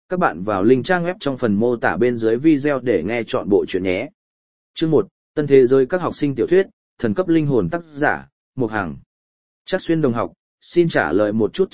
Các bạn vào link trang web trong phần mô tả bên dưới video để nghe trọn bộ chuyện nhé. Chương 1, Tân thế giới các học sinh tiểu thuyết, thần cấp linh hồn tác giả, Mục Hằng. Trác Xuyên đồng học, xin trả lời một chút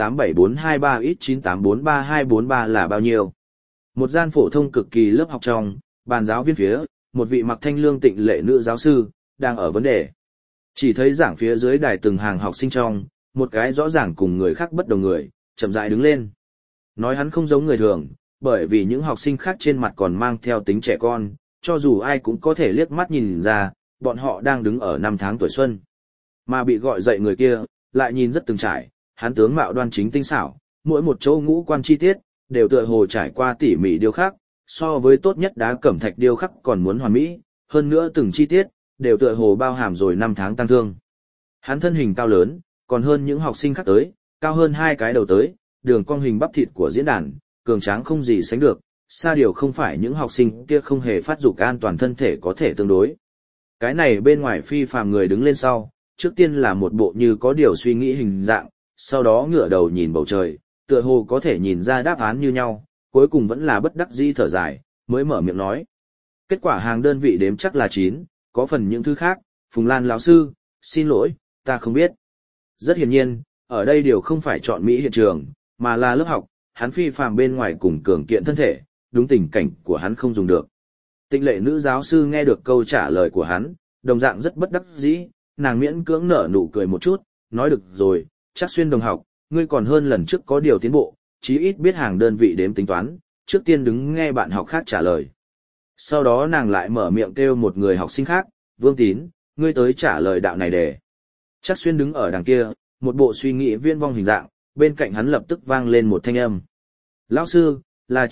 9887423 là bao nhiêu? Một gian phổ thông cực kỳ lớp học trong, bàn giáo viên phía, một vị mặc thanh lương tịnh lệ nữ giáo sư, đang ở vấn đề. Chỉ thấy giảng phía dưới đài từng hàng học sinh trong, một cái rõ ràng cùng người khác bất đồng người, chậm rãi đứng lên. Nói hắn không giống người thường, bởi vì những học sinh khác trên mặt còn mang theo tính trẻ con, cho dù ai cũng có thể liếc mắt nhìn ra, bọn họ đang đứng ở năm tháng tuổi xuân. Mà bị gọi dậy người kia, lại nhìn rất từng trải, hắn tướng mạo đoan chính tinh xảo, mỗi một chỗ ngũ quan chi tiết, đều tựa hồ trải qua tỉ mỉ điêu khắc, so với tốt nhất đá cẩm thạch điêu khắc còn muốn hoàn mỹ, hơn nữa từng chi tiết, đều tựa hồ bao hàm rồi năm tháng tăng thương. Hắn thân hình cao lớn, còn hơn những học sinh khác tới, cao hơn hai cái đầu tới, đường cong hình bắp thịt của diễn đàn, cường tráng không gì sánh được, xa điều không phải những học sinh kia không hề phát dục an toàn thân thể có thể tương đối. Cái này bên ngoài phi phàm người đứng lên sau, trước tiên là một bộ như có điều suy nghĩ hình dạng, sau đó ngửa đầu nhìn bầu trời, tựa hồ có thể nhìn ra đáp án như nhau, cuối cùng vẫn là bất đắc dĩ thở dài, mới mở miệng nói. Kết quả hàng đơn vị đếm chắc là 9, có phần những thứ khác, Phùng Lan lão sư, xin lỗi, ta không biết. Rất hiển nhiên, ở đây điều không phải chọn Mỹ hiện trường, mà là lớp học, hắn phi phàm bên ngoài cùng cường kiện thân thể, đúng tình cảnh của hắn không dùng được. Tịnh lệ nữ giáo sư nghe được câu trả lời của hắn, đồng dạng rất bất đắc dĩ, nàng miễn cưỡng nở nụ cười một chút, nói được rồi, Trác Xuyên đồng học, ngươi còn hơn lần trước có điều tiến bộ, chí ít biết hàng đơn vị đếm tính toán, trước tiên đứng nghe bạn học khác trả lời. Sau đó nàng lại mở miệng kêu một người học sinh khác, Vương Tín, ngươi tới trả lời đạo này đề. Trác Xuyên đứng ở đằng kia, một bộ suy nghĩ viễn vong hình dạng, bên cạnh hắn lập tức vang lên một thanh âm. Lão sư, là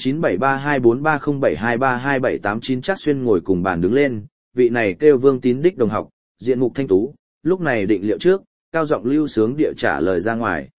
97324307232789. Trác Xuyên ngồi cùng bàn đứng lên, vị này kêu Vương Tín đích đồng học, diện mục thanh tú, lúc này định liệu trước, cao giọng lưu sướng địa trả lời ra ngoài.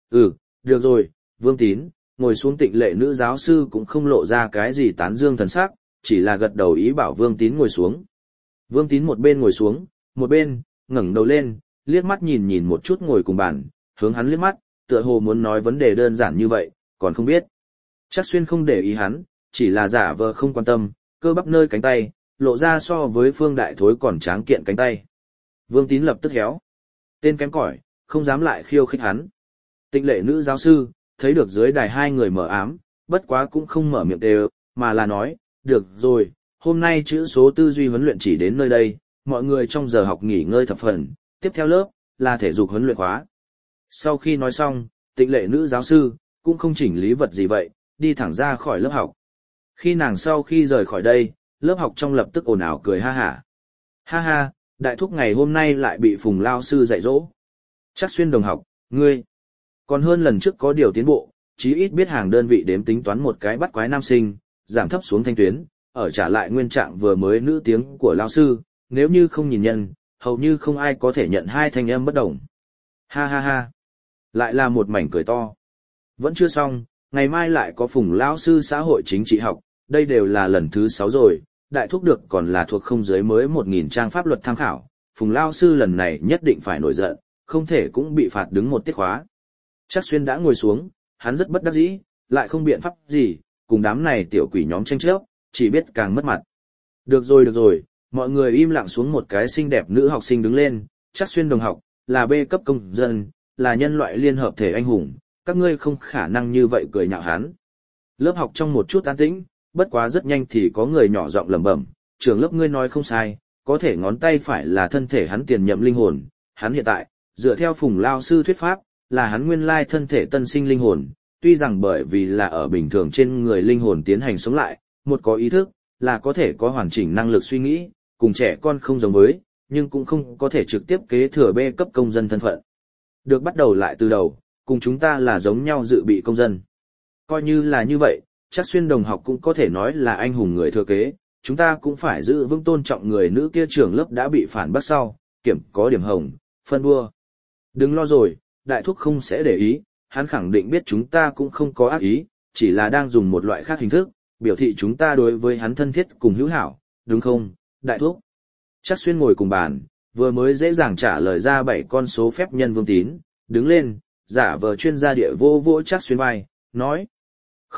Được rồi, Vương Tín, ngồi xuống. Tịnh lệ nữ giáo sư cũng không lộ ra cái gì tán dương thần sắc, chỉ là gật đầu ý bảo Vương Tín ngồi xuống. Vương Tín một bên ngồi xuống, một bên, ngẩng đầu lên, liếc mắt nhìn một chút ngồi cùng bàn, hướng hắn liếc mắt, tựa hồ muốn nói vấn đề đơn giản như vậy, còn không biết. Trác Xuyên không để ý hắn, chỉ là giả vờ không quan tâm, cơ bắp nơi cánh tay, lộ ra so với Phương Đại Thối còn tráng kiện cánh tay. Vương Tín lập tức héo. Tên kém cỏi, không dám lại khiêu khích hắn. Tịnh lệ nữ giáo sư, thấy được dưới đài hai người mở ám, bất quá cũng không mở miệng đều, mà là nói, được rồi, hôm nay chữ số tư duy huấn luyện chỉ đến nơi đây, mọi người trong giờ học nghỉ ngơi thập phần, tiếp theo lớp, là thể dục huấn luyện khóa. Sau khi nói xong, tịnh lệ nữ giáo sư, cũng không chỉnh lý vật gì vậy, đi thẳng ra khỏi lớp học. Khi nàng sau khi rời khỏi đây, lớp học trong lập tức ồn ào cười ha hả. Ha ha, đại thúc ngày hôm nay lại bị Phùng lao sư dạy dỗ. Trác Xuyên đồng học, ngươi còn hơn lần trước có điều tiến bộ, chí ít biết hàng đơn vị đếm tính toán một cái bắt quái nam sinh, giảm thấp xuống thanh tuyến, ở trả lại nguyên trạng vừa mới nữ tiếng của lao sư, nếu như không nhìn nhân, hầu như không ai có thể nhận hai thanh âm bất đồng. Ha ha ha, lại là một mảnh cười to. Vẫn chưa xong, ngày mai lại có Phùng lão sư xã hội chính trị học, đây đều là lần thứ 6 rồi, đại thúc được còn là thuộc không dưới mới 1000 trang pháp luật tham khảo, Phùng lão sư lần này nhất định phải nổi giận, không thể cũng bị phạt đứng một tiết khóa. Trác Xuyên đã ngồi xuống, hắn rất bất đắc dĩ, lại không biện pháp gì, cùng đám này tiểu quỷ nhóm tranh chấp, chỉ biết càng mất mặt. Được rồi, mọi người im lặng xuống. Một cái xinh đẹp nữ học sinh đứng lên, Trác Xuyên đồng học, là B cấp công dân, là nhân loại liên hợp thể anh hùng, các ngươi không khả năng như vậy cười nhạo hắn. Lớp học trong một chút an tĩnh, bất quá rất nhanh thì có người nhỏ giọng lẩm bẩm, trưởng lớp ngươi nói không sai, có thể ngón tay phải là thân thể hắn tiền nhậm linh hồn, hắn hiện tại, dựa theo Phùng lao sư thuyết pháp, là hắn nguyên lai thân thể tân sinh linh hồn, tuy rằng bởi vì là ở bình thường trên người linh hồn tiến hành sống lại, một có ý thức, là có thể có hoàn chỉnh năng lực suy nghĩ, cùng trẻ con không giống với, nhưng cũng không có thể trực tiếp kế thừa B cấp công dân thân phận. Được bắt đầu lại từ đầu, cùng chúng ta là giống nhau dự bị công dân. Coi như là như vậy, Trác Xuyên đồng học cũng có thể nói là anh hùng người thừa kế, chúng ta cũng phải giữ vững tôn trọng người nữ kia trưởng lớp đã bị phản bác sau, kiểm có điểm hồng, phân đua. Đừng lo rồi, đại thúc không sẽ để ý, hắn khẳng định biết chúng ta cũng không có ác ý, chỉ là đang dùng một loại khác hình thức, biểu thị chúng ta đối với hắn thân thiết cùng hữu hảo, đúng không, đại thúc? Trác Xuyên ngồi cùng bàn, vừa mới dễ dàng trả lời ra 7 con số phép nhân Vương Tín, đứng lên, giả vờ chuyên gia địa vô Trác Xuyên vai, nói. Không,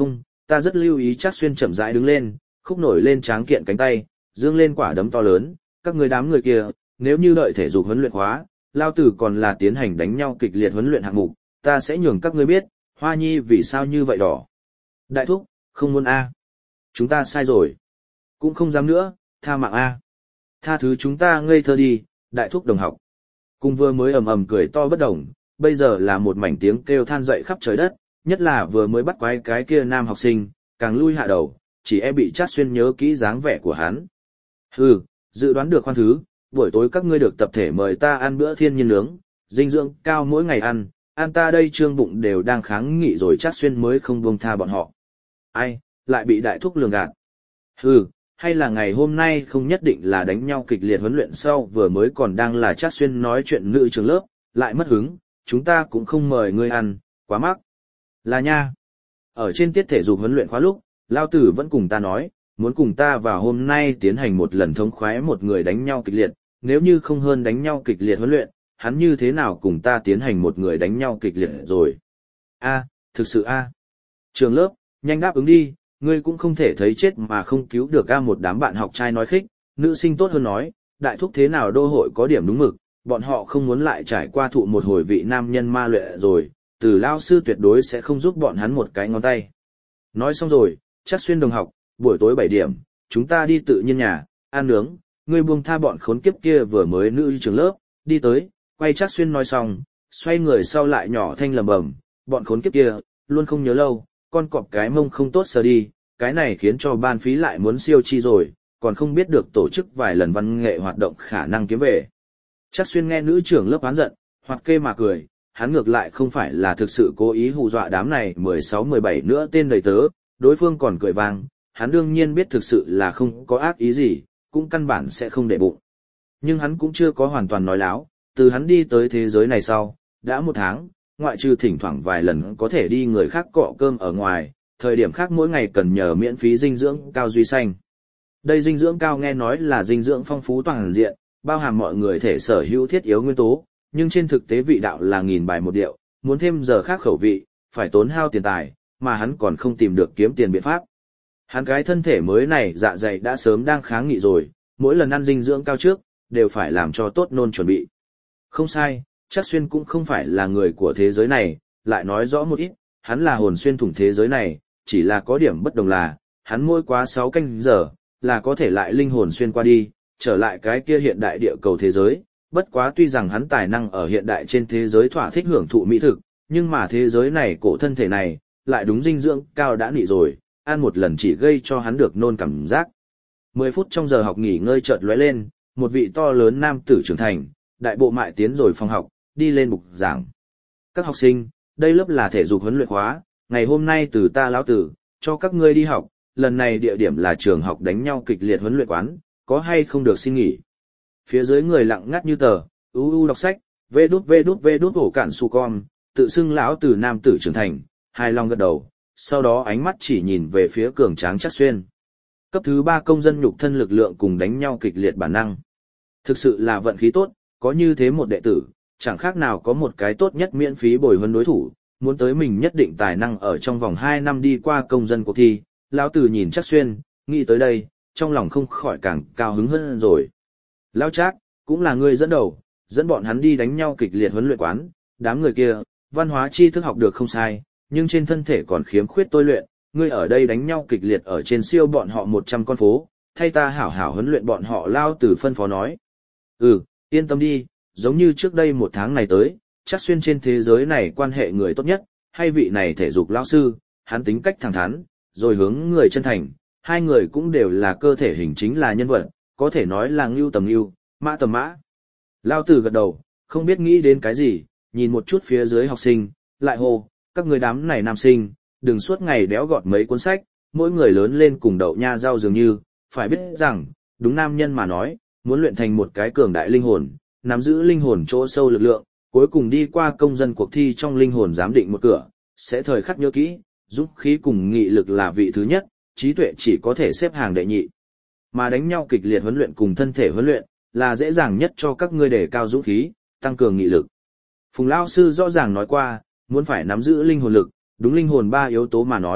ta rất lưu ý. Trác Xuyên chậm rãi đứng lên, khúc nổi lên tráng kiện cánh tay, dương lên quả đấm to lớn, các người đám người kia, nếu như đợi thể dục huấn luyện khóa, lao tử còn là tiến hành đánh nhau kịch liệt huấn luyện hạng mục, ta sẽ nhường các ngươi biết, Hoa Nhi vì sao như vậy đỏ. Đại thúc, không muốn a. Chúng ta sai rồi. Cũng không dám nữa, tha mạng a. Tha thứ chúng ta ngây thơ đi, đại thúc đồng học. Cùng vừa mới ầm ầm cười to bất đồng, bây giờ là một mảnh tiếng kêu than dậy khắp trời đất, nhất là vừa mới bắt quái cái kia nam học sinh, càng lui hạ đầu, chỉ e bị Trác Xuyên nhớ kỹ dáng vẻ của hắn. Hừ, dự đoán được khoan thứ, buổi tối các ngươi được tập thể mời ta ăn bữa thiên nhiên nướng, dinh dưỡng cao mỗi ngày ăn ta đây trương bụng đều đang kháng nghị rồi. Trác Xuyên mới không buông tha bọn họ. Ai, lại bị đại thúc lường gạt. Hừ, hay là ngày hôm nay không nhất định là đánh nhau kịch liệt huấn luyện sau, vừa mới còn đang là Trác Xuyên nói chuyện nữ trường lớp, lại mất hứng, chúng ta cũng không mời ngươi ăn, quá mắc. Là nha. Ở trên tiết thể dục huấn luyện khóa lúc, Lao Tử vẫn cùng ta nói, muốn cùng ta vào hôm nay tiến hành một lần thống khoái một người đánh nhau kịch liệt, nếu như không hơn đánh nhau kịch liệt huấn luyện, hắn như thế nào cùng ta tiến hành một người đánh nhau kịch liệt rồi. A, thực sự a. Trường lớp, nhanh đáp ứng đi, ngươi cũng không thể thấy chết mà không cứu được. A, một đám bạn học trai nói khích, nữ sinh tốt hơn nói, đại thúc thế nào đô hội có điểm đúng mực, bọn họ không muốn lại trải qua thụ một hồi vị nam nhân ma luyện rồi, từ lao sư tuyệt đối sẽ không giúp bọn hắn một cái ngón tay. Nói xong rồi, Trác Xuyên đồng học, buổi tối 7 điểm, chúng ta đi tự nhiên nhà, ăn nướng, ngươi buông tha bọn khốn kiếp kia vừa mới nữ trường lớp, đi tới, quay Trác Xuyên nói xong, xoay người sau lại nhỏ thanh lầm bầm, bọn khốn kiếp kia, luôn không nhớ lâu, con cọp cái mông không tốt sờ đi, cái này khiến cho ban phí lại muốn siêu chi rồi, còn không biết được tổ chức vài lần văn nghệ hoạt động khả năng kiếm về. Trác Xuyên nghe nữ trưởng lớp oán giận, hoặc kê mà cười, hắn ngược lại không phải là thực sự cố ý hù dọa đám này 16-17 nữa tên đầy tớ, đối phương còn cười vang, hắn đương nhiên biết thực sự là không có ác ý gì, cũng căn bản sẽ không để bụng. Nhưng hắn cũng chưa có hoàn toàn nói láo, từ hắn đi tới thế giới này sau, đã 1 tháng, ngoại trừ thỉnh thoảng vài lần có thể đi người khác cọ cơm ở ngoài, thời điểm khác mỗi ngày cần nhờ miễn phí dinh dưỡng cao duy xanh. Đây dinh dưỡng cao nghe nói là dinh dưỡng phong phú toàn diện, bao hàm mọi người thể sở hữu thiết yếu nguyên tố, nhưng trên thực tế vị đạo là nghìn bài một điệu, muốn thêm giờ khác khẩu vị, phải tốn hao tiền tài, mà hắn còn không tìm được kiếm tiền biện pháp. Hắn cái thân thể mới này dạ dày đã sớm đang kháng nghị rồi, mỗi lần ăn dinh dưỡng cao trước, đều phải làm cho tốt nôn chuẩn bị. Không sai, Trác Xuyên cũng không phải là người của thế giới này, lại nói rõ một ít, hắn là hồn xuyên thủng thế giới này, chỉ là có điểm bất đồng là, hắn mỗi quá 6 canh giờ, là có thể lại linh hồn xuyên qua đi, trở lại cái kia hiện đại địa cầu thế giới. Bất quá tuy rằng hắn tài năng ở hiện đại trên thế giới thỏa thích hưởng thụ mỹ thực, nhưng mà thế giới này cổ thân thể này, lại đúng dinh dưỡng cao đã nị rồi, ăn một lần chỉ gây cho hắn được nôn cảm giác. 10 phút trong giờ học nghỉ ngơi chợt lóe lên, một vị to lớn nam tử trưởng thành, đại bộ mại tiến rồi phòng học, đi lên bục giảng. Các học sinh, đây lớp là thể dục huấn luyện khóa, ngày hôm nay từ ta lão tử, cho các ngươi đi học, lần này địa điểm là trường học đánh nhau kịch liệt huấn luyện quán, có hay không được xin nghỉ. Phía dưới người lặng ngắt như tờ, đọc sách, vê đút ổ cản su con, tự xưng lão tử nam tử trưởng thành, hài lòng gật đầu, sau đó ánh mắt chỉ nhìn về phía cường tráng Trác Xuyên. Cấp thứ 3 công dân nhục thân lực lượng cùng đánh nhau kịch liệt bản năng. Thực sự là vận khí tốt, có như thế một đệ tử, chẳng khác nào có một cái tốt nhất miễn phí bồi huấn đối thủ, muốn tới mình nhất định tài năng ở trong vòng 2 năm đi qua công dân cuộc thi. Lão tử nhìn Trác Xuyên, nghĩ tới đây, trong lòng không khỏi càng cao hứng hơn rồi. Lão Trác, cũng là ngươi dẫn đầu, dẫn bọn hắn đi đánh nhau kịch liệt huấn luyện quán, đám người kia, văn hóa tri thức học được không sai, nhưng trên thân thể còn khiếm khuyết tôi luyện, ngươi ở đây đánh nhau kịch liệt ở trên siêu bọn họ 100 con phố, thay ta hảo hảo huấn luyện bọn họ. Lao Tử phân phó nói. Yên tâm đi, giống như trước đây 1 tháng này tới, Trác Xuyên trên thế giới này quan hệ người tốt nhất, hay vị này thể dục lão sư, hắn tính cách thẳng thắn, rồi hướng người chân thành, hai người cũng đều là cơ thể hình chính là nhân vật, có thể nói là ngưu tầm ngưu, mã tầm mã. Lao Tử gật đầu, không biết nghĩ đến cái gì, nhìn một chút phía dưới học sinh, lại hô, các người đám này nam sinh, đừng suốt ngày đéo gọt mấy cuốn sách, mỗi người lớn lên cùng đậu nha rau dường như, phải biết rằng, đúng nam nhân mà nói, muốn luyện thành một cái cường đại linh hồn, nắm giữ linh hồn chỗ sâu lực lượng, cuối cùng đi qua công dân cuộc thi trong linh hồn giám định một cửa, sẽ thời khắc nhớ kỹ, dũng khí cùng nghị lực là vị thứ nhất, trí tuệ chỉ có thể xếp hàng đệ nhị. Mà đánh nhau kịch liệt huấn luyện cùng thân thể huấn luyện, là dễ dàng nhất cho các ngươi đề cao dũng khí, tăng cường nghị lực. Phùng Lao Sư rõ ràng nói qua, muốn phải nắm giữ linh hồn lực, đúng linh hồn 3 yếu tố mà nói,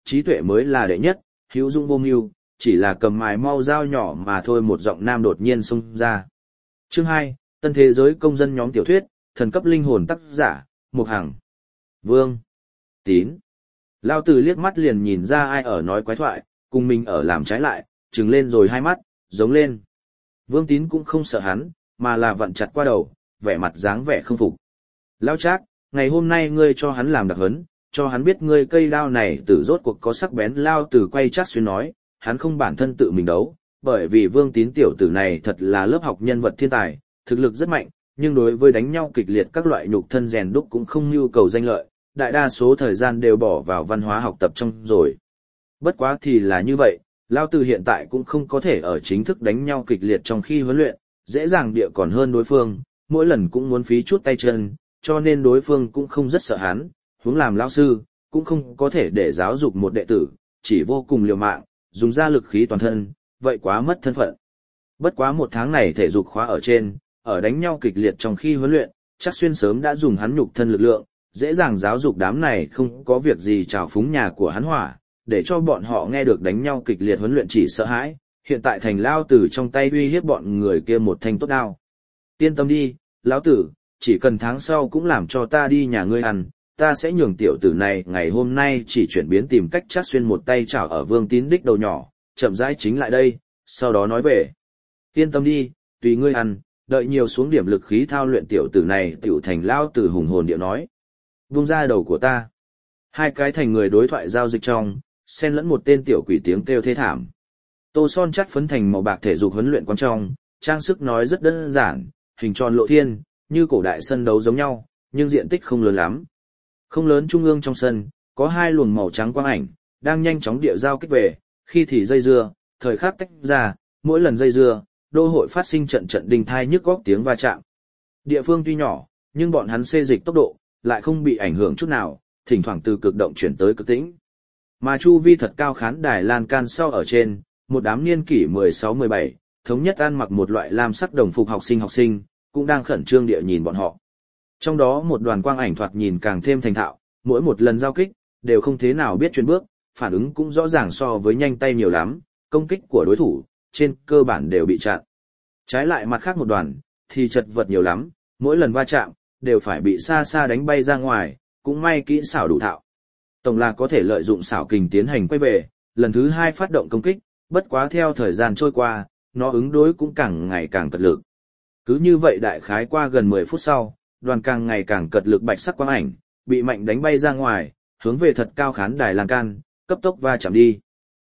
trí tuệ mới là đệ nhất, hữu dụng vô mưu, chỉ là cầm mài mau dao nhỏ mà thôi. Một giọng nam đột nhiên xông ra. Chương 2, Tân thế giới công dân nhóm tiểu thuyết, thần cấp linh hồn tác giả, Mục Hằng. Vương Tín. Lao Tử liếc mắt liền nhìn ra ai ở nói quái thoại, cùng mình ở làm trái lại, trừng lên rồi hai mắt, giống lên. Vương Tín cũng không sợ hắn, mà là vặn chặt qua đầu, vẻ mặt dáng vẻ không phục. Lao Trác, ngày hôm nay ngươi cho hắn làm đặc huấn, cho hắn biết ngươi cây đao này tử rốt cuộc có sắc bén. Lao Tử quay Trác Xuyên nói, hắn không bản thân tự mình đấu, bởi vì Vương Tín tiểu tử này thật là lớp học nhân vật thiên tài, thực lực rất mạnh, nhưng đối với đánh nhau kịch liệt các loại nhục thân rèn đúc cũng không nhu cầu danh lợi, đại đa số thời gian đều bỏ vào văn hóa học tập trong rồi. Bất quá thì là như vậy, Lao Tử hiện tại cũng không có thể ở chính thức đánh nhau kịch liệt trong khi huấn luyện, dễ dàng địa còn hơn đối phương, mỗi lần cũng muốn phí chút tay chân, cho nên đối phương cũng không rất sợ hắn, huống làm lão sư, cũng không có thể để giáo dục một đệ tử, chỉ vô cùng liều mạng, dùng ra lực khí toàn thân, vậy quá mất thân phận. Bất quá một tháng này thể dục khóa ở trên, ở đánh nhau kịch liệt trong khi huấn luyện, Trác Xuyên sớm đã dùng hắn nhục thân lực lượng, dễ dàng giáo dục đám này không có việc gì trào phúng nhà của hắn hỏa, để cho bọn họ nghe được đánh nhau kịch liệt huấn luyện chỉ sợ hãi, hiện tại thành Lao Tử trong tay uy hiếp bọn người kia một thanh tốt đao. Yên tâm đi, lão tử, chỉ cần tháng sau cũng làm cho ta đi nhà ngươi ăn, ta sẽ nhường tiểu tử này ngày hôm nay chỉ chuyển biến tìm cách Trác Xuyên một tay chảo ở Vương Tín đích đầu nhỏ, chậm rãi chính lại đây, sau đó nói về. Yên tâm đi, tùy ngươi ăn, đợi nhiều xuống điểm lực khí thao luyện tiểu tử này tiểu thành Lao Tử hùng hồn điệu nói. Vung ra đầu của ta. Hai cái thành người đối thoại giao dịch trong, xen lẫn một tên tiểu quỷ tiếng kêu thê thảm. Tô son chắt phấn thành màu bạc thể dục huấn luyện quan trọng, trang sức nói rất đơn giản, hình tròn lộ thiên, như cổ đại sân đấu giống nhau, nhưng diện tích không lớn lắm. Không lớn trung ương trong sân, có hai luồng màu trắng quang ảnh, đang nhanh chóng địa giao kích về, khi thì dây dưa, thời khắc tách ra, mỗi lần dây dưa, đô hội phát sinh trận trận đinh thai nhức góc tiếng va chạm. Địa phương tuy nhỏ, nhưng bọn hắn xê dịch tốc độ, lại không bị ảnh hưởng chút nào, thỉnh thoảng từ cực động chuyển tới cực tĩnh. Mà chu vi thật cao khán đài lan can sau ở trên, một đám niên kỷ 16-17, thống nhất ăn mặc một loại lam sắc đồng phục học sinh, cũng đang khẩn trương địa nhìn bọn họ. Trong đó một đoàn quang ảnh thoạt nhìn càng thêm thành thạo, mỗi một lần giao kích, đều không thế nào biết chuyển bước, phản ứng cũng rõ ràng so với nhanh tay nhiều lắm, công kích của đối thủ, trên cơ bản đều bị chặn. Trái lại mặt khác một đoàn, thì chật vật nhiều lắm, mỗi lần va chạm, đều phải bị xa xa đánh bay ra ngoài, cũng may kỹ xảo đủ thạo. Tổng là có thể lợi dụng xảo kình tiến hành quay về, lần thứ hai phát động công kích, bất quá theo thời gian trôi qua, nó ứng đối cũng càng ngày càng cật lực. Cứ như vậy đại khái qua gần 10 phút sau, đoàn càng ngày càng cật lực bạch sắc quang ảnh, bị mạnh đánh bay ra ngoài, hướng về thật cao khán đài lan can, cấp tốc va chạm đi.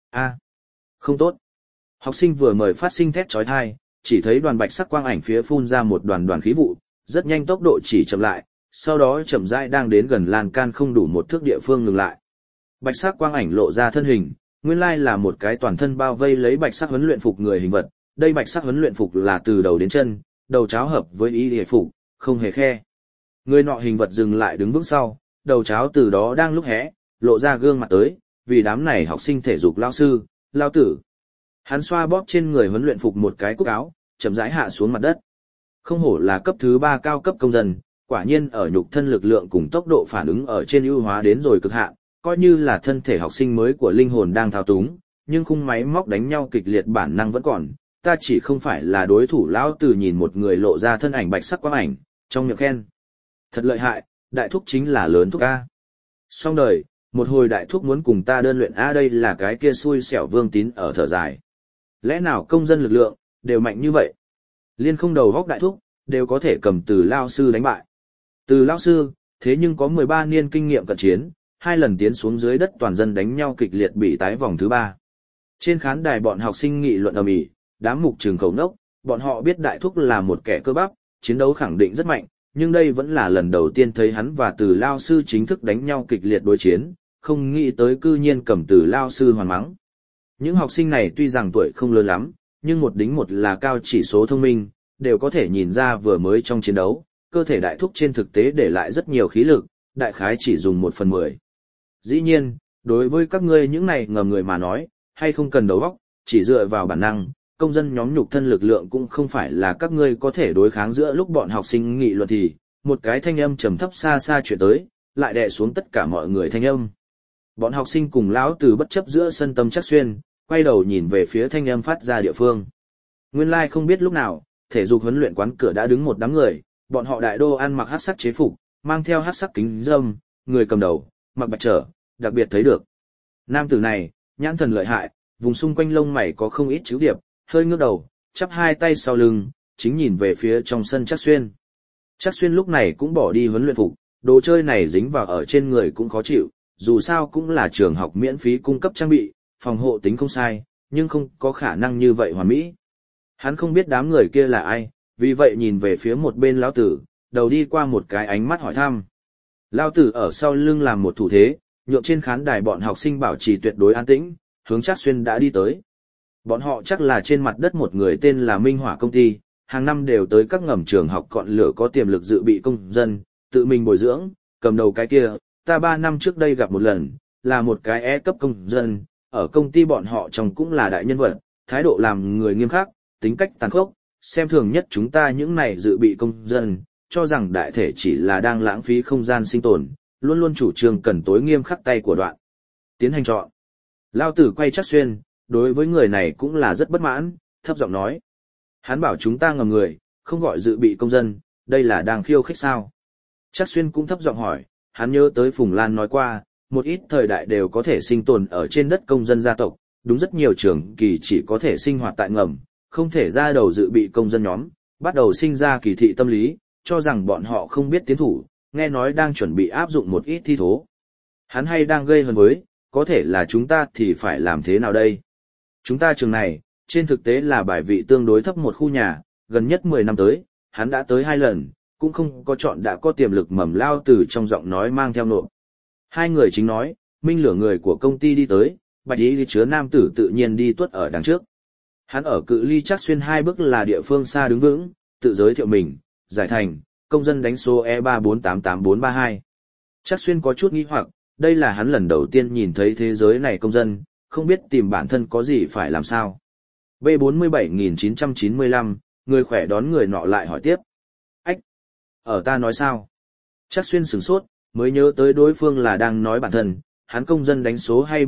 Không tốt. Học sinh vừa mời phát sinh thét chói tai, chỉ thấy đoàn bạch sắc quang ảnh phía phun ra một đoàn khí vụ, rất nhanh tốc độ chỉ chậm lại, sau đó chậm rãi đang đến gần lan can không đủ một thước địa phương ngừng lại. Bạch sắc quang ảnh lộ ra thân hình, nguyên lai là một cái toàn thân bao vây lấy bạch sắc huấn luyện phục người hình vật, đây bạch sắc huấn luyện phục là từ đầu đến chân, đầu cháo hợp với y y phục, không hề khe. Người nọ hình vật dừng lại đứng vững sau, đầu cháo từ đó đang lúc hé, lộ ra gương mặt tới, vì đám này học sinh thể dục lao sư, lao tử. Hắn xoa bóp trên người huấn luyện phục một cái cúc áo, chậm rãi hạ xuống mặt đất. Không hổ là cấp thứ 3 cao cấp công dân, quả nhiên ở nhục thân lực lượng cùng tốc độ phản ứng ở trên ưu hóa đến rồi cực hạn, coi như là thân thể học sinh mới của linh hồn đang thao túng, nhưng khung máy móc đánh nhau kịch liệt bản năng vẫn còn, ta chỉ không phải là đối thủ. Lão Tử nhìn một người lộ ra thân ảnh bạch sắc quang ảnh, trong miệng khen. Thật lợi hại, đại thúc chính là lớn thúc A. Xong đời, một hồi đại thúc muốn cùng ta đơn luyện A, đây là cái kia xui xẻo Vương Tín ở thở dài. Lẽ nào công dân lực lượng, đều mạnh như vậy? Liên không đầu góc đại thúc, đều có thể cầm Từ lao sư đánh bại. Từ lao sư, thế nhưng có 13 niên kinh nghiệm cận chiến, 2 lần tiến xuống dưới đất toàn dân đánh nhau kịch liệt bị tái vòng thứ 3. Trên khán đài bọn học sinh nghị luận ầm ĩ, đám mục trường khẩu nốc, bọn họ biết đại thúc là một kẻ cơ bắp, chiến đấu khẳng định rất mạnh, nhưng đây vẫn là lần đầu tiên thấy hắn và Từ lao sư chính thức đánh nhau kịch liệt đối chiến, không nghĩ tới cư nhiên cầm Từ lao sư hoàn mắng. Những học sinh này tuy rằng tuổi không lớn lắm, nhưng một đính một là cao chỉ số thông minh, đều có thể nhìn ra vừa mới trong chiến đấu, cơ thể đại thúc trên thực tế để lại rất nhiều khí lực, đại khái chỉ dùng 1/10. Dĩ nhiên, đối với các ngươi những này ngầm người mà nói, hay không cần đầu óc, chỉ dựa vào bản năng, công dân nhóm nhục thân lực lượng cũng không phải là các ngươi có thể đối kháng. Giữa lúc bọn học sinh nghị luận thì, một cái thanh âm trầm thấp xa xa chuyển tới, lại đè xuống tất cả mọi người thanh âm. Bọn học sinh cùng lão tử bất chấp giữa sân tâm Trác Xuyên, quay đầu nhìn về phía thanh âm phát ra địa phương. Nguyên lai không biết lúc nào, thể dục huấn luyện quán cửa đã đứng một đám người, bọn họ đại đô ăn mặc hắc sắc chế phục, mang theo hắc sắc kính râm, người cầm đầu, mặc bạch trở, đặc biệt thấy được. Nam tử này, nhãn thần lợi hại, vùng xung quanh lông mày có không ít chữ điệp, hơi ngước đầu, chắp hai tay sau lưng, chính nhìn về phía trong sân Trác Xuyên. Trác Xuyên lúc này cũng bỏ đi huấn luyện phục, đồ chơi này dính vào ở trên người cũng khó chịu, dù sao cũng là trường học miễn phí cung cấp trang bị, phòng hộ tính không sai, nhưng không có khả năng như vậy hoàn mỹ. Hắn không biết đám người kia là ai, vì vậy nhìn về phía một bên lão tử, đầu đi qua một cái ánh mắt hỏi thăm. Lão tử ở sau lưng làm một thủ thế, nhượng trên khán đài bọn học sinh bảo trì tuyệt đối an tĩnh, hướng Trác Xuyên đã đi tới. Bọn họ chắc là trên mặt đất một người tên là Minh Hỏa công ty, hàng năm đều tới các ngầm trường học cọn lửa có tiềm lực dự bị công dân, tự mình bồi dưỡng, cầm đầu cái kia, ta 3 năm trước đây gặp một lần, là một cái E cấp công dân, ở công ty bọn họ trong cũng là đại nhân vật, thái độ làm người nghiêm khắc, tính cách tàn khốc, xem thường nhất chúng ta những này dự bị công dân, cho rằng đại thể chỉ là đang lãng phí không gian sinh tồn, luôn luôn chủ trương cần tối nghiêm khắc tay của đoạn. Tiến hành chọn. Lao tử quay Trác Xuyên, đối với người này cũng là rất bất mãn, thấp giọng nói. Hắn bảo chúng ta ngầm người, không gọi dự bị công dân, đây là đang khiêu khích sao? Trác Xuyên cũng thấp giọng hỏi, hắn nhớ tới Phùng Lan nói qua, một ít thời đại đều có thể sinh tồn ở trên đất công dân gia tộc, đúng rất nhiều trường kỳ chỉ có thể sinh hoạt tại ngầm, không thể ra đầu dự bị công dân nhóm, bắt đầu sinh ra kỳ thị tâm lý, cho rằng bọn họ không biết tiến thủ, nghe nói đang chuẩn bị áp dụng một ít thi thố. Hắn hay đang gây hấn với, có thể là chúng ta thì phải làm thế nào đây? Chúng ta trường này, trên thực tế là bài vị tương đối thấp một khu nhà, gần nhất 10 năm tới, hắn đã tới 2 lần, cũng không có chọn đã có tiềm lực mầm lao từ trong giọng nói mang theo nộp. Hai người chính nói, minh lửa người của công ty đi tới, bạch y chứa nam tử tự nhiên đi tuốt ở đằng trước. Hắn ở cự ly Trác Xuyên 2 bước là địa phương xa đứng vững, tự giới thiệu mình, giải thành, công dân đánh số E3488432. Trác Xuyên có chút nghi hoặc, đây là hắn lần đầu tiên nhìn thấy thế giới này công dân, không biết tìm bản thân có gì phải làm sao. B47995, người khỏe đón người nọ lại hỏi tiếp. Ách! Ở ta nói sao? Trác Xuyên sửng sốt, mới nhớ tới đối phương là đang nói bản thân, hắn công dân đánh số hay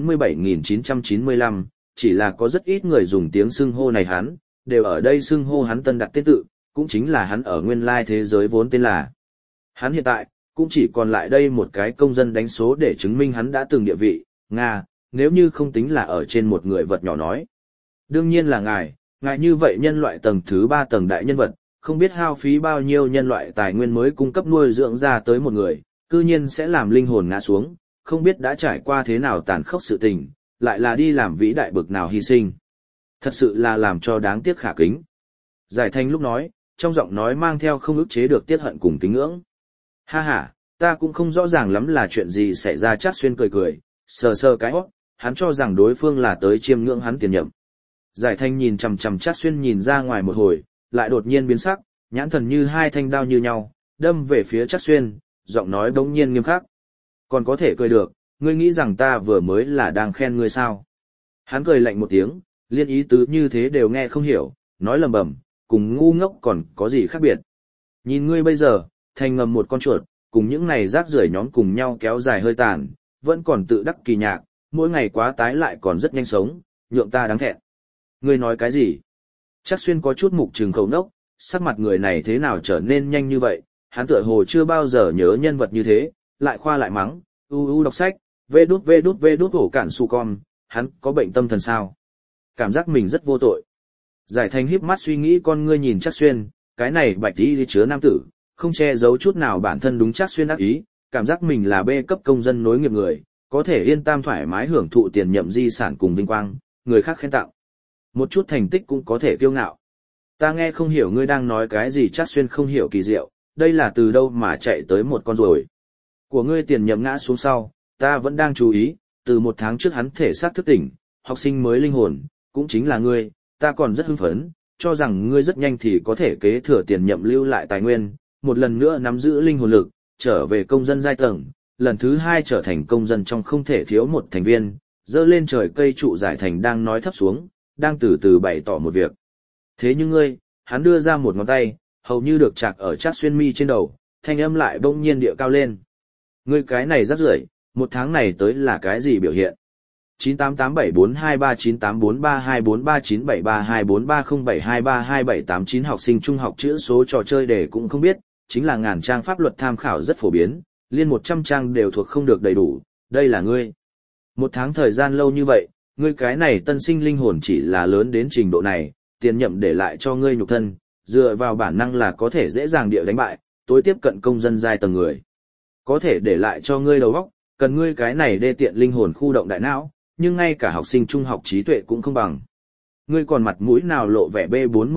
B47995, chỉ là có rất ít người dùng tiếng xưng hô này hắn, đều ở đây xưng hô hắn tân đặt tên tự, cũng chính là hắn ở nguyên lai thế giới vốn tên là. Hắn hiện tại, cũng chỉ còn lại đây một cái công dân đánh số để chứng minh hắn đã từng địa vị, Nga, nếu như không tính là ở trên một người vật nhỏ nói. Đương nhiên là ngài như vậy nhân loại tầng thứ 3 tầng đại nhân vật, không biết hao phí bao nhiêu nhân loại tài nguyên mới cung cấp nuôi dưỡng ra tới một người, cư nhiên sẽ làm linh hồn ngã xuống, không biết đã trải qua thế nào tàn khốc sự tình, lại là đi làm vĩ đại bực nào hy sinh. Thật sự là làm cho đáng tiếc khả kính. Giải Thanh lúc nói, trong giọng nói mang theo không ức chế được tiết hận cùng kính ngưỡng. Ha ha, ta cũng không rõ ràng lắm là chuyện gì xảy ra. Trác Xuyên cười cười, sờ sờ cái hót, hắn cho rằng đối phương là tới chiêm ngưỡng hắn tiền nhậm. Giải Thanh nhìn chằm chằm Trác Xuyên nhìn ra ngoài một hồi, lại đột nhiên biến sắc, nhãn thần như hai thanh đao như nhau, đâm về phía Trác Xuyên, giọng nói bỗng nhiên nghiêm khắc. Còn có thể cười được, ngươi nghĩ rằng ta vừa mới là đang khen ngươi sao? Hắn cười lạnh một tiếng, liên ý tứ như thế đều nghe không hiểu, nói lầm bầm, cùng ngu ngốc còn có gì khác biệt. Nhìn ngươi bây giờ, thành ngầm một con chuột, cùng những này rác rưởi nhóm cùng nhau kéo dài hơi tàn, vẫn còn tự đắc kỳ nhạc, mỗi ngày quá tái lại còn rất nhanh sống, nhượng ta đáng thẹn. Ngươi nói cái gì? Trác Xuyên có chút mục trừng khẩu nốc, sắc mặt người này thế nào trở nên nhanh như vậy, hắn tựa hồ chưa bao giờ nhớ nhân vật như thế, lại khoa lại mắng, đọc sách, vê đút hổ cản su con, hắn có bệnh tâm thần sao? Cảm giác mình rất vô tội. Giải Thanh híp mắt suy nghĩ con ngươi nhìn Trác Xuyên, cái này bạch y chứa nam tử, không che giấu chút nào bản thân đúng Trác Xuyên ác ý, cảm giác mình là B cấp công dân nối nghiệp người, có thể yên tâm thoải mái hưởng thụ tiền nhậm di sản cùng vinh quang, người khác khen tặng. Một chút thành tích cũng có thể kiêu ngạo. Ta nghe không hiểu ngươi đang nói cái gì. Trác Xuyên không hiểu kỳ diệu, đây là từ đâu mà chạy tới một con ruồi. Của ngươi tiền nhậm ngã xuống sau, ta vẫn đang chú ý, từ 1 tháng trước hắn thể xác thức tỉnh, học sinh mới linh hồn, cũng chính là ngươi, ta còn rất hưng phấn, cho rằng ngươi rất nhanh thì có thể kế thừa tiền nhậm lưu lại tài nguyên, một lần nữa nắm giữ linh hồn lực, trở về công dân giai tầng, lần thứ 2 trở thành công dân trong không thể thiếu một thành viên, dơ lên trời cây trụ Giải Thành đang nói thấp xuống, đang từ từ bày tỏ một việc. Thế nhưng ngươi, hắn đưa ra một ngón tay, hầu như được chạc ở Trác Xuyên mi trên đầu, thanh âm lại bỗng nhiên địa cao lên. Ngươi cái này rắc rưởi, Một tháng này tới là cái gì biểu hiện? 988742398432439732430723278 học sinh trung học chữ số trò chơi để cũng không biết, chính là ngàn trang pháp luật tham khảo rất phổ biến, liên 100 trang đều thuộc không được đầy đủ, đây là ngươi. Một tháng thời gian lâu như vậy, ngươi cái này tân sinh linh hồn chỉ là lớn đến trình độ này, tiền nhậm để lại cho ngươi nhục thân, dựa vào bản năng là có thể dễ dàng địa đánh bại, tối tiếp cận công dân giai tầng người. Có thể để lại cho ngươi đầu óc, cần ngươi cái này đê tiện linh hồn khu động đại não, nhưng ngay cả học sinh trung học trí tuệ cũng không bằng. Ngươi còn mặt mũi nào lộ vẻ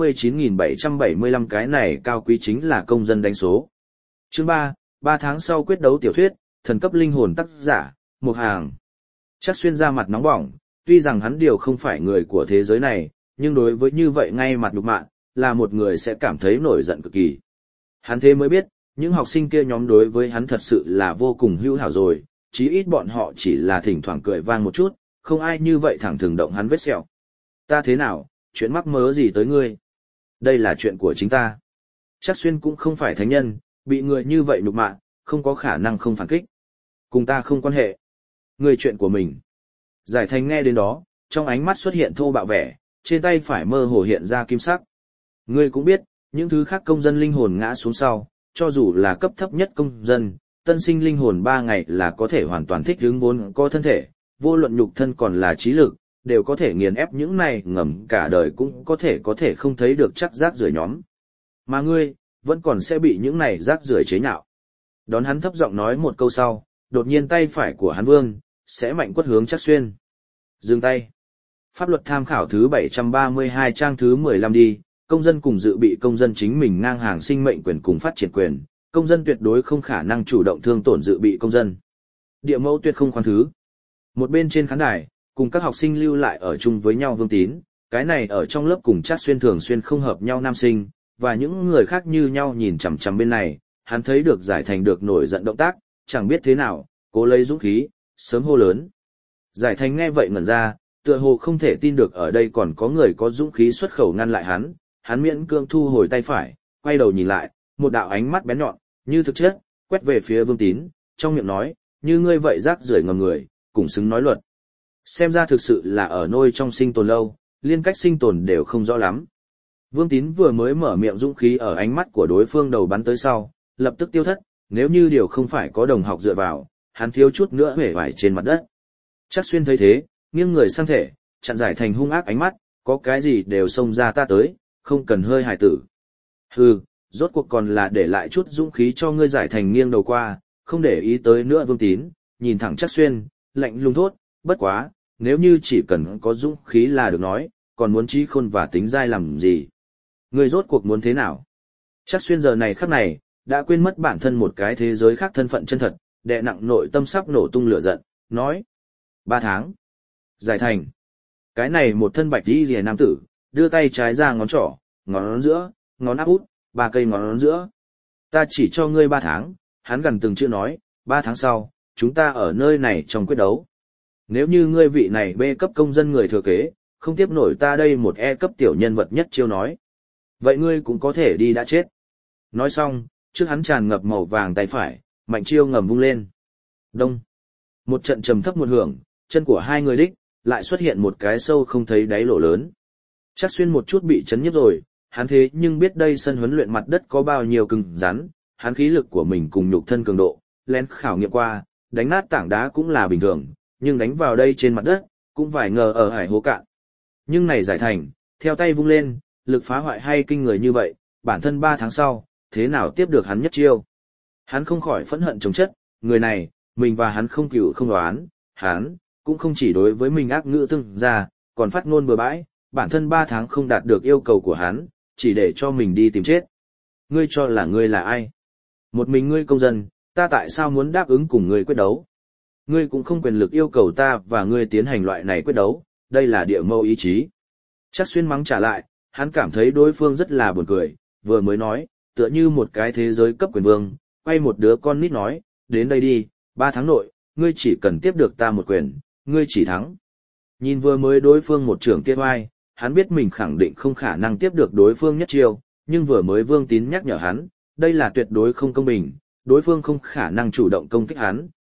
B49775 cái này cao quý chính là công dân đánh số. Chương 3, 3 tháng sau quyết đấu tiểu thuyết, thần cấp linh hồn tác giả, Một Hàng. Chắc xuyên ra mặt nóng bỏng, tuy rằng hắn điều không phải người của thế giới này, nhưng đối với như vậy ngay mặt nhục mạ, là một người sẽ cảm thấy nổi giận cực kỳ. Hắn thế mới biết, những học sinh kia nhóm đối với hắn thật sự là vô cùng hữu hảo rồi, chí ít bọn họ chỉ là thỉnh thoảng cười vang một chút, không ai như vậy thẳng thừng động hắn vết sẹo. Ta thế nào, chuyện mắc mớ gì tới ngươi? Đây là chuyện của chính ta. Chắc xuyên cũng không phải thánh nhân, bị người như vậy nhục mạ, không có khả năng không phản kích. Cùng ta không quan hệ. Ngươi chuyện của mình. Giải Thành nghe đến đó, trong ánh mắt xuất hiện thô bạo vẻ, trên tay phải mơ hồ hiện ra kim sắc. Ngươi cũng biết, những thứ khác công dân linh hồn ngã xuống sau, cho dù là cấp thấp nhất công dân, tân sinh linh hồn 3 ngày là có thể hoàn toàn thích ứng vốn có thân thể, vô luận nhục thân còn là trí lực, đều có thể nghiền ép những này ngầm cả đời cũng có thể không thấy được chắc rác rưởi nhóm. Mà ngươi, vẫn còn sẽ bị những này rác rưởi chế nhạo. Đón hắn thấp giọng nói một câu sau, đột nhiên tay phải của hắn vương, sẽ mạnh quất hướng Chắc Xuyên. Dừng tay. Pháp luật tham khảo thứ 732 trang thứ 15 đi, công dân cùng dự bị công dân chính mình ngang hàng sinh mệnh quyền cùng phát triển quyền, công dân tuyệt đối không khả năng chủ động thương tổn dự bị công dân. Địa mẫu tuyệt không khoan thứ. Một bên trên khán đài, cùng các học sinh lưu lại ở chung với nhau Vương Tín, cái này ở trong lớp cùng Trác Xuyên thường xuyên không hợp nhau nam sinh, và những người khác như nhau nhìn chằm chằm bên này, hắn thấy được Giải Thành được nổi giận động tác, chẳng biết thế nào, cố lấy dũng khí, sớm hô lớn. Giải Thành nghe vậy ngẩn ra, tựa hồ không thể tin được ở đây còn có người có dũng khí xuất khẩu ngăn lại hắn miễn cưỡng thu hồi tay phải, quay đầu nhìn lại, một đạo ánh mắt bén nhọn, như thực chất, quét về phía Vương Tín, trong miệng nói, như ngươi vậy rác rưởi ngầm người, cùng xứng nói luật. Xem ra thực sự là ở nôi trong sinh tồn lâu, liên cách sinh tồn đều không rõ lắm. Vương Tín vừa mới mở miệng dũng khí ở ánh mắt của đối phương đầu bắn tới sau, lập tức tiêu thất, nếu như điều không phải có đồng học dựa vào, hắn thiếu chút nữa huệ vải trên mặt đất. Chắc Xuyên thấy thế, nghiêng người sang thể, chặn Giải Thành hung ác ánh mắt, có cái gì đều xông ra ta tới, không cần hơi hài tử. Hừ, rốt cuộc còn là để lại chút dũng khí cho ngươi. Giải Thành nghiêng đầu qua, không để ý tới nữa Vương Tín, nhìn thẳng Chắc Xuyên, lạnh lùng thốt, bất quá, nếu như chỉ cần có dũng khí là được nói, còn muốn trí khôn và tính dai làm gì? Ngươi rốt cuộc muốn thế nào? Chắc Xuyên giờ này khắc này, đã quên mất bản thân một cái thế giới khác thân phận chân thật, đè nặng nội tâm sắp nổ tung lửa giận, nói. 3 tháng. Giải Thành. Cái này một thân bạch y rìa nam tử, đưa tay trái ra ngón trỏ, ngón giữa, ngón áp út, 3 cây ngón giữa. Ta chỉ cho ngươi 3 tháng, hắn gần từng chữ nói, 3 tháng sau, chúng ta ở nơi này trong quyết đấu. Nếu như ngươi vị này B cấp công dân người thừa kế, không tiếp nổi ta đây một E cấp tiểu nhân vật nhất chiêu nói. Vậy ngươi cũng có thể đi đã chết. Nói xong, trước hắn tràn ngập màu vàng tay phải, mạnh chiêu ngầm vung lên. Đông. Một trận trầm thấp một hưởng, chân của hai người đích, lại xuất hiện một cái sâu không thấy đáy lỗ lớn. Chắc Xuyên một chút bị chấn nhiếp rồi, hắn thế nhưng biết đây sân huấn luyện mặt đất có bao nhiêu cứng rắn, hắn khí lực của mình cùng nhục thân cường độ, lén khảo nghiệm qua, đánh nát tảng đá cũng là bình thường, nhưng đánh vào đây trên mặt đất, cũng phải ngờ ở hải hố cạn. Nhưng này Giải Thành, theo tay vung lên, lực phá hoại hay kinh người như vậy, bản thân 3 tháng sau, thế nào tiếp được hắn nhất chiêu. Hắn không khỏi phẫn hận chống chất, người này, mình và hắn không cựu không đoán, hắn, cũng không chỉ đối với mình ác ngữ tương ra, còn phát ngôn bừa bãi, bản thân 3 tháng không đạt được yêu cầu của hắn, chỉ để cho mình đi tìm chết. Ngươi cho là ngươi là ai? Một mình ngươi công dân, ta tại sao muốn đáp ứng cùng ngươi quyết đấu? Ngươi cũng không quyền lực yêu cầu ta và ngươi tiến hành loại này quyết đấu, đây là địa mâu ý chí. Chắc Xuyên mắng trả lại, hắn cảm thấy đối phương rất là buồn cười, vừa mới nói, tựa như một cái thế giới cấp quyền vương, quay một đứa con nít nói, đến đây đi, 3 tháng nội, ngươi chỉ cần tiếp được ta một quyền, ngươi chỉ thắng. Nhìn vừa mới đối phương một trưởng kia oai, hắn biết mình khẳng định không khả năng tiếp được đối phương nhất chiêu, nhưng vừa mới Vương Tín nhắc nhở hắn, đây là tuyệt đối không công bình, đối phương không khả năng chủ động công kích hắn,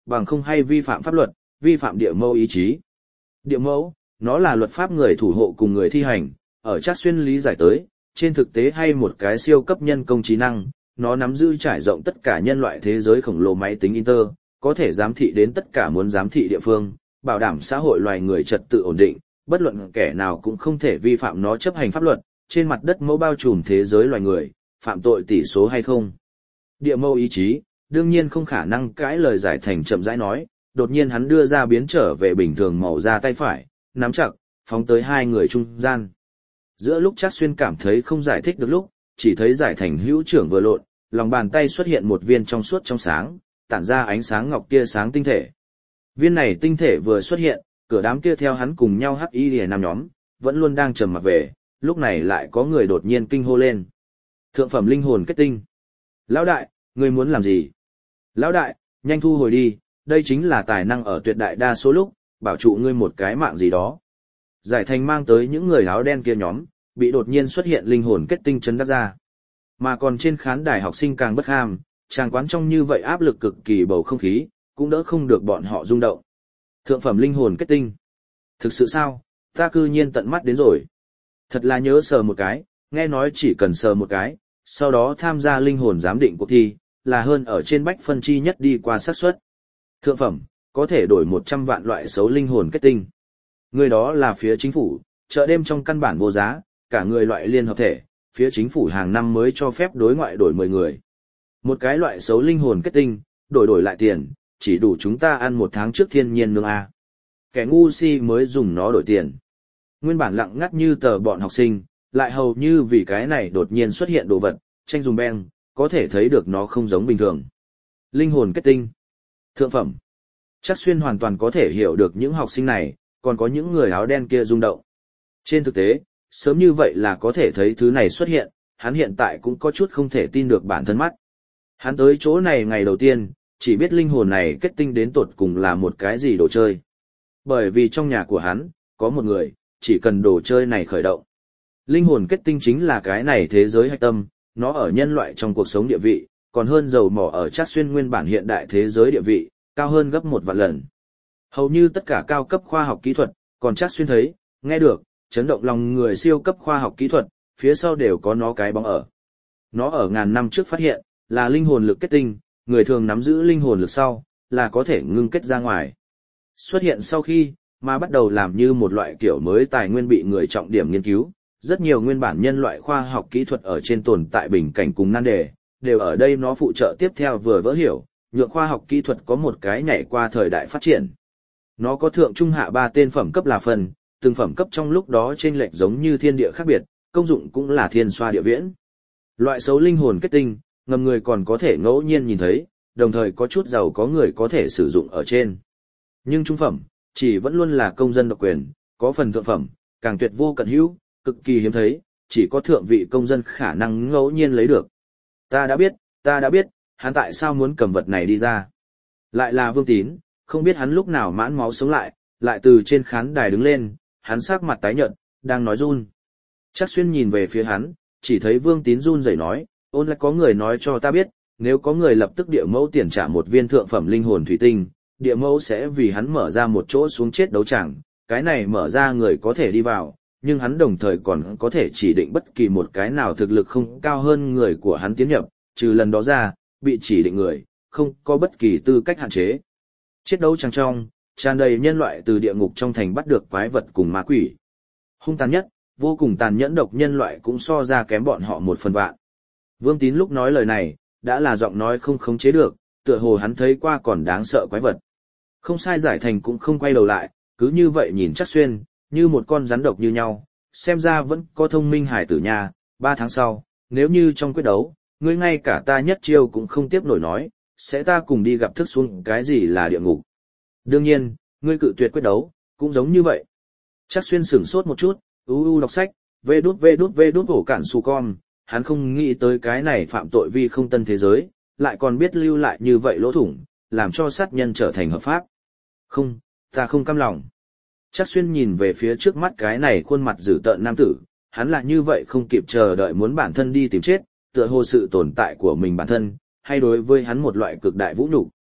bằng không hay vi phạm pháp luật, vi phạm địa mẫu ý chí. Địa mẫu, nó là luật pháp người thủ hộ cùng người thi hành, ở Trác Xuyên lý giải tới, trên thực tế hay một cái siêu cấp nhân công trí năng, nó nắm giữ trải rộng tất cả nhân loại thế giới khổng lồ máy tính Inter, có thể giám thị đến tất cả muốn giám thị địa phương, bảo đảm xã hội loài người trật tự ổn định, bất luận kẻ nào cũng không thể vi phạm nó chấp hành pháp luật, trên mặt đất mẫu bao trùm thế giới loài người, phạm tội tỷ số hay không. Địa mẫu ý chí, đương nhiên không khả năng cãi lời giải thành chậm rãi nói, đột nhiên hắn đưa ra biến trở về bình thường màu da tay phải, nắm chặt, phóng tới hai người trung gian. Giữa lúc Trác Xuyên cảm thấy không giải thích được lúc, chỉ thấy giải thành hữu trưởng vừa lộn, lòng bàn tay xuất hiện một viên trong suốt trong sáng, tản ra ánh sáng ngọc tia sáng tinh thể. Viên này tinh thể vừa xuất hiện, cửa đám kia theo hắn cùng nhau hắc y lìa nam nhóm, vẫn luôn đang trầm mặc về, lúc này lại có người đột nhiên kinh hô lên. Thượng phẩm linh hồn kết tinh. Lão đại, ngươi muốn làm gì? Lão đại, nhanh thu hồi đi, đây chính là tài năng ở tuyệt đại đa số lúc, bảo trụ ngươi một cái mạng gì đó. Giải thành mang tới những người áo đen kia nhóm, bị đột nhiên xuất hiện linh hồn kết tinh chấn đắc ra. Mà còn trên khán đài học sinh càng bất ham, tràng quán trong như vậy áp lực cực kỳ bầu không khí, cũng đỡ không được bọn họ rung động. Thượng phẩm linh hồn kết tinh. Thực sự sao, ta cư nhiên tận mắt đến rồi. Thật là nhớ sờ một cái, nghe nói chỉ cần sờ một cái, sau đó tham gia linh hồn giám định cuộc thi, là hơn ở trên bách phân chi nhất đi qua xác suất. Thượng phẩm, có thể đổi 100 vạn loại xấu linh hồn kết tinh. Người đó là phía chính phủ, chợ đêm trong căn bản vô giá, cả người loại liên hợp thể, phía chính phủ hàng năm mới cho phép đối ngoại đổi 10 người. Một cái loại xấu linh hồn kết tinh, đổi lại tiền, chỉ đủ chúng ta ăn một tháng trước thiên nhiên nương A. Kẻ ngu si mới dùng nó đổi tiền. Nguyên bản lặng ngắt như tờ bọn học sinh, lại hầu như vì cái này đột nhiên xuất hiện đồ vật, tranh dùng beng, có thể thấy được nó không giống bình thường. Linh hồn kết tinh. Thượng phẩm. Trác Xuyên hoàn toàn có thể hiểu được những học sinh này, còn có những người áo đen kia rung động. Trên thực tế, sớm như vậy là có thể thấy thứ này xuất hiện, hắn hiện tại cũng có chút không thể tin được bản thân mắt. Hắn tới chỗ này ngày đầu tiên, chỉ biết linh hồn này kết tinh đến tột cùng là một cái gì đồ chơi. Bởi vì trong nhà của hắn, có một người, chỉ cần đồ chơi này khởi động. Linh hồn kết tinh chính là cái này thế giới hạch tâm, nó ở nhân loại trong cuộc sống địa vị, còn hơn dầu mỏ ở Trác Xuyên nguyên bản hiện đại thế giới địa vị, cao hơn gấp 1 vạn lần. Hầu như tất cả cao cấp khoa học kỹ thuật, còn Trác Xuyên thấy, nghe được, chấn động lòng người siêu cấp khoa học kỹ thuật, phía sau đều có nó cái bóng ở. Nó ở ngàn năm trước phát hiện, là linh hồn lực kết tinh, người thường nắm giữ linh hồn lực sau, là có thể ngưng kết ra ngoài. Xuất hiện sau khi, mà bắt đầu làm như một loại kiểu mới tài nguyên bị người trọng điểm nghiên cứu, rất nhiều nguyên bản nhân loại khoa học kỹ thuật ở trên tồn tại bình cảnh cùng nan đề, đều ở đây nó phụ trợ tiếp theo vừa vỡ hiểu, nhượng khoa học kỹ thuật có một cái nhảy qua thời đại phát triển. Nó có thượng trung hạ 3 tên phẩm cấp là phần, từng phẩm cấp trong lúc đó chênh lệch giống như thiên địa khác biệt, công dụng cũng là thiên xoa địa viễn. Loại xấu linh hồn kết tinh, ngầm người còn có thể ngẫu nhiên nhìn thấy, đồng thời có chút giàu có người có thể sử dụng ở trên. Nhưng trung phẩm, chỉ vẫn luôn là công dân độc quyền, có phần thượng phẩm, càng tuyệt vô cận hữu, cực kỳ hiếm thấy, chỉ có thượng vị công dân khả năng ngẫu nhiên lấy được. Ta đã biết, hắn tại sao muốn cầm vật này đi ra. Lại là Vương Tín, không biết hắn lúc nào mãn máu sống lại từ trên khán đài đứng lên, hắn sắc mặt tái nhợt, đang nói run. Trác Xuyên nhìn về phía hắn, chỉ thấy Vương Tín run rẩy nói, ôn lại có người nói cho ta biết, nếu có người lập tức địa mẫu tiền trả một viên thượng phẩm linh hồn thủy tinh, địa mẫu sẽ vì hắn mở ra một chỗ xuống chết đấu tràng, cái này mở ra người có thể đi vào, nhưng hắn đồng thời còn có thể chỉ định bất kỳ một cái nào thực lực không cao hơn người của hắn tiến nhập, trừ lần đó ra, bị chỉ định người, không có bất kỳ tư cách hạn chế. Chết đấu tràng trong, tràn đầy nhân loại từ địa ngục trong thành bắt được quái vật cùng ma quỷ. Hung tàn nhất, vô cùng tàn nhẫn độc nhân loại cũng so ra kém bọn họ 1/1000. Vương Tín lúc nói lời này, đã là giọng nói không khống chế được, tựa hồ hắn thấy qua còn đáng sợ quái vật. Không sai giải thành cũng không quay đầu lại, cứ như vậy nhìn Trác Xuyên, như một con rắn độc như nhau, xem ra vẫn có thông minh hải tử nha. 3 tháng sau, nếu như trong quyết đấu, ngươi ngay cả ta nhất chiêu cũng không tiếp nổi nói, sẽ ta cùng đi gặp thức xuống cái gì là địa ngục. Đương nhiên, ngươi cự tuyệt quyết đấu, cũng giống như vậy. Trác Xuyên sửng sốt một chút, đọc sách, vê đút ổ cản su con, hắn không nghĩ tới cái này phạm tội vi không tân thế giới, lại còn biết lưu lại như vậy lỗ thủng, làm cho sát nhân trở thành hợp pháp. Không, ta không cam lòng. Trác Xuyên nhìn về phía trước mắt cái này khuôn mặt dữ tợn nam tử, hắn là như vậy không kịp chờ đợi muốn bản thân đi tìm chết, tựa hồ sự tồn tại của mình bản thân, hay đối với hắn một loại cực đại vũ nhục.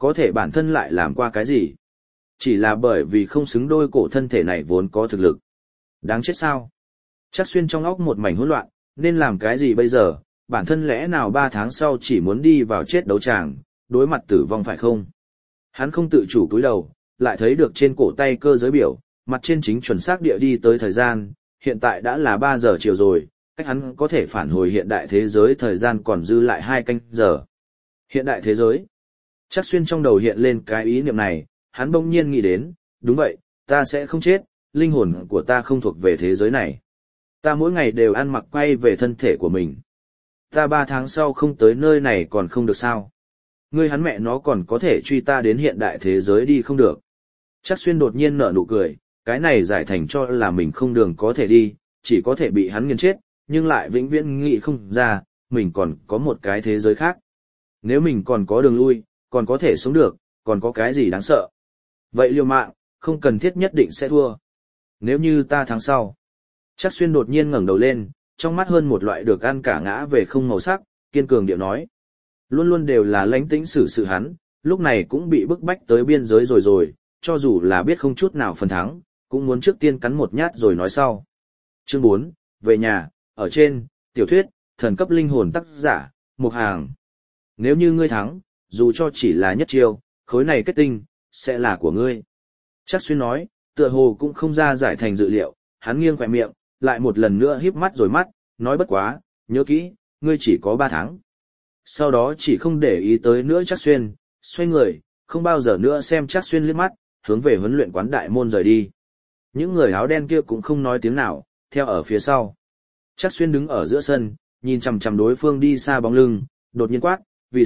có thể bản thân lại làm qua cái gì? Chỉ là bởi vì không xứng đôi cổ thân thể này vốn có thực lực. Đáng chết sao? Chắc xuyên trong óc một mảnh hỗn loạn, nên làm cái gì bây giờ? Bản thân lẽ nào 3 tháng sau chỉ muốn đi vào chết đấu tràng, đối mặt tử vong phải không? Hắn không tự chủ cúi đầu, lại thấy được trên cổ tay cơ giới biểu, mặt trên chính chuẩn xác địa đi tới thời gian, hiện tại đã là 3 giờ chiều rồi, cách hắn có thể phản hồi hiện đại thế giới thời gian còn dư lại 2 canh giờ. Hiện đại thế giới? Chắc xuyên trong đầu hiện lên cái ý niệm này, hắn bỗng nhiên nghĩ đến, đúng vậy, ta sẽ không chết, linh hồn của ta không thuộc về thế giới này. Ta mỗi ngày đều ăn mặc quay về thân thể của mình. Ta 3 tháng sau không tới nơi này còn không được sao? Ngươi hắn mẹ nó còn có thể truy ta đến hiện đại thế giới đi không được. Chắc xuyên đột nhiên nở nụ cười, cái này giải thành cho là mình không đường có thể đi, chỉ có thể bị hắn nghiền chết, nhưng lại vĩnh viễn nghĩ không ra, mình còn có một cái thế giới khác. Nếu mình còn có đường lui, còn có thể sống được, còn có cái gì đáng sợ. Vậy liều mạng, không cần thiết nhất định sẽ thua. Nếu như ta thắng sau. Chắc xuyên đột nhiên ngẩng đầu lên, trong mắt hơn một loại được ăn cả ngã về không màu sắc, kiên cường điệu nói. Luôn luôn đều là lãnh tĩnh xử sự hắn, lúc này cũng bị bức bách tới biên giới rồi, cho dù là biết không chút nào phần thắng, cũng muốn trước tiên cắn một nhát rồi nói sau. Chương 4, về nhà, ở trên, tiểu thuyết, thần cấp linh hồn tác giả, Mục Hàng. Nếu như ngươi thắng, dù cho chỉ là nhất chiêu, khối này kết tinh, sẽ là của ngươi. Chắc xuyên nói, tựa hồ cũng không ra giải thành dự liệu, hắn nghiêng khỏe miệng, lại một lần nữa híp mắt rồi mắt, nói bất quá, nhớ kỹ, ngươi chỉ có 3 tháng. Sau đó chỉ không để ý tới nữa Trác Xuyên, xoay người, không bao giờ nữa xem Trác Xuyên liếc mắt, hướng về huấn luyện quán đại môn rời đi. Những người áo đen kia cũng không nói tiếng nào, theo ở phía sau. Trác Xuyên đứng ở giữa sân, nhìn chằm chằm đối phương đi xa bóng lưng, đột nhiên quát,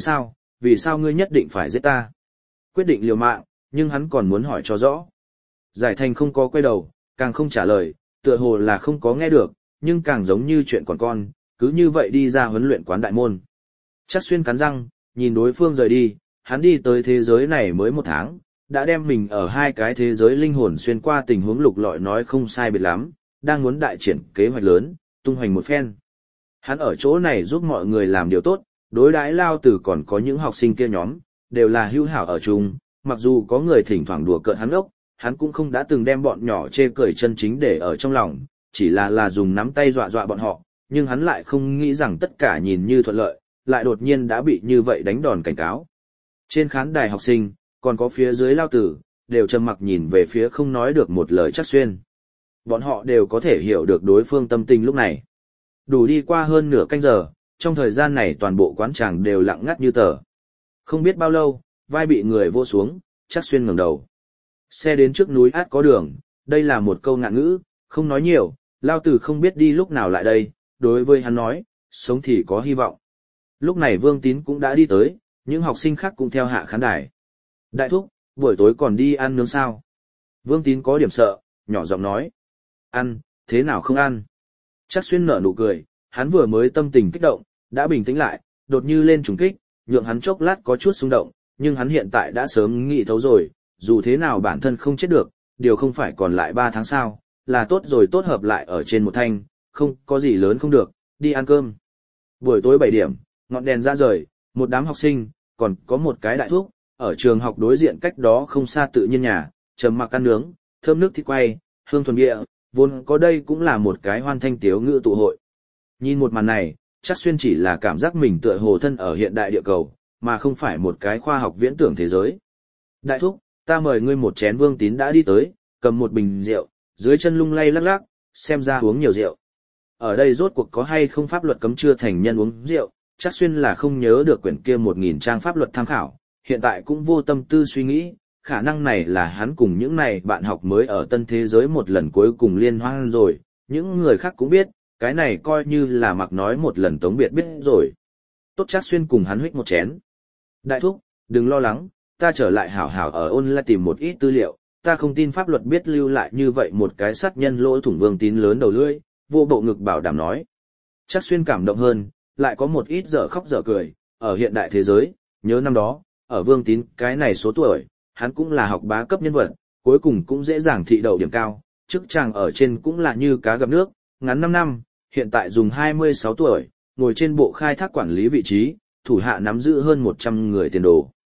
vì sao ngươi nhất định phải giết ta? Quyết định liều mạng, nhưng hắn còn muốn hỏi cho rõ. Giải Thành không có quay đầu, càng không trả lời, tựa hồ là không có nghe được, nhưng càng giống như chuyện còn con, cứ như vậy đi ra huấn luyện quán đại môn. Trác Xuyên cắn răng, nhìn đối phương rời đi, hắn đi tới thế giới này mới 1 tháng, đã đem mình ở 2 cái thế giới linh hồn xuyên qua tình huống lục lọi nói không sai biệt lắm, đang muốn đại triển kế hoạch lớn, tung hoành một phen. Hắn ở chỗ này giúp mọi người làm điều tốt, đối đãi Lao Tử còn có những học sinh kia nhóm, đều là hữu hảo ở chung, mặc dù có người thỉnh thoảng đùa cợt hắn ốc, hắn cũng không đã từng đem bọn nhỏ chê cười chân chính để ở trong lòng, chỉ là dùng nắm tay dọa dọa bọn họ, nhưng hắn lại không nghĩ rằng tất cả nhìn như thuận lợi, lại đột nhiên đã bị như vậy đánh đòn cảnh cáo. Trên khán đài học sinh, còn có phía dưới Lao Tử, đều trầm mặc nhìn về phía không nói được một lời Trác Xuyên. Bọn họ đều có thể hiểu được đối phương tâm tình lúc này. Đủ đi qua hơn nửa canh giờ, trong thời gian này toàn bộ quán tràng đều lặng ngắt như tờ. Không biết bao lâu, vai bị người vô xuống, Trác Xuyên ngẩng đầu. Xe đến trước núi át có đường, đây là một câu ngạn ngữ, không nói nhiều, Lao Tử không biết đi lúc nào lại đây, đối với hắn nói, sống thì có hy vọng. Lúc này Vương Tín cũng đã đi tới, những học sinh khác cũng theo hạ khán đài. Đại thúc, buổi tối còn đi ăn nướng sao? Vương Tín có điểm sợ, nhỏ giọng nói. Ăn, thế nào không ăn? Trác Xuyên nở nụ cười, hắn vừa mới tâm tình kích động, đã bình tĩnh lại, đột như lên trùng kích, nhượng hắn chốc lát có chút xung động, nhưng hắn hiện tại đã sớm nghĩ thấu rồi, dù thế nào bản thân không chết được, điều không phải còn lại 3 tháng sao, là tốt rồi tốt hợp lại ở trên một thanh, không có gì lớn không được, đi ăn cơm. Buổi tối 7 điểm, ngọn đèn ra rời, một đám học sinh, còn có một cái đại thúc, ở trường học đối diện cách đó không xa tự nhiên nhà, trầm mặc ăn nướng, thơm nước thịt quay, hương thuần địa, vốn có đây cũng là một cái hoan thanh tiếu ngữ tụ hội. Nhìn một màn này, Trác Xuyên chỉ là cảm giác mình tựa hồ thân ở hiện đại địa cầu, mà không phải một cái khoa học viễn tưởng thế giới. Đại thúc, ta mời ngươi một chén. Vương Tín đã đi tới, cầm một bình rượu, dưới chân lung lay lắc lắc, xem ra uống nhiều rượu. Ở đây rốt cuộc có hay không pháp luật cấm chưa thành nhân uống rượu, Trác Xuyên là không nhớ được quyển kia 1000 trang pháp luật tham khảo, hiện tại cũng vô tâm tư suy nghĩ, khả năng này là hắn cùng những này bạn học mới ở tân thế giới một lần cuối cùng liên hoan rồi, những người khác cũng biết, cái này coi như là mặc nói một lần tống biệt biết rồi. Tốt. Trác Xuyên cùng hắn huých một chén. Đại thúc, đừng lo lắng, ta trở lại hảo hảo ở online tìm một ít tư liệu, ta không tin pháp luật biết lưu lại như vậy một cái sát nhân lỗ thủng. Vương Tín lớn đầu lưỡi, vô bộ ngực bảo đảm nói. Trác Xuyên cảm động hơn, lại có một ít dở khóc dở cười, ở hiện đại thế giới, nhớ năm đó, ở Vương Tín cái này số tuổi, hắn cũng là học bá cấp nhân vật, cuối cùng cũng dễ dàng thị đậu điểm cao, chức chàng ở trên cũng là như cá gặp nước, ngắn 5 năm, hiện tại dùng 26 tuổi, ngồi trên bộ khai thác quản lý vị trí, thủ hạ nắm giữ hơn 100 người tiền đồ.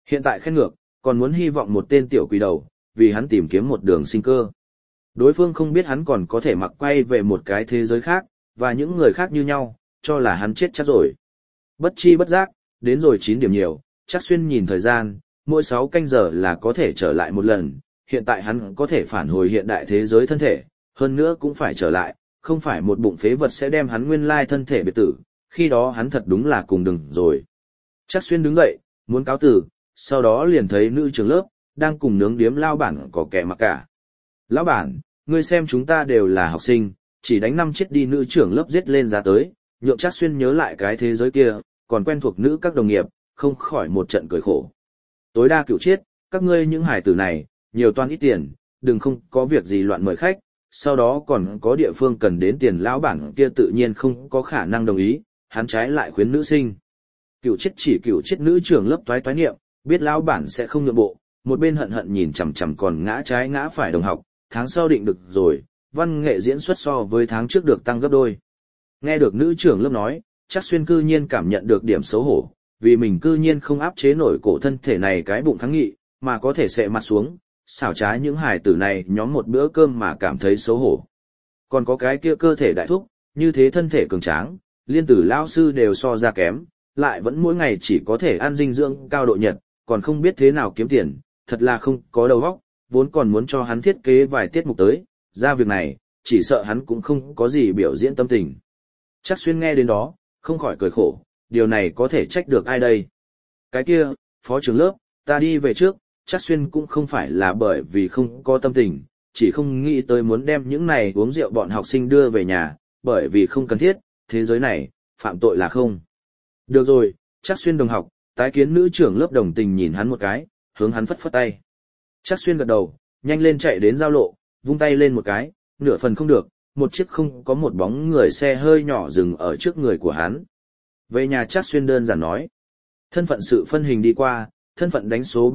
Hiện tại khen ngược, còn muốn hy vọng một tên tiểu quỷ đầu, vì hắn tìm kiếm một đường sinh cơ. Đối phương không biết hắn còn có thể mặc quay về một cái thế giới khác, và những người khác như nhau, cho là hắn chết chắc rồi. Bất chi bất giác, đến rồi 9 điểm nhiều, Trác Xuyên nhìn thời gian, mỗi 6 canh giờ là có thể trở lại một lần, hiện tại hắn có thể phản hồi hiện đại thế giới thân thể, hơn nữa cũng phải trở lại, không phải một bụng phế vật sẽ đem hắn nguyên lai thân thể biệt tử, khi đó hắn thật đúng là cùng đừng rồi. Trác Xuyên đứng dậy, muốn cáo từ, sau đó liền thấy nữ trưởng lớp, đang cùng nướng điếm lao bản có kẻ mặc cả. Lão bản, ngươi xem chúng ta đều là học sinh, chỉ đánh 5 chết đi nữ trưởng lớp giết lên ra tới, nhượng Trác Xuyên nhớ lại cái thế giới kia, còn quen thuộc nữ các đồng nghiệp, không khỏi một trận cười khổ. Tối đa cựu chết, các ngươi những hải tử này, nhiều toan ít tiền, đừng không có việc gì loạn mời khách, sau đó còn có địa phương cần đến tiền lão bản kia tự nhiên không có khả năng đồng ý, hắn trái lại khuyến nữ sinh. Cựu chết nữ trưởng lớp toái niệm, biết lão bản sẽ không nhượng bộ, một bên hận hận nhìn chằm chằm còn ngã trái ngã phải đồng học, tháng sau định được rồi, văn nghệ diễn xuất so với tháng trước được tăng gấp đôi. Nghe được nữ trưởng lớp nói, Trác Xuyên cư nhiên cảm nhận được điểm xấu hổ, vì mình cư nhiên không áp chế nổi cổ thân thể này cái bụng kháng nghị, mà có thể sệ mặt xuống, xảo trá những hài tử này nhóm một bữa cơm mà cảm thấy xấu hổ. Còn có cái kia cơ thể đại thúc, như thế thân thể cường tráng, liên tử lao sư đều so ra kém, lại vẫn mỗi ngày chỉ có thể ăn dinh dưỡng cao độ nhật, còn không biết thế nào kiếm tiền, thật là không có đầu óc, vốn còn muốn cho hắn thiết kế vài tiết mục tới, ra việc này, chỉ sợ hắn cũng không có gì biểu diễn tâm tình. Trác Xuyên nghe đến đó, không khỏi cười khổ, điều này có thể trách được ai đây? Cái kia, phó trưởng lớp, ta đi về trước, Trác Xuyên cũng không phải là bởi vì không có tâm tình, chỉ không nghĩ tới muốn đem những này uống rượu bọn học sinh đưa về nhà, bởi vì không cần thiết, thế giới này, phạm tội là không. Được rồi, Trác Xuyên đồng học, tái kiến nữ trưởng lớp đồng tình nhìn hắn một cái, hướng hắn phất phất tay. Trác Xuyên gật đầu, nhanh lên chạy đến giao lộ, vung tay lên một cái, nửa phần không được, một chiếc không có một bóng người xe hơi nhỏ dừng ở trước người của hắn. Về nhà Trác Xuyên đơn giản nói. Thân phận sự phân hình đi qua, thân phận đánh số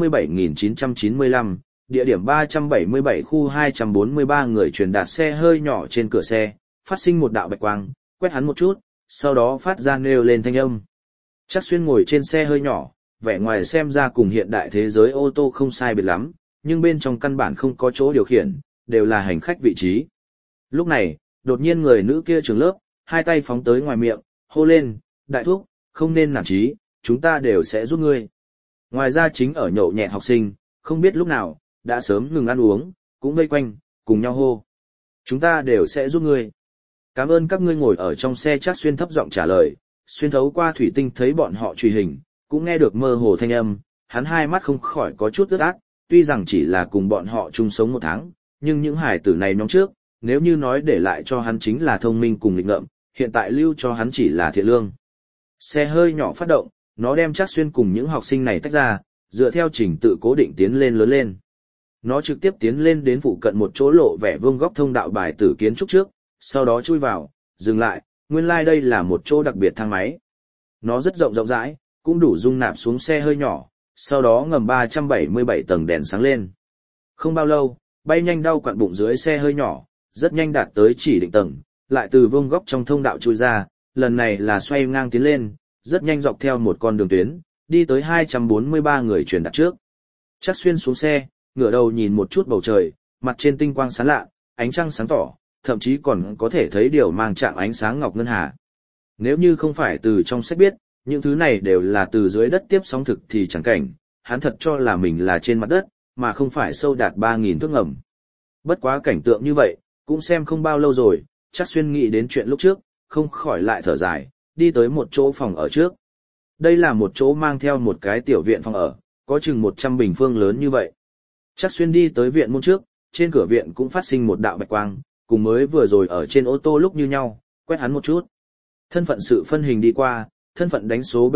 B47995, địa điểm 377 khu 243 người truyền đạt xe hơi nhỏ trên cửa xe, phát sinh một đạo bạch quang, quét hắn một chút, sau đó phát ra nêu lên thanh âm. Trác Xuyên ngồi trên xe hơi nhỏ, vẻ ngoài xem ra cùng hiện đại thế giới ô tô không sai biệt lắm, nhưng bên trong căn bản không có chỗ điều khiển, đều là hành khách vị trí. Lúc này, đột nhiên người nữ kia trường lớp, hai tay phóng tới ngoài miệng, hô lên, đại thúc, không nên nản chí, chúng ta đều sẽ giúp ngươi. Ngoài ra chính ở nhậu nhẹt học sinh, không biết lúc nào, đã sớm ngừng ăn uống, cũng vây quanh, cùng nhau hô. Chúng ta đều sẽ giúp ngươi. Cảm ơn các ngươi ngồi ở trong xe. Trác Xuyên thấp giọng trả lời, xuyên thấu qua thủy tinh thấy bọn họ truy hình, cũng nghe được mơ hồ thanh âm, hắn hai mắt không khỏi có chút ướt át, tuy rằng chỉ là cùng bọn họ chung sống 1 tháng, nhưng những hài tử này nhóm trước, nếu như nói để lại cho hắn chính là thông minh cùng lịch ngợm, hiện tại lưu cho hắn chỉ là thiện lương. Xe hơi nhỏ phát động, nó đem Trác Xuyên cùng những học sinh này tách ra, dựa theo trình tự cố định tiến lên lớn lên. Nó trực tiếp tiến lên đến phụ cận một chỗ lộ vẻ vuông góc thông đạo bài tử kiến trúc trước, sau đó chui vào, dừng lại, nguyên lai đây là một chỗ đặc biệt thang máy. Nó rất rộng rãi, cũng đủ dung nạp xuống xe hơi nhỏ, sau đó ngầm 377 tầng đèn sáng lên. Không bao lâu, bay nhanh đau quặn bụng dưới xe hơi nhỏ, rất nhanh đạt tới chỉ định tầng, lại từ vuông góc trong thông đạo chui ra, lần này là xoay ngang tiến lên, rất nhanh dọc theo một con đường tuyến, đi tới 243 người truyền đặt trước. Trác Xuyên xuống xe, ngửa đầu nhìn một chút bầu trời, mặt trên tinh quang sáng lạ, ánh trăng sáng tỏ, thậm chí còn có thể thấy điều mang trạng ánh sáng ngọc ngân hà. Nếu như không phải từ trong sách biết, những thứ này đều là từ dưới đất tiếp sóng thực thì chẳng cảnh, hắn thật cho là mình là trên mặt đất, mà không phải sâu đạt 3.000 thước ngầm. Bất quá cảnh tượng như vậy, cũng xem không bao lâu rồi, Trác Xuyên nghĩ đến chuyện lúc trước, không khỏi lại thở dài, đi tới một chỗ phòng ở trước. Đây là một chỗ mang theo một cái tiểu viện phòng ở, có chừng 100 bình phương lớn như vậy. Trác Xuyên đi tới viện môn trước, trên cửa viện cũng phát sinh một đạo bạch quang, cùng mới vừa rồi ở trên ô tô lúc như nhau, quét hắn một chút. Thân phận sự phân hình đi qua, thân phận đánh số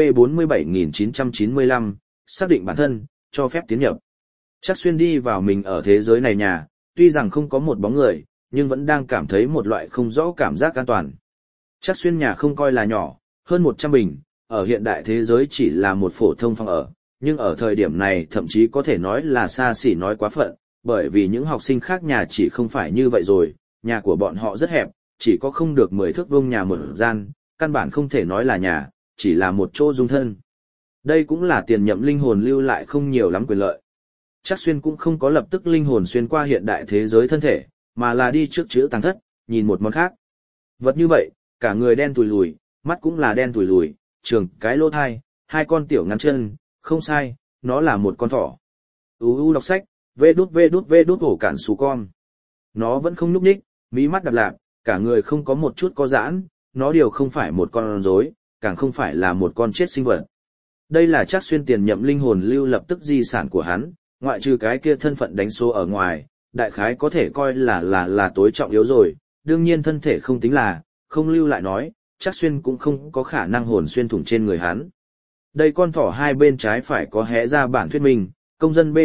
B47995, xác định bản thân, cho phép tiến nhập. Trác Xuyên đi vào mình ở thế giới này nhà, tuy rằng không có một bóng người, nhưng vẫn đang cảm thấy một loại không rõ cảm giác an toàn. Trác Xuyên nhà không coi là nhỏ, hơn 100 bình, ở hiện đại thế giới chỉ là một phổ thông phòng ở, nhưng ở thời điểm này thậm chí có thể nói là xa xỉ nói quá phận, bởi vì những học sinh khác nhà chỉ không phải như vậy rồi, nhà của bọn họ rất hẹp, chỉ có không được 10 thước vuông nhà một gian, căn bản không thể nói là nhà, chỉ là một chỗ dung thân. Đây cũng là tiền nhậm linh hồn lưu lại không nhiều lắm quyền lợi. Trác Xuyên cũng không có lập tức linh hồn xuyên qua hiện đại thế giới thân thể, mà là đi trước chữ tàng thất, nhìn một món khác. Vật như vậy, cả người đen tùi lùi, mắt cũng là đen tùi lùi, trường cái lỗ thai, hai con tiểu ngắn chân, không sai, nó là một con thỏ. Đọc sách, vê đút ổ cản xù con. Nó vẫn không nhúc nhích, mí mắt đạp lạp, cả người không có một chút có giãn, nó điều không phải một con rối, càng không phải là một con chết sinh vật. Đây là Trác Xuyên tiền nhậm linh hồn lưu lập tức di sản của hắn, ngoại trừ cái kia thân phận đánh số ở ngoài, đại khái có thể coi là tối trọng yếu rồi, đương nhiên thân thể không tính là, không lưu lại nói, Trác Xuyên cũng không có khả năng hồn xuyên thủng trên người hắn. Đây con thỏ hai bên trái phải có hé ra bản thuyết minh, công dân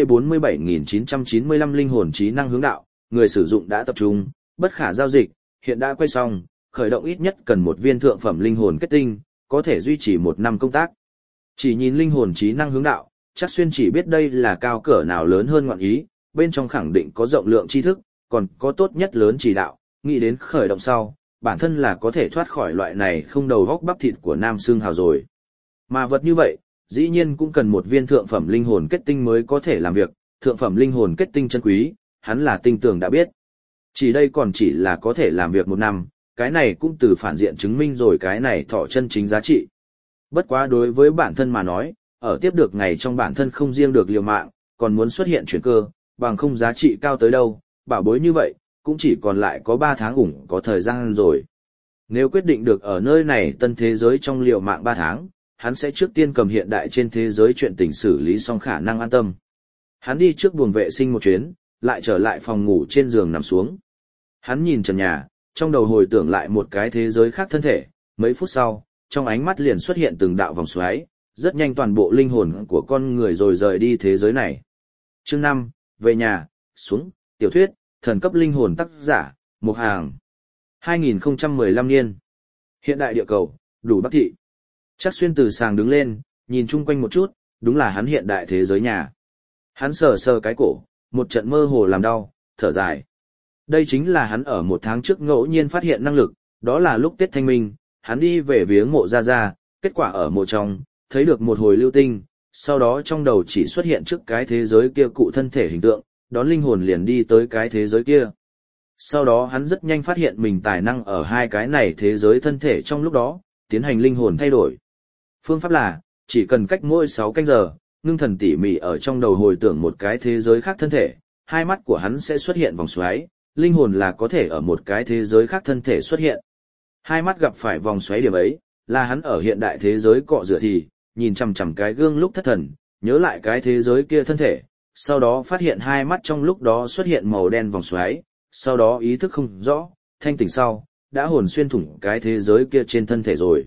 B47995 linh hồn trí năng hướng đạo, người sử dụng đã tập trung, bất khả giao dịch, hiện đã quay xong, khởi động ít nhất cần một viên thượng phẩm linh hồn kết tinh, có thể duy trì 1 năm công tác. Chỉ nhìn linh hồn trí năng hướng đạo, Trác Xuyên chỉ biết đây là cao cỡ nào lớn hơn ngọn ý, bên trong khẳng định có rộng lượng tri thức, còn có tốt nhất lớn chỉ đạo, nghĩ đến khởi động sau, bản thân là có thể thoát khỏi loại này không đầu góc bắp thịt của nam xương hào rồi. Mà vật như vậy, dĩ nhiên cũng cần một viên thượng phẩm linh hồn kết tinh mới có thể làm việc, thượng phẩm linh hồn kết tinh chân quý, hắn là tinh tường đã biết. Chỉ đây còn chỉ là có thể làm việc 1 năm, cái này cũng từ phản diện chứng minh rồi cái này thọ chân chính giá trị. Bất quá đối với bản thân mà nói, ở tiếp được ngày trong bản thân không riêng được liều mạng, còn muốn xuất hiện chuyển cơ, bằng không giá trị cao tới đâu, bảo bối như vậy, cũng chỉ còn lại có 3 tháng ủng có thời gian rồi. Nếu quyết định được ở nơi này tân thế giới trong liều mạng 3 tháng, hắn sẽ trước tiên cầm hiện đại trên thế giới chuyện tình xử lý xong khả năng an tâm. Hắn đi trước buồng vệ sinh một chuyến, lại trở lại phòng ngủ trên giường nằm xuống. Hắn nhìn trần nhà, trong đầu hồi tưởng lại một cái thế giới khác thân thể, mấy phút sau, trong ánh mắt liền xuất hiện từng đạo vòng xoáy, rất nhanh toàn bộ linh hồn của con người rồi rời đi thế giới này. Chương 5, về nhà, xuống, tiểu thuyết, thần cấp linh hồn tác giả, Mục Hàng. 2015 niên. Hiện đại địa cầu, đủ Bắc thị. Trác Xuyên từ sàng đứng lên, nhìn chung quanh một chút, đúng là hắn hiện đại thế giới nhà. Hắn sờ sờ cái cổ, một trận mơ hồ làm đau, thở dài. Đây chính là hắn ở 1 tháng trước ngẫu nhiên phát hiện năng lực, đó là lúc Tết Thanh Minh, hắn đi về viếng mộ Gia Gia, kết quả ở mộ trong, thấy được một hồi lưu tinh, sau đó trong đầu chỉ xuất hiện trước cái thế giới kia cụ thân thể hình tượng, đón linh hồn liền đi tới cái thế giới kia. Sau đó hắn rất nhanh phát hiện mình tài năng ở hai cái này thế giới thân thể trong lúc đó, tiến hành linh hồn thay đổi. Phương pháp là, chỉ cần cách mỗi 6 canh giờ, ngưng thần tỉ mỉ ở trong đầu hồi tưởng một cái thế giới khác thân thể, hai mắt của hắn sẽ xuất hiện vòng xoáy, linh hồn là có thể ở một cái thế giới khác thân thể xuất hiện. Hai mắt gặp phải vòng xoáy điểm ấy, là hắn ở hiện đại thế giới cọ rửa thì, nhìn chằm chằm cái gương lúc thất thần, nhớ lại cái thế giới kia thân thể, sau đó phát hiện hai mắt trong lúc đó xuất hiện màu đen vòng xoáy, sau đó ý thức không rõ, thanh tỉnh sau, đã hồn xuyên thủng cái thế giới kia trên thân thể rồi.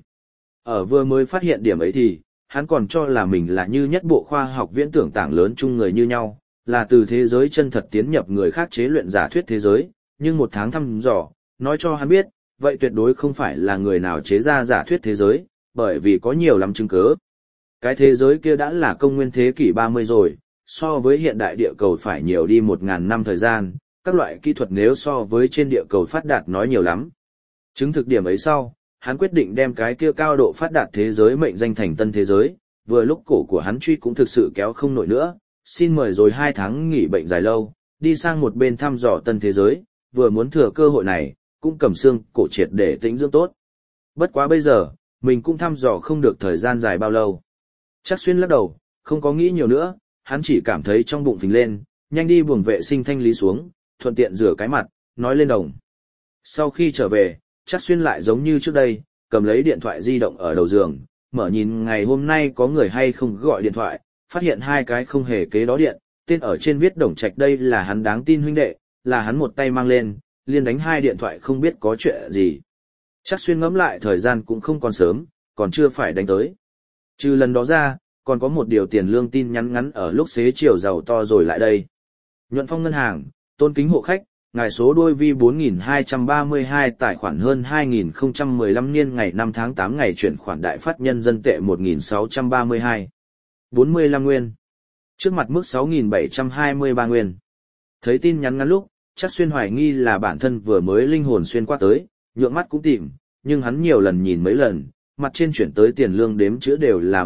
Ở vừa mới phát hiện điểm ấy thì, hắn còn cho là mình là như nhất bộ khoa học viễn tưởng tảng lớn chung người như nhau, là từ thế giới chân thật tiến nhập người khác chế luyện giả thuyết thế giới, nhưng 1 tháng thăm dò, nói cho hắn biết, vậy tuyệt đối không phải là người nào chế ra giả thuyết thế giới, bởi vì có nhiều lắm chứng cứ. Cái thế giới kia đã là công nguyên thế kỷ 30 rồi, so với hiện đại địa cầu phải nhiều đi 1000 năm thời gian, các loại kỹ thuật nếu so với trên địa cầu phát đạt nói nhiều lắm. Chứng thực điểm ấy sau, hắn quyết định đem cái kia cao độ phát đạt thế giới mệnh danh thành tân thế giới, vừa lúc cổ của hắn truy cũng thực sự kéo không nổi nữa, xin mời rồi 2 tháng nghỉ bệnh dài lâu, đi sang một bên thăm dò tân thế giới, vừa muốn thừa cơ hội này, cũng cầm xương cổ triệt để tĩnh dưỡng tốt. Bất quá bây giờ, mình cũng thăm dò không được thời gian dài bao lâu. Trác Xuyên lắc đầu, không có nghĩ nhiều nữa, hắn chỉ cảm thấy trong bụng phình lên, nhanh đi buồng vệ sinh thanh lý xuống, thuận tiện rửa cái mặt, nói lên đồng. Sau khi trở về, Trác Xuyên lại giống như trước đây, cầm lấy điện thoại di động ở đầu giường, mở nhìn ngày hôm nay có người hay không gọi điện thoại, phát hiện 2 cái không hề kế đó điện, tên ở trên viết Đồng Trạch đây là hắn đáng tin huynh đệ, là hắn một tay mang lên, liên đánh 2 điện thoại không biết có chuyện gì. Trác Xuyên ngẫm lại thời gian cũng không còn sớm, còn chưa phải đánh tới. Trừ lần đó ra, còn có một điều tiền lương tin nhắn ngắn ở lúc xế chiều giàu to rồi lại đây. Nhuận Phong ngân hàng, tôn kính hộ khách, ngài số đuôi vi 4232 tài khoản hơn 2015 niên ngày 5 tháng 8 ngày chuyển khoản đại phát nhân dân tệ 1632. 45 nguyên. Trước mặt mức 6723 nguyên. Thấy tin nhắn ngắn lúc, Trác Xuyên hoài nghi là bản thân vừa mới linh hồn xuyên qua tới, nhượng mắt cũng tìm, nhưng hắn nhiều lần nhìn mấy lần, mặt trên chuyển tới tiền lương đếm chữa đều là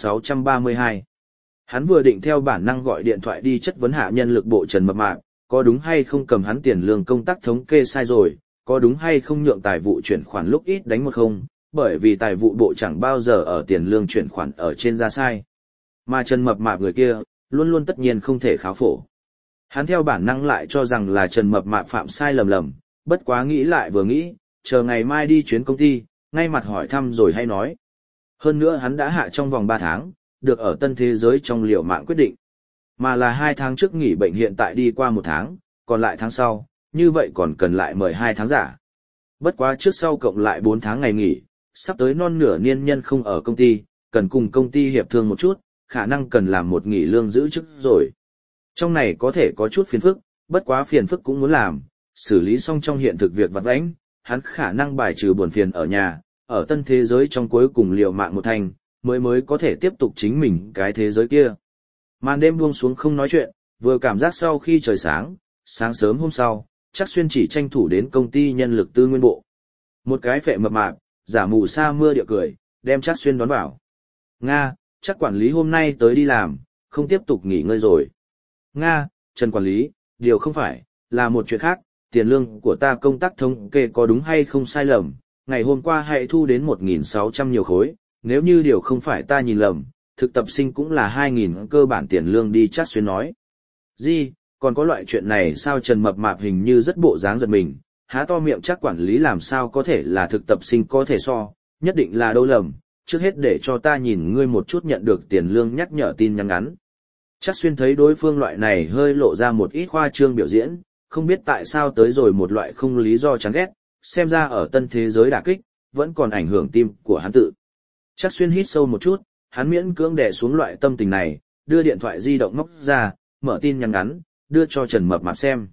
1.632. Hắn vừa định theo bản năng gọi điện thoại đi chất vấn hạ nhân lực bộ Trần Mập Mạp, có đúng hay không cầm hắn tiền lương công tác thống kê sai rồi, có đúng hay không nhượng tài vụ chuyển khoản lúc ít đánh một không, bởi vì tài vụ bộ chẳng bao giờ ở tiền lương chuyển khoản ở trên ra sai. Mà Trần Mập Mạp người kia, luôn luôn tất nhiên không thể kháo phổ. Hắn theo bản năng lại cho rằng là Trần Mập Mạp phạm sai lầm, bất quá nghĩ lại vừa nghĩ, chờ ngày mai đi chuyến công ty, ngay mặt hỏi thăm rồi hay nói. Hơn nữa hắn đã hạ trong vòng 3 tháng, được ở tân thế giới trong liều mạng quyết định. Mà là 2 tháng trước nghỉ bệnh hiện tại đi qua 1 tháng, còn lại tháng sau, như vậy còn cần lại mời 2 tháng giả. Bất quá trước sau cộng lại 4 tháng ngày nghỉ, sắp tới non nửa niên nhân không ở công ty, cần cùng công ty hiệp thương một chút, khả năng cần làm một nghỉ lương giữ chức rồi. Trong này có thể có chút phiền phức, bất quá phiền phức cũng muốn làm, xử lý xong trong hiện thực việc vặt vãnh, hắn khả năng bài trừ buồn phiền ở nhà, ở tân thế giới trong cuối cùng liều mạng một thành, mới có thể tiếp tục chính mình cái thế giới kia. Màn đêm buông xuống không nói chuyện, vừa cảm giác sau khi trời sáng, sáng sớm hôm sau, Trác Xuyên chỉ tranh thủ đến công ty nhân lực tư nguyên bộ. Một cái phệ mập mạp, giả mù sa mưa địa cười, đem Trác Xuyên đón vào. Nga, chắc quản lý hôm nay tới đi làm, không tiếp tục nghỉ ngơi rồi. Nga, Trần quản lý, điều không phải, là một chuyện khác, tiền lương của ta công tác thống kê có đúng hay không sai lầm, ngày hôm qua hãy thu đến 1.600 nhiều khối, nếu như điều không phải ta nhìn lầm, thực tập sinh cũng là 2.000 cơ bản tiền lương đi. Trác Xuyên nói. Gì, còn có loại chuyện này sao? Trần Mập Mạp hình như rất bộ dáng giật mình, há to miệng. Chắc quản lý làm sao có thể là thực tập sinh có thể so, nhất định là đâu lầm, trước hết để cho ta nhìn ngươi một chút. Nhận được tiền lương nhắc nhở tin nhắn ngắn. Trác Xuyên thấy đối phương loại này hơi lộ ra một ít khoa trương biểu diễn, không biết tại sao tới rồi một loại không lý do chán ghét, xem ra ở tân thế giới đả kích, vẫn còn ảnh hưởng tim của hắn tự. Trác Xuyên hít sâu một chút, hắn miễn cưỡng đè xuống loại tâm tình này, đưa điện thoại di động móc ra, mở tin nhắn ngắn, đưa cho Trần Mập Mạp xem.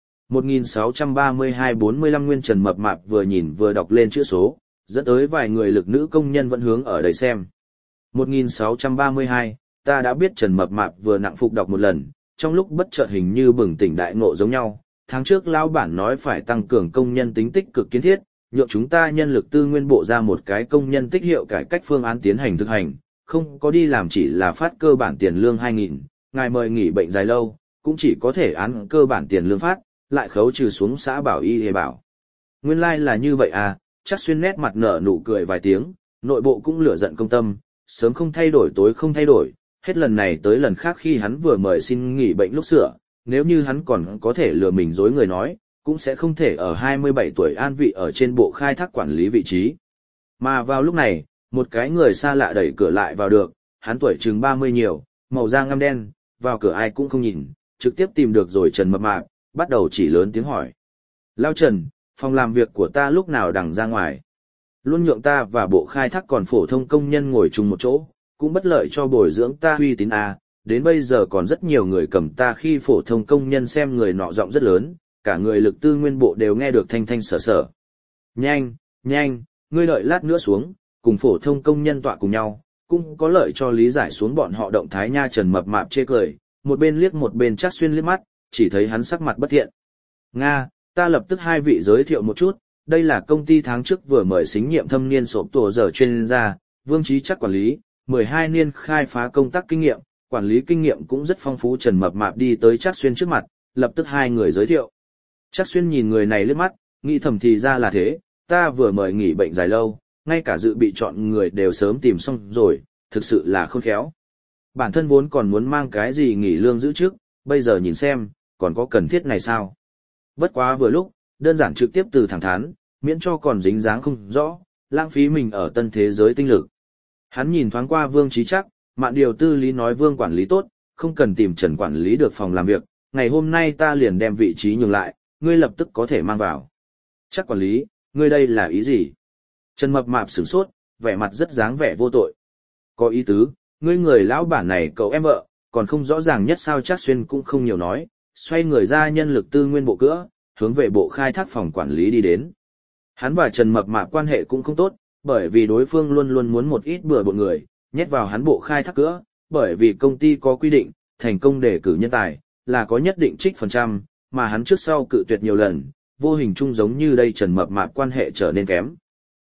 1.632-45 nguyên. Trần Mập Mạp vừa nhìn vừa đọc lên chữ số, dẫn tới vài người lực nữ công nhân vẫn hướng ở đây xem. 1.632, ta đã biết. Trần Mập Mạp vừa nặng phục đọc một lần, trong lúc bất chợt hình như bừng tỉnh đại ngộ giống nhau. Tháng trước lão bản nói phải tăng cường công nhân tính tích cực kiến thiết, nhượng chúng ta nhân lực tư nguyên bộ ra một cái công nhân tích hiệu cải cách phương án tiến hành thực hành, không có đi làm chỉ là phát cơ bản tiền lương 2.000, ngài mời nghỉ bệnh dài lâu, cũng chỉ có thể án cơ bản tiền lương phát, lại khấu trừ xuống xã bảo y hề bảo. Nguyên lai là như vậy à? Trác Xuyên nét mặt nở nụ cười vài tiếng, nội bộ cũng lửa giận công tâm, sớm không thay đổi tối không thay đổi, hết lần này tới lần khác khi hắn vừa mời xin nghỉ bệnh lúc sửa, nếu như hắn còn có thể lừa mình dối người nói, cũng sẽ không thể ở 27 tuổi an vị ở trên bộ khai thác quản lý vị trí. Mà vào lúc này, một cái người xa lạ đẩy cửa lại vào được, hắn tuổi chừng 30 nhiều, màu da ngăm đen, vào cửa ai cũng không nhìn, trực tiếp tìm được rồi Trần Mập Mạp, bắt đầu chỉ lớn tiếng hỏi. Lao Trần, phòng làm việc của ta lúc nào đằng ra ngoài? Luôn nhượng ta và bộ khai thác còn phổ thông công nhân ngồi chung một chỗ, cũng bất lợi cho bồi dưỡng ta uy tín à, đến bây giờ còn rất nhiều người cầm ta khi phổ thông công nhân xem. Người nọ giọng rất lớn, cả người lực tư nguyên bộ đều nghe được thanh thanh sở sở. Nhanh, nhanh, ngươi đợi lát nữa xuống, cùng phổ thông công nhân tọa cùng nhau, cũng có lợi cho lý giải xuống bọn họ động thái nha. Trần Mập Mạp chê cười, một bên liếc một bên Trác Xuyên liếc mắt, chỉ thấy hắn sắc mặt bất thiện. Nga, ta lập tức hai vị giới thiệu một chút, đây là công ty tháng trước vừa mời xính nhiệm thâm niên sộp tổ giờ chuyên gia, Vương Chí Trác quản lý, 12 niên khai phá công tác kinh nghiệm, quản lý kinh nghiệm cũng rất phong phú. Trần Mập Mạp đi tới Trác Xuyên trước mặt, lập tức hai người giới thiệu. Trác Xuyên nhìn người này liếc mắt, nghĩ thầm thì ra là thế, ta vừa mời nghỉ bệnh dài lâu, ngay cả dự bị chọn người đều sớm tìm xong rồi, thực sự là khôn khéo. Bản thân vốn còn muốn mang cái gì nghỉ lương giữ trước, bây giờ nhìn xem, còn có cần thiết này sao? Bất quá vừa lúc, đơn giản trực tiếp từ thẳng thắn, miễn cho còn dính dáng không rõ, lãng phí mình ở tân thế giới tinh lực. Hắn nhìn thoáng qua Vương Chí Trác, Mạn điều tư lý nói Vương quản lý tốt, không cần tìm Trần quản lý được phòng làm việc, ngày hôm nay ta liền đem vị trí nhường lại, ngươi lập tức có thể mang vào. Trác quản lý, ngươi đây là ý gì? Trần Mập Mạp sửng sốt, vẻ mặt rất dáng vẻ vô tội. Có ý tứ, ngươi người lão bản này cậu em vợ, còn không rõ ràng nhất sao? Trác Xuyên cũng không nhiều nói, xoay người ra nhân lực tư nguyên bộ cửa, hướng về bộ khai thác phòng quản lý đi đến. Hắn và Trần Mập Mạp quan hệ cũng không tốt, bởi vì đối phương luôn luôn muốn một ít bừa bộn người, nhét vào hắn bộ khai thác cửa, bởi vì công ty có quy định, thành công đề cử nhân tài, là có nhất định trích phần trăm, mà hắn trước sau cự tuyệt nhiều lần, vô hình chung giống như đây Trần Mập Mạp quan hệ trở nên kém.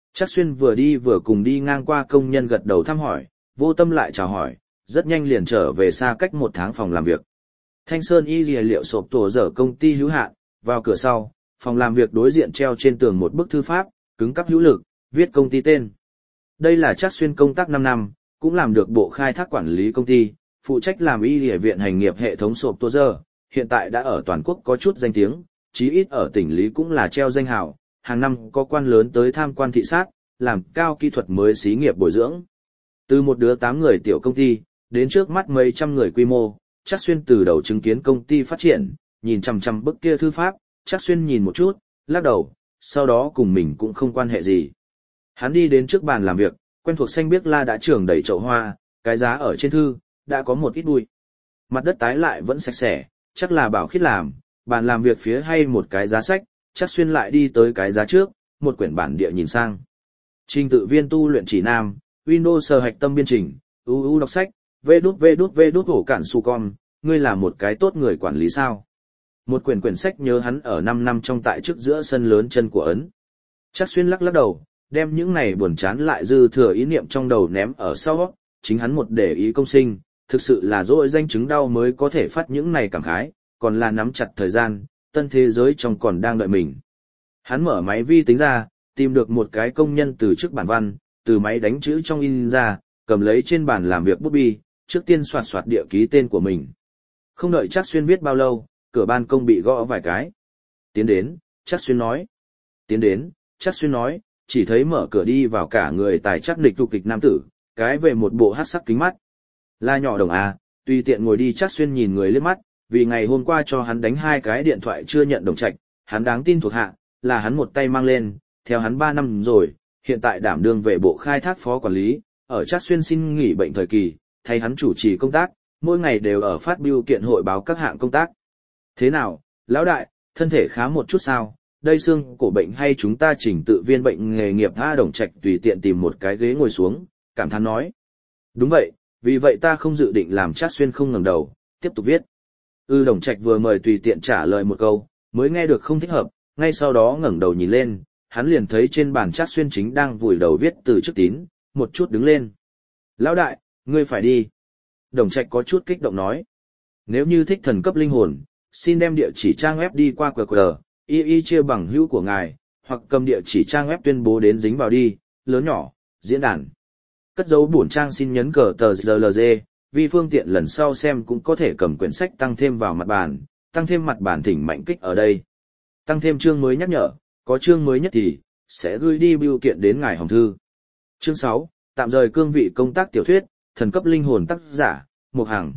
Trác Xuyên vừa đi vừa cùng đi ngang qua công nhân gật đầu thăm hỏi, vô tâm lại chào hỏi, rất nhanh liền trở về xa cách 1 tháng phòng làm việc. Thanh Sơn y liệu sộp tổ dở công ty hữu hạn, vào cửa sau, phòng làm việc đối diện treo trên tường một bức thư pháp, cứng cắp hữu lực, viết công ty tên. Đây là Trác Xuyên công tác 5 năm, cũng làm được bộ khai thác quản lý công ty, phụ trách làm y lìa viện hành nghiệp hệ thống sộp tổ dở, hiện tại đã ở toàn quốc có chút danh tiếng, chí ít ở tỉnh Lý cũng là treo danh hào, hàng năm có quan lớn tới tham quan thị sát, làm cao kỹ thuật mới xí nghiệp bồi dưỡng. Từ một đứa 8 người tiểu công ty, đến trước mắt mấy trăm người quy mô, Trác Xuyên từ đầu chứng kiến công ty phát triển, nhìn chằm chằm bức kia thư pháp, Trác Xuyên nhìn một chút, lắc đầu, sau đó cùng mình cũng không quan hệ gì. Hắn đi đến trước bàn làm việc, quen thuộc xanh biếc la đã trưởng đầy chậu hoa, cái giá ở trên thư, đã có một ít bụi. Mặt đất tái lại vẫn sạch sẽ, chắc là bảo khiết làm, bàn làm việc phía hay một cái giá sách, Trác Xuyên lại đi tới cái giá trước, một quyển bản địa nhìn sang. Trình tự viên tu luyện chỉ nam, Windows hạch tâm biên chỉnh, UU đọc sách, vđvđvđ hổ cản su con, ngươi là một cái tốt người quản lý sao. Một quyển sách nhớ hắn ở 5 năm trong tại trước giữa sân lớn chân của Ấn. Trác Xuyên lắc đầu, đem những này buồn chán lại dư thừa ý niệm trong đầu ném ở sau, chính hắn một để ý công sinh, thực sự là dỗi danh chứng đau mới có thể phát những này cảm khái, còn là nắm chặt thời gian, tân thế giới trong còn đang đợi mình. Hắn mở máy vi tính ra, tìm được một cái công nhân từ trước bản văn, từ máy đánh chữ trong in ra, cầm lấy trên bàn làm việc bút bi, trước tiên soạt soạt địa ký tên của mình. Không đợi Trác Xuyên viết bao lâu, cửa ban công bị gõ vài cái. Tiến đến, Trác Xuyên nói. Tiến đến, Trác Xuyên nói, chỉ thấy mở cửa đi vào cả người tài chắc địch tục kịch nam tử, cái về một bộ hắc sắc kính mắt. La nhỏ đồng à, tùy tiện ngồi đi. Trác Xuyên nhìn người liếc mắt, vì ngày hôm qua cho hắn đánh 2 cái điện thoại chưa nhận Đồng Trạch, hắn đáng tin thuộc hạ, là hắn một tay mang lên, theo hắn 3 năm rồi, hiện tại đảm đương về bộ khai thác phó quản lý, ở Trác Xuyên xin nghỉ bệnh thời kỳ, thay hắn chủ trì công tác, mỗi ngày đều ở phát bưu kiện hội báo các hạng công tác. Thế nào, lão đại, thân thể khá một chút sao? Đây xương cổ bệnh hay chúng ta chỉnh tự viên bệnh nghề nghiệp? Đồng Trạch tùy tiện tìm một cái ghế ngồi xuống, cảm thán nói. Đúng vậy, vì vậy ta không dự định làm. Trác Xuyên không ngẩng đầu, tiếp tục viết. Đồng Trạch vừa mời tùy tiện trả lời một câu, mới nghe được không thích hợp, ngay sau đó ngẩng đầu nhìn lên, hắn liền thấy trên bàn Trác Xuyên chính đang vùi đầu viết từ trước tín, một chút đứng lên. Lão đại, ngươi phải đi. Đồng Trạch có chút kích động nói. Nếu như thích thần cấp linh hồn, xin đem địa chỉ trang web đi qua QR, y chia bằng hữu của ngài, hoặc cầm địa chỉ trang web tuyên bố đến dính vào đi, lớn nhỏ, diễn đàn. Cất dấu bổn trang xin nhấn cờ tờ GLG, vì phương tiện lần sau xem cũng có thể cầm quyển sách tăng thêm vào mặt bàn, tăng thêm mặt bàn thỉnh mạnh kích ở đây. Tăng thêm chương mới nhắc nhở, có chương mới nhất thì sẽ gửi đi bưu kiện đến ngài hòm thư. Chương 6, tạm rời cương vị công tác tiểu thuyết, thần cấp linh hồn tác giả, Mục Hằng.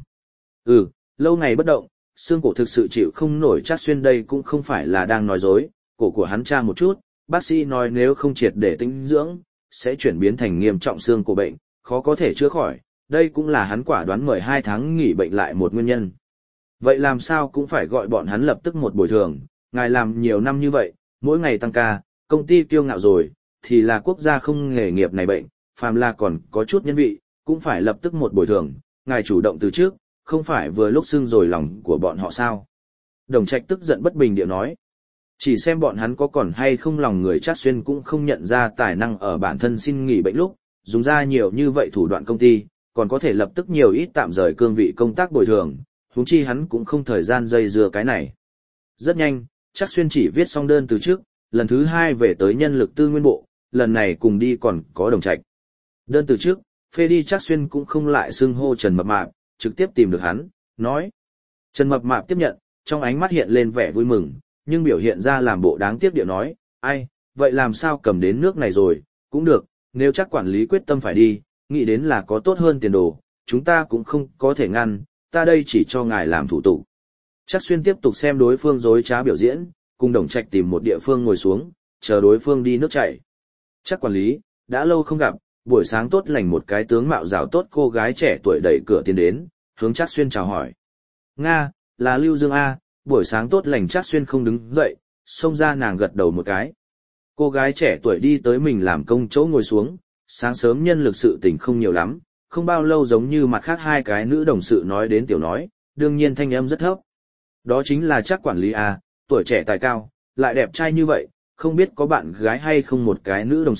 Lâu ngày bất động, xương cổ thực sự chịu không nổi. Trác Xuyên đây cũng không phải là đang nói dối, cổ của hắn tra một chút, bác sĩ nói nếu không triệt để tĩnh dưỡng, sẽ chuyển biến thành nghiêm trọng xương cổ bệnh, khó có thể chữa khỏi, đây cũng là hắn quả đoán mời 2 tháng nghỉ bệnh lại một nguyên nhân. Vậy làm sao cũng phải gọi bọn hắn lập tức một bồi thường, ngài làm nhiều năm như vậy, mỗi ngày tăng ca, công ty kiêu ngạo rồi, thì là quốc gia không nghề nghiệp này bệnh, phàm là còn có chút nhân vị, cũng phải lập tức một bồi thường, ngài chủ động từ trước, không phải vừa lúc xưng rồi lòng của bọn họ sao. Đồng Trạch tức giận bất bình điệu nói. Chỉ xem bọn hắn có còn hay không lòng người. Trác Xuyên cũng không nhận ra tài năng ở bản thân xin nghỉ bệnh lúc, dùng ra nhiều như vậy thủ đoạn công ty, còn có thể lập tức nhiều ít tạm rời cương vị công tác bồi thường, huống chi hắn cũng không thời gian dây dưa cái này. Rất nhanh, Trác Xuyên chỉ viết xong đơn từ trước, lần thứ 2 về tới nhân lực tư nguyên bộ, lần này cùng đi còn có Đồng Trạch. Đơn từ trước, phê đi. Trác Xuyên cũng không lại xưng hô Trần Mập Mạp, trực tiếp tìm được hắn, nói. Trần Mập Mạp tiếp nhận, trong ánh mắt hiện lên vẻ vui mừng, nhưng biểu hiện ra làm bộ đáng tiếc điệu nói, ai, vậy làm sao cầm đến nước này rồi, cũng được, nếu chắc quản lý quyết tâm phải đi, nghĩ đến là có tốt hơn tiền đồ, chúng ta cũng không có thể ngăn, ta đây chỉ cho ngài làm thủ tục. Trác Xuyên tiếp tục xem đối phương dối trá biểu diễn, cùng Đồng Trạch tìm một địa phương ngồi xuống, chờ đối phương đi nước chảy. Chắc quản lý, đã lâu không gặp, buổi sáng tốt lành. Một cái tướng mạo rào tốt cô gái trẻ tuổi đẩy cửa tiến đến, hướng Trác Xuyên chào hỏi. Nga, là Lưu Dương A. Buổi sáng tốt lành. Trác Xuyên không đứng dậy, xông ra nàng gật đầu một cái. Cô gái trẻ tuổi đi tới mình làm công chỗ ngồi xuống, sáng sớm nhân lực sự tình không nhiều lắm, không bao lâu giống như mặt khác 2 cái nữ đồng sự nói đến tiểu nói, đương nhiên thanh âm rất thấp. Đó chính là Trác quản lý A, tuổi trẻ tài cao, lại đẹp trai như vậy, không biết có bạn gái hay không. Một cái nữ đồng sự,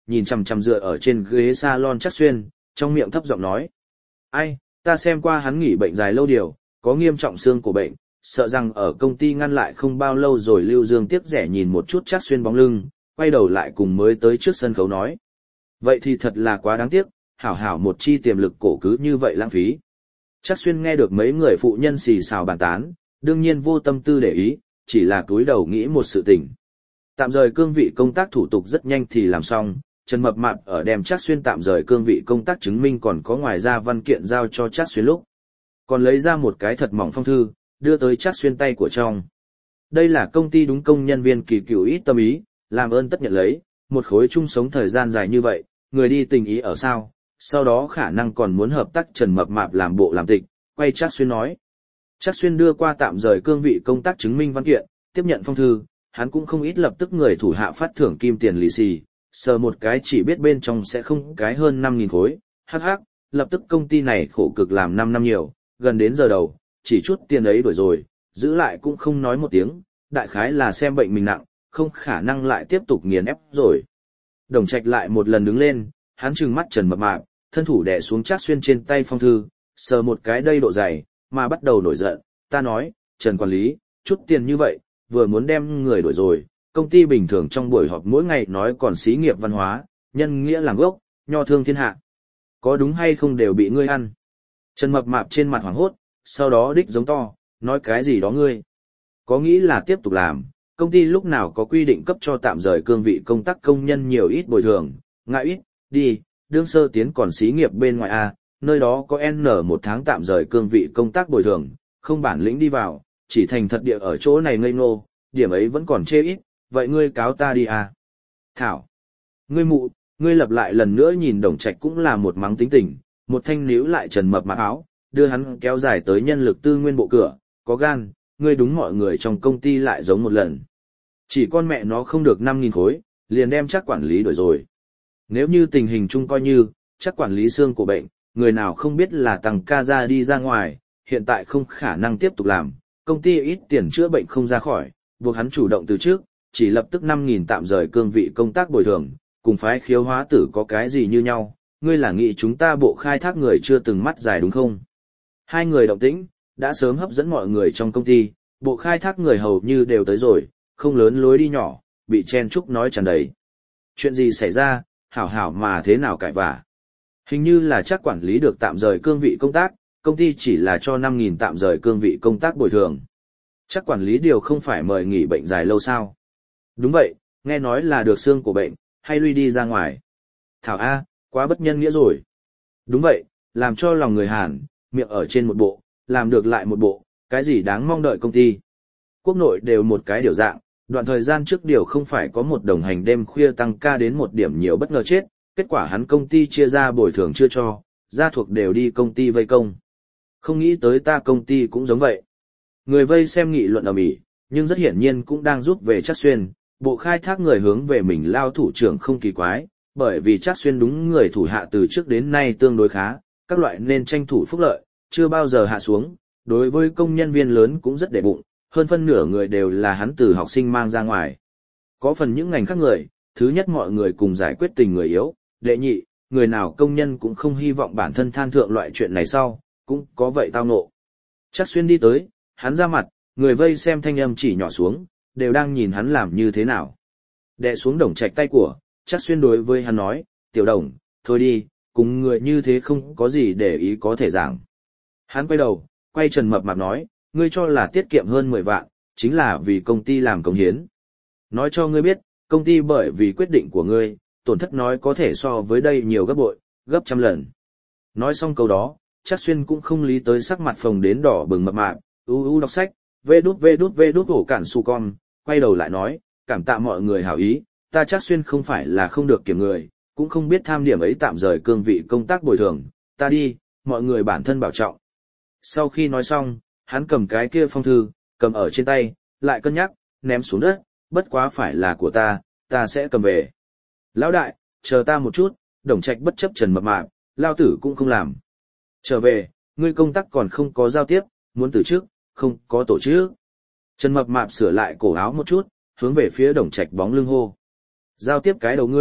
nhìn chằm chằm dựa ở trên ghế salon Trác Xuyên, trong miệng thấp giọng nói. Ai, ta xem qua hắn nghỉ bệnh dài lâu điều, có nghiêm trọng xương cổ bệnh, sợ rằng ở công ty ngăn lại không bao lâu rồi. Lưu Dương tiếc rẻ nhìn một chút Trác Xuyên bóng lưng, quay đầu lại cùng mới tới trước sân khấu nói. Vậy thì thật là quá đáng tiếc, hảo hảo một chi tiềm lực cổ cứ như vậy lãng phí. Trác Xuyên nghe được mấy người phụ nhân xì xào bàn tán, đương nhiên vô tâm tư để ý, chỉ là cúi đầu nghĩ một sự tình. Tạm rời cương vị công tác thủ tục rất nhanh thì làm xong, Trần Mập Mạp ở đem Trác Xuyên tạm rời cương vị công tác chứng minh còn có ngoài ra văn kiện giao cho Trác Xuyên lúc. Còn lấy ra một cái thật mỏng phong thư, đưa tới Trác Xuyên tay của trong. Đây là công ty đúng công nhân viên kỳ cựu ít tâm ý, làm ơn tất nhận lấy, một khối chung sống thời gian dài như vậy, người đi tình ý ở sao, sau đó khả năng còn muốn hợp tác. Trần Mập Mạp làm bộ làm tịch, quay Trác Xuyên nói. Trác Xuyên đưa qua tạm rời cương vị công tác chứng minh văn kiện, tiếp nhận phong thư, hắn cũng không ít lập tức người thủ hạ phát thưởng kim tiền lì xì, sờ một cái chỉ biết bên trong sẽ không cái hơn 5.000 khối, hắc hắc, lập tức công ty này khổ cực làm 5 năm nhiều, gần đến giờ đầu, chỉ chút tiền ấy đuổi rồi, giữ lại cũng không nói một tiếng, đại khái là xem bệnh mình nặng, không khả năng lại tiếp tục nghiền ép rồi. Đồng Trạch lại một lần đứng lên, hắn trừng mắt Trần Mập Mạp, thân thủ đè xuống Trác Xuyên trên tay phong thư, sờ một cái đây độ dày, mà bắt đầu nổi giận, ta nói, Trần quản lý, chút tiền như vậy, vừa muốn đem người đuổi rồi, công ty bình thường trong buổi họp mỗi ngày nói còn xí nghiệp văn hóa, nhân nghĩa làm gốc, nho thương thiên hạ. Có đúng hay không đều bị ngươi ăn. Trần Mập Mạp trên mặt hoảng hốt, sau đó đích giống to, nói cái gì đó ngươi. Có nghĩ là tiếp tục làm, công ty lúc nào có quy định cấp cho tạm rời cương vị công tác công nhân nhiều ít bồi thường, ngại ít, đi, đương sơ tiến còn xí nghiệp bên ngoài A, nơi đó có N một tháng tạm rời cương vị công tác bồi thường, không bản lĩnh đi vào, chỉ thành thật địa ở chỗ này ngây ngô, điểm ấy vẫn còn chê ít, vậy ngươi cáo ta đi à. Thảo, ngươi mụ, ngươi lặp lại lần nữa. Nhìn Đồng Trạch cũng là một mắng tính tình, một thanh níu lại Trần Mập Mạp áo, đưa hắn kéo dài tới nhân lực tư nguyên bộ cửa, có gan, ngươi đúng mọi người trong công ty lại giống một lần. Chỉ con mẹ nó không được 5.000 khối, liền đem Trác quản lý đổi rồi. Nếu như tình hình chung coi như, Trác quản lý xương của bệnh, người nào không biết là tăng ca ra đi ra ngoài, hiện tại không khả năng tiếp tục làm, công ty ít tiền chữa bệnh không ra khỏi, buộc hắn chủ động từ trước, chỉ lập tức 5.000 tạm rời cương vị công tác bồi thường, cùng phái khiếu hóa tử có cái gì như nhau, ngươi là nghĩ chúng ta bộ khai thác người chưa từng mắt dài đúng không? Hai người động tĩnh, đã sớm hấp dẫn mọi người trong công ty, bộ khai thác người hầu như đều tới rồi, không lớn lối đi nhỏ, bị chen chúc nói tràn đầy. Chuyện gì xảy ra, hảo hảo mà thế nào cãi vả? Hình như là Trác quản lý được tạm rời cương vị công tác, công ty chỉ là cho 5.000 tạm rời cương vị công tác bồi thường. Trác quản lý điều không phải mời nghỉ bệnh dài lâu sao? Đúng vậy, nghe nói là được xương của bệnh, hay lui đi ra ngoài. Thảo A, quá bất nhân nghĩa rồi. Đúng vậy, làm cho lòng người Hàn, miệng ở trên một bộ, làm được lại một bộ, cái gì đáng mong đợi công ty. Quốc nội đều một cái điều dạng, đoạn thời gian trước điều không phải có một đồng hành đêm khuya tăng ca đến một điểm nhiều bất ngờ chết, kết quả hắn công ty chia ra bồi thường chưa cho, gia thuộc đều đi công ty vây công. Không nghĩ tới ta công ty cũng giống vậy. Người vây xem nghị luận ầm ĩ, nhưng rất hiển nhiên cũng đang giúp về Trác Xuyên, bộ khai thác người hướng về mình lao thủ trưởng không kỳ quái, bởi vì Trác Xuyên đúng người thủ hạ từ trước đến nay tương đối khá, các loại nên tranh thủ phúc lợi, chưa bao giờ hạ xuống, đối với công nhân viên lớn cũng rất để bụng, hơn phân nửa người đều là hắn từ học sinh mang ra ngoài. Có phần những ngành khác người, thứ nhất mọi người cùng giải quyết tình người yếu, đệ nhị, người nào công nhân cũng không hy vọng bản thân than thượng loại chuyện này sau, cũng có vậy tao ngộ. Trác Xuyên đi tới, hắn ra mặt, người vây xem thanh âm chỉ nhỏ xuống, đều đang nhìn hắn làm như thế nào. Đè xuống Đồng Trạch tay của, Trác Xuyên đối với hắn nói, tiểu Đồng, thôi đi, cùng người như thế không có gì để ý có thể giảng. Hắn quay đầu, quay Trần Mập Mạp nói, ngươi cho là tiết kiệm hơn 10 vạn, chính là vì công ty làm cống hiến. Nói cho ngươi biết, công ty bởi vì quyết định của ngươi, tổn thất nói có thể so với đây nhiều gấp bội, gấp trăm lần. Nói xong câu đó, Trác Xuyên cũng không lý tới sắc mặt phồng đến đỏ bừng Mập Mạp, đọc sách, vê đút ổ cản su con, quay đầu lại nói, cảm tạ mọi người hảo ý, ta Trác Xuyên không phải là không được kiểm người, cũng không biết tham điểm ấy tạm rời cương vị công tác bồi thường, ta đi, mọi người bản thân bảo trọng. Sau khi nói xong, hắn cầm cái kia phong thư, cầm ở trên tay, lại cân nhắc, ném xuống đất, bất quá phải là của ta sẽ cầm về. Lão đại, chờ ta một chút, Đồng Trạch bất chấp Trần Mập Mạp, lao tử cũng không làm. Trở về, ngươi công tác còn không có giao tiếp, muốn từ trước, không có tổ chức. Trần Mập Mạp sửa lại cổ áo một chút, hướng về phía Đồng Trạch bóng lưng hô. Giao tiếp cái đầu ngươi,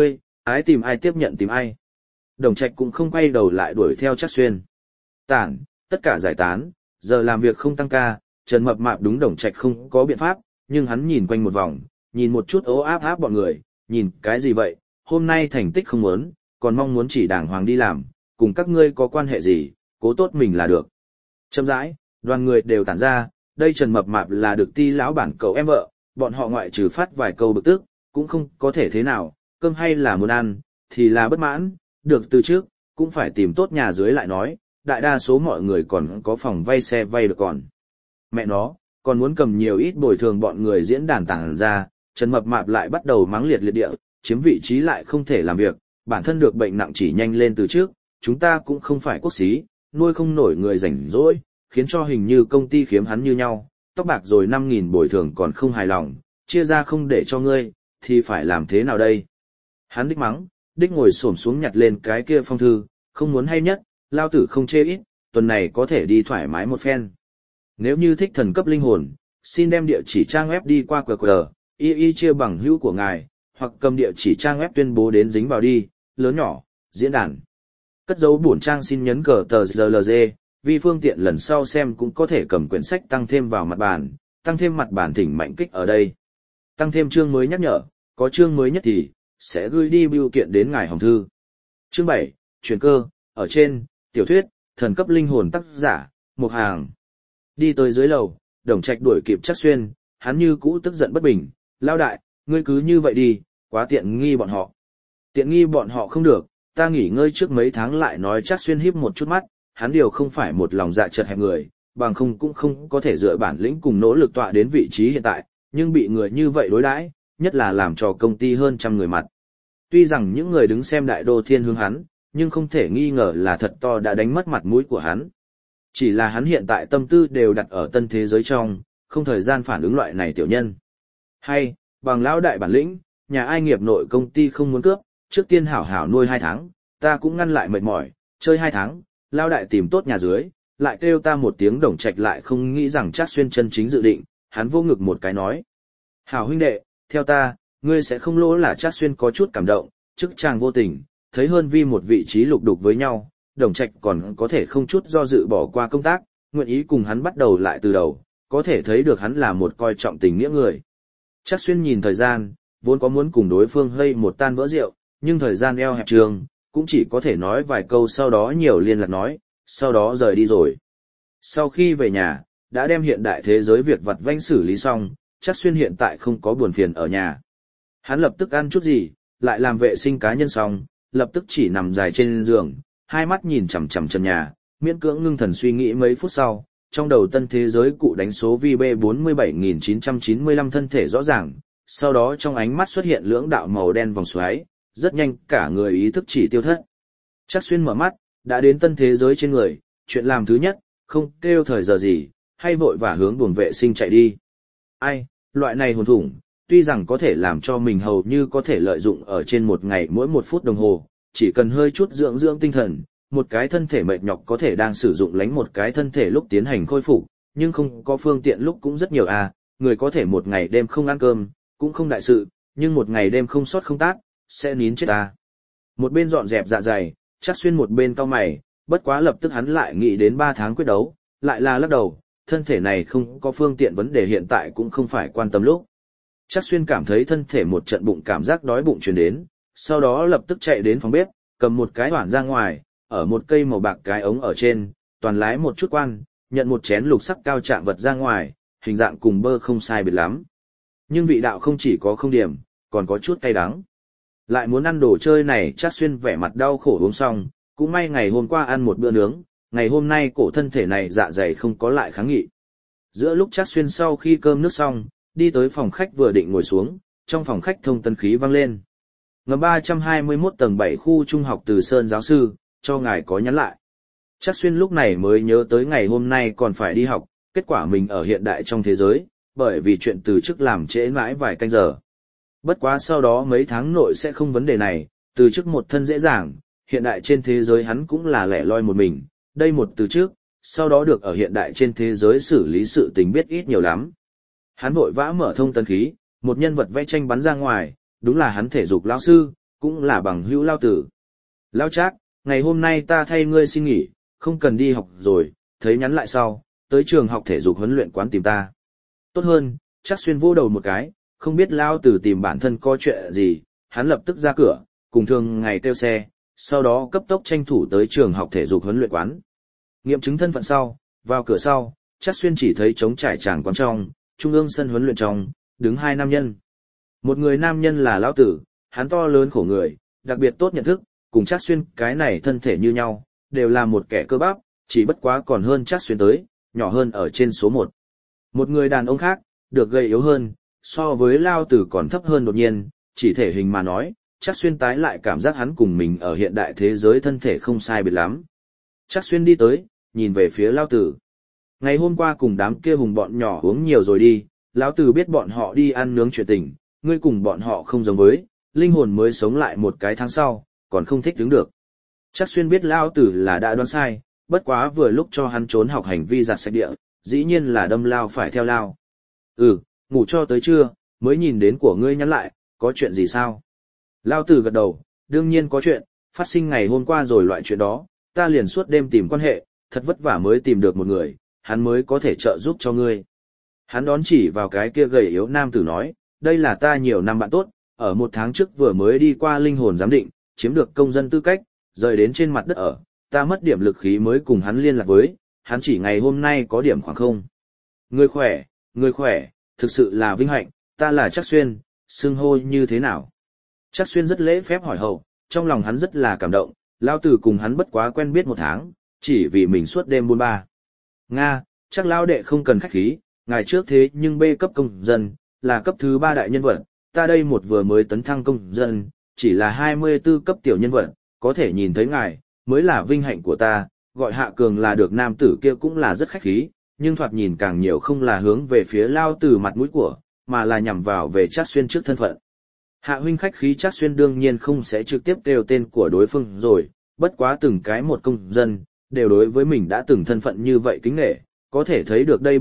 ái tìm ai tiếp nhận tìm ai. Đồng Trạch cũng không quay đầu lại đuổi theo Trác Xuyên. Tản, tất cả giải tán, giờ làm việc không tăng ca, Trần Mập Mạp đúng Đồng Trạch không có biện pháp, nhưng hắn nhìn quanh một vòng, nhìn một chút ố áp áp bọn người, nhìn cái gì vậy, hôm nay thành tích không muốn, còn mong muốn chỉ đàng hoàng đi làm, cùng các ngươi có quan hệ gì, cố tốt mình là được. Chậm rãi, đoàn người đều tản ra, đây Trần Mập Mạp là được Ti lão bản cậu em vợ, bọn họ ngoại trừ phát vài câu bực tức, cũng không có thể thế nào, cơm hay là muốn ăn, thì là bất mãn, được từ trước, cũng phải tìm tốt nhà dưới lại nói, đại đa số mọi người còn có phòng vay xe vay được còn. Mẹ nó, còn muốn cầm nhiều ít bồi thường bọn người diễn đàn tản ra, Trần Mập Mạp lại bắt đầu mắng liệt liệt địa, chiếm vị trí lại không thể làm việc, bản thân được bệnh nặng chỉ nhanh lên từ trước, chúng ta cũng không phải quốc xí, nuôi không nổi người rảnh rỗi, khiến cho hình như công ty khiếm hắn như nhau, tóc bạc rồi 5.000 bồi thường còn không hài lòng, chia ra không để cho ngươi, thì phải làm thế nào đây? Hắn đích mắng, đích ngồi xổm xuống nhặt lên cái kia phong thư, không muốn hay nhất, lao tử không chê ít, tuần này có thể đi thoải mái một phen. Nếu như thích thần cấp linh hồn, xin đem địa chỉ trang web đi qua QR, y chia bằng hữu của ngài, hoặc cầm địa chỉ trang web tuyên bố đến dính vào đi, lớn nhỏ, diễn đàn. Cất dấu bổn trang xin nhấn cờ tờ GLG, vì phương tiện lần sau xem cũng có thể cầm quyển sách tăng thêm vào mặt bàn, tăng thêm mặt bàn thỉnh mạnh kích ở đây. Tăng thêm chương mới nhắc nhở, có chương mới nhất thì sẽ gửi đi bưu kiện đến ngài hồng thư. Chương 7, chuyển cơ, ở trên, tiểu thuyết, thần cấp linh hồn tác giả, Mục Hàng. Đi tới dưới lầu, Đồng Trạch đuổi kịp Trác Xuyên, hắn như cũ tức giận bất bình, lao đại, ngươi cứ như vậy đi, quá tiện nghi bọn họ. Tiện nghi bọn họ không được, ta nghỉ ngơi trước mấy tháng lại nói. Trác Xuyên híp một chút mắt, hắn điều không phải một lòng dạ chật hẹp người, bằng không cũng không có thể dựa bản lĩnh cùng nỗ lực tọa đến vị trí hiện tại, nhưng bị người như vậy đối đãi, nhất là làm cho công ty hơn trăm người mặt. Tuy rằng những người đứng xem đại đô thiên hướng hắn, nhưng không thể nghi ngờ là thật to đã đánh mất mặt mũi của hắn. Chỉ là hắn hiện tại tâm tư đều đặt ở tân thế giới trong, không thời gian phản ứng loại này tiểu nhân. Hay, bằng lão đại bản lĩnh, nhà ai nghiệp nội công ty không muốn cướp, trước tiên hảo hảo nuôi 2 tháng, ta cũng ngăn lại mệt mỏi, chơi 2 tháng, lão đại tìm tốt nhà dưới, lại kêu ta một tiếng. Đồng Trạch lại không nghĩ rằng Trác Xuyên chân chính dự định, hắn vô ngực một cái nói. Hảo huynh đệ, theo ta, ngươi sẽ không lỗ. Là Trác Xuyên có chút cảm động, chức chàng vô tình, thấy hơn vi một vị trí lục đục với nhau, Đồng Trạch còn có thể không chút do dự bỏ qua công tác, nguyện ý cùng hắn bắt đầu lại từ đầu, có thể thấy được hắn là một coi trọng tình nghĩa người. Trác Xuyên nhìn thời gian, vốn có muốn cùng đối phương hơi một tan vỡ rượu, nhưng thời gian eo hẹp trường, cũng chỉ có thể nói vài câu sau đó nhiều liên lạc nói, sau đó rời đi rồi. Sau khi về nhà, đã đem hiện đại thế giới việc vặt vãnh xử lý xong, Trác Xuyên hiện tại không có buồn phiền ở nhà. Hắn lập tức ăn chút gì, lại làm vệ sinh cá nhân xong, lập tức chỉ nằm dài trên giường, hai mắt nhìn chằm chằm trần nhà, miễn cưỡng ngưng thần suy nghĩ mấy phút sau, trong đầu tân thế giới cụ đánh số VB47995 thân thể rõ ràng, sau đó trong ánh mắt xuất hiện lưỡng đạo màu đen vòng xoáy, rất nhanh cả người ý thức chỉ tiêu thất. Trác Xuyên mở mắt, đã đến tân thế giới trên người, chuyện làm thứ nhất, không kêu thời giờ gì, hay vội vã hướng buồng vệ sinh chạy đi. Ai, loại này hồn thủng, tuy rằng có thể làm cho mình hầu như có thể lợi dụng ở trên một ngày mỗi 1 phút đồng hồ, chỉ cần hơi chút dưỡng tinh thần, một cái thân thể mệt nhọc có thể đang sử dụng lánh một cái thân thể lúc tiến hành khôi phục, nhưng không có phương tiện lúc cũng rất nhiều à, người có thể một ngày đêm không ăn cơm, cũng không đại sự, nhưng một ngày đêm không sót không tát, sẽ nín chết à. Một bên dọn dẹp dạ dày, Trác Xuyên một bên cau mày, bất quá lập tức hắn lại nghĩ đến 3 tháng quyết đấu, lại là lắc đầu, thân thể này không có phương tiện, vấn đề hiện tại cũng không phải quan tâm lúc. Trác Xuyên cảm thấy thân thể một trận bụng cảm giác đói bụng truyền đến, sau đó lập tức chạy đến phòng bếp, cầm một cái hoản ra ngoài, ở một cây màu bạc cái ống ở trên, toàn lái một chút quan, nhận một chén lục sắc cao trạng vật ra ngoài, hình dạng cùng bơ không sai biệt lắm. Nhưng vị đạo không chỉ có không điểm, còn có chút cay đắng. Lại muốn ăn đồ chơi này, Trác Xuyên vẻ mặt đau khổ uống xong, cũng may ngày hôm qua ăn một bữa nướng, ngày hôm nay cổ thân thể này dạ dày không có lại kháng nghị. Giữa lúc Trác Xuyên sau khi cơm nước xong, đi tới phòng khách vừa định ngồi xuống, trong phòng khách thông tân khí vang lên. Ngầm 321 tầng 7 khu trung học Từ Sơn giáo sư, cho ngài có nhắn lại. Trác Xuyên lúc này mới nhớ tới ngày hôm nay còn phải đi học, kết quả mình ở hiện đại trong thế giới, bởi vì chuyện từ chức làm trễ mãi vài canh giờ. Bất quá sau đó mấy tháng nội sẽ không vấn đề này, từ chức một thân dễ dàng, hiện đại trên thế giới hắn cũng là lẻ loi một mình, đây một từ trước, sau đó được ở hiện đại trên thế giới xử lý sự tình biết ít nhiều lắm. Hắn vội vã mở thông tân khí, một nhân vật vẽ tranh bắn ra ngoài, đúng là hắn thể dục lão sư, cũng là bằng hữu Lao Tử. Lao Trác, ngày hôm nay ta thay ngươi xin nghỉ, không cần đi học rồi, thấy nhắn lại sau, tới trường học thể dục huấn luyện quán tìm ta. Tốt hơn, Trác Xuyên vô đầu một cái, không biết Lao Tử tìm bản thân có chuyện gì, hắn lập tức ra cửa, cùng thường ngày kêu xe, sau đó cấp tốc tranh thủ tới trường học thể dục huấn luyện quán. Nghiệm chứng thân phận sau, vào cửa sau, Trác Xuyên chỉ thấy trống trải tràng quán trong, trung ương sân huấn luyện trong, đứng hai nam nhân. Một người nam nhân là Lão Tử, hắn to lớn khổ người, đặc biệt tốt nhận thức, cùng Trác Xuyên cái này thân thể như nhau, đều là một kẻ cơ bắp, chỉ bất quá còn hơn Trác Xuyên tới, nhỏ hơn ở trên số 1. Một người đàn ông khác, được gầy yếu hơn, so với Lão Tử còn thấp hơn đột nhiên, chỉ thể hình mà nói, Trác Xuyên tái lại cảm giác hắn cùng mình ở hiện đại thế giới thân thể không sai biệt lắm. Trác Xuyên đi tới, nhìn về phía Lão Tử. Ngày hôm qua cùng đám kia hùng bọn nhỏ uống nhiều rồi đi, Lão Tử biết bọn họ đi ăn nướng chuyện tình, ngươi cùng bọn họ không giống với, linh hồn mới sống lại một cái tháng sau, còn không thích đứng được. Trác Xuyên biết Lão Tử là đã đoán sai, bất quá vừa lúc cho hắn trốn học hành vi giặt sạch địa, dĩ nhiên là đâm lao phải theo lao. Ngủ cho tới trưa, mới nhìn đến của ngươi nhắn lại, có chuyện gì sao? Lão Tử gật đầu, đương nhiên có chuyện, phát sinh ngày hôm qua rồi loại chuyện đó, ta liền suốt đêm tìm quan hệ, thật vất vả mới tìm được một người, hắn mới có thể trợ giúp cho ngươi. Hắn đón chỉ vào cái kia gầy yếu nam tử nói, đây là ta nhiều năm bạn tốt, ở 1 tháng trước vừa mới đi qua linh hồn giám định, chiếm được công dân tư cách, rời đến trên mặt đất ở, ta mất điểm lực khí mới cùng hắn liên lạc với, hắn chỉ ngày hôm nay có điểm khoảng không. Người khỏe, thực sự là vinh hạnh, ta là Trác Xuyên, xưng hô như thế nào? Trác Xuyên rất lễ phép hỏi hậu, trong lòng hắn rất là cảm động, Lão Tử cùng hắn bất quá quen biết 1 tháng, chỉ vì mình suốt đêm buôn ba. Nga, chắc Lão đệ không cần khách khí, ngày trước thế nhưng B cấp công dân, là cấp thứ 3 đại nhân vật, ta đây một vừa mới tấn thăng công dân, chỉ là 24 cấp tiểu nhân vật, có thể nhìn thấy ngài, mới là vinh hạnh của ta, gọi Hạ Cường là được nam tử kia cũng là rất khách khí, nhưng thoạt nhìn càng nhiều không là hướng về phía Lão Tử mặt mũi của, mà là nhằm vào về Trác Xuyên trước thân phận. Hạ huynh khách khí Trác Xuyên đương nhiên không sẽ trực tiếp kêu tên của đối phương rồi, bất quá từng cái một công dân, đều đối với mình đã từng thân phận như vậy kính nể, có thể thấy được đây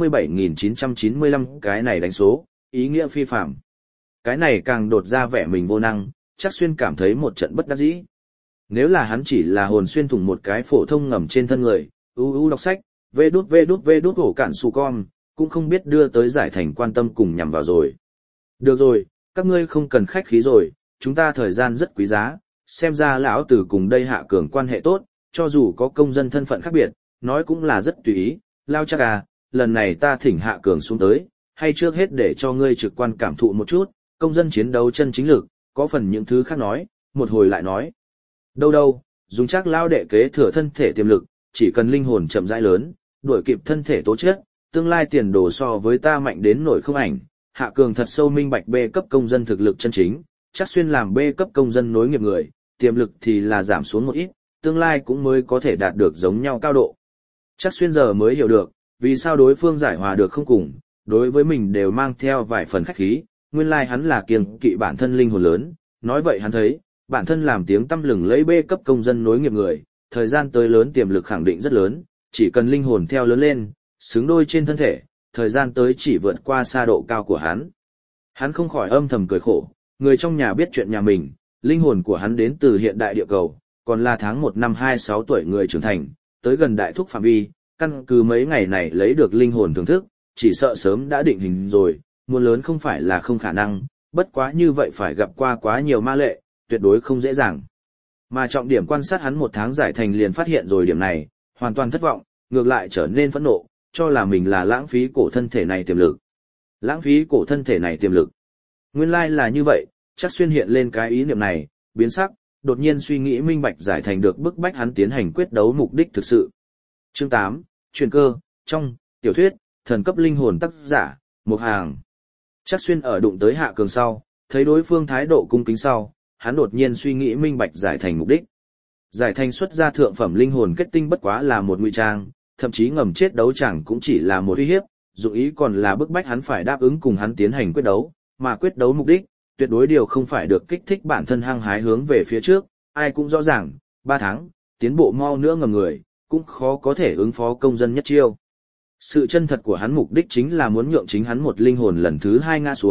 B47995 cái này đánh số, ý nghĩa phi phạm. Cái này càng đột ra vẻ mình vô năng, Trác Xuyên cảm thấy một trận bất đắc dĩ. Nếu là hắn chỉ là hồn xuyên thủng một cái phổ thông ngầm trên thân người, đọc sách, vê đút ổ cản su con, cũng không biết đưa tới giải thành quan tâm cùng nhằm vào rồi. Được rồi, các ngươi không cần khách khí rồi, chúng ta thời gian rất quý giá, xem ra Lão Tử cùng đây Hạ Cường quan hệ tốt, cho dù có công dân thân phận khác biệt, nói cũng là rất tùy ý. Lao Trác à, lần này ta thỉnh Hạ Cường xuống tới, hay trước hết để cho ngươi trực quan cảm thụ một chút, công dân chiến đấu chân chính lực, có phần những thứ khác nói, một hồi lại nói. Đâu, dùng Trác Lao đệ kế thừa thân thể tiềm lực, chỉ cần linh hồn chậm rãi lớn, đuổi kịp thân thể tố chất, tương lai tiền đồ so với ta mạnh đến nổi không ảnh. Hạ Cường thật sâu minh bạch B cấp công dân thực lực chân chính, Trác Xuyên làm B cấp công dân nối nghiệp người, tiềm lực thì là giảm xuống một ít, tương lai cũng mới có thể đạt được giống nhau cao độ. Trác Xuyên giờ mới hiểu được, vì sao đối phương giải hòa được không cùng, đối với mình đều mang theo vài phần khách khí, nguyên lai hắn là kiêng kỵ bản thân linh hồn lớn, nói vậy hắn thấy, bản thân làm tiếng tăm lừng lấy B cấp công dân nối nghiệp người, thời gian tới lớn tiềm lực khẳng định rất lớn, chỉ cần linh hồn theo lớn lên, xứng đôi trên thân thể, thời gian tới chỉ vượt qua xa độ cao của hắn. Hắn không khỏi âm thầm cười khổ, người trong nhà biết chuyện nhà mình, linh hồn của hắn đến từ hiện đại địa cầu, còn là tháng 1 năm 26 tuổi người trưởng thành, tới gần đại thúc phạm vi, căn cứ mấy ngày này lấy được linh hồn thưởng thức, chỉ sợ sớm đã định hình rồi, muốn lớn không phải là không khả năng, bất quá như vậy phải gặp qua quá nhiều ma lệ, tuyệt đối không dễ dàng. Mà trọng điểm quan sát hắn 1 tháng giải thành liền phát hiện rồi điểm này, hoàn toàn thất vọng, ngược lại trở nên phẫn nộ, cho là mình là lãng phí cổ thân thể này tiềm lực. Lãng phí cổ thân thể này tiềm lực. Nguyên lai là như vậy, Trác Xuyên hiện lên cái ý niệm này, biến sắc, đột nhiên suy nghĩ minh bạch giải thành được bức bách hắn tiến hành quyết đấu mục đích thực sự. Chương 8, truyền cơ, trong, tiểu thuyết, thần cấp linh hồn tác giả, Mục Hàng. Trác Xuyên ở đụng tới Hạ Cường sau, thấy đối phương thái độ cung kính sau, hắn đột nhiên suy nghĩ minh bạch giải thành mục đích. Giải thành xuất ra thượng phẩm linh hồn kết tinh bất quá là một ngụy trang, thậm chí ngầm chết đấu chẳng cũng chỉ là một uy hiếp, dụng ý còn là bức bách hắn phải đáp ứng cùng hắn tiến hành quyết đấu, mà quyết đấu mục đích, tuyệt đối điều không phải được kích thích bản thân hăng hái hướng về phía trước, ai cũng rõ ràng, 3 tháng, tiến bộ mau nữa ngầm người, cũng khó có thể ứng phó công dân nhất chiêu. Sự chân thật của hắn mục đích chính là muốn nhượng chính hắn một linh hồn lần thứ 2 ngã xuống,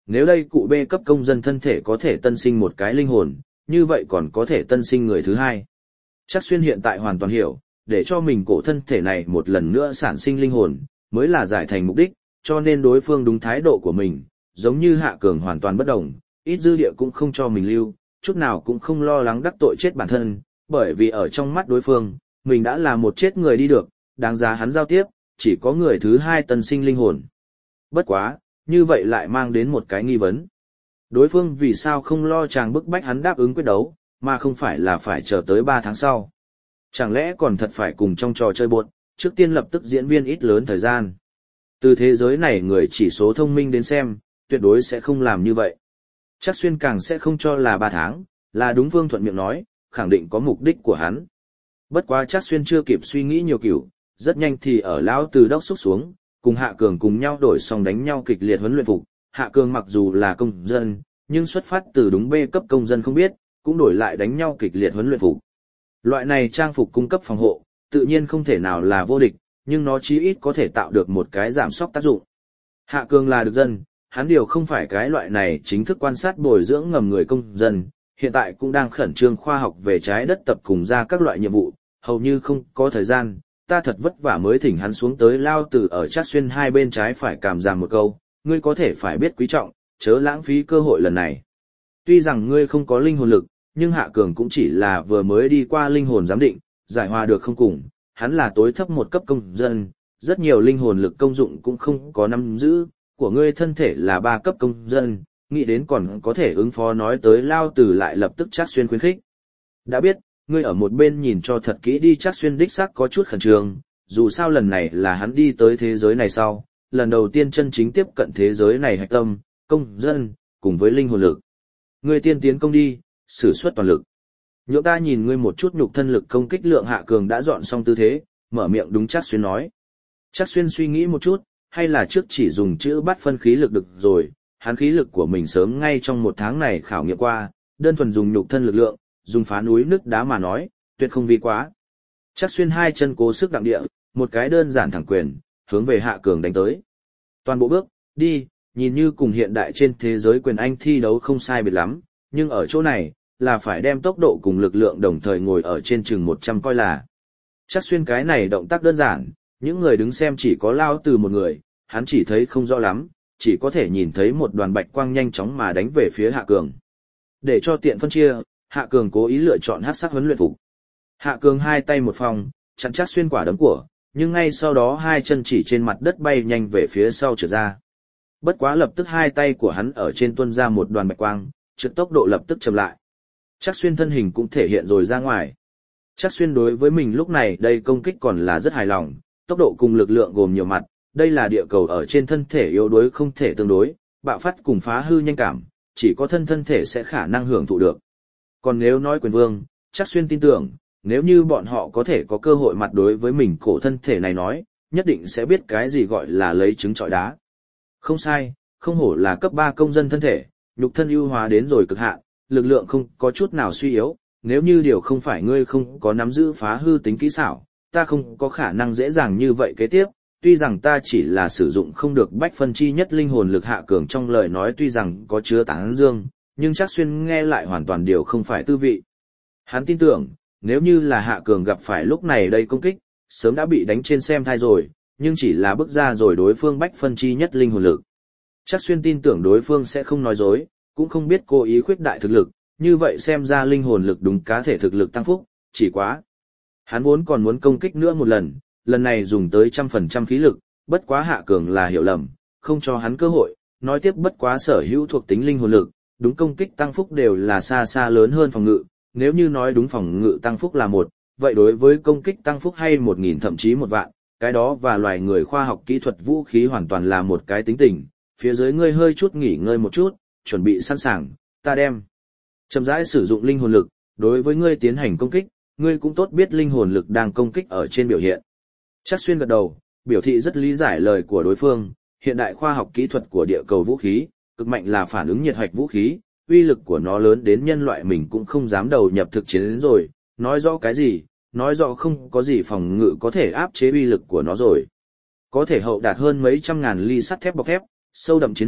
nếu đây cụ B cấp công dân thân thể có thể tân sinh một cái linh hồn, như vậy còn có thể tân sinh người thứ hai. Trác Xuyên hiện tại hoàn toàn hiểu, để cho mình cổ thân thể này một lần nữa sản sinh linh hồn, mới là giải thành mục đích, cho nên đối phương đúng thái độ của mình, giống như Hạ Cường hoàn toàn bất đồng, ít dư địa cũng không cho mình lưu, chút nào cũng không lo lắng đắc tội chết bản thân, bởi vì ở trong mắt đối phương, mình đã là một chết người đi được, đáng giá hắn giao tiếp, chỉ có người thứ hai tân sinh linh hồn. Bất quá, như vậy lại mang đến một cái nghi vấn. Đối phương vì sao không lo chàng bức bách hắn đáp ứng quyết đấu, mà không phải là phải chờ tới 3 tháng sau. Chẳng lẽ còn thật phải cùng trong trò chơi buột, trước tiên lập tức diễn viên ít lớn thời gian. Từ thế giới này người chỉ số thông minh đến xem, tuyệt đối sẽ không làm như vậy. Trác Xuyên càng sẽ không cho là 3 tháng, là đúng Vương thuận miệng nói, khẳng định có mục đích của hắn. Bất quá Trác Xuyên chưa kịp suy nghĩ nhiều kiểu, rất nhanh thì ở lão từ đốc xúc xuống, cùng Hạ Cường cùng nhau đổi xong đánh nhau kịch liệt huấn luyện phục. Hạ Cường mặc dù là công dân, nhưng xuất phát từ đúng B cấp công dân không biết, cũng đổi lại đánh nhau kịch liệt huấn luyện phục. Loại này trang phục cung cấp phòng hộ, tự nhiên không thể nào là vô địch, nhưng nó chí ít có thể tạo được một cái giảm sóc tác dụng. Hạ Cường là được dân, hắn điều không phải cái loại này chính thức quan sát bồi dưỡng ngầm người công dân, hiện tại cũng đang khẩn trương khoa học về trái đất tập cùng ra các loại nhiệm vụ, hầu như không có thời gian, ta thật vất vả mới thỉnh hắn xuống tới lao từ ở Trác Xuyên hai bên trái phải cảm giảm một câu, ngươi có thể phải biết quý trọng, chớ lãng phí cơ hội lần này. Tuy rằng ngươi không có linh hồn lực, nhưng Hạ Cường cũng chỉ là vừa mới đi qua linh hồn giám định, giải hòa được không cùng, hắn là tối thấp một cấp công dân, rất nhiều linh hồn lực công dụng cũng không có nắm giữ, của ngươi thân thể là 3 cấp công dân, nghĩ đến còn có thể ứng phó nói tới lao từ lại lập tức Trác Xuyên khuyến khích. Đã biết, ngươi ở một bên nhìn cho thật kỹ đi. Trác Xuyên đích xác có chút khẩn trương, dù sao lần này là hắn đi tới thế giới này sau, lần đầu tiên chân chính tiếp cận thế giới này hạch tâm, công dân, cùng với linh hồn lực. Ngươi tiên tiến công đi, sử xuất toàn lực. Nhượng ta nhìn ngươi một chút nhục thân lực công kích lượng. Hạ Cường đã dọn xong tư thế, mở miệng đúng Trác Xuyên nói. Trác Xuyên suy nghĩ một chút, hay là trước chỉ dùng chữ bắt phân khí lực được rồi, hắn khí lực của mình sớm ngay trong 1 tháng này khảo nghiệm qua, đơn thuần dùng nhục thân lực lượng, dùng phá núi nứt đá mà nói, tuyệt không vi quá. Trác Xuyên hai chân cố sức đặng địa, một cái đơn giản thẳng quyền, hướng về Hạ Cường đánh tới. Toàn bộ bước, đi, nhìn như cùng hiện đại trên thế giới quyền Anh thi đấu không sai biệt lắm, nhưng ở chỗ này, là phải đem tốc độ cùng lực lượng đồng thời ngồi ở trên chừng 100 coi là. Trác Xuyên cái này động tác đơn giản, những người đứng xem chỉ có lao từ một người, hắn chỉ thấy không rõ lắm, chỉ có thể nhìn thấy một đoàn bạch quang nhanh chóng mà đánh về phía Hạ Cường. Để cho tiện phân chia, Hạ Cường cố ý lựa chọn hắc sắc huấn luyện phục. Hạ Cường hai tay một phòng, chặn Trác Xuyên quả đấm của, nhưng ngay sau đó hai chân chỉ trên mặt đất bay nhanh về phía sau trượt ra. Bất quá lập tức hai tay của hắn ở trên tuôn ra một đoàn bạch quang, trượt tốc độ lập tức chậm lại. Trác Xuyên thân hình cũng thể hiện rồi ra ngoài. Trác Xuyên đối với mình lúc này đây công kích còn là rất hài lòng, tốc độ cùng lực lượng gồm nhiều mặt, đây là địa cầu ở trên thân thể yếu đuối không thể tương đối, bạo phát cùng phá hư nhanh cảm, chỉ có thân thể sẽ khả năng hưởng thụ được. Còn nếu nói quyền vương, Trác Xuyên tin tưởng, nếu như bọn họ có thể có cơ hội mặt đối với mình cổ thân thể này nói, nhất định sẽ biết cái gì gọi là lấy trứng trọi đá. Không sai, không hổ là cấp 3 công dân thân thể, nhục thân ưu hóa đến rồi cực hạn, lực lượng không có chút nào suy yếu, nếu như điều không phải ngươi không có nắm giữ phá hư tính kỹ xảo, ta không có khả năng dễ dàng như vậy kế tiếp, tuy rằng ta chỉ là sử dụng không được bách phân chi nhất linh hồn lực. Hạ Cường trong lời nói tuy rằng có chứa tán dương, nhưng Trác Xuyên nghe lại hoàn toàn điều không phải tư vị. Hắn tin tưởng, nếu như là Hạ Cường gặp phải lúc này đây công kích, sớm đã bị đánh trên xem thai rồi, nhưng chỉ là bước ra rồi đối phương bách phân chi nhất linh hồn lực. Trác Xuyên tin tưởng đối phương sẽ không nói dối, cũng không biết cố ý khuyết đại thực lực, như vậy xem ra linh hồn lực đúng cá thể thực lực tăng phúc, chỉ quá. Hắn vốn còn muốn công kích nữa một lần này dùng tới 100% khí lực, bất quá Hạ Cường là hiểu lầm, không cho hắn cơ hội, nói tiếp bất quá sở hữu thuộc tính linh hồn lực, đúng công kích tăng phúc đều là xa xa lớn hơn phòng ngự, nếu như nói đúng phòng ngự tăng phúc là 1, vậy đối với công kích tăng phúc hay 1000 thậm chí 1 vạn, cái đó và loài người khoa học kỹ thuật vũ khí hoàn toàn là một cái tính tình, phía dưới ngươi hơi chút nghỉ ngơi một chút, chuẩn bị sẵn sàng, ta đem chậm rãi sử dụng linh hồn lực, đối với ngươi tiến hành công kích, ngươi cũng tốt biết linh hồn lực đang công kích ở trên biểu hiện. Trác Xuyên gật đầu, biểu thị rất lý giải lời của đối phương, hiện đại khoa học kỹ thuật của địa cầu vũ khí, cực mạnh là phản ứng nhiệt hạch vũ khí, uy lực của nó lớn đến nhân loại mình cũng không dám đầu nhập thực chiến đến rồi, nói rõ cái gì, nói rõ không có gì phòng ngự có thể áp chế uy lực của nó rồi. Có thể hậu đạt hơn mấy trăm ngàn ly sắt thép bọc thép, sâu đậm chiến hào,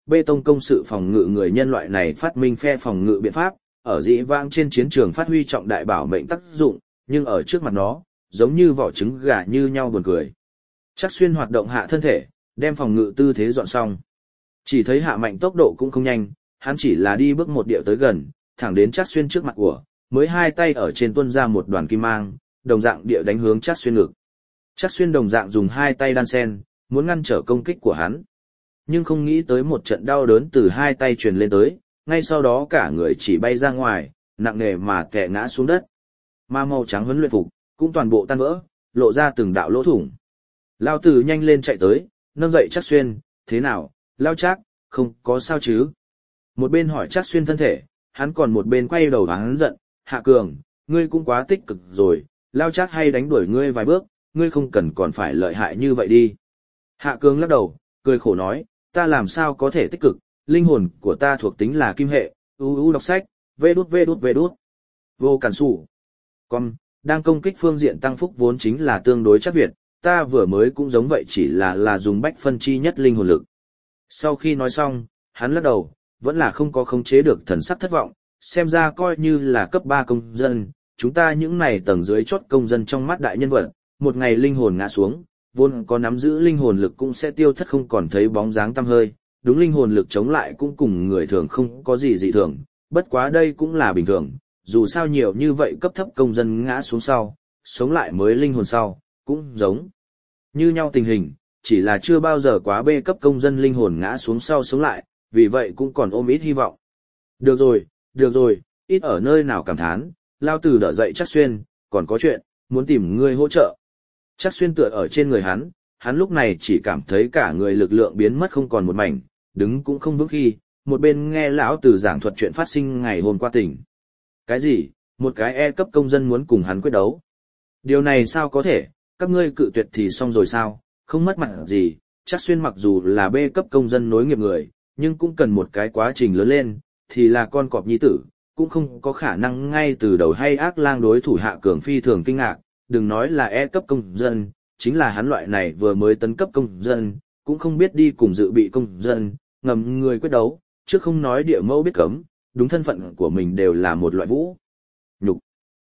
bê tông công sự phòng ngự người nhân loại này phát minh phe phòng ngự biện pháp, ở dĩ vãng trên chiến trường phát huy trọng đại bảo mệnh tác dụng, nhưng ở trước mặt nó, giống như vỏ trứng gà như nhau buồn cười. Trác Xuyên hoạt động hạ thân thể, đem phòng ngự tư thế dọn xong. Chỉ thấy Hạ Mạnh tốc độ cũng không nhanh, hắn chỉ là đi bước một điệu tới gần, thẳng đến Trác Xuyên trước mặt của, mới hai tay ở trên tuôn ra một đoàn kim mang, đồng dạng địa đánh hướng Trác Xuyên ngực. Trác Xuyên đồng dạng dùng hai tay đan sen, muốn ngăn trở công kích của hắn. Nhưng không nghĩ tới một trận đau đớn từ hai tay truyền lên tới, ngay sau đó cả người chỉ bay ra ngoài, nặng nề mà kẻ ngã xuống đất. Mà màu trắng huấn luyện phục cũng toàn bộ tan vỡ, lộ ra từng đạo lỗ thủng. Lao Tử nhanh lên chạy tới, nâng dậy Trác Xuyên, thế nào, Lao Trác, không có sao chứ? Một bên hỏi Trác Xuyên thân thể, hắn còn một bên quay đầu hắn giận, Hạ Cường, ngươi cũng quá tích cực rồi, Lao Trác hay đánh đuổi ngươi vài bước, ngươi không cần còn phải lợi hại như vậy đi. Hạ Cường lắc đầu, cười khổ nói, ta làm sao có thể tích cực, linh hồn của ta thuộc tính là kim hệ, đọc sách, vê đút. Vô cản sủ. Con, đang công kích phương diện tăng phúc vốn chính là tương đối chắc Việt, ta vừa mới cũng giống vậy chỉ là dùng bách phân chi nhất linh hồn lực. Sau khi nói xong, hắn lắc đầu, vẫn là không có khống chế được thần sắc thất vọng, xem ra coi như là cấp 3 công dân, chúng ta những này tầng dưới chốt công dân trong mắt đại nhân vật, một ngày linh hồn ngã xuống, vốn có nắm giữ linh hồn lực cũng sẽ tiêu thất không còn thấy bóng dáng tăm hơi, đúng linh hồn lực chống lại cũng cùng người thường không có gì dị thường, bất quá đây cũng là bình thường, dù sao nhiều như vậy cấp thấp công dân ngã xuống sau, sống lại mới linh hồn sau, cũng giống như nhau tình hình, chỉ là chưa bao giờ quá bê cấp công dân linh hồn ngã xuống sau sống lại, vì vậy cũng còn ôm ít hy vọng. Được rồi, ít ở nơi nào cảm thán, Lao Tử đỡ dậy Trác Xuyên, còn có chuyện, muốn tìm ngươi hỗ trợ. Trác Xuyên tựa ở trên người hắn lúc này chỉ cảm thấy cả người lực lượng biến mất không còn một mảnh, đứng cũng không vững khi, một bên nghe lão Tử giảng thuật chuyện phát sinh ngày hôm qua tỉnh. Cái gì? Một cái E cấp công dân muốn cùng hắn quyết đấu? Điều này sao có thể, các ngươi cự tuyệt thì xong rồi sao, không mất mặt gì, Trác Xuyên mặc dù là B cấp công dân nối nghiệp người, nhưng cũng cần một cái quá trình lớn lên, thì là con cọp nhi tử, cũng không có khả năng ngay từ đầu hay ác lang đối thủ Hạ Cường phi thường kinh ngạc, đừng nói là E cấp công dân, chính là hắn loại này vừa mới tấn cấp công dân, cũng không biết đi cùng dự bị công dân, ngầm người quyết đấu, chứ không nói địa mẫu biết cấm, đúng thân phận của mình đều là một loại vũ nhục.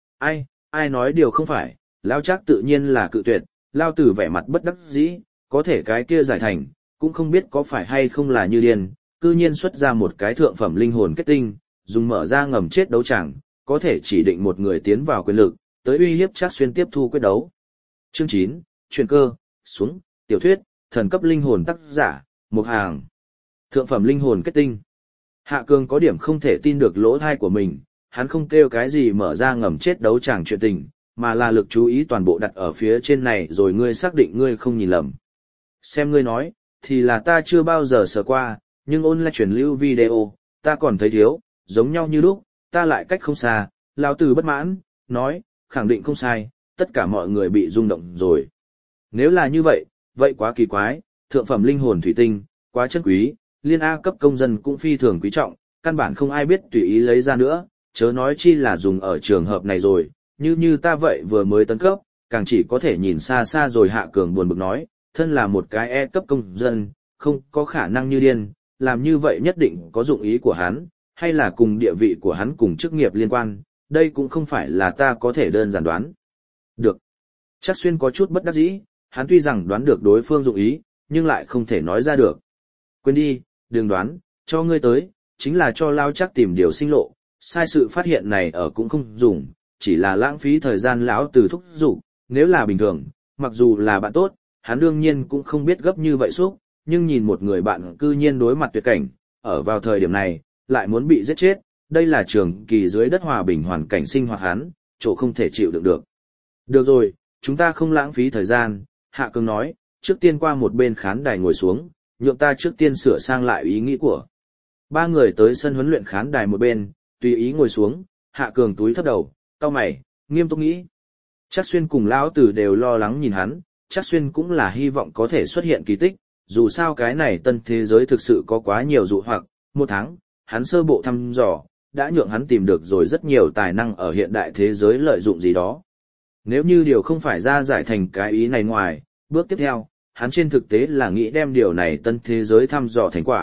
Ai nói điều không phải, Lao Trác tự nhiên là cự tuyệt, Lao Tử vẻ mặt bất đắc dĩ, có thể cái kia giải thành, cũng không biết có phải hay không là như điên, cư nhiên xuất ra một cái thượng phẩm linh hồn kết tinh, dùng mở ra ngầm chết đấu tràng, có thể chỉ định một người tiến vào quyền lực, tới uy hiếp Trác Xuyên tiếp thu quyết đấu. Chương 9, chuyển cơ, xuống, tiểu thuyết, thần cấp linh hồn tác giả, Mục Hàng. Thượng phẩm linh hồn kết tinh. Hạ Cường có điểm không thể tin được lỗ thai của mình, hắn không kêu cái gì mở ra ngầm chết đấu tràng chuyện tình, mà là lực chú ý toàn bộ đặt ở phía trên này rồi ngươi xác định ngươi không nhìn lầm. Xem ngươi nói, thì là ta chưa bao giờ sờ qua, nhưng ôn lại truyền lưu video, ta còn thấy thiếu, giống nhau như lúc, ta lại cách không xa, Lão Tử bất mãn, nói, khẳng định không sai, tất cả mọi người bị rung động rồi. Nếu là như vậy, vậy quá kỳ quái, thượng phẩm linh hồn thủy tinh, quá chân quý, liên A cấp công dân cũng phi thường quý trọng, căn bản không ai biết tùy ý lấy ra nữa, chớ nói chi là dùng ở trường hợp này rồi, như ta vậy vừa mới tấn cấp, càng chỉ có thể nhìn xa xa rồi. Hạ Cường buồn bực nói, thân là một cái E cấp công dân, không có khả năng như điên, làm như vậy nhất định có dụng ý của hắn, hay là cùng địa vị của hắn cùng chức nghiệp liên quan, đây cũng không phải là ta có thể đơn giản đoán. Được. Trác Xuyên có chút bất đắc dĩ, hắn tuy rằng đoán được đối phương dụng ý, nhưng lại không thể nói ra được. Quên đi, đừng đoán, cho ngươi tới, chính là cho Lao Trác tìm điều sinh lộ, sai sự phát hiện này ở cũng không dùng, chỉ là lãng phí thời gian lão Tử thúc giục, nếu là bình thường, mặc dù là bạn tốt, hắn đương nhiên cũng không biết gấp như vậy suốt, nhưng nhìn một người bạn cư nhiên đối mặt tuyệt cảnh, ở vào thời điểm này, lại muốn bị giết chết, đây là trường kỳ dưới đất hòa bình hoàn cảnh sinh hoạt hắn, chỗ không thể chịu đựng được. Được rồi, chúng ta không lãng phí thời gian, Hạ Cường nói, trước tiên qua một bên khán đài ngồi xuống, nhượng ta trước tiên sửa sang lại ý nghĩ của. Ba người tới sân huấn luyện khán đài một bên, tùy ý ngồi xuống, Hạ Cường túi thấp đầu, cau mày, nghiêm túc nghĩ. Trác Xuyên cùng Lão Tử đều lo lắng nhìn hắn, Trác Xuyên cũng là hy vọng có thể xuất hiện kỳ tích, dù sao cái này tân thế giới thực sự có quá nhiều dụ hoặc, một tháng, hắn sơ bộ thăm dò, đã nhượng hắn tìm được rồi rất nhiều tài năng ở hiện đại thế giới lợi dụng gì đó. Nếu như điều không phải ra giải thành cái ý này ngoài, bước tiếp theo, hắn trên thực tế là nghĩ đem điều này tân thế giới thăm dò thành quả,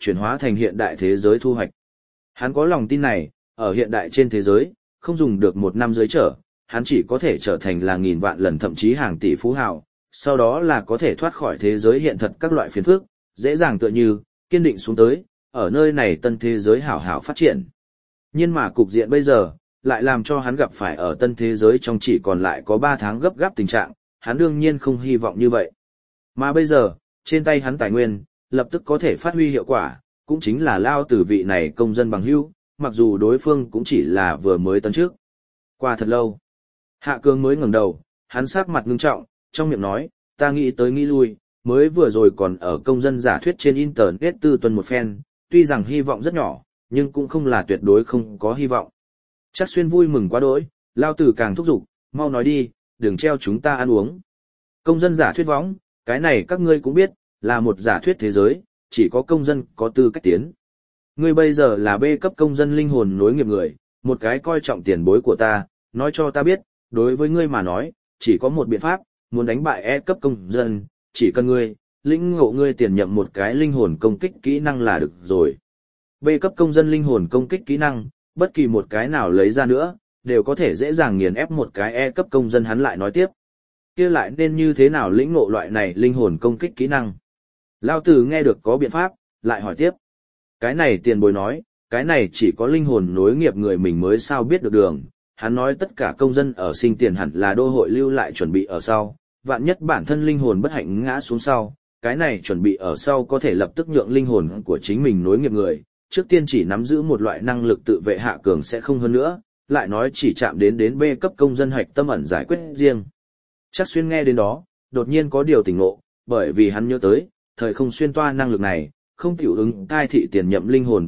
chuyển hóa thành hiện đại thế giới thu hoạch. Hắn có lòng tin này, ở hiện đại trên thế giới, không dùng được 1 năm dưới trở, hắn chỉ có thể trở thành là nghìn vạn lần thậm chí hàng tỷ phú hào, sau đó là có thể thoát khỏi thế giới hiện thật các loại phiền phức, dễ dàng tựa như, kiên định xuống tới, ở nơi này tân thế giới hảo hảo phát triển. Nhưng mà cục diện bây giờ, lại làm cho hắn gặp phải ở tân thế giới trong chỉ còn lại có 3 tháng gấp gáp tình trạng, hắn đương nhiên không hy vọng như vậy. Mà bây giờ, trên tay hắn tài nguyên, lập tức có thể phát huy hiệu quả, cũng chính là lao từ vị này công dân bằng hữu, mặc dù đối phương cũng chỉ là vừa mới tấn trước. Qua thật lâu, Hạ Cường mới ngẩng đầu, hắn sắc mặt ngưng trọng, trong miệng nói, ta nghĩ tới nghĩ lui, mới vừa rồi còn ở công dân giả thuyết trên internet tư tuần một phen, tuy rằng hy vọng rất nhỏ, nhưng cũng không là tuyệt đối không có hy vọng. Chắc Xuyên vui mừng quá đỗi, lao tử càng thúc giục, mau nói đi, đừng treo chúng ta ăn uống. Công dân giả thuyết võng, cái này các ngươi cũng biết, là một giả thuyết thế giới, chỉ có công dân có tư cách tiến. Ngươi bây giờ là B cấp công dân linh hồn nối nghiệp người, một cái coi trọng tiền bối của ta, nói cho ta biết, đối với ngươi mà nói, chỉ có một biện pháp, muốn đánh bại E cấp công dân, chỉ cần ngươi, lĩnh ngộ ngươi tiền nhậm một cái linh hồn công kích kỹ năng là được rồi. B cấp công dân linh hồn công kích kỹ năng, bất kỳ một cái nào lấy ra nữa, đều có thể dễ dàng nghiền ép một cái E cấp công dân. Hắn lại nói tiếp. Kia lại nên như thế nào lĩnh ngộ loại này linh hồn công kích kỹ năng? Lao Tử nghe được có biện pháp, lại hỏi tiếp. Cái này tiền bối nói, cái này chỉ có linh hồn nối nghiệp người mình mới sao biết được đường. Hắn nói tất cả công dân ở sinh tiền hẳn là đô hội lưu lại chuẩn bị ở sau, vạn nhất bản thân linh hồn bất hạnh ngã xuống sau, cái này chuẩn bị ở sau có thể lập tức nhượng linh hồn của chính mình nối nghiệp người, trước tiên chỉ nắm giữ một loại năng lực tự vệ Hạ Cường sẽ không hơn nữa, lại nói chỉ chạm đến B cấp công dân hạch tâm ẩn giải quyết riêng. Chắc Xuyên nghe đến đó, đột nhiên có điều tỉnh ngộ, bởi vì hắn nhớ tới, thời không xuyên toa năng lực này, không tiểu ứng cai thị tiền nhậm linh hồn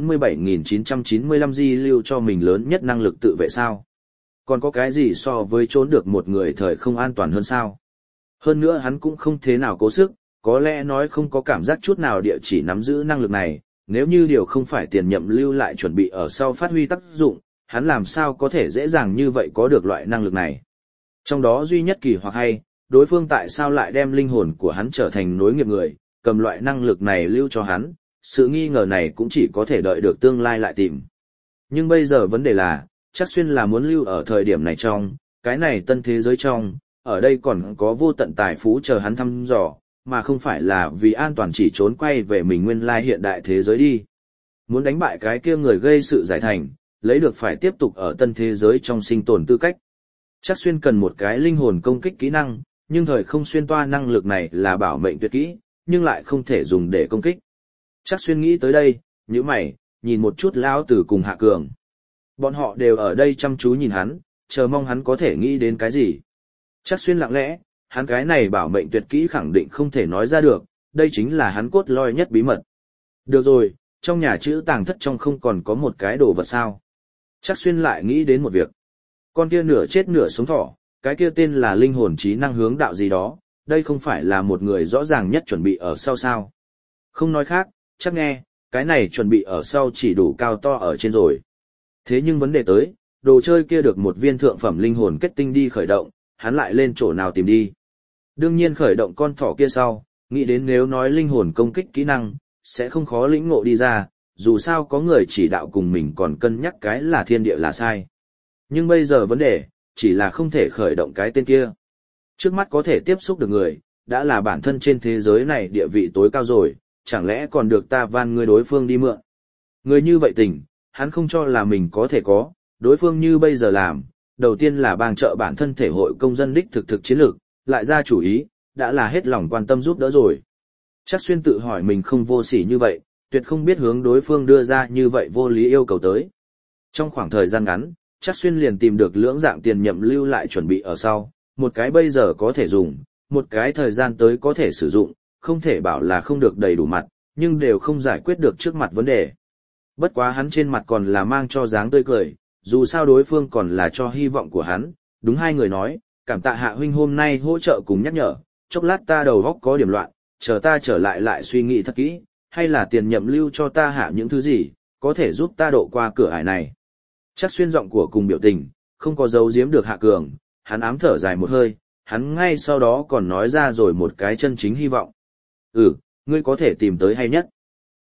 B47995 di lưu cho mình lớn nhất năng lực tự vệ sao. Còn có cái gì so với trốn được một người thời không an toàn hơn sao? Hơn nữa hắn cũng không thế nào cố sức, có lẽ nói không có cảm giác chút nào địa chỉ nắm giữ năng lực này, nếu như điều không phải tiền nhậm lưu lại chuẩn bị ở sau phát huy tác dụng, hắn làm sao có thể dễ dàng như vậy có được loại năng lực này. Trong đó duy nhất kỳ hoặc hay, đối phương tại sao lại đem linh hồn của hắn trở thành nối nghiệp người, cầm loại năng lực này lưu cho hắn, sự nghi ngờ này cũng chỉ có thể đợi được tương lai lại tìm. Nhưng bây giờ vấn đề là, Chắc Xuyên là muốn lưu ở thời điểm này trong, cái này tân thế giới trong, ở đây còn có vô tận tài phú chờ hắn thăm dò, mà không phải là vì an toàn chỉ trốn quay về mình nguyên lai hiện đại thế giới đi. Muốn đánh bại cái kia người gây sự giải thành, lấy được phải tiếp tục ở tân thế giới trong sinh tồn tư cách. Chắc Xuyên cần một cái linh hồn công kích kỹ năng, nhưng thời không xuyên toa năng lực này là bảo mệnh tuyệt kỹ, nhưng lại không thể dùng để công kích. Chắc Xuyên nghĩ tới đây, nhíu mày, nhìn một chút Lão Tử cùng Hạ Cường. Bọn họ đều ở đây chăm chú nhìn hắn, chờ mong hắn có thể nghĩ đến cái gì. Chắc Xuyên lặng lẽ, hắn cái này bảo mệnh tuyệt kỹ khẳng định không thể nói ra được, đây chính là hắn cốt lõi nhất bí mật. Được rồi, trong nhà chữ tàng thất trong không còn có một cái đồ vật sao. Chắc Xuyên lại nghĩ đến một việc. Con kia nửa chết nửa sống thỏ, cái kia tên là linh hồn trí năng hướng đạo gì đó, đây không phải là một người rõ ràng nhất chuẩn bị ở sau sao. Không nói khác, chắc nghe, cái này chuẩn bị ở sau chỉ đủ cao to ở trên rồi. Thế nhưng vấn đề tới, đồ chơi kia được một viên thượng phẩm linh hồn kết tinh đi khởi động, hắn lại lên chỗ nào tìm đi. Đương nhiên khởi động con thỏ kia sau, nghĩ đến nếu nói linh hồn công kích kỹ năng, sẽ không khó lĩnh ngộ đi ra, dù sao có người chỉ đạo cùng mình còn cân nhắc cái là thiên địa là sai. Nhưng bây giờ vấn đề, chỉ là không thể khởi động cái tên kia. Trước mắt có thể tiếp xúc được người, đã là bản thân trên thế giới này địa vị tối cao rồi, chẳng lẽ còn được ta van người đối phương đi mượn. Người như vậy tình, hắn không cho là mình có thể có, đối phương như bây giờ làm, đầu tiên là bang trợ bản thân thể hội công dân đích thực chiến lược, lại ra chủ ý, đã là hết lòng quan tâm giúp đỡ rồi. Chắc Xuyên tự hỏi mình không vô sỉ như vậy, tuyệt không biết hướng đối phương đưa ra như vậy vô lý yêu cầu tới. Trong khoảng thời gian ngắn, Chắc Xuyên liền tìm được lưỡng dạng tiền nhậm lưu lại chuẩn bị ở sau, một cái bây giờ có thể dùng, một cái thời gian tới có thể sử dụng, không thể bảo là không được đầy đủ mặt, nhưng đều không giải quyết được trước mặt vấn đề. Bất quá hắn trên mặt còn là mang cho dáng tươi cười, dù sao đối phương còn là cho hy vọng của hắn, đúng hai người nói, cảm tạ Hạ huynh hôm nay hỗ trợ cùng nhắc nhở, chốc lát ta đầu óc có điểm loạn, chờ ta trở lại suy nghĩ thật kỹ, hay là tiền nhậm lưu cho ta hạ những thứ gì, có thể giúp ta độ qua cửa ải này. Chắc Xuyên giọng của cùng biểu tình, không có giấu giếm được Hạ Cường, hắn ám thở dài một hơi, hắn ngay sau đó còn nói ra rồi một cái chân chính hy vọng. Ngươi có thể tìm tới hay nhất.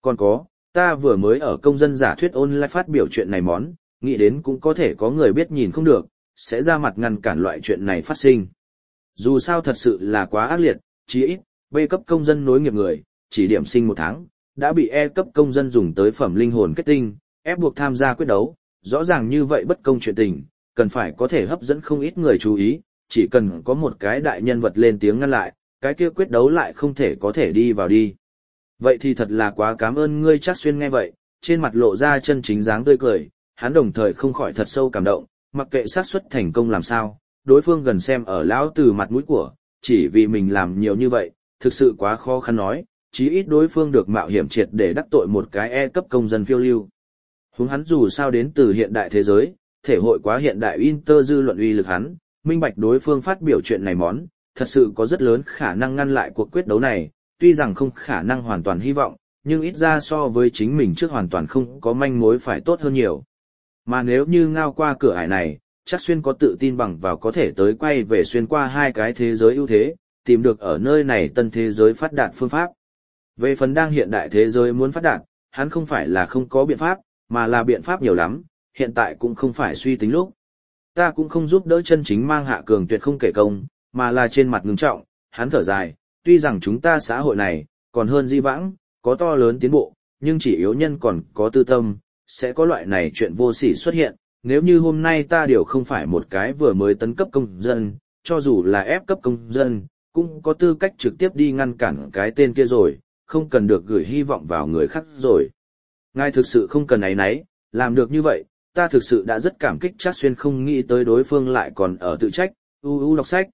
Còn có, ta vừa mới ở công dân giả thuyết online phát biểu chuyện này món, nghĩ đến cũng có thể có người biết nhìn không được, sẽ ra mặt ngăn cản loại chuyện này phát sinh. Dù sao thật sự là quá ác liệt, chí ít, B cấp công dân nối nghiệp người, chỉ điểm sinh 1 tháng, đã bị E cấp công dân dùng tới phẩm linh hồn kết tinh, ép buộc tham gia quyết đấu, rõ ràng như vậy bất công chuyện tình, cần phải có thể hấp dẫn không ít người chú ý, chỉ cần có một cái đại nhân vật lên tiếng ngăn lại, cái kia quyết đấu lại không thể có thể đi vào đi. Vậy thì thật là quá cảm ơn ngươi. Trác Xuyên nghe vậy, trên mặt lộ ra chân chính dáng tươi cười, hắn đồng thời không khỏi thật sâu cảm động, mặc kệ xác suất thành công làm sao, đối phương gần xem ở lão từ mặt mũi của, chỉ vì mình làm nhiều như vậy, thực sự quá khó khăn nói, chí ít đối phương được mạo hiểm triệt để đắc tội một cái E cấp công dân phiêu lưu. Huống hắn dù sao đến từ hiện đại thế giới, thể hội quá hiện đại Inter dư luận uy lực hắn, minh bạch đối phương phát biểu chuyện này món, thật sự có rất lớn khả năng ngăn lại cuộc quyết đấu này, tuy rằng không khả năng hoàn toàn hy vọng, nhưng ít ra so với chính mình trước hoàn toàn không có manh mối phải tốt hơn nhiều. Mà nếu như ngao qua cửa ải này, Trác Xuyên có tự tin bằng vào có thể tới quay về xuyên qua 2 cái thế giới ưu thế, tìm được ở nơi này tân thế giới phát đạt phương pháp. Về phần đang hiện đại thế giới muốn phát đạt, hắn không phải là không có biện pháp, mà là biện pháp nhiều lắm, hiện tại cũng không phải suy tính lúc. Ta cũng không giúp đỡ chân chính mang Hạ Cường tuyệt không kể công, mà là trên mặt ngưng trọng, hắn thở dài, tuy rằng chúng ta xã hội này, còn hơn di vãng, có to lớn tiến bộ, nhưng chỉ yếu nhân còn có tư tâm, sẽ có loại này chuyện vô sỉ xuất hiện, nếu như hôm nay ta điều không phải một cái vừa mới tấn cấp công dân, cho dù là ép cấp công dân, cũng có tư cách trực tiếp đi ngăn cản cái tên kia rồi, không cần được gửi hy vọng vào người khác rồi. Ngài thực sự không cần áy náy, làm được như vậy, ta thực sự đã rất cảm kích. Trác Xuyên không nghĩ tới đối phương lại còn ở tự trách, đọc sách,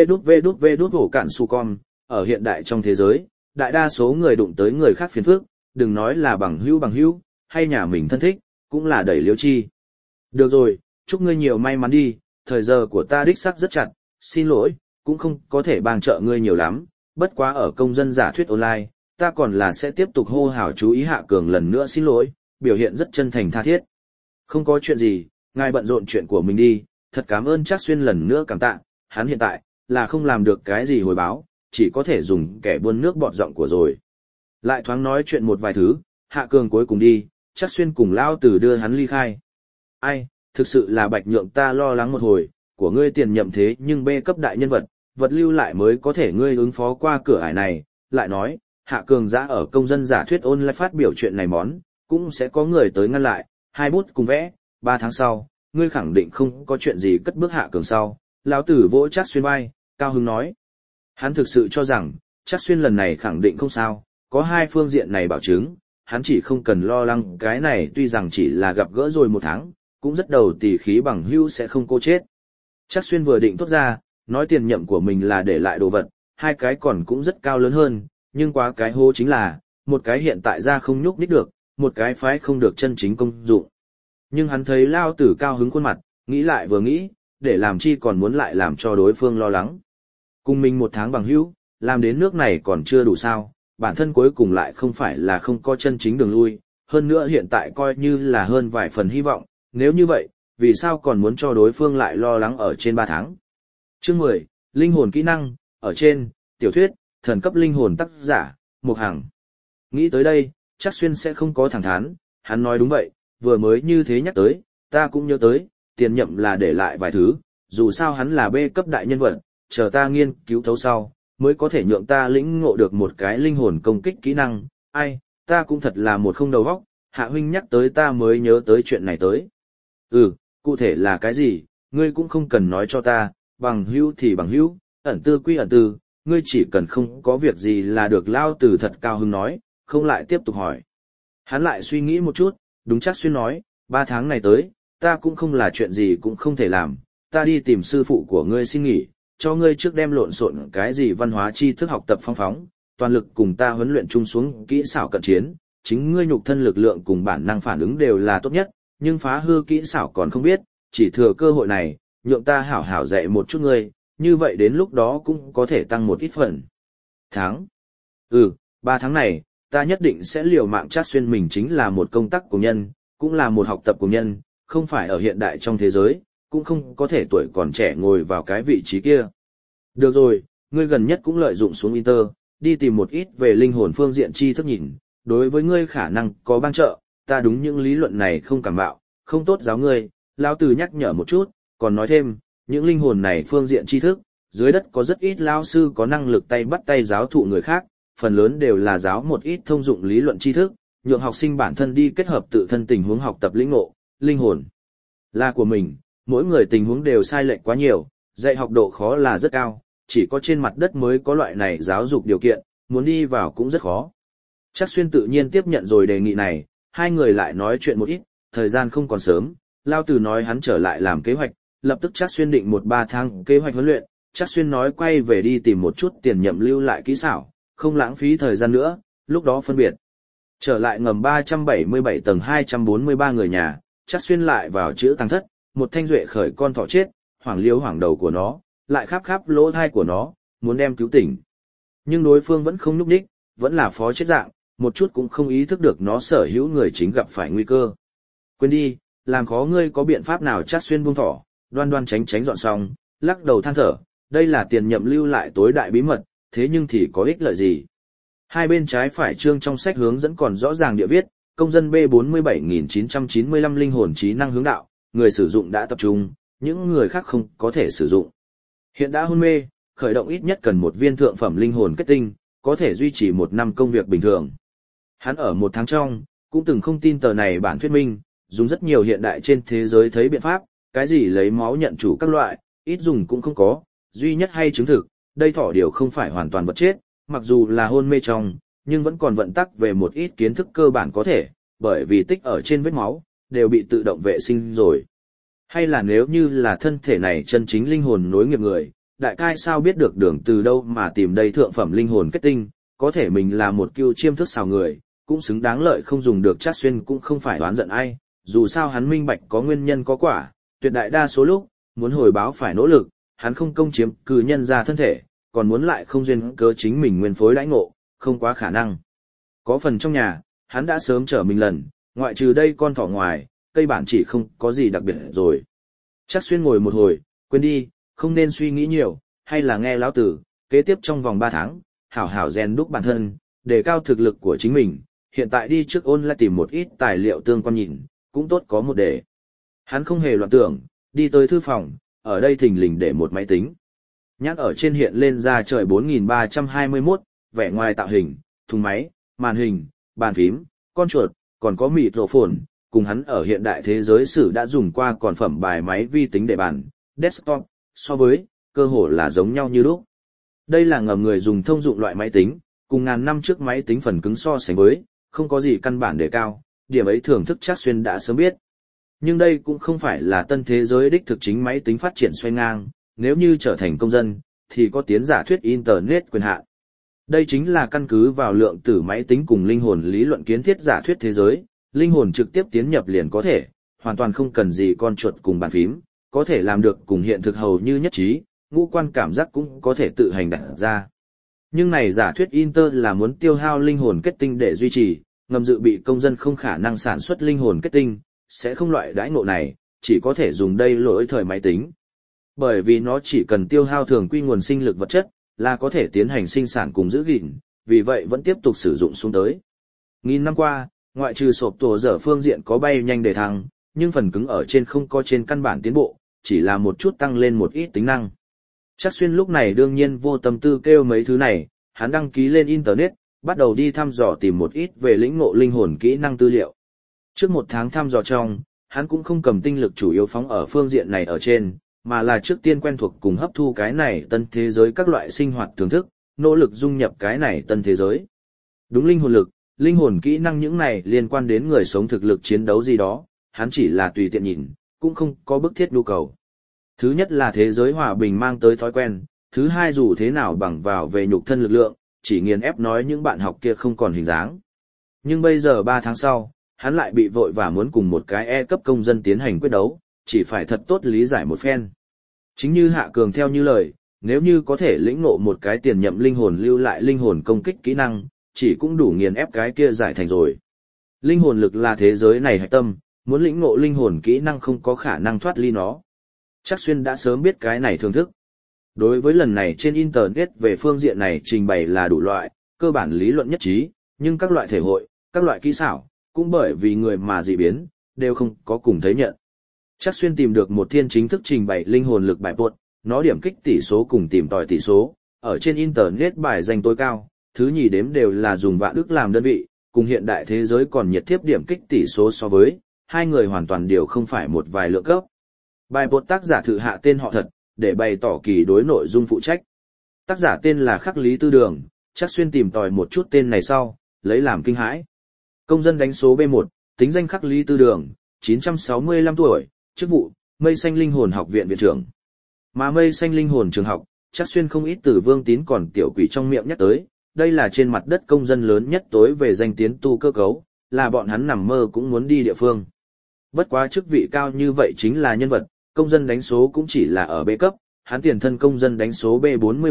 vê đút hổ cản su con, ở hiện đại trong thế giới, đại đa số người đụng tới người khác phiền phức, đừng nói là bằng hữu, hay nhà mình thân thích, cũng là đẩy liêu chi. Được rồi, chúc ngươi nhiều may mắn đi, thời giờ của ta đích xác rất chặt, xin lỗi, cũng không có thể bằng trợ ngươi nhiều lắm, bất quá ở công dân giả thuyết online, ta còn là sẽ tiếp tục hô hào chú ý Hạ Cường lần nữa xin lỗi, biểu hiện rất chân thành tha thiết. Không có chuyện gì, ngài bận rộn chuyện của mình đi, thật cảm ơn. Trác Xuyên lần nữa cảm tạ, hắn hiện tại là không làm được cái gì hồi báo, chỉ có thể dùng kẻ buôn nước bọt giọng của rồi. Lại thoáng nói chuyện một vài thứ, Hạ Cường cuối cùng đi, Trác Xuyên cùng Lao Tử đưa hắn ly khai. Ai, thực sự là bạch nhượng ta lo lắng một hồi, của ngươi tiền nhậm thế nhưng B cấp đại nhân vật, vật lưu lại mới có thể ngươi ứng phó qua cửa ải này, lại nói, Hạ Cường giã ở công dân giả thuyết online phát biểu chuyện này món, cũng sẽ có người tới ngăn lại, 2 bút cùng vẽ, 3 tháng sau, ngươi khẳng định không có chuyện gì cất bước Hạ Cường sau. Lão Tử vỗ Trác Xuyên vai, cao hứng nói. Hắn thực sự cho rằng, Trác Xuyên lần này khẳng định không sao, có 2 phương diện này bảo chứng, hắn chỉ không cần lo lắng cái này, tuy rằng chỉ là gặp gỡ rồi 1 tháng, cũng rất đầu tỉ khí bằng hữu sẽ không cô chết. Trác Xuyên vừa định thốt ra, nói tiền nhậm của mình là để lại đồ vật, 2 cái còn cũng rất cao lớn hơn, nhưng quá cái hố chính là, một cái hiện tại ra không nhúc nhích được, một cái phái không được chân chính công dụng. Nhưng hắn thấy Lao Tử cao hứng khuôn mặt, nghĩ lại vừa nghĩ, để làm chi còn muốn lại làm cho đối phương lo lắng. Cùng mình 1 tháng bằng hữu, làm đến nước này còn chưa đủ sao, bản thân cuối cùng lại không phải là không có chân chính đường lui, hơn nữa hiện tại coi như là hơn vài phần hy vọng, nếu như vậy, vì sao còn muốn cho đối phương lại lo lắng ở trên 3 tháng. Chương 10, linh hồn kỹ năng, ở trên, tiểu thuyết, thần cấp linh hồn tác giả, Mục Hằng. Nghĩ tới đây, Trác Xuyên sẽ không có thẳng thắn, hắn nói đúng vậy, vừa mới như thế nhắc tới, ta cũng nhớ tới, tiền nhậm là để lại vài thứ, dù sao hắn là B cấp đại nhân vật, chờ ta nghiên cứu thấu sau, mới có thể nhượng ta lĩnh ngộ được một cái linh hồn công kích kỹ năng. Ai, ta cũng thật là một không đầu óc, Hạ huynh nhắc tới ta mới nhớ tới chuyện này tới. Cụ thể là cái gì, ngươi cũng không cần nói cho ta, bằng hữu thì bằng hữu, ẩn tư quy ẩn tư, ngươi chỉ cần không có việc gì là được. Lao Tử thật cao hứng nói, không lại tiếp tục hỏi. Hắn lại suy nghĩ một chút, đúng. Trác Xuyên nói, 3 tháng này tới, ta cũng không là chuyện gì cũng không thể làm, ta đi tìm sư phụ của ngươi xin nghỉ, cho ngươi trước đem lộn xộn cái gì văn hóa tri thức học tập phong phóng, toàn lực cùng ta huấn luyện chung xuống kỹ xảo cận chiến, chính ngươi nhục thân lực lượng cùng bản năng phản ứng đều là tốt nhất, nhưng phá hư kỹ xảo còn không biết, chỉ thừa cơ hội này, nhượng ta hảo hảo dạy một chút ngươi, như vậy đến lúc đó cũng có thể tăng một ít phần. 3 tháng này, ta nhất định sẽ liều mạng. Trác Xuyên mình chính là một công tác cùng nhân, cũng là một học tập cùng nhân, không phải ở hiện đại trong thế giới, cũng không có thể tuổi còn trẻ ngồi vào cái vị trí kia. Được rồi, ngươi gần nhất cũng lợi dụng xuống Inter, đi tìm một ít về linh hồn phương diện tri thức nhìn, đối với ngươi khả năng có ban trợ, ta đúng những lý luận này không cảm bạo, không tốt giáo ngươi, lão tử nhắc nhở một chút, còn nói thêm, những linh hồn này phương diện tri thức, dưới đất có rất ít lão sư có năng lực tay bắt tay giáo thụ người khác, phần lớn đều là giáo một ít thông dụng lý luận tri thức, nhượng học sinh bản thân đi kết hợp tự thân tình huống học tập lĩnh ngộ, linh hồn là của mình, mỗi người tình huống đều sai lệch quá nhiều, dạy học độ khó là rất cao, chỉ có trên mặt đất mới có loại này giáo dục điều kiện, muốn đi vào cũng rất khó. Trác Xuyên tự nhiên tiếp nhận rồi đề nghị này, hai người lại nói chuyện một ít, thời gian không còn sớm, Lao Tử nói hắn trở lại làm kế hoạch, lập tức Trác Xuyên định 1-3 tháng kế hoạch huấn luyện, Trác Xuyên nói quay về đi tìm một chút tiền nhậm lưu lại kỹ xảo, không lãng phí thời gian nữa, lúc đó phân biệt. Trở lại ngầm 377 tầng 243 người nhà, Trác Xuyên lại vào chữ tăng thất, một thanh duệ khởi con thỏ chết, hoảng liếu hoảng đầu của nó, lại khắp khắp lỗ thai của nó, muốn đem cứu tỉnh. Nhưng đối phương vẫn không nhúc đích, vẫn là phó chết dạng, một chút cũng không ý thức được nó sở hữu người chính gặp phải nguy cơ. Quên đi, làm khó ngươi có biện pháp nào? Trác Xuyên buông thỏ, đoan đoan tránh tránh dọn xong, lắc đầu than thở, đây là tiền nhậm lưu lại tối đại bí mật, thế nhưng thì có ích lợi gì? Hai bên trái phải chương trong sách hướng dẫn còn rõ ràng địa viết, công dân B47995 linh hồn trí năng hướng đạo, người sử dụng đã tập trung, những người khác không có thể sử dụng. Hiện đã hôn mê, khởi động ít nhất cần một viên thượng phẩm linh hồn kết tinh, có thể duy trì 1 năm công việc bình thường. Hắn ở 1 tháng trong, cũng từng không tin tờ này bản thuyết minh, dùng rất nhiều hiện đại trên thế giới thấy biện pháp, cái gì lấy máu nhận chủ các loại, ít dùng cũng không có, duy nhất hay chứng thực, đây thỏ điều không phải hoàn toàn vật chết, mặc dù là hôn mê trong, nhưng vẫn còn vận tắc về một ít kiến thức cơ bản có thể, bởi vì tích ở trên vết máu, đều bị tự động vệ sinh rồi. Hay là nếu như là thân thể này chân chính linh hồn nối nghiệp người, đại cai sao biết được đường từ đâu mà tìm đây thượng phẩm linh hồn kết tinh, có thể mình là một cưu chiêm thức xào người, cũng xứng đáng lợi không dùng được. Trác Xuyên cũng không phải oán giận ai, dù sao hắn minh bạch có nguyên nhân có quả, tuyệt đại đa số lúc, muốn hồi báo phải nỗ lực, hắn không công chiếm cư nhân ra thân thể, còn muốn lại không duyên cớ chính mình nguyên phối đãi ngộ, không quá khả năng. Có phần trong nhà, hắn đã sớm trở mình lần, ngoại trừ đây con thỏ ngoài, cây bản chỉ không có gì đặc biệt rồi. Trác Xuyên ngồi một hồi, quên đi, không nên suy nghĩ nhiều, hay là nghe lão tử, kế tiếp trong vòng 3 tháng, hảo hảo rèn đúc bản thân, đề cao thực lực của chính mình, hiện tại đi trước ôn lại tìm một ít tài liệu tương quan nhìn, cũng tốt có một đề. Hắn không hề loạn tưởng, đi tới thư phòng, ở đây thình lình để một máy tính. Nhắc ở trên hiện lên ra trời 4321, vẻ ngoài tạo hình, thùng máy, màn hình, bàn phím, con chuột, còn có microphone, cùng hắn ở hiện đại thế giới sử đã dùng qua còn phẩm bài máy vi tính để bàn, desktop, so với, cơ hồ là giống nhau như lúc. Đây là ngầm người dùng thông dụng loại máy tính, cùng ngàn năm trước máy tính phần cứng so sánh với, không có gì căn bản đề cao, điểm ấy thưởng thức Trác Xuyên đã sớm biết. Nhưng đây cũng không phải là tân thế giới đích thực chính máy tính phát triển xoay ngang, nếu như trở thành công dân, thì có tiến giả thuyết Internet quyền hạn. Đây chính là căn cứ vào lượng tử máy tính cùng linh hồn lý luận kiến thiết giả thuyết thế giới, linh hồn trực tiếp tiến nhập liền có thể, hoàn toàn không cần gì con chuột cùng bàn phím, có thể làm được cùng hiện thực hầu như nhất trí, ngũ quan cảm giác cũng có thể tự hành đặt ra. Nhưng này giả thuyết Inter là muốn tiêu hao linh hồn kết tinh để duy trì, ngầm dự bị công dân không khả năng sản xuất linh hồn kết tinh, sẽ không loại đãi ngộ này, chỉ có thể dùng đây lỗi thời máy tính. Bởi vì nó chỉ cần tiêu hao thường quy nguồn sinh lực vật chất, là có thể tiến hành sinh sản cùng giữ gìn, vì vậy vẫn tiếp tục sử dụng xuống tới. Nghìn năm qua, ngoại trừ sộp tổ dở phương diện có bay nhanh để thăng, nhưng phần cứng ở trên không có trên căn bản tiến bộ, chỉ là một chút tăng lên một ít tính năng. Trác Xuyên lúc này đương nhiên vô tâm tư kêu mấy thứ này, hắn đăng ký lên Internet, bắt đầu đi thăm dò tìm một ít về lĩnh ngộ linh hồn kỹ năng tư liệu. Trước 1 tháng thăm dò trong, hắn cũng không cầm tinh lực chủ yếu phóng ở phương diện này ở trên, mà là trước tiên quen thuộc cùng hấp thu cái này tân thế giới các loại sinh hoạt thưởng thức, nỗ lực dung nhập cái này tân thế giới. Đúng linh hồn lực, linh hồn kỹ năng những này liên quan đến người sống thực lực chiến đấu gì đó, hắn chỉ là tùy tiện nhìn, cũng không có bức thiết nhu cầu. Thứ nhất là thế giới hòa bình mang tới thói quen, thứ hai dù thế nào bằng vào về nhục thân lực lượng, chỉ nghiền ép nói những bạn học kia không còn hình dáng. Nhưng bây giờ 3 tháng sau, hắn lại bị vội và muốn cùng một cái E cấp công dân tiến hành quyết đấu, chỉ phải thật tốt lý giải một phen. Chính như Hạ Cường theo như lời, nếu như có thể lĩnh ngộ một cái tiền nhậm linh hồn lưu lại linh hồn công kích kỹ năng, chỉ cũng đủ nghiền ép cái kia giải thành rồi. Linh hồn lực là thế giới này hạch tâm, muốn lĩnh ngộ linh hồn kỹ năng không có khả năng thoát ly nó. Trác Xuyên đã sớm biết cái này thưởng thức. Đối với lần này trên Internet về phương diện này trình bày là đủ loại, cơ bản lý luận nhất trí, nhưng các loại thể hội, các loại kỹ xảo, cũng bởi vì người mà dị biến, đều không có cùng thấy nhận. Chắc xuyên tìm được một thiên chính thức trình bày linh hồn lực bài bột, nó điểm kích tỷ số cùng tìm tòi tỷ số, ở trên Internet bài danh tối cao, thứ nhì đếm đều là dùng vạn ức làm đơn vị, cùng hiện đại thế giới còn nhiệt thiếp điểm kích tỷ số so với, hai người hoàn toàn đều không phải một vài lượng cấp. Bài bột tác giả thử hạ tên họ thật, để bày tỏ kỳ đối nội dung phụ trách. Tác giả tên là Khắc Lý Tư Đường, chắc xuyên tìm tòi một chút tên này sau, lấy làm kinh hãi. Công dân đánh số B1, tính danh Khắc Lý Tư Đường, 965 tuổi, chức vụ, Mây Xanh Linh Hồn Học viện viện trưởng. Mà Mây Xanh Linh Hồn trường học, chắc xuyên không ít từ Vương Tín còn tiểu quỷ trong miệng nhắc tới, đây là trên mặt đất công dân lớn nhất tối về danh tiến tu cơ cấu, là bọn hắn nằm mơ cũng muốn đi địa phương. Bất quá chức vị cao như vậy chính là nhân vật, công dân đánh số cũng chỉ là ở B cấp, hắn tiền thân công dân đánh số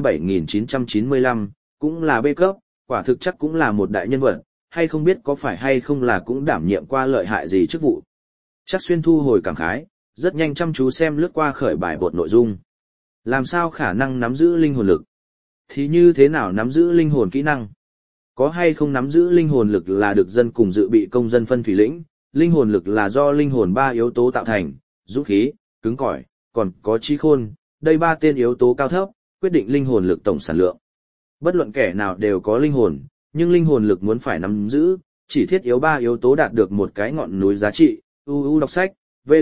B47995, cũng là B cấp, quả thực chắc cũng là một đại nhân vật, hay không biết có phải hay không là cũng đảm nhiệm qua lợi hại gì chức vụ. Chắc xuyên thu hồi cảm khái, rất nhanh chăm chú xem lướt qua khởi bài bột nội dung. Làm sao khả năng nắm giữ linh hồn lực? Thì như thế nào nắm giữ linh hồn kỹ năng? Có hay không nắm giữ linh hồn lực là được dân cùng dự bị công dân phân thủy lĩnh, linh hồn lực là do linh hồn 3 yếu tố tạo thành, dũng khí, cứng cỏi, còn có trí khôn, đây 3 tên yếu tố cao thấp, quyết định linh hồn lực tổng sản lượng. Bất luận kẻ nào đều có linh hồn, nhưng linh hồn lực muốn phải nắm giữ, chỉ thiết yếu 3 yếu tố đạt được một cái ngọn núi giá trị, đọc sách,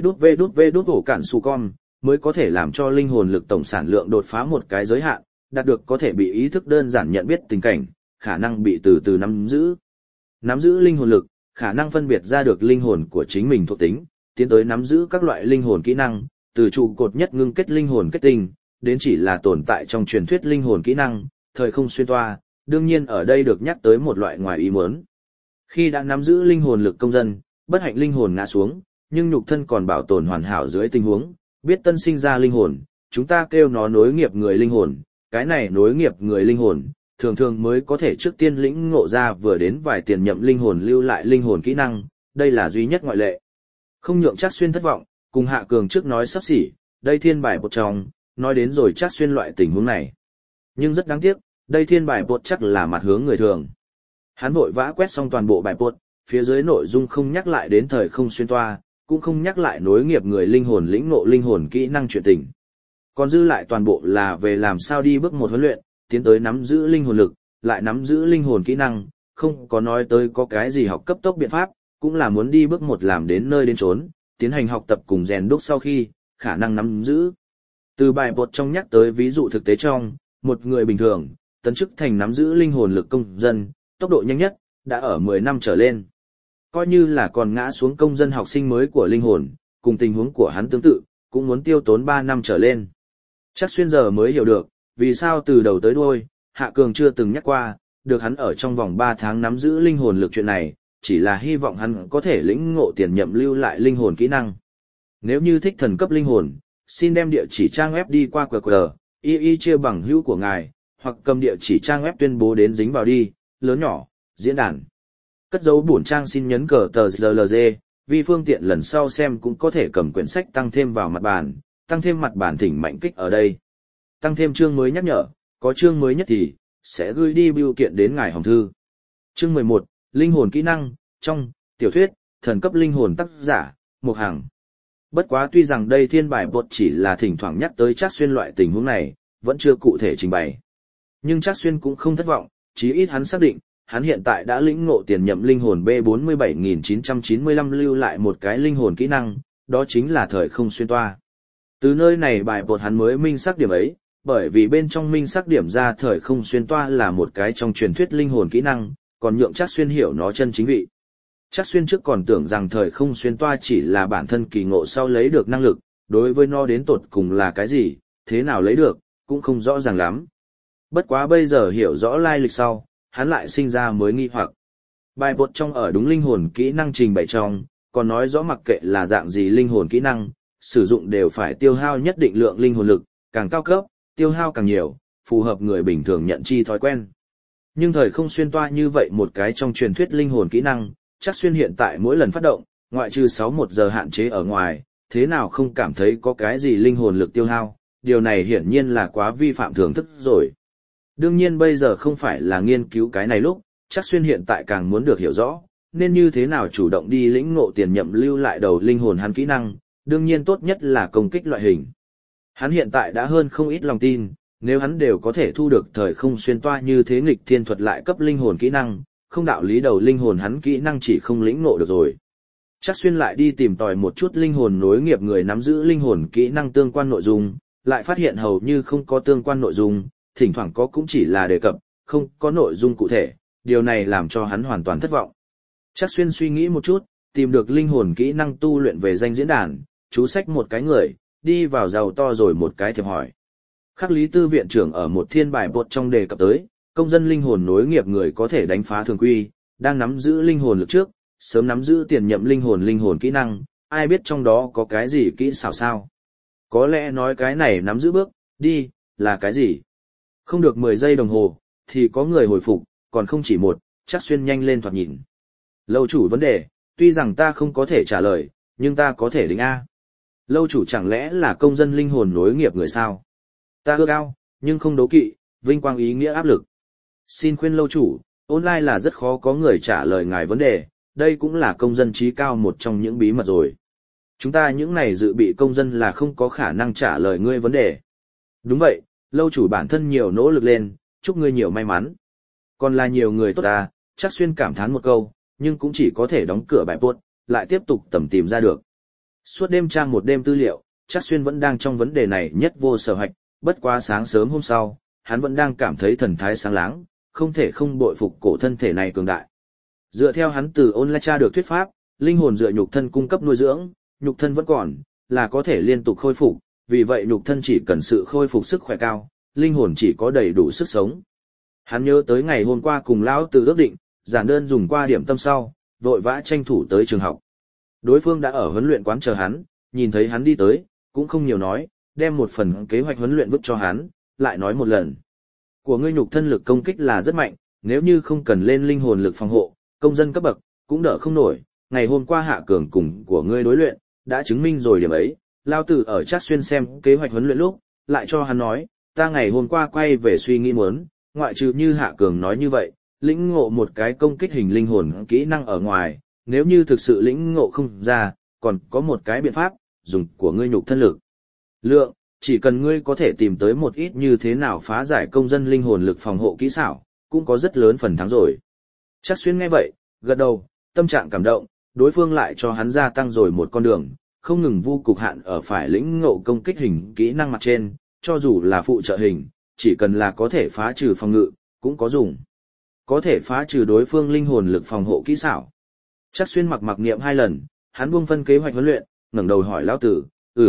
ổ cản su con, mới có thể làm cho linh hồn lực tổng sản lượng đột phá một cái giới hạn, đạt được có thể bị ý thức đơn giản nhận biết tình cảnh, khả năng bị từ từ nắm giữ. Nắm giữ linh hồn lực, khả năng phân biệt ra được linh hồn của chính mình thuộc tính, tiến tới nắm giữ các loại linh hồn kỹ năng, từ trụ cột nhất ngưng kết linh hồn kết tinh, đến chỉ là tồn tại trong truyền thuyết linh hồn kỹ năng, thời không xuyên toa, đương nhiên ở đây được nhắc tới một loại ngoài ý muốn. Khi đã nắm giữ linh hồn lực công dân, bất hạnh linh hồn ngã xuống, nhưng nhục thân còn bảo tồn hoàn hảo dưới tình huống, biết tân sinh ra linh hồn, chúng ta kêu nó nối nghiệp người linh hồn, cái này nối nghiệp người linh hồn, thường thường mới có thể trước tiên lĩnh ngộ ra vừa đến vài tiền nhậm linh hồn lưu lại linh hồn kỹ năng, đây là duy nhất ngoại lệ. Không nhượng Trác Xuyên thất vọng, cùng Hạ Cường trước nói sắp xỉ, đây thiên bài bột trong, nói đến rồi Trác Xuyên loại tình huống này. Nhưng rất đáng tiếc, đây thiên bài bột chắc là mặt hướng người thường. Hắn vội vã quét xong toàn bộ bài bột, phía dưới nội dung không nhắc lại đến thời không xuyên toa, cũng không nhắc lại nối nghiệp người linh hồn lĩnh ngộ linh hồn kỹ năng chuyện tình. Còn dư lại toàn bộ là về làm sao đi bước một huấn luyện, tiến tới nắm giữ linh hồn lực, lại nắm giữ linh hồn kỹ năng, không có nói tới có cái gì học cấp tốc biện pháp, cũng là muốn đi bước một làm đến nơi đến chốn, tiến hành học tập cùng rèn đúc sau khi, khả năng nắm giữ. Từ bài bột trong nhắc tới ví dụ thực tế trong, một người bình thường, tấn chức thành nắm giữ linh hồn lực công dân, tốc độ nhanh nhất, đã ở 10 năm trở lên. Coi như là còn ngã xuống công dân học sinh mới của linh hồn, cùng tình huống của hắn tương tự, cũng muốn tiêu tốn 3 năm trở lên. Chắc Xuyên giờ mới hiểu được, vì sao từ đầu tới đuôi, Hạ Cường chưa từng nhắc qua, được hắn ở trong vòng 3 tháng nắm giữ linh hồn lực chuyện này, chỉ là hy vọng hắn có thể lĩnh ngộ tiền nhậm lưu lại linh hồn kỹ năng. Nếu như thích thần cấp linh hồn, xin đem địa chỉ trang web đi qua QR, y chia bằng hữu của ngài, hoặc cầm địa chỉ trang web tuyên bố đến dính vào đi, lớn nhỏ, diễn đàn. Cất dấu bổn trang xin nhấn cờ tờ GLG, vì phương tiện lần sau xem cũng có thể cầm quyển sách tăng thêm vào mặt bàn, tăng thêm mặt bàn thỉnh mạnh kích ở đây. Tăng thêm chương mới nhắc nhở, có chương mới nhất thì sẽ gửi đi bưu kiện đến ngài hòm thư. Chương 11, linh hồn kỹ năng, trong tiểu thuyết, thần cấp linh hồn tác giả, Mục Hằng. Bất quá tuy rằng đây thiên bài bột chỉ là thỉnh thoảng nhắc tới Trác Xuyên loại tình huống này, vẫn chưa cụ thể trình bày. Nhưng Trác Xuyên cũng không thất vọng, chí ít hắn xác định, hắn hiện tại đã lĩnh ngộ tiền nhậm linh hồn B47995 lưu lại một cái linh hồn kỹ năng, đó chính là thời không xuyên toa. Từ nơi này bài bột hắn mới minh xác điểm ấy, bởi vì bên trong minh xác điểm ra thời không xuyên toa là một cái trong truyền thuyết linh hồn kỹ năng, còn nhượng Trác Xuyên hiểu nó chân chính vị. Trác Xuyên trước còn tưởng rằng thời không xuyên toa chỉ là bản thân kỳ ngộ sau lấy được năng lực, đối với nó đến tột cùng là cái gì, thế nào lấy được, cũng không rõ ràng lắm. Bất quá bây giờ hiểu rõ lai lịch sau, hắn lại sinh ra mới nghi hoặc. Bài bột trong ở đúng linh hồn kỹ năng trình bày trong, còn nói rõ mặc kệ là dạng gì linh hồn kỹ năng, sử dụng đều phải tiêu hao nhất định lượng linh hồn lực, càng cao cấp, tiêu hao càng nhiều, phù hợp người bình thường nhận chi thói quen. Nhưng thời không xuyên toa như vậy một cái trong truyền thuyết linh hồn kỹ năng, Trác Xuyên hiện tại mỗi lần phát động, ngoại trừ 61 giờ hạn chế ở ngoài, thế nào không cảm thấy có cái gì linh hồn lực tiêu hao, điều này hiển nhiên là quá vi phạm thường thức rồi. Đương nhiên bây giờ không phải là nghiên cứu cái này lúc, Trác Xuyên hiện tại càng muốn được hiểu rõ, nên như thế nào chủ động đi lĩnh ngộ tiền nhậm lưu lại đầu linh hồn hắn kỹ năng, đương nhiên tốt nhất là công kích loại hình. Hắn hiện tại đã hơn không ít lòng tin, nếu hắn đều có thể thu được thời không xuyên toa như thế nghịch thiên thuật lại cấp linh hồn kỹ năng, không đạo lý đầu linh hồn hắn kỹ năng chỉ không lĩnh ngộ được rồi. Chắc xuyên lại đi tìm tòi một chút linh hồn nối nghiệp người nắm giữ linh hồn kỹ năng tương quan nội dung, lại phát hiện hầu như không có tương quan nội dung, thỉnh thoảng có cũng chỉ là đề cập, không có nội dung cụ thể, điều này làm cho hắn hoàn toàn thất vọng. Chắc xuyên suy nghĩ một chút, tìm được linh hồn kỹ năng tu luyện về danh diễn đàn, chú sách một cái người, đi vào giàu to rồi một cái thiệp hỏi. Khắc Lý Tư viện trưởng ở một thiên bài bột trong đề cập tới, công dân linh hồn nối nghiệp người có thể đánh phá thường quy, đang nắm giữ linh hồn lực trước, sớm nắm giữ tiền nhậm linh hồn kỹ năng, ai biết trong đó có cái gì kỹ xảo sao. Có lẽ nói cái này nắm giữ bước, đi, là cái gì? Không được 10 giây đồng hồ, thì có người hồi phục, còn không chỉ một, chắc xuyên nhanh lên thoạt nhìn. Lâu chủ vấn đề, tuy rằng ta không có thể trả lời, nhưng ta có thể đính A. Lâu chủ chẳng lẽ là công dân linh hồn nối nghiệp người sao? Ta ước ao, nhưng không đố kỵ, vinh quang ý nghĩa áp lực. Xin khuyên lâu chủ, online là rất khó có người trả lời ngài vấn đề, đây cũng là công dân trí cao một trong những bí mật rồi. Chúng ta những này dự bị công dân là không có khả năng trả lời ngươi vấn đề. Đúng vậy, lâu chủ bản thân nhiều nỗ lực lên, chúc ngươi nhiều may mắn. Còn là nhiều người tốt ta, chắc xuyên cảm thán một câu, nhưng cũng chỉ có thể đóng cửa bài buốt, lại tiếp tục tầm tìm ra được. Suốt đêm tra một đêm tư liệu, chắc xuyên vẫn đang trong vấn đề này nhất vô sở hạch, bất quá sáng sớm hôm sau, hắn vẫn đang cảm thấy thần thái sáng láng, không thể không bội phục cổ thân thể này cường đại. Dựa theo hắn từ online tra được thuyết pháp, linh hồn dựa nhục thân cung cấp nuôi dưỡng, nhục thân vẫn còn, là có thể liên tục khôi phục, vì vậy nhục thân chỉ cần sự khôi phục sức khỏe cao, linh hồn chỉ có đầy đủ sức sống. Hắn nhớ tới ngày hôm qua cùng lão Từ ước định, giản đơn dùng qua điểm tâm sau, vội vã tranh thủ tới trường học. Đối phương đã ở huấn luyện quán chờ hắn, nhìn thấy hắn đi tới, cũng không nhiều nói, đem một phần kế hoạch huấn luyện vứt cho hắn, lại nói một lần. Của ngươi nhục thân lực công kích là rất mạnh, nếu như không cần lên linh hồn lực phòng hộ, công dân cấp bậc, cũng đỡ không nổi, ngày hôm qua hạ cường cùng của ngươi đối luyện, đã chứng minh rồi điểm ấy, Lao Tử ở Trác Xuyên xem kế hoạch huấn luyện lúc, lại cho hắn nói, ta ngày hôm qua quay về suy nghĩ muốn, ngoại trừ như hạ cường nói như vậy, lĩnh ngộ một cái công kích hình linh hồn kỹ năng ở ngoài, nếu như thực sự lĩnh ngộ không ra, còn có một cái biện pháp, dùng của ngươi nhục thân lực. Lượng, chỉ cần ngươi có thể tìm tới một ít như thế nào phá giải công dân linh hồn lực phòng hộ kỹ xảo, cũng có rất lớn phần thắng rồi. Trác Xuyên nghe vậy, gật đầu, tâm trạng cảm động, đối phương lại cho hắn gia tăng rồi một con đường, không ngừng vu cục hạn ở phải lĩnh ngộ công kích hình kỹ năng mặt trên, cho dù là phụ trợ hình, chỉ cần là có thể phá trừ phòng ngự, cũng có dùng. Có thể phá trừ đối phương linh hồn lực phòng hộ kỹ xảo. Trác Xuyên mặc niệm 2 lần, hắn buông phân kế hoạch huấn luyện, ngẩng đầu hỏi Lão Tử,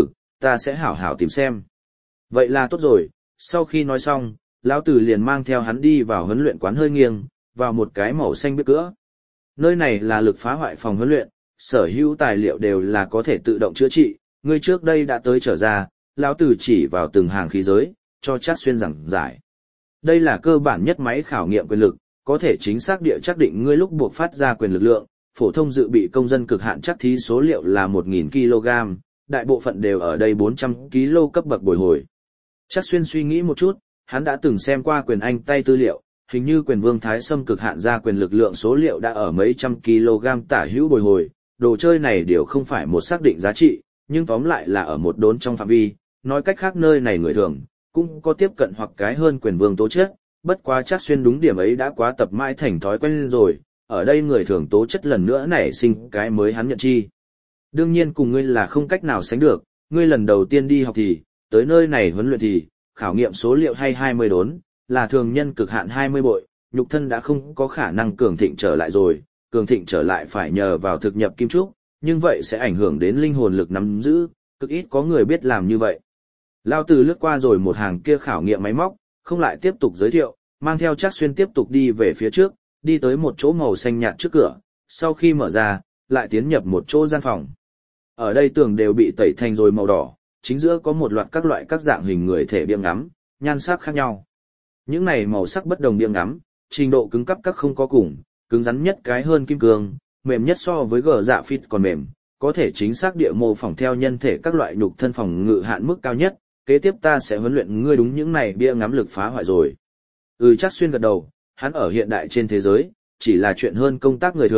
ta sẽ hảo hảo tìm xem. Vậy là tốt rồi, sau khi nói xong, Lão Tử liền mang theo hắn đi vào huấn luyện quán hơi nghiêng, vào một cái màu xanh biết cửa. Nơi này là lực phá hoại phòng huấn luyện, sở hữu tài liệu đều là có thể tự động chữa trị, người trước đây đã tới trở ra, Lão Tử chỉ vào từng hàng khí giới, cho Trác Xuyên giảng giải. Đây là cơ bản nhất máy khảo nghiệm quyền lực, có thể chính xác địa xác định ngươi lúc buộc phát ra quyền lực lượng, phổ thông dự bị công dân cực hạn chắc thí số liệu là 1000 kg, đại bộ phận đều ở đây 400 kg cấp bậc bồi hồi. Trác Xuyên suy nghĩ một chút, hắn đã từng xem qua quyền anh tay tư liệu, hình như quyền Vương Thái Sâm cực hạn ra quyền lực lượng số liệu đã ở mấy trăm kg tả hữu bồi hồi, đồ chơi này đều không phải một xác định giá trị, nhưng tóm lại là ở một đốn trong phạm vi, nói cách khác nơi này người thường cũng có tiếp cận hoặc cái hơn quyền vương tố chất, bất quá Trác Xuyên đúng điểm ấy đã quá tập mãi thành thói quen rồi, ở đây người thường tố chất lần nữa nảy sinh cái mới hắn nhận chi. Đương nhiên cùng ngươi là không cách nào sánh được, ngươi lần đầu tiên đi học thì, tới nơi này huấn luyện thì, khảo nghiệm số liệu hay 20 đốn, là thường nhân cực hạn 20 bội, nhục thân đã không có khả năng cường thịnh trở lại rồi, cường thịnh trở lại phải nhờ vào thực nhập kim trúc, nhưng vậy sẽ ảnh hưởng đến linh hồn lực nắm giữ, cực ít có người biết làm như vậy. Lao Tử lướt qua rồi một hàng kia khảo nghiệm máy móc, không lại tiếp tục giới thiệu, mang theo Trác Xuyên tiếp tục đi về phía trước, đi tới một chỗ màu xanh nhạt trước cửa, sau khi mở ra, lại tiến nhập một chỗ gian phòng. Ở đây tường đều bị tẩy thành rồi màu đỏ, chính giữa có một loạt các loại các dạng hình người thể biếng ngắm, nhan sắc khác nhau. Những này màu sắc bất đồng biếng ngắm, trình độ cứng cấp các không có cùng, cứng rắn nhất cái hơn kim cương, mềm nhất so với gờ dạ phít còn mềm, có thể chính xác địa mô phỏng theo nhân thể các loại nhục thân phòng ngự hạn mức cao nhất. Kế tiếp ta sẽ huấn luyện ngươi đúng những này bia ngắm lực phá hoại rồi. Trác Xuyên gật đầu, hắn ở hiện đại trên thế giới, chỉ là chuyện hơn công tác người thường,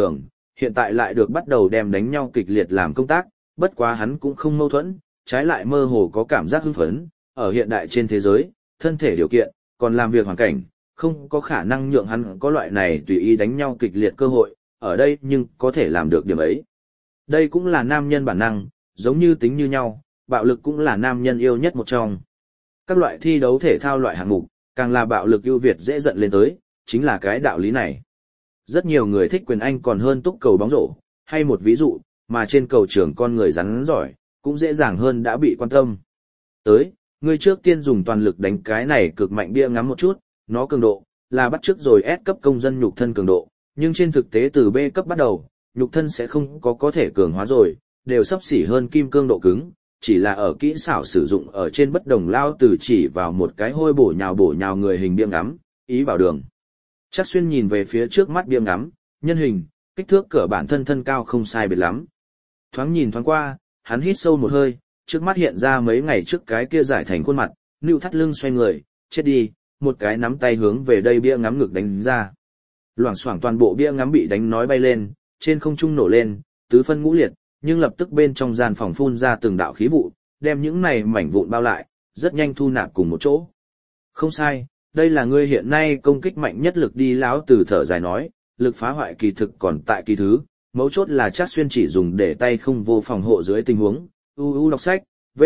hiện tại lại được bắt đầu đem đánh nhau kịch liệt làm công tác, bất quá hắn cũng không mâu thuẫn, trái lại mơ hồ có cảm giác hưng phấn, ở hiện đại trên thế giới, thân thể điều kiện, còn làm việc hoàn cảnh, không có khả năng nhượng hắn có loại này tùy ý đánh nhau kịch liệt cơ hội, ở đây nhưng có thể làm được điểm ấy. Đây cũng là nam nhân bản năng, giống như tính như nhau, bạo lực cũng là nam nhân yêu nhất một trong. Các loại thi đấu thể thao loại hạng mục, càng là bạo lực ưu việt dễ dẫn lên tới, chính là cái đạo lý này. Rất nhiều người thích quyền Anh còn hơn túc cầu bóng rổ, hay một ví dụ, mà trên cầu trường con người rắn giỏi, cũng dễ dàng hơn đã bị quan tâm. Tới, người trước tiên dùng toàn lực đánh cái này cực mạnh bia ngắm một chút, nó cường độ, là bắt chước rồi S cấp công dân nhục thân cường độ, nhưng trên thực tế từ B cấp bắt đầu, nhục thân sẽ không có thể cường hóa rồi, đều sắp xỉ hơn kim cương độ cứng, chỉ là ở kỹ xảo sử dụng ở trên bất đồng lao từ chỉ vào một cái hôi bổ nhào người hình bia ngắm, ý bảo đường. Trác Xuyên nhìn về phía trước mắt bia ngắm, nhân hình, kích thước cỡ bản thân cao không sai biệt lắm. Thoáng nhìn thoáng qua, hắn hít sâu một hơi, trước mắt hiện ra mấy ngày trước cái kia giải thành khuôn mặt, nưu thắt lưng xoay người, chết đi, một cái nắm tay hướng về đây bia ngắm ngực đánh ra. Loảng xoảng toàn bộ bia ngắm bị đánh nói bay lên, trên không trung nổ lên, tứ phân ngũ liệt, nhưng lập tức bên trong gian phòng phun ra từng đạo khí vụ, đem những này mảnh vụn bao lại, rất nhanh thu nạp cùng một chỗ. Không sai, đây là ngươi hiện nay công kích mạnh nhất lực đi lão từ thở dài nói, lực phá hoại kỳ thực còn tại kỳ thứ, mấu chốt là Trác Xuyên chỉ dùng để tay không vô phòng hộ dưới tình huống, đọc sách,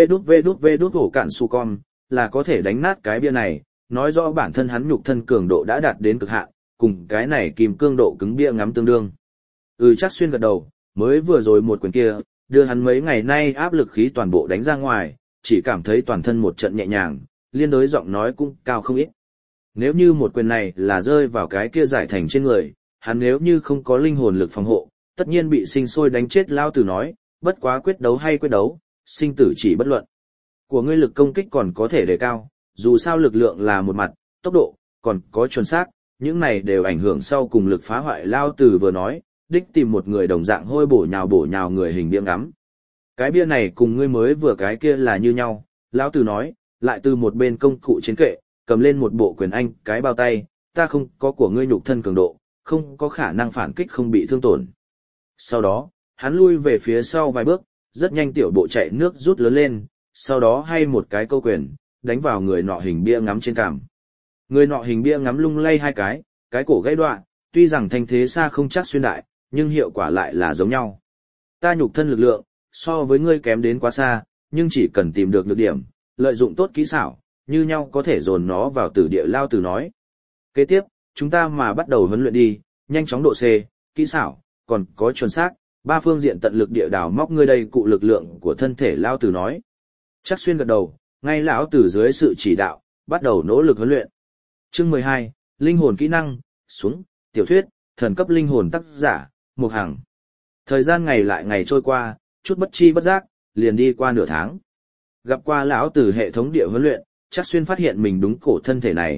vê đút hổ cạn su con, là có thể đánh nát cái bia này, nói rõ bản thân hắn nhục thân cường độ đã đạt đến cực hạn, cùng cái này kim cương độ cứng bia ngắm tương đương. Trác Xuyên gật đầu, mới vừa rồi một quyền kia, đưa hắn mấy ngày nay áp lực khí toàn bộ đánh ra ngoài, chỉ cảm thấy toàn thân một trận nhẹ nhàng, liên đối giọng nói cũng cao không ít. Nếu như một quyền này là rơi vào cái kia giải thành trên người, hắn nếu như không có linh hồn lực phòng hộ, tất nhiên bị sinh sôi đánh chết lao tử nói, bất quá quyết đấu hay quyết đấu, sinh tử chỉ bất luận. Của ngươi lực công kích còn có thể đề cao, dù sao lực lượng là một mặt, tốc độ, còn có chuẩn xác, những này đều ảnh hưởng sau cùng lực phá hoại lao tử vừa nói, đích tìm một người đồng dạng hôi bổ nhào người hình bia ngắm. Cái bia này cùng ngươi mới vừa cái kia là như nhau, lão tử nói, lại từ một bên công cụ trên kệ, cầm lên một bộ quyền Anh, cái bao tay, ta không có của ngươi nhục thân cường độ, không có khả năng phản kích không bị thương tổn. Sau đó, hắn lui về phía sau vài bước, rất nhanh tiểu bộ chạy nước rút lớn lên, sau đó hay một cái câu quyền, đánh vào người nọ hình bia ngắm trên cằm. Người nọ hình bia ngắm lung lay hai cái cổ gãy đoạn, tuy rằng thanh thế xa không chắc xuyên đại, nhưng hiệu quả lại là giống nhau. Ta nhục thân lực lượng, so với ngươi kém đến quá xa, nhưng chỉ cần tìm được nhược điểm, lợi dụng tốt kỹ xảo, như nhau có thể dồn nó vào tử địa lao tử nói. Kế tiếp, chúng ta mà bắt đầu huấn luyện đi, nhanh chóng độ C, kỹ xảo, còn có chuẩn xác, ba phương diện tận lực địa đào móc ngươi đây cụ lực lượng của thân thể lao tử nói. Trác Xuyên gật đầu, ngay lão tử dưới sự chỉ đạo, bắt đầu nỗ lực huấn luyện. Chương 12, linh hồn kỹ năng, xuống, tiểu thuyết, thần cấp linh hồn tác giả, Mục Hằng. Thời gian ngày lại ngày trôi qua, chút bất chi bất giác, liền đi qua nửa tháng. Gặp qua lão tử hệ thống địa huấn luyện, Trác Xuyên phát hiện mình đúng cổ thân thể này,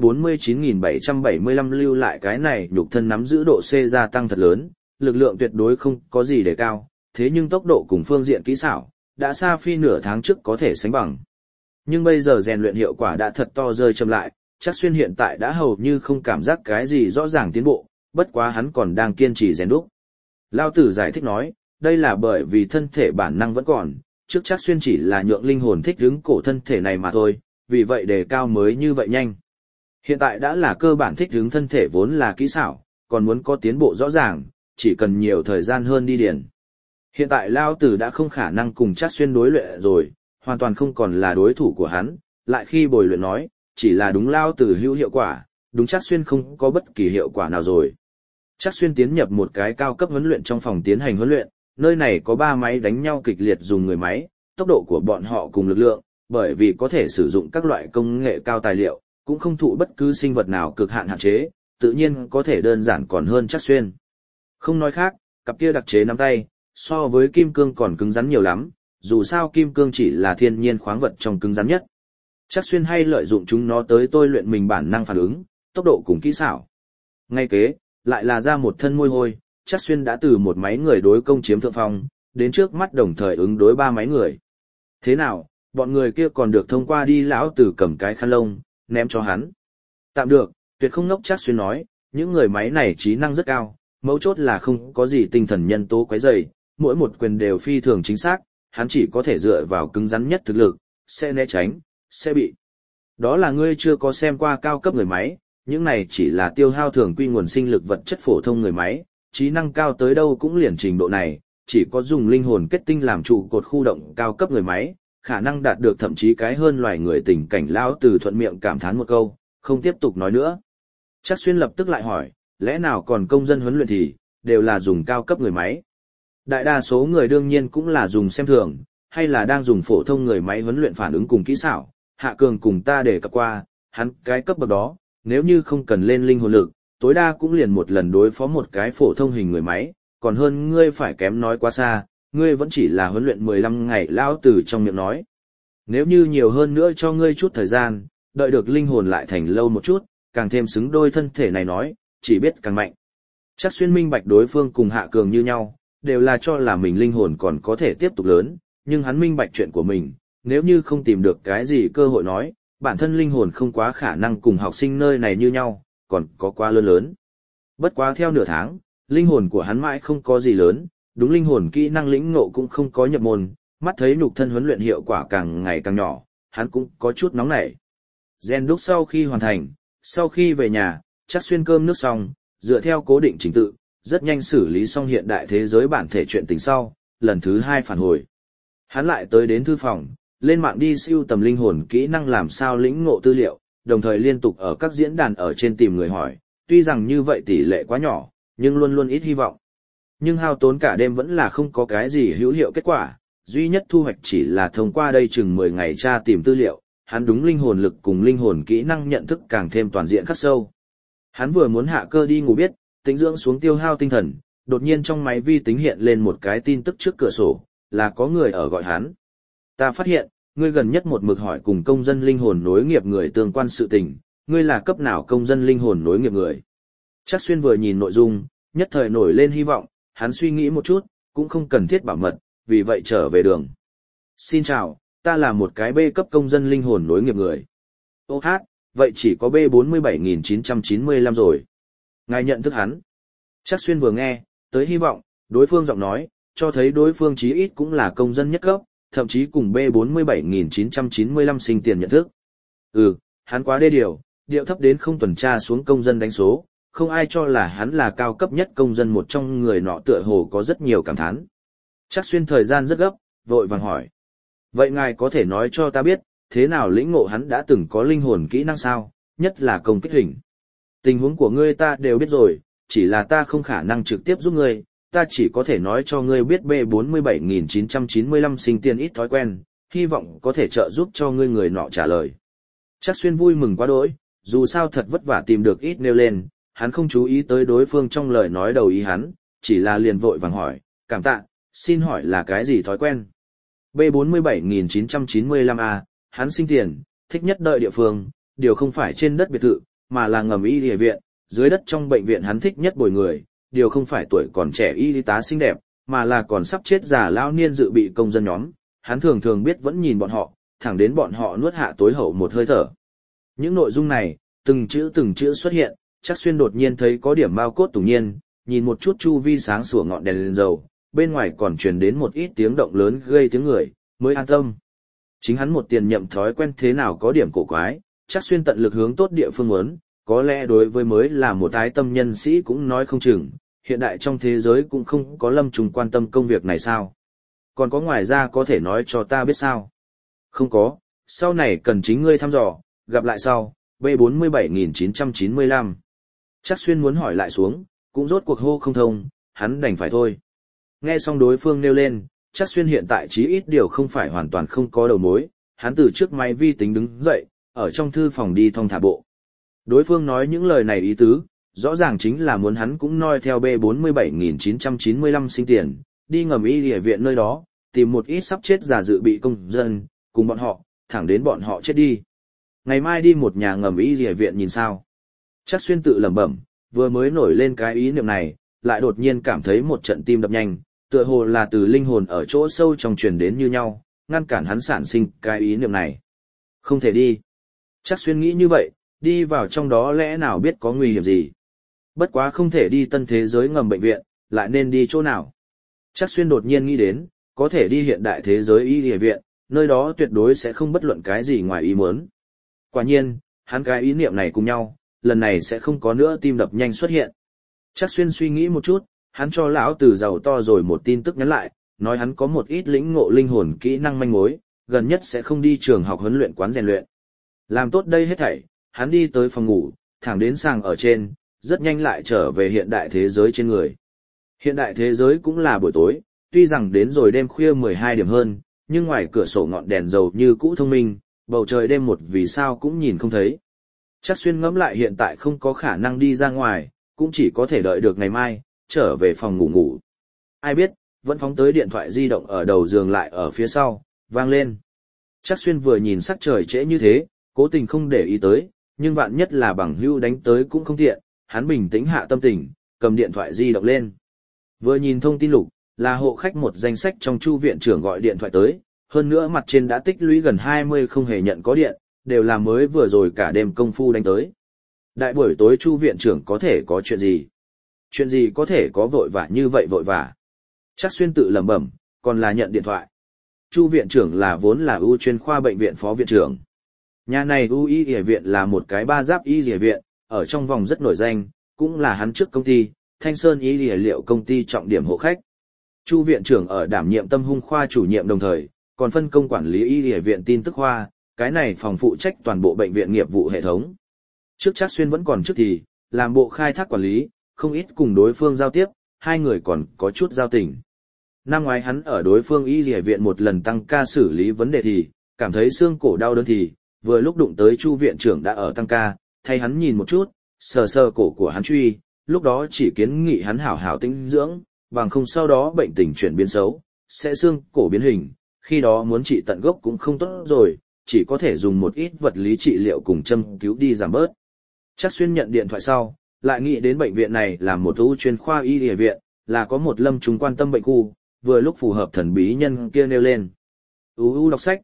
B49775 lưu lại cái này nhục thân nắm giữ độ C gia tăng thật lớn, lực lượng tuyệt đối không có gì để cao, thế nhưng tốc độ cùng phương diện kỹ xảo, đã xa phi nửa tháng trước có thể sánh bằng. Nhưng bây giờ rèn luyện hiệu quả đã thật to rơi chậm lại, Trác Xuyên hiện tại đã hầu như không cảm giác cái gì rõ ràng tiến bộ, bất quá hắn còn đang kiên trì rèn đúc. Lao tử giải thích nói, đây là bởi vì thân thể bản năng vẫn còn, trước Trác Xuyên chỉ là nhượng linh hồn thích ứng cổ thân thể này mà thôi, vì vậy đề cao mới như vậy nhanh. Hiện tại đã là cơ bản thích ứng thân thể vốn là kỹ xảo, còn muốn có tiến bộ rõ ràng, chỉ cần nhiều thời gian hơn đi điền. Hiện tại Lao tử đã không khả năng cùng Trác Xuyên đối luyện rồi, hoàn toàn không còn là đối thủ của hắn, lại khi bồi luyện nói, chỉ là đúng Lao tử hữu hiệu quả, đúng Trác Xuyên không có bất kỳ hiệu quả nào rồi. Trác Xuyên tiến nhập một cái cao cấp huấn luyện trong phòng tiến hành huấn luyện, nơi này có 3 máy đánh nhau kịch liệt dùng người máy, tốc độ của bọn họ cùng lực lượng, bởi vì có thể sử dụng các loại công nghệ cao tài liệu, cũng không thụ bất cứ sinh vật nào cực hạn hạn chế, tự nhiên có thể đơn giản còn hơn Trác Xuyên. Không nói khác, cặp kia đặc chế nắm tay, so với kim cương còn cứng rắn nhiều lắm, dù sao kim cương chỉ là thiên nhiên khoáng vật trong cứng rắn nhất. Trác Xuyên hay lợi dụng chúng nó tới tôi luyện mình bản năng phản ứng, tốc độ cùng kỹ xảo. Ngay kế, lại là ra một thân môi hôi, Trác Xuyên đã từ một máy người đối công chiếm thượng phong, đến trước mắt đồng thời ứng đối 3 máy người. Thế nào, bọn người kia còn được thông qua đi lão tử cầm cái khăn lông, ném cho hắn. Tạm được, tuyệt không ngốc. Trác Xuyên nói, những người máy này trí năng rất cao, mấu chốt là không có gì tinh thần nhân tố quấy rầy, mỗi một quyền đều phi thường chính xác, hắn chỉ có thể dựa vào cứng rắn nhất thực lực, sẽ né tránh, sẽ bị. Đó là ngươi chưa có xem qua cao cấp người máy, những này chỉ là tiêu hao thường quy nguồn sinh lực vật chất phổ thông người máy, trí năng cao tới đâu cũng liền trình độ này, chỉ có dùng linh hồn kết tinh làm trụ cột khu động cao cấp người máy, khả năng đạt được thậm chí cái hơn loài người tình cảnh lão từ thuận miệng cảm thán một câu, không tiếp tục nói nữa. Trác Xuyên lập tức lại hỏi, lẽ nào còn công dân huấn luyện thì, đều là dùng cao cấp người máy. Đại đa số người đương nhiên cũng là dùng xem thường, hay là đang dùng phổ thông người máy huấn luyện phản ứng cùng kỹ xảo. Hạ Cường cùng ta đề cập qua, hắn cái cấp bậc đó, nếu như không cần lên linh hồn lực, tối đa cũng liền một lần đối phó một cái phổ thông hình người máy, còn hơn ngươi phải kém nói quá xa, ngươi vẫn chỉ là huấn luyện 15 ngày lão từ trong miệng nói. Nếu như nhiều hơn nữa cho ngươi chút thời gian, đợi được linh hồn lại thành lâu một chút, càng thêm xứng đôi thân thể này nói, chỉ biết càng mạnh. Trác Xuyên minh bạch đối phương cùng Hạ Cường như nhau, đều là cho là mình linh hồn còn có thể tiếp tục lớn, nhưng hắn minh bạch chuyện của mình, nếu như không tìm được cái gì cơ hội nói, bản thân linh hồn không quá khả năng cùng học sinh nơi này như nhau, còn có quá lớn lớn. Bất quá theo nửa tháng, linh hồn của hắn mãi không có gì lớn, đúng linh hồn kỹ năng lĩnh ngộ cũng không có nhập môn, mắt thấy nhục thân huấn luyện hiệu quả càng ngày càng nhỏ, hắn cũng có chút nóng nảy. Gen đúc sau khi hoàn thành, sau khi về nhà, Trác Xuyên cơm nước xong, dựa theo cố định trình tự, rất nhanh xử lý xong hiện đại thế giới bản thể chuyện tình sau, lần thứ 2 phản hồi. Hắn lại tới đến thư phòng, lên mạng đi siêu tầm linh hồn kỹ năng làm sao lĩnh ngộ tư liệu, đồng thời liên tục ở các diễn đàn ở trên tìm người hỏi, tuy rằng như vậy tỷ lệ quá nhỏ, nhưng luôn luôn ít hy vọng. Nhưng hao tốn cả đêm vẫn là không có cái gì hữu hiệu kết quả, duy nhất thu hoạch chỉ là thông qua đây chừng 10 ngày tra tìm tư liệu, hắn đúng linh hồn lực cùng linh hồn kỹ năng nhận thức càng thêm toàn diện khắc sâu. Hắn vừa muốn hạ cơ đi ngủ biết, tĩnh dưỡng xuống tiêu hao tinh thần, đột nhiên trong máy vi tính hiện lên một cái tin tức trước cửa sổ, là có người ở gọi hắn. Ta phát hiện, ngươi gần nhất một mực hỏi cùng công dân linh hồn nối nghiệp người tương quan sự tình, ngươi là cấp nào công dân linh hồn nối nghiệp người. Trác Xuyên vừa nhìn nội dung, nhất thời nổi lên hy vọng, hắn suy nghĩ một chút, cũng không cần thiết bảo mật, vì vậy trở về đường. Xin chào, ta là một cái B cấp công dân linh hồn nối nghiệp người. Ô hát, vậy chỉ có B47995 rồi. Ngài nhận thức hắn. Trác Xuyên vừa nghe, tới hy vọng, đối phương giọng nói, cho thấy đối phương chí ít cũng là công dân nhất cấp, thậm chí cùng B47995 sinh tiền nhận thức. Hắn quá đê điều, điệu thấp đến không tuần tra xuống công dân đánh số, không ai cho là hắn là cao cấp nhất công dân một trong người nọ tựa hồ có rất nhiều cảm thán. Trác Xuyên thời gian rất gấp, vội vàng hỏi. Vậy ngài có thể nói cho ta biết, thế nào lĩnh ngộ hắn đã từng có linh hồn kỹ năng sao, nhất là công kích hình. Tình huống của ngươi ta đều biết rồi, chỉ là ta không khả năng trực tiếp giúp ngươi, ta chỉ có thể nói cho ngươi biết B47995 sinh tiền ít thói quen, hy vọng có thể trợ giúp cho ngươi người nọ trả lời. Trác Xuyên vui mừng quá đỗi, dù sao thật vất vả tìm được ít nêu lên, hắn không chú ý tới đối phương trong lời nói đầu ý hắn, chỉ là liền vội vàng hỏi, cảm tạ, xin hỏi là cái gì thói quen? B47995A, hắn sinh tiền, thích nhất đợi địa phương, điều không phải trên đất biệt thự, mà là ngầm y y viện, dưới đất trong bệnh viện hắn thích nhất bồi người, điều không phải tuổi còn trẻ y tá xinh đẹp, mà là còn sắp chết già lão niên dự bị công dân nhóm, hắn thường thường biết vẫn nhìn bọn họ, thẳng đến bọn họ nuốt hạ tối hậu một hơi thở. Những nội dung này, từng chữ xuất hiện, Trác Xuyên đột nhiên thấy có điểm mao cốt tủng nhiên, nhìn một chút chu vi sáng sủa ngọn đèn lên dầu, bên ngoài còn truyền đến một ít tiếng động lớn gây tiếng người, mới an tâm. Chính hắn một tiền nhậm thói quen thế nào có điểm cổ quái, Trác Xuyên tận lực hướng tốt địa phương muốn, có lẽ đối với mới là một ái tâm nhân sĩ cũng nói không chừng, hiện đại trong thế giới cũng không có lâm trùng quan tâm công việc này sao. Còn có ngoài ra có thể nói cho ta biết sao? Không có, sau này cần chính ngươi thăm dò, gặp lại sau, B47995. Trác Xuyên muốn hỏi lại xuống, cũng rốt cuộc hô không thông, hắn đành phải thôi. Nghe xong đối phương nêu lên, Trác Xuyên hiện tại chí ít điều không phải hoàn toàn không có đầu mối, hắn từ trước máy vi tính đứng dậy, ở trong thư phòng đi thong thả bộ. Đối phương nói những lời này ý tứ, rõ ràng chính là muốn hắn cũng noi theo B47995 sinh tiền, đi ngầm y địa viện nơi đó, tìm một ít sắp chết già dự bị công dân, cùng bọn họ, thẳng đến bọn họ chết đi. Ngày mai đi một nhà ngầm y địa viện nhìn sao. Trác Xuyên tự lẩm bẩm, vừa mới nổi lên cái ý niệm này, lại đột nhiên cảm thấy một trận tim đập nhanh, tựa hồ là từ linh hồn ở chỗ sâu trong truyền đến như nhau, ngăn cản hắn sản sinh cái ý niệm này. Không thể đi. Trác Xuyên nghĩ như vậy, đi vào trong đó lẽ nào biết có nguy hiểm gì. Bất quá không thể đi tân thế giới ngầm bệnh viện, lại nên đi chỗ nào? Trác Xuyên đột nhiên nghĩ đến, có thể đi hiện đại thế giới y y viện, nơi đó tuyệt đối sẽ không bất luận cái gì ngoài ý muốn. Quả nhiên, hắn cái ý niệm này cùng nhau, lần này sẽ không có nữa tim đập nhanh xuất hiện. Trác Xuyên suy nghĩ một chút, hắn cho lão Từ giàu to rồi một tin tức nhắn lại, nói hắn có một ít lĩnh ngộ linh hồn kỹ năng manh mối, gần nhất sẽ không đi trường học huấn luyện quán rèn luyện. Làm tốt đây hết thảy, hắn đi tới phòng ngủ, thẳng đến sàng ở trên, rất nhanh lại trở về hiện đại thế giới trên người. Hiện đại thế giới cũng là buổi tối, tuy rằng đến rồi đêm khuya 12 điểm hơn, nhưng ngoài cửa sổ ngọn đèn dầu như cũ thông minh, bầu trời đêm một vì sao cũng nhìn không thấy. Trác Xuyên ngẫm lại hiện tại không có khả năng đi ra ngoài, cũng chỉ có thể đợi được ngày mai, trở về phòng ngủ ngủ. Ai biết, vẫn phóng tới điện thoại di động ở đầu giường lại ở phía sau, vang lên. Trác Xuyên vừa nhìn sắc trời trễ như thế, cố tình không để ý tới, nhưng vạn nhất là bằng hữu đánh tới cũng không tiện, hắn bình tĩnh hạ tâm tình, cầm điện thoại di động lên. Vừa nhìn thông tin lục, là hộ khách một danh sách trong Chu viện trưởng gọi điện thoại tới, hơn nữa mặt trên đã tích lũy gần 20 không hề nhận có điện, đều là mới vừa rồi cả đêm công phu đánh tới. Đại buổi tối Chu viện trưởng có thể có chuyện gì? Chuyện gì có thể có vội vã như vậy vội vã? Trác Xuyên tự lẩm bẩm, còn là nhận điện thoại. Chu viện trưởng là vốn là ưu chuyên khoa bệnh viện phó viện trưởng. Nhà này ưu y y viện là một cái ba giáp y y viện, ở trong vòng rất nổi danh, cũng là hắn trước công ty, Thanh Sơn y y liệu công ty trọng điểm hộ khách. Chu viện trưởng ở đảm nhiệm tâm hung khoa chủ nhiệm đồng thời, còn phân công quản lý y y viện tin tức khoa, cái này phòng phụ trách toàn bộ bệnh viện nghiệp vụ hệ thống. Trước Trác Xuyên vẫn còn trước thì, làm bộ khai thác quản lý, không ít cùng đối phương giao tiếp, hai người còn có chút giao tình. Năm ngoái hắn ở đối phương y y viện một lần tăng ca xử lý vấn đề thì, cảm thấy xương cổ đau đớn thì, vừa lúc đụng tới Chu viện trưởng đã ở tăng ca, thay hắn nhìn một chút, sờ sờ cổ của hắn truy, lúc đó chỉ kiến nghị hắn hảo hảo tĩnh dưỡng, bằng không sau đó bệnh tình chuyển biến xấu, sẽ xương cổ biến hình, khi đó muốn trị tận gốc cũng không tốt rồi, chỉ có thể dùng một ít vật lý trị liệu cùng châm cứu đi giảm bớt. Trác Xuyên nhận điện thoại sau, lại nghĩ đến bệnh viện này là một ưu chuyên khoa y y viện, là có một lâm trùng quan tâm bệnh khu, vừa lúc phù hợp thần bí nhân kia nêu lên. Đọc sách,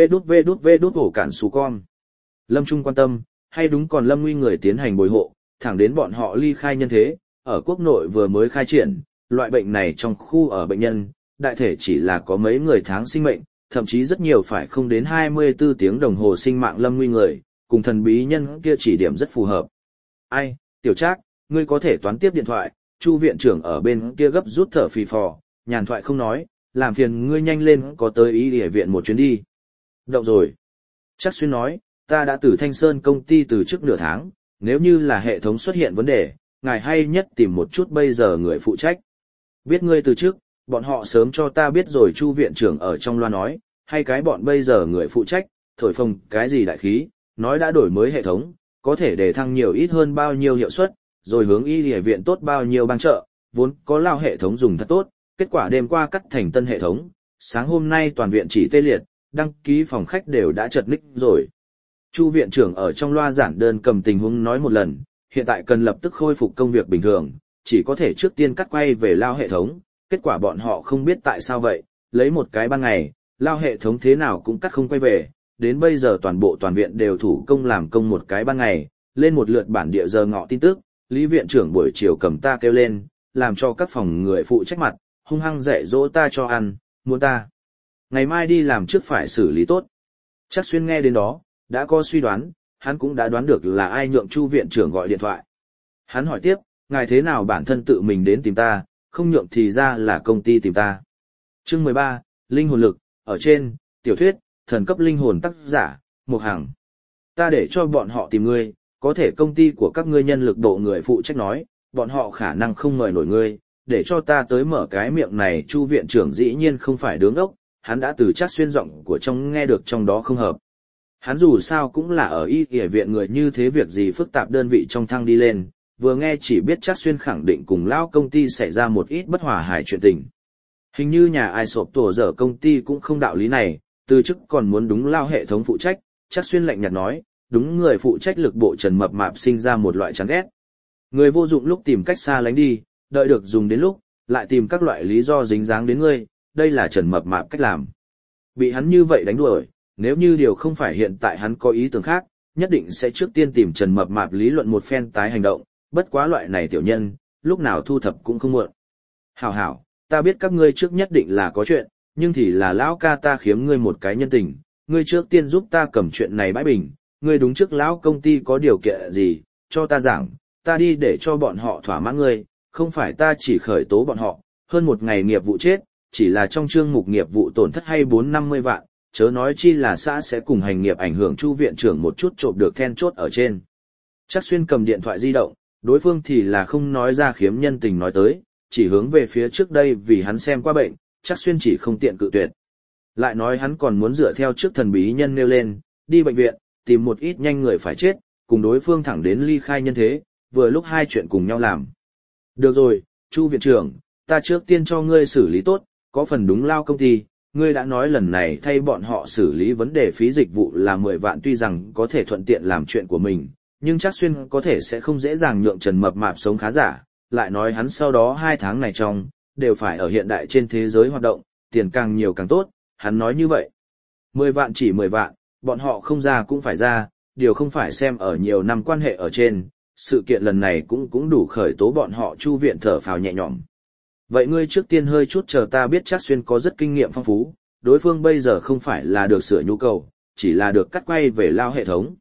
vê đút ổ cản xù con. Lâm Trung quan tâm, hay đúng còn Lâm Nguy người tiến hành bồi hộ, thẳng đến bọn họ ly khai nhân thế, ở quốc nội vừa mới khai triển, loại bệnh này trong khu ở bệnh nhân, đại thể chỉ là có mấy người tháng sinh mệnh, thậm chí rất nhiều phải không đến 24 tiếng đồng hồ sinh mạng Lâm Nguy người, cùng thần bí nhân kia chỉ điểm rất phù hợp. Ai, Tiểu Trác, ngươi có thể toán tiếp điện thoại, Chu viện trưởng ở bên kia gấp rút thở phì phò, nhàn thoại không nói, làm phiền ngươi nhanh lên có tới y y viện một chuyến đi. Động rồi. Trác Xuyên nói, ta đã từ Thanh Sơn công ty từ trước nửa tháng, nếu như là hệ thống xuất hiện vấn đề, ngài hay nhất tìm một chút bây giờ người phụ trách. Biết ngươi từ trước, bọn họ sớm cho ta biết rồi. Chu viện trưởng ở trong loa nói, hay cái bọn bây giờ người phụ trách, thổi phồng cái gì đại khí, nói đã đổi mới hệ thống, có thể để thăng nhiều ít hơn bao nhiêu hiệu suất, rồi hướng y y viện tốt bao nhiêu bang trợ, vốn có lao hệ thống dùng thật tốt, kết quả đêm qua cắt thành tân hệ thống, sáng hôm nay toàn viện chỉ tê liệt, đăng ký phòng khách đều đã chật ních rồi. Chu viện trưởng ở trong loa giản đơn cầm tình huống nói một lần, hiện tại cần lập tức khôi phục công việc bình thường, chỉ có thể trước tiên cắt quay về lao hệ thống, kết quả bọn họ không biết tại sao vậy, lấy một cái ban ngày, lao hệ thống thế nào cũng cắt không quay về, đến bây giờ toàn bộ toàn viện đều thủ công làm công một cái ban ngày, lên một lượt bản địa giờ ngọ tin tức, Lý viện trưởng buổi chiều cầm ta kêu lên, làm cho các phòng người phụ trách mặt, hung hăng dạy dỗ ta cho ăn, muốn ta ngày mai đi làm trước phải xử lý tốt. Trác Xuyên nghe đến đó, đã có suy đoán, hắn cũng đã đoán được là ai nhượng Chu viện trưởng gọi điện thoại. Hắn hỏi tiếp, ngài thế nào bản thân tự mình đến tìm ta, không nhượng thì ra là công ty tìm ta. Chương 13, Linh hồn lực, ở trên, tiểu thuyết, thần cấp linh hồn tác giả, Mục Hằng. Ta để cho bọn họ tìm ngươi, có thể công ty của các ngươi nhân lực độ người phụ trách nói, bọn họ khả năng không mời nổi ngươi, để cho ta tới mở cái miệng này. Chu viện trưởng dĩ nhiên không phải đứng ốc, hắn đã từ Trác Xuyên giọng của trong nghe được trong đó không hợp. Hắn dù sao cũng là ở y y viện người như thế, việc gì phức tạp đơn vị trong thăng đi lên, vừa nghe chỉ biết Trác Xuyên khẳng định cùng lao công ty xảy ra một ít bất hòa hài chuyện tình. Hình như nhà ai sộp tổ dở công ty cũng không đạo lý này, từ chức còn muốn đúng lao hệ thống phụ trách. Trác Xuyên lạnh nhạt nói, đúng người phụ trách lực bộ Trần Mập Mạp sinh ra một loại chán ghét. Người vô dụng lúc tìm cách xa lánh đi, đợi được dùng đến lúc, lại tìm các loại lý do dính dáng đến ngươi, đây là Trần Mập Mạp cách làm. Bị hắn như vậy đánh đuổi, nếu như điều không phải hiện tại hắn có ý tưởng khác, nhất định sẽ trước tiên tìm Trần Mập Mạp lý luận một phen tái hành động, bất quá loại này tiểu nhân, lúc nào thu thập cũng không muộn. Hảo hảo, ta biết các ngươi trước nhất định là có chuyện, nhưng thì là lão ca ta khiếm ngươi một cái nhân tình, ngươi trước tiên giúp ta cầm chuyện này bãi bình, ngươi đúng trước lão công ty có điều kiện gì, cho ta giảng, ta đi để cho bọn họ thỏa mãn ngươi, không phải ta chỉ khởi tố bọn họ, hơn một ngày nghiệp vụ chết, chỉ là trong chương mục nghiệp vụ tổn thất hay 450 vạn, chớ nói chi là xã sẽ cùng hành nghiệp ảnh hưởng Chu viện trưởng một chút trộm được then chốt ở trên. Chắc xuyên cầm điện thoại di động, đối phương thì là không nói ra khiếm nhân tình nói tới, chỉ hướng về phía trước đây vì hắn xem qua bệnh, chắc xuyên chỉ không tiện cự tuyệt. Lại nói hắn còn muốn dựa theo trước thần bí nhân nêu lên, đi bệnh viện, tìm một ít nhanh người phải chết, cùng đối phương thẳng đến ly khai nhân thế, vừa lúc hai chuyện cùng nhau làm. Được rồi, Chu viện trưởng, ta trước tiên cho ngươi xử lý tốt, có phần đúng lao công ty, ngươi đã nói lần này thay bọn họ xử lý vấn đề phí dịch vụ là 10 vạn tuy rằng có thể thuận tiện làm chuyện của mình, nhưng chắc xuyên có thể sẽ không dễ dàng nhượng Trần Mập Mạp sống khá giả, lại nói hắn sau đó 2 tháng này trong, đều phải ở hiện đại trên thế giới hoạt động, tiền càng nhiều càng tốt, hắn nói như vậy. 10 vạn chỉ 10 vạn, bọn họ không ra cũng phải ra, điều không phải xem ở nhiều năm quan hệ ở trên, sự kiện lần này cũng đủ khởi tố bọn họ. Chu viện thở phào nhẹ nhõm. Vậy ngươi trước tiên hơi chút chờ ta biết chắc xuyên có rất kinh nghiệm phong phú, đối phương bây giờ không phải là được sửa nhu cầu, chỉ là được cắt quay về lao hệ thống.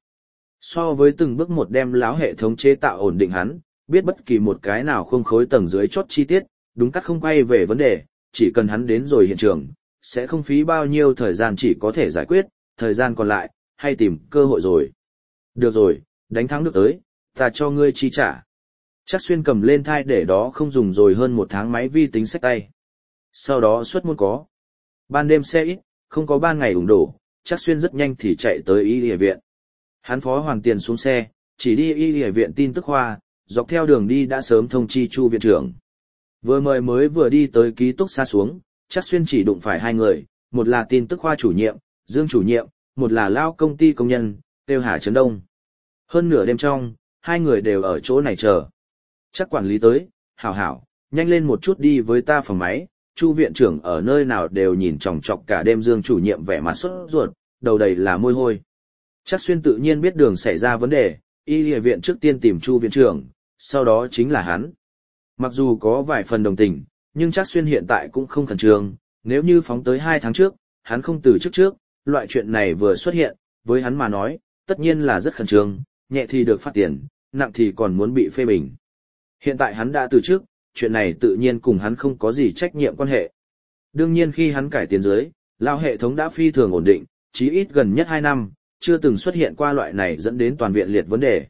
So với từng bước một đem láo hệ thống chế tạo ổn định hắn, biết bất kỳ một cái nào không khối tầng dưới chốt chi tiết, đúng cắt không quay về vấn đề, chỉ cần hắn đến rồi hiện trường, sẽ không phí bao nhiêu thời gian chỉ có thể giải quyết, thời gian còn lại, hay tìm cơ hội rồi. Được rồi, đánh thắng được tới, ta cho ngươi chi trả. Chắc xuyên cầm lên thai để đó không dùng rồi hơn 1 tháng máy vi tính xách tay. Sau đó xuất môn có. Ban đêm xe ít, không có ban ngày ủng đổ, chắc xuyên rất nhanh thì chạy tới y y viện. Hắn phó hoàn tiền xuống xe, chỉ đi y y viện tin tức khoa, dọc theo đường đi đã sớm thông chi Chu viện trưởng. Vừa mời mới vừa đi tới ký túc xá xuống, chắc xuyên chỉ đụng phải 2 người, một là tin tức khoa chủ nhiệm, Dương chủ nhiệm, một là lao công ty công nhân, Tiêu Hà Trấn Đông. Hơn nửa đêm trong, 2 người đều ở chỗ này chờ. Chắc quản lý tới, hảo hảo, nhanh lên một chút đi với ta phòng máy, Chu viện trưởng ở nơi nào đều nhìn chòng chọc cả đêm. Dương chủ nhiệm vẻ mặt sốt ruột, đầu đầy là môi hôi. Chắc xuyên tự nhiên biết đường xảy ra vấn đề, y y viện trước tiên tìm Chu viện trưởng, sau đó chính là hắn. Mặc dù có vài phần đồng tình, nhưng chắc xuyên hiện tại cũng không khẩn trương, nếu như phóng tới 2 tháng trước, hắn không từ trước, loại chuyện này vừa xuất hiện, với hắn mà nói, tất nhiên là rất khẩn trương, nhẹ thì được phát tiền, nặng thì còn muốn bị phê bình. Hiện tại hắn đã từ trước, chuyện này tự nhiên cùng hắn không có gì trách nhiệm quan hệ. Đương nhiên khi hắn cải tiến dưới, lao hệ thống đã phi thường ổn định, chí ít gần nhất 2 năm, chưa từng xuất hiện qua loại này dẫn đến toàn viện liệt vấn đề.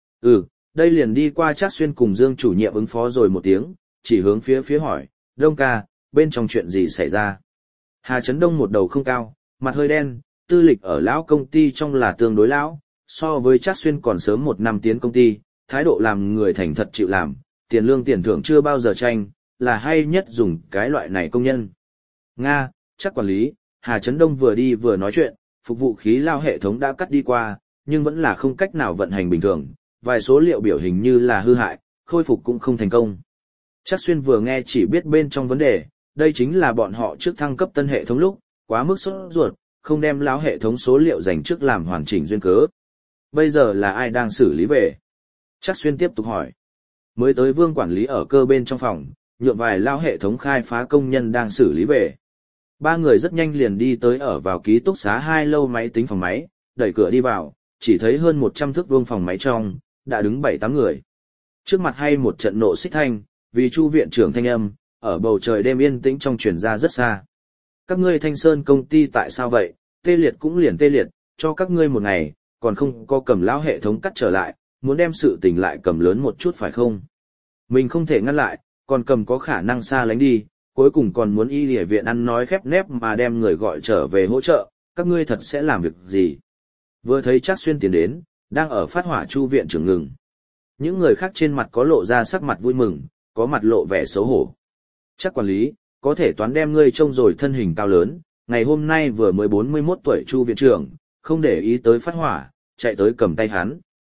Đây liền đi qua Trác Xuyên cùng Dương chủ nhiệm ứng phó rồi một tiếng, chỉ hướng phía hỏi, Đông ca, bên trong chuyện gì xảy ra? Hà Trấn Đông một đầu không cao, mặt hơi đen, tư lịch ở lão công ty trong là tương đối lão, so với Trác Xuyên còn sớm 1 năm tiến công ty, thái độ làm người thành thật chịu làm, tiền lương tiền thưởng chưa bao giờ tranh, là hay nhất dùng cái loại này công nhân. Nga, Trác quản lý, Hà Trấn Đông vừa đi vừa nói chuyện, phục vụ khí lao hệ thống đã cắt đi qua, nhưng vẫn là không cách nào vận hành bình thường, vài số liệu biểu hình như là hư hại, khôi phục cũng không thành công. Trác Xuyên vừa nghe chỉ biết bên trong vấn đề, đây chính là bọn họ trước thăng cấp tân hệ thống lúc, quá mức sốt ruột, không đem lão hệ thống số liệu dành trước làm hoàn chỉnh duyên cớ. Bây giờ là ai đang xử lý về? Trác Xuyên tiếp tục hỏi. Mới tới Vương quản lý ở cơ bên trong phòng, nhượng vài lão hệ thống khai phá công nhân đang xử lý về. 3 người rất nhanh liền đi tới ở vào ký túc xá 2 lâu máy tính phòng máy, đẩy cửa đi vào, chỉ thấy hơn 100 thước vuông phòng máy trong, đã đứng 7-8 người. Trước mặt hay một trận nộ xích thanh, vì Chu viện trưởng thanh âm, ở bầu trời đêm yên tĩnh trong truyền ra rất xa. Các ngươi Thanh Sơn công ty tại sao vậy, tê liệt cũng liền tê liệt, cho các ngươi 1 ngày, còn không có cầm lão hệ thống cắt trở lại, muốn đem sự tình lại cầm lớn một chút phải không? Mình không thể ngăn lại, còn cầm có khả năng xa lánh đi, cuối cùng còn muốn y y viện ăn nói khép nép mà đem người gọi trở về hỗ trợ, các ngươi thật sẽ làm việc gì? Vừa thấy Trác Xuyên tiến đến, đang ở phát hỏa Chu viện trưởng ngừng. Những người khác trên mặt có lộ ra sắc mặt vui mừng, có mặt lộ vẻ xấu hổ. Trác quản lý, có thể toán đem ngươi trông rồi thân hình cao lớn, ngày hôm nay vừa mới 41 tuổi Chu viện trưởng, không để ý tới phát hỏa, chạy tới cầm tay hắn.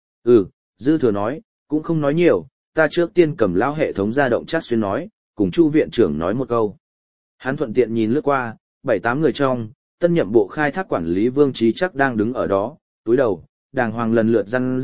Dư thừa nói, cũng không nói nhiều, ta trước tiên cầm lão hệ thống ra động. Trác Xuyên nói, cùng Chu viện trưởng nói một câu. Hắn thuận tiện nhìn lướt qua, 7-8 người trong, tân nhậm bộ khai thác quản lý Vương Trí Chắc đang đứng ở đó, túi đầu, đàng hoàng lần lượt răn dạy,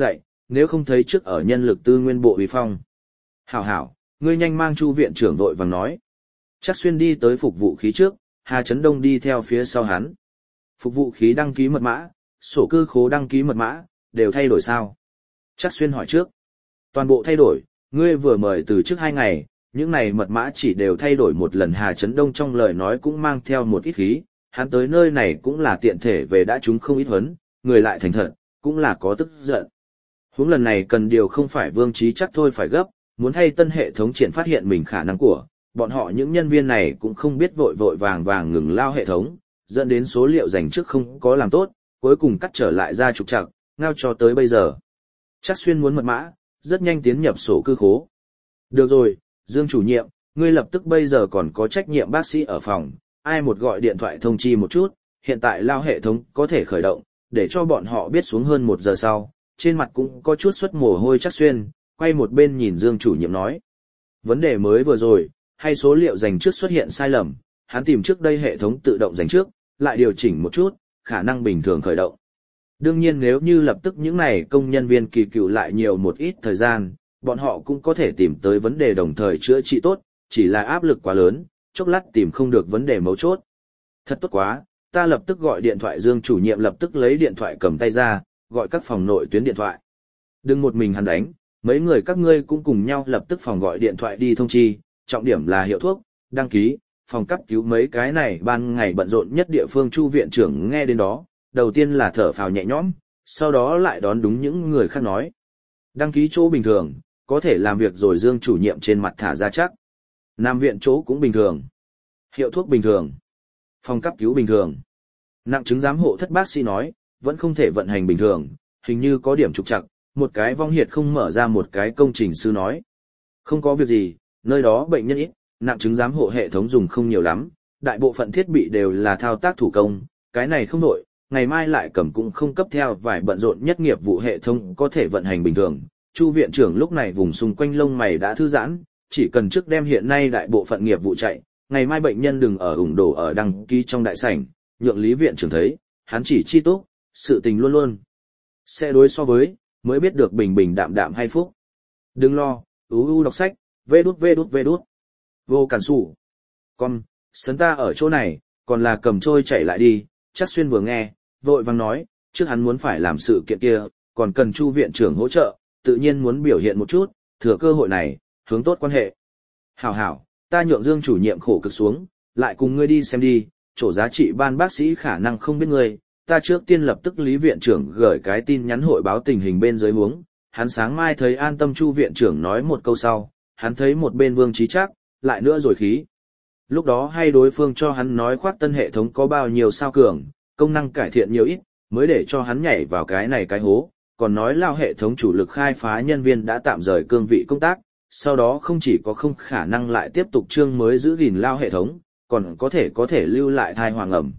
nếu không thấy trước ở nhân lực tư nguyên bộ uy phong. Hảo hảo, ngươi nhanh mang Chu viện trưởng vội vàng nói. Chắc xuyên đi tới phục vụ khí trước, Hà Chấn Đông đi theo phía sau hắn. Phục vụ khí đăng ký mật mã, sổ cư khố đăng ký mật mã, đều thay đổi sao? Chắc xuyên hỏi trước. Toàn bộ thay đổi, ngươi vừa mời từ trước 2 ngày, những này mật mã chỉ đều thay đổi một lần. Hà Chấn Đông trong lời nói cũng mang theo một ít khí, hắn tới nơi này cũng là tiện thể về đã chúng không ít huấn, người lại thành thật, cũng là có tức giận. Huống lần này cần điều không phải Vương Chí Chắc thôi phải gấp, muốn thay tân hệ thống triển phát hiện mình khả năng của, bọn họ những nhân viên này cũng không biết vội vội vàng vàng ngừng lao hệ thống, dẫn đến số liệu dành trước không có làm tốt, cuối cùng cắt trở lại ra trục trặc, ngao cho tới bây giờ. Chắc xuyên muốn mật mã, rất nhanh tiến nhập sổ cư khố. Được rồi, Dương chủ nhiệm, ngươi lập tức bây giờ còn có trách nhiệm bác sĩ ở phòng, ai một gọi điện thoại thông chi một chút, hiện tại lao hệ thống có thể khởi động, để cho bọn họ biết xuống hơn 1 giờ sau, trên mặt cũng có chút xuất mồ hôi. Chắc xuyên, quay một bên nhìn Dương chủ nhiệm nói. Vấn đề mới vừa rồi, hay số liệu dành trước xuất hiện sai lầm, hắn tìm trước đây hệ thống tự động dành trước, lại điều chỉnh một chút, khả năng bình thường khởi động. Đương nhiên nếu như lập tức những này công nhân viên kỳ cựu lại nhiều một ít thời gian, bọn họ cũng có thể tìm tới vấn đề đồng thời chữa trị tốt, chỉ là áp lực quá lớn, chốc lát tìm không được vấn đề mấu chốt. Thật tốt quá, ta lập tức gọi điện thoại. Dương chủ nhiệm lập tức lấy điện thoại cầm tay ra, gọi các phòng nội tuyến điện thoại. Đừng một mình hắn đánh, mấy người các ngươi cũng cùng nhau lập tức phòng gọi điện thoại đi thông chi, trọng điểm là hiệu thuốc, đăng ký, phòng cấp cứu mấy cái này ban ngày bận rộn nhất địa phương. Chu viện trưởng nghe đến đó, đầu tiên là thở phào nhẹ nhõm, sau đó lại đón đúng những người khác nói. Đăng ký chỗ bình thường, có thể làm việc rồi. Dương chủ nhiệm trên mặt thả ra chắc. Nam viện chỗ cũng bình thường. Hiệu thuốc bình thường. Phòng cấp cứu bình thường. Nặng chứng giám hộ thất bác sĩ nói, vẫn không thể vận hành bình thường, hình như có điểm trục trặc. Một cái vong hiệt không mở ra. Một cái công trình sư nói. Không có việc gì, nơi đó bệnh nhân ít, nặng chứng giám hộ hệ thống dùng không nhiều lắm, đại bộ phận thiết bị đều là thao tác thủ công, cái này không nổi, ngày mai lại cầm cũng không cấp theo vài bận rộn nhất nghiệp vụ hệ thống có thể vận hành bình thường. Chu viện trưởng lúc này vùng xung quanh lông mày đã thư giãn, chỉ cần trước đem hiện nay đại bộ phận nghiệp vụ chạy, ngày mai bệnh nhân đừng ở ủng đổ ở đăng ký trong đại sảnh, nhượng Lý viện trưởng thấy, hắn chỉ chi tốt, sự tình luôn luôn sẽ đối so với, mới biết được bình bình đạm đạm hay phúc. Đừng lo, đọc sách, vê đút. Vô cản sủ. Con, sấn ta ở chỗ này, còn là cầm trôi chạy lại đi. Chắc xuyên vừa nghe, vội vàng nói, trước hắn muốn phải làm sự kiện kia, còn cần Chu viện trưởng hỗ trợ, tự nhiên muốn biểu hiện một chút, thừa cơ hội này, hướng tốt quan hệ. Hảo hảo, ta nhượng Dương chủ nhiệm khổ cực xuống, lại cùng ngươi đi xem đi, chỗ giá trị ban bác sĩ khả năng không biết ngươi, ta trước tiên lập tức Lý viện trưởng gửi cái tin nhắn hội báo tình hình bên dưới huống. Hắn sáng mai thấy an tâm. Chu viện trưởng nói một câu sau, hắn thấy một bên Vương Chí Trác, lại nữa rồi khí. Lúc đó hay đối phương cho hắn nói khoác tân hệ thống có bao nhiêu sao cường, công năng cải thiện nhiều ít, mới để cho hắn nhảy vào cái này cái hố, còn nói lao hệ thống chủ lực khai phá nhân viên đã tạm rời cương vị công tác, sau đó không chỉ có không khả năng lại tiếp tục chương mới giữ gìn lao hệ thống, còn có thể lưu lại thai hoàng ẩm.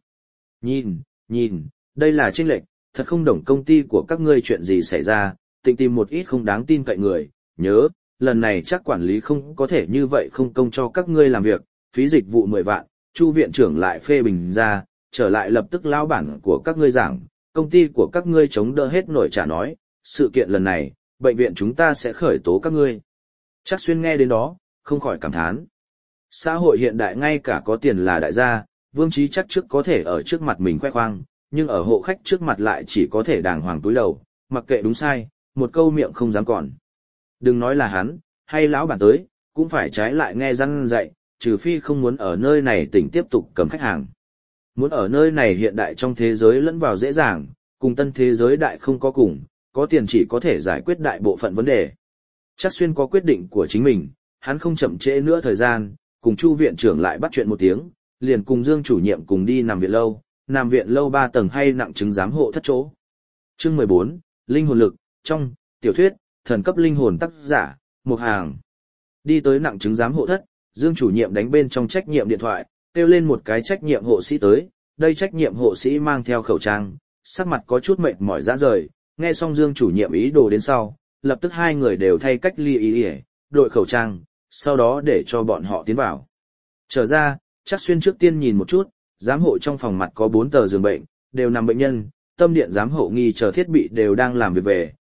Nhìn, đây là chênh lệch, thật không đồng công ty của các ngươi chuyện gì xảy ra, tịnh tìm một ít không đáng tin cậy người, nhớ, lần này chắc quản lý không có thể như vậy không công cho các ngươi làm việc, phí dịch vụ 10 vạn, Chu viện trưởng lại phê bình ra, trở lại lập tức lao bản của các ngươi giảng, công ty của các ngươi chống đỡ hết nổi trả nói, sự kiện lần này, bệnh viện chúng ta sẽ khởi tố các ngươi. Chắc xuyên nghe đến đó, không khỏi cảm thán. Xã hội hiện đại ngay cả có tiền là đại gia, Vương Chí Chắc trước có thể ở trước mặt mình khoe khoang, nhưng ở hộ khách trước mặt lại chỉ có thể đàng hoàng túi đầu, mặc kệ đúng sai, một câu miệng không dám còn. Đừng nói là hắn, hay lão bản tới, cũng phải trái lại nghe răn dạy, trừ phi không muốn ở nơi này tỉnh tiếp tục cầm khách hàng. Muốn ở nơi này hiện đại trong thế giới lẫn vào dễ dàng, cùng tân thế giới đại không có cùng, có tiền chỉ có thể giải quyết đại bộ phận vấn đề. Chắc xuyên có quyết định của chính mình, hắn không chậm trễ nữa thời gian, cùng Chu viện trưởng lại bắt chuyện một tiếng, liền cùng Dương chủ nhiệm cùng đi nằm viện lâu 3 tầng hay nặng chứng giám hộ thất chỗ. Chương 14, Linh hồn lực, trong tiểu thuyết, thần cấp linh hồn tác giả, Mục Hàng. Đi tới nặng chứng giám hộ thất, Dương chủ nhiệm đánh bên trong trách nhiệm điện thoại, kêu lên một cái trách nhiệm hộ sĩ tới, đây trách nhiệm hộ sĩ mang theo khẩu trang, sắc mặt có chút mệt mỏi rã rời, nghe xong Dương chủ nhiệm ý đồ đến sau, lập tức hai người đều thay cách ly ý, đội khẩu trang, sau đó để cho bọn họ tiến vào. Trở ra, Chắc xuyên trước tiên nhìn một chút, giám hộ trong phòng mặt có 4 tờ giường bệnh, đều nằm bệnh nhân, tâm điện giám hộ nghi chờ thiết bị đều đang làm việc về,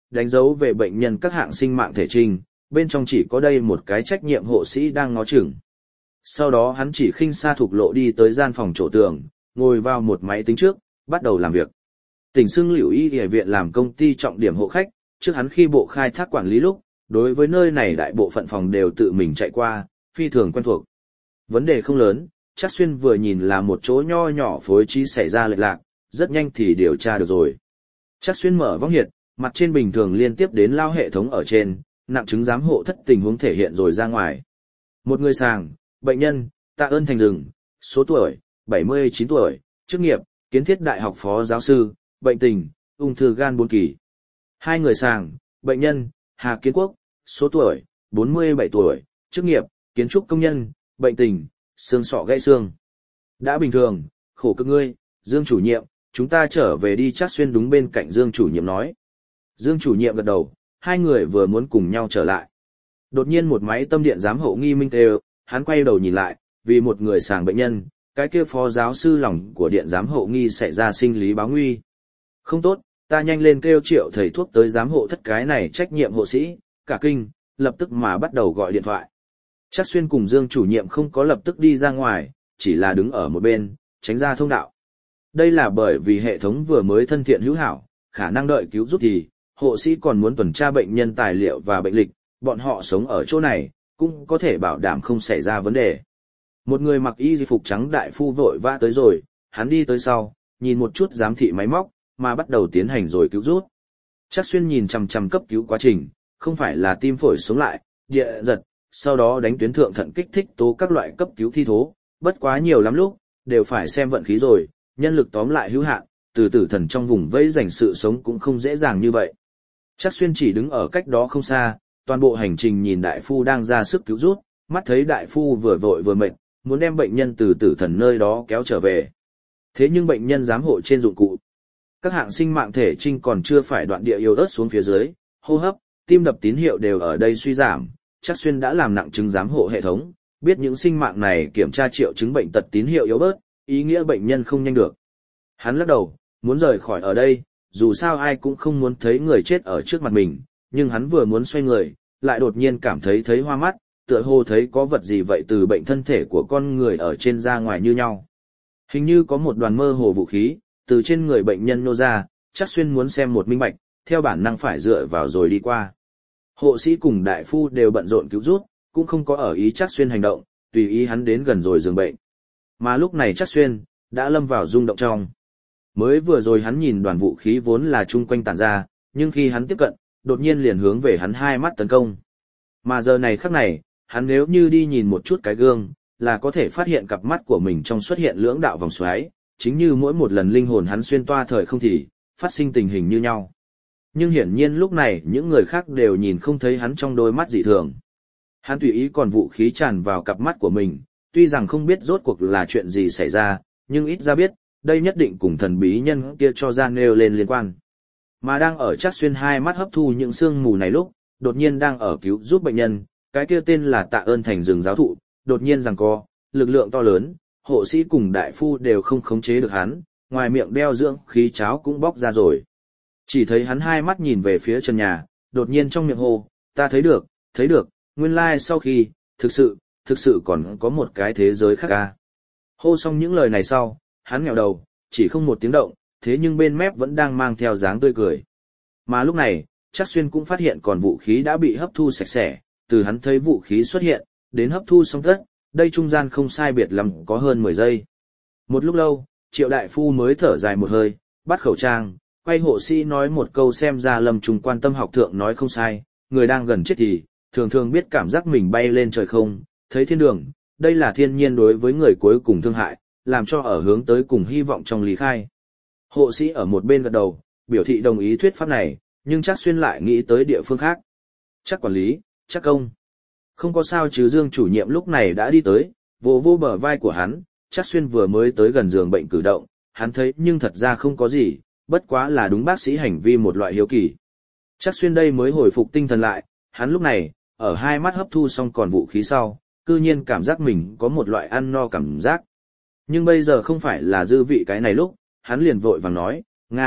đánh dấu về bệnh nhân các hạng sinh mạng thể trình, bên trong chỉ có đây một cái trách nhiệm hộ sĩ đang ngó chừng. Sau đó hắn chỉ khinh xa thục lộ đi tới gian phòng chỗ tường, ngồi vào một máy tính trước, bắt đầu làm việc. Tỉnh xưng Liễu Y Y viện làm công ty trọng điểm hộ khách, trước hắn khi bộ khai thác quản lý lúc, đối với nơi này đại bộ phận phòng đều tự mình chạy qua, phi thường quen thuộc. Vấn đề không lớn, Trác Xuyên vừa nhìn là một chỗ nho nhỏ phối trí xảy ra lệch lạc, rất nhanh thì điều tra được rồi. Trác Xuyên mở võng hiệt, mặt trên bình thường liên tiếp đến lao hệ thống ở trên, nặng chứng giám hộ thất tình huống thể hiện rồi ra ngoài. Một người sàng, bệnh nhân, Tạ Ơn Thành Rừng, số tuổi, 79 tuổi, chức nghiệp, Kiến Thiết Đại học phó giáo sư, bệnh tình, ung thư gan 4 kỳ. Hai người sàng, bệnh nhân, Hà Kiến Quốc, số tuổi, 47 tuổi, chức nghiệp, kiến trúc công nhân, bệnh tình, xương sọ gãy xương. Đã bình thường, khổ cực ngươi, Dương chủ nhiệm, chúng ta trở về đi. Trác Xuyên đúng bên cạnh Dương chủ nhiệm nói. Dương chủ nhiệm gật đầu, hai người vừa muốn cùng nhau trở lại. Đột nhiên một máy tâm điện giám hộ nghi minh kêu, hắn quay đầu nhìn lại, vì một người sàng bệnh nhân, cái kia phó giáo sư lòng của điện giám hộ nghi xảy ra sinh lý báo nguy. Không tốt, ta nhanh lên kêu Triệu thầy thuốc tới giám hộ thất cái này trách nhiệm hộ sĩ, cả kinh, lập tức mà bắt đầu gọi điện thoại. Trác Xuyên cùng Dương chủ nhiệm không có lập tức đi ra ngoài, chỉ là đứng ở một bên, tránh ra thông đạo. Đây là bởi vì hệ thống vừa mới thân thiện hữu hảo, khả năng đợi cứu giúp thì, hộ sĩ còn muốn tuần tra bệnh nhân tài liệu và bệnh lịch, bọn họ sống ở chỗ này, cũng có thể bảo đảm không xảy ra vấn đề. Một người mặc y phục trắng đại phu vội vã tới rồi, hắn đi tới sau, nhìn một chút giám thị máy móc, mà bắt đầu tiến hành rồi cứu rút. Trác Xuyên nhìn chằm chằm cấp cứu quá trình, không phải là tim phổi sống lại, địa giật, sau đó đánh tuyến thượng thận kích thích tố các loại cấp cứu thi thố, bất quá nhiều lắm lúc, đều phải xem vận khí rồi, nhân lực tóm lại hữu hạn, từ tử thần trong vùng vẫy giành sự sống cũng không dễ dàng như vậy. Trác Xuyên chỉ đứng ở cách đó không xa, toàn bộ hành trình nhìn đại phu đang ra sức cứu rút, mắt thấy đại phu vừa vội vừa mệt, muốn đem bệnh nhân từ tử thần nơi đó kéo trở về. Thế nhưng bệnh nhân giám hộ trên dụng cụ, các hạng sinh mạng thể trinh còn chưa phải đoạn địa yếu ớt xuống phía dưới, hô hấp, tim đập tín hiệu đều ở đây suy giảm. Trác Xuyên đã làm nặng chứng giám hộ hệ thống, biết những sinh mạng này kiểm tra triệu chứng bệnh tật tín hiệu yếu bớt, ý nghĩa bệnh nhân không nhanh được. Hắn lắc đầu, muốn rời khỏi ở đây, dù sao ai cũng không muốn thấy người chết ở trước mặt mình, nhưng hắn vừa muốn xoay người, lại đột nhiên cảm thấy hoa mắt, tựa hồ thấy có vật gì vậy từ bệnh thân thể của con người ở trên ra ngoài như nhau. Hình như có một đoàn mơ hồ vũ khí, từ trên người bệnh nhân nô ra, Trác Xuyên muốn xem một minh bạch, theo bản năng phải dựa vào rồi đi qua. Hộ sĩ cùng đại phu đều bận rộn cứu rút, cũng không có ở ý Trác Xuyên hành động, tùy ý hắn đến gần rồi giường bệnh. Mà lúc này Trác Xuyên đã lâm vào rung động trong. Mới vừa rồi hắn nhìn đoàn vũ khí vốn là chung quanh tản ra, nhưng khi hắn tiếp cận, đột nhiên liền hướng về hắn hai mắt tấn công. Mà giờ này khắc này, hắn nếu như đi nhìn một chút cái gương, là có thể phát hiện cặp mắt của mình trong xuất hiện lưỡng đạo vòng xoáy, chính như mỗi một lần linh hồn hắn xuyên toa thời không thì phát sinh tình hình như nhau. Nhưng hiển nhiên lúc này những người khác đều nhìn không thấy hắn trong đôi mắt dị thường. Hắn tùy ý còn vũ khí tràn vào cặp mắt của mình, tuy rằng không biết rốt cuộc là chuyện gì xảy ra, nhưng ít ra biết, đây nhất định cùng thần bí nhân kia cho ra nêu lên liên quan. Mà đang ở Trác Xuyên hai mắt hấp thu những sương mù này lúc, đột nhiên đang ở cứu giúp bệnh nhân, cái kia tên là Tạ Ơn Thành Rừng giáo thụ, đột nhiên giằng co, lực lượng to lớn, hộ sĩ cùng đại phu đều không khống chế được hắn, ngoài miệng đeo dưỡng khí cháo cũng bóc ra rồi. Chỉ thấy hắn hai mắt nhìn về phía trần nhà, đột nhiên trong miệng hô, ta thấy được, nguyên lai sau khi, thực sự còn có một cái thế giới khác ca. Hô xong những lời này sau, hắn nghẹo đầu, chỉ không một tiếng động, thế nhưng bên mép vẫn đang mang theo dáng tươi cười. Mà lúc này, Trác Xuyên cũng phát hiện còn vũ khí đã bị hấp thu sạch sẽ, từ hắn thấy vũ khí xuất hiện, đến hấp thu xong tất, đây trung gian không sai biệt lắm có hơn 10 giây. Một lúc lâu, Triệu đại phu mới thở dài một hơi, bắt khẩu trang, quay hộ sĩ nói một câu xem ra Lâm Trung quan tâm học thượng nói không sai, người đang gần chết thì, thường biết cảm giác mình bay lên trời không, thấy thiên đường, đây là thiên nhiên đối với người cuối cùng thương hại, làm cho ở hướng tới cùng hy vọng trong lý khai. Hộ sĩ ở một bên gật đầu, biểu thị đồng ý thuyết pháp này, nhưng Trác Xuyên lại nghĩ tới địa phương khác. Chắc quản lý, chắc công. Không có sao chứ. Dương chủ nhiệm lúc này đã đi tới, vô bờ vai của hắn, Trác Xuyên vừa mới tới gần giường bệnh cử động, hắn thấy nhưng thật ra không có gì, bất quá là đúng bác sĩ hành vi một loại hiếu kỳ. Trác Xuyên đây mới hồi phục tinh thần lại, hắn lúc này, ở hai mắt hấp thu xong còn vũ khí sau, cư nhiên cảm giác mình có một loại ăn no cảm giác. Nhưng bây giờ không phải là dư vị cái này lúc, hắn liền vội vàng nói, Nga,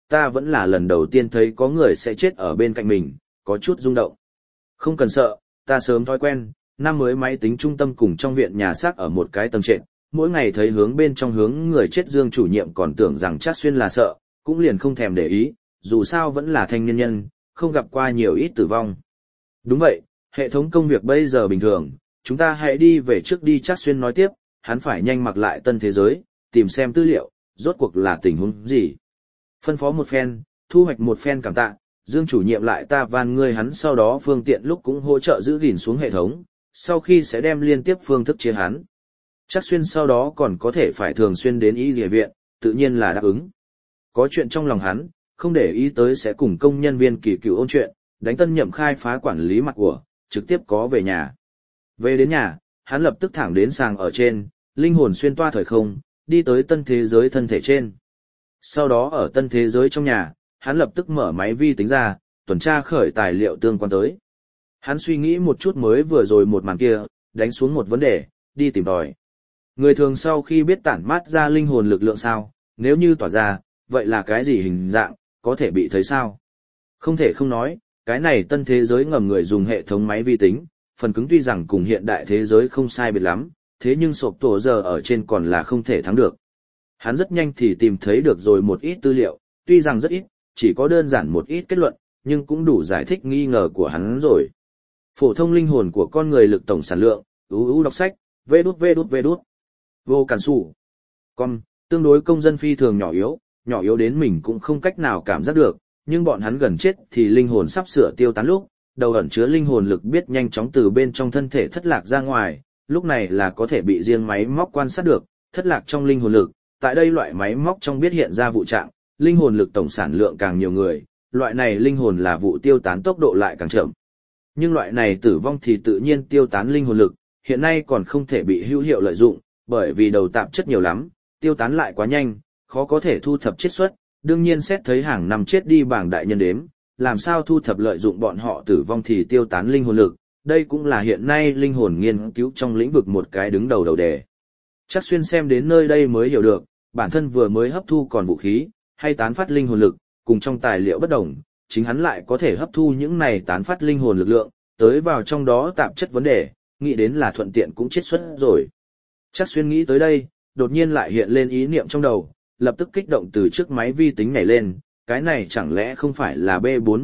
ta vẫn là lần đầu tiên thấy có người sẽ chết ở bên cạnh mình, có chút rung động. Không cần sợ, ta sớm thói quen, năm mới máy tính trung tâm cùng trong viện nhà xác ở một cái tầng trệt, mỗi ngày thấy hướng bên trong hướng người chết Dương chủ nhiệm còn tưởng rằng Trác Xuyên là sợ, cũng liền không thèm để ý, dù sao vẫn là thanh niên nhân, không gặp qua nhiều ít tử vong. Đúng vậy, hệ thống công việc bây giờ bình thường, chúng ta hãy đi về trước đi. Trác Xuyên nói tiếp, hắn phải nhanh mặc lại tân thế giới, tìm xem tư liệu, rốt cuộc là tình huống gì. Phân phó một phen, thu hoạch một phen cảm tạ, Dương chủ nhiệm lại ta van ngươi hắn sau đó phương tiện lúc cũng hỗ trợ giữ gìn xuống hệ thống, sau khi sẽ đem liên tiếp phương thức chia hắn. Trác Xuyên sau đó còn có thể phải thường xuyên đến y dìa viện, tự nhiên là đáp ứng. Có chuyện trong lòng hắn, không để ý tới sẽ cùng công nhân viên kỳ cựu ôn chuyện, đánh tân nhậm khai phá quản lý mặt của, trực tiếp có về nhà. Về đến nhà, hắn lập tức thẳng đến sàng ở trên, linh hồn xuyên toa thời không, đi tới tân thế giới thân thể trên. Sau đó ở tân thế giới trong nhà, hắn lập tức mở máy vi tính ra, tuần tra khởi tài liệu tương quan tới. Hắn suy nghĩ một chút mới vừa rồi một màn kia, đánh xuống một vấn đề, đi tìm tòi. Người thường sau khi biết tản mát ra linh hồn lực lượng sao, nếu như tỏa ra, vậy là cái gì hình dạng, có thể bị thấy sao? Không thể không nói, cái này tân thế giới ngầm người dùng hệ thống máy vi tính, phần cứng tuy rằng cùng hiện đại thế giới không sai biệt lắm, thế nhưng sộp tổ giờ ở trên còn là không thể thắng được. Hắn rất nhanh thì tìm thấy được rồi một ít tư liệu, tuy rằng rất ít, chỉ có đơn giản một ít kết luận, nhưng cũng đủ giải thích nghi ngờ của hắn rồi. Phổ thông linh hồn của con người lực tổng sản lượng, đọc sách, vê đút. Vô cản sủ. Con, tương đối công dân phi thường nhỏ yếu đến mình cũng không cách nào cảm giác được, nhưng bọn hắn gần chết thì linh hồn sắp sửa tiêu tán lúc, đầu ẩn chứa linh hồn lực biết nhanh chóng từ bên trong thân thể thất lạc ra ngoài, lúc này là có thể bị riêng máy móc quan sát được, thất lạc trong linh hồn lực, tại đây loại máy móc trong biết hiện ra vụ trạng, linh hồn lực tổng sản lượng càng nhiều người, loại này linh hồn là vụ tiêu tán tốc độ lại càng chậm. Nhưng loại này tử vong thì tự nhiên tiêu tán linh hồn lực, hiện nay còn không thể bị hữu hiệu lợi dụng, bởi vì đầu tạp chất nhiều lắm, tiêu tán lại quá nhanh, khó có thể thu thập chiết xuất, đương nhiên xét thấy hàng năm chết đi bảng đại nhân đếm, làm sao thu thập lợi dụng bọn họ tử vong thì tiêu tán linh hồn lực, đây cũng là hiện nay linh hồn nghiên cứu trong lĩnh vực một cái đứng đầu đề. Trác Xuyên xem đến nơi đây mới hiểu được, bản thân vừa mới hấp thu còn vũ khí, hay tán phát linh hồn lực, cùng trong tài liệu bất đồng, chính hắn lại có thể hấp thu những này tán phát linh hồn lực lượng, tới vào trong đó tạp chất vấn đề, nghĩ đến là thuận tiện cũng chiết xuất rồi. Trác Xuyên nghĩ tới đây, đột nhiên lại hiện lên ý niệm trong đầu, lập tức kích động từ trước máy vi tính nhảy lên, cái này chẳng lẽ không phải là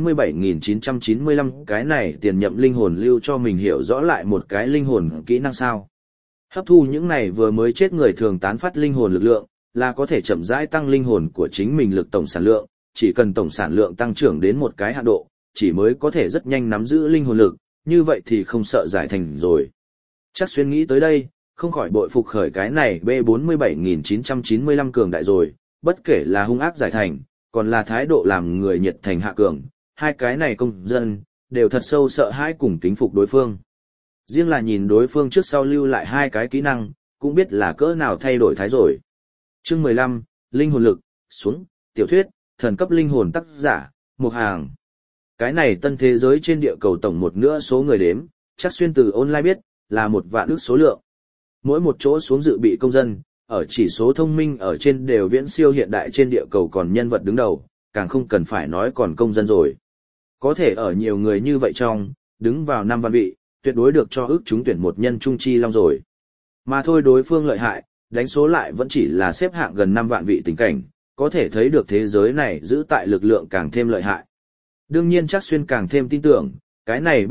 B47995 cái này tiền nhậm linh hồn lưu cho mình hiểu rõ lại một cái linh hồn kỹ năng sao? Hấp thu những này vừa mới chết người thường tán phát linh hồn lực lượng, là có thể chậm rãi tăng linh hồn của chính mình lực tổng sản lượng, chỉ cần tổng sản lượng tăng trưởng đến một cái hạn độ, chỉ mới có thể rất nhanh nắm giữ linh hồn lực, như vậy thì không sợ giải thành rồi. Chắc Xuyên nghĩ tới đây, không khỏi bội phục khởi cái này B47995 cường đại rồi, bất kể là hung ác giải thành, còn là thái độ làm người nhiệt thành hạ cường, hai cái này công dân, đều thật sâu sợ hãi cùng kính phục đối phương. Riêng là nhìn đối phương trước sau lưu lại hai cái kỹ năng, cũng biết là cỡ nào thay đổi thái rồi. Chương 15, Linh hồn lực, xuống, tiểu thuyết, thần cấp linh hồn tác giả, Mục Hàng. Cái này tân thế giới trên địa cầu tổng một nửa số người đếm, Trác Xuyên từ online biết, là 1.000.000 ước số lượng. Mỗi một chỗ xuống dự bị công dân, ở chỉ số thông minh ở trên đều viễn siêu hiện đại trên địa cầu còn nhân vật đứng đầu, càng không cần phải nói còn công dân rồi. Có thể ở nhiều người như vậy trong, đứng vào 5 vạn vị, tuyệt đối được cho ước trúng tuyển một nhân trung chi long rồi. Mà thôi đối phương lợi hại, đánh số lại vẫn chỉ là xếp hạng gần 5 vạn vị tình cảnh, có thể thấy được thế giới này giữ tại lực lượng càng thêm lợi hại. Đương nhiên Trác Xuyên càng thêm tin tưởng, cái này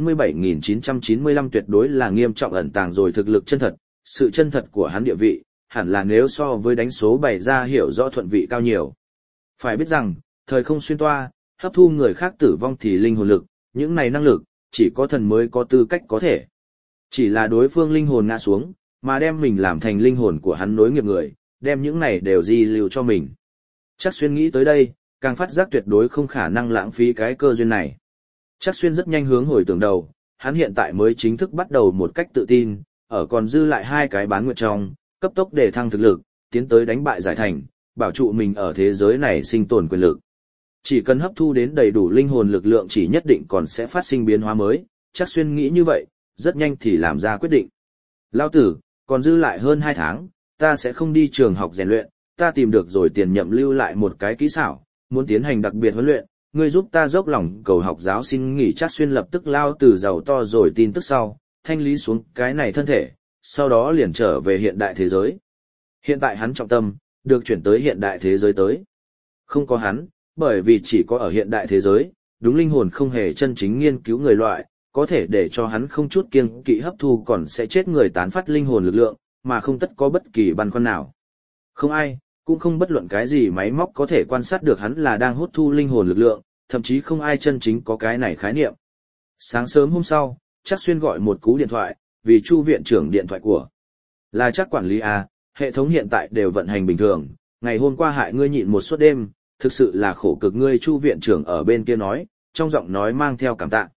B47995 tuyệt đối là nghiêm trọng ẩn tàng rồi thực lực chân thật, sự chân thật của hắn địa vị, hẳn là nếu so với đánh số bày ra hiểu rõ thuận vị cao nhiều. Phải biết rằng, thời không xuyên toa, hấp thu người khác tử vong thì linh hồn lực, những này năng lực, chỉ có thần mới có tư cách có thể. Chỉ là đối phương linh hồn ngã xuống, mà đem mình làm thành linh hồn của hắn nối nghiệp người, đem những này đều di lưu cho mình. Trác Xuyên nghĩ tới đây, càng phát giác tuyệt đối không khả năng lãng phí cái cơ duyên này. Trác Xuyên rất nhanh hướng hồi tưởng đầu, hắn hiện tại mới chính thức bắt đầu một cách tự tin, ở còn dư lại hai cái bán nguyệt trong, cấp tốc để thăng thực lực, tiến tới đánh bại giải thành, bảo trụ mình ở thế giới này sinh tồn quyền lực. Chỉ cần hấp thu đến đầy đủ linh hồn lực lượng chỉ nhất định còn sẽ phát sinh biến hóa mới, Trác Xuyên nghĩ như vậy, rất nhanh thì làm ra quyết định. Lão tử, còn dư lại hơn 2 tháng, ta sẽ không đi trường học rèn luyện, ta tìm được rồi tiền nhậm lưu lại một cái kỹ xảo, muốn tiến hành đặc biệt huấn luyện, ngươi giúp ta dốc lòng cầu học giáo xin nghỉ. Trác Xuyên lập tức lao từ giàu to rồi tin tức sau, thanh lý xuống cái này thân thể, sau đó liền trở về hiện đại thế giới. Hiện tại hắn trọng tâm, được chuyển tới hiện đại thế giới tới. Không có hắn, bởi vì chỉ có ở hiện đại thế giới, đúng linh hồn không hề chân chính nghiên cứu người loại, có thể để cho hắn không chút kiêng kỵ hấp thu còn sẽ chết người tán phát linh hồn lực lượng, mà không tất có bất kỳ băn khoăn nào. Không ai, cũng không bất luận cái gì máy móc có thể quan sát được hắn là đang hút thu linh hồn lực lượng, thậm chí không ai chân chính có cái này khái niệm. Sáng sớm hôm sau, Trác Xuyên gọi một cú điện thoại, vì Chu viện trưởng điện thoại của. Là Trác quản lý à, hệ thống hiện tại đều vận hành bình thường, ngày hôm qua hại ngươi nhịn một suốt đêm, thực sự là khổ cực ngươi. Chu viện trưởng ở bên kia nói, trong giọng nói mang theo cảm tạ.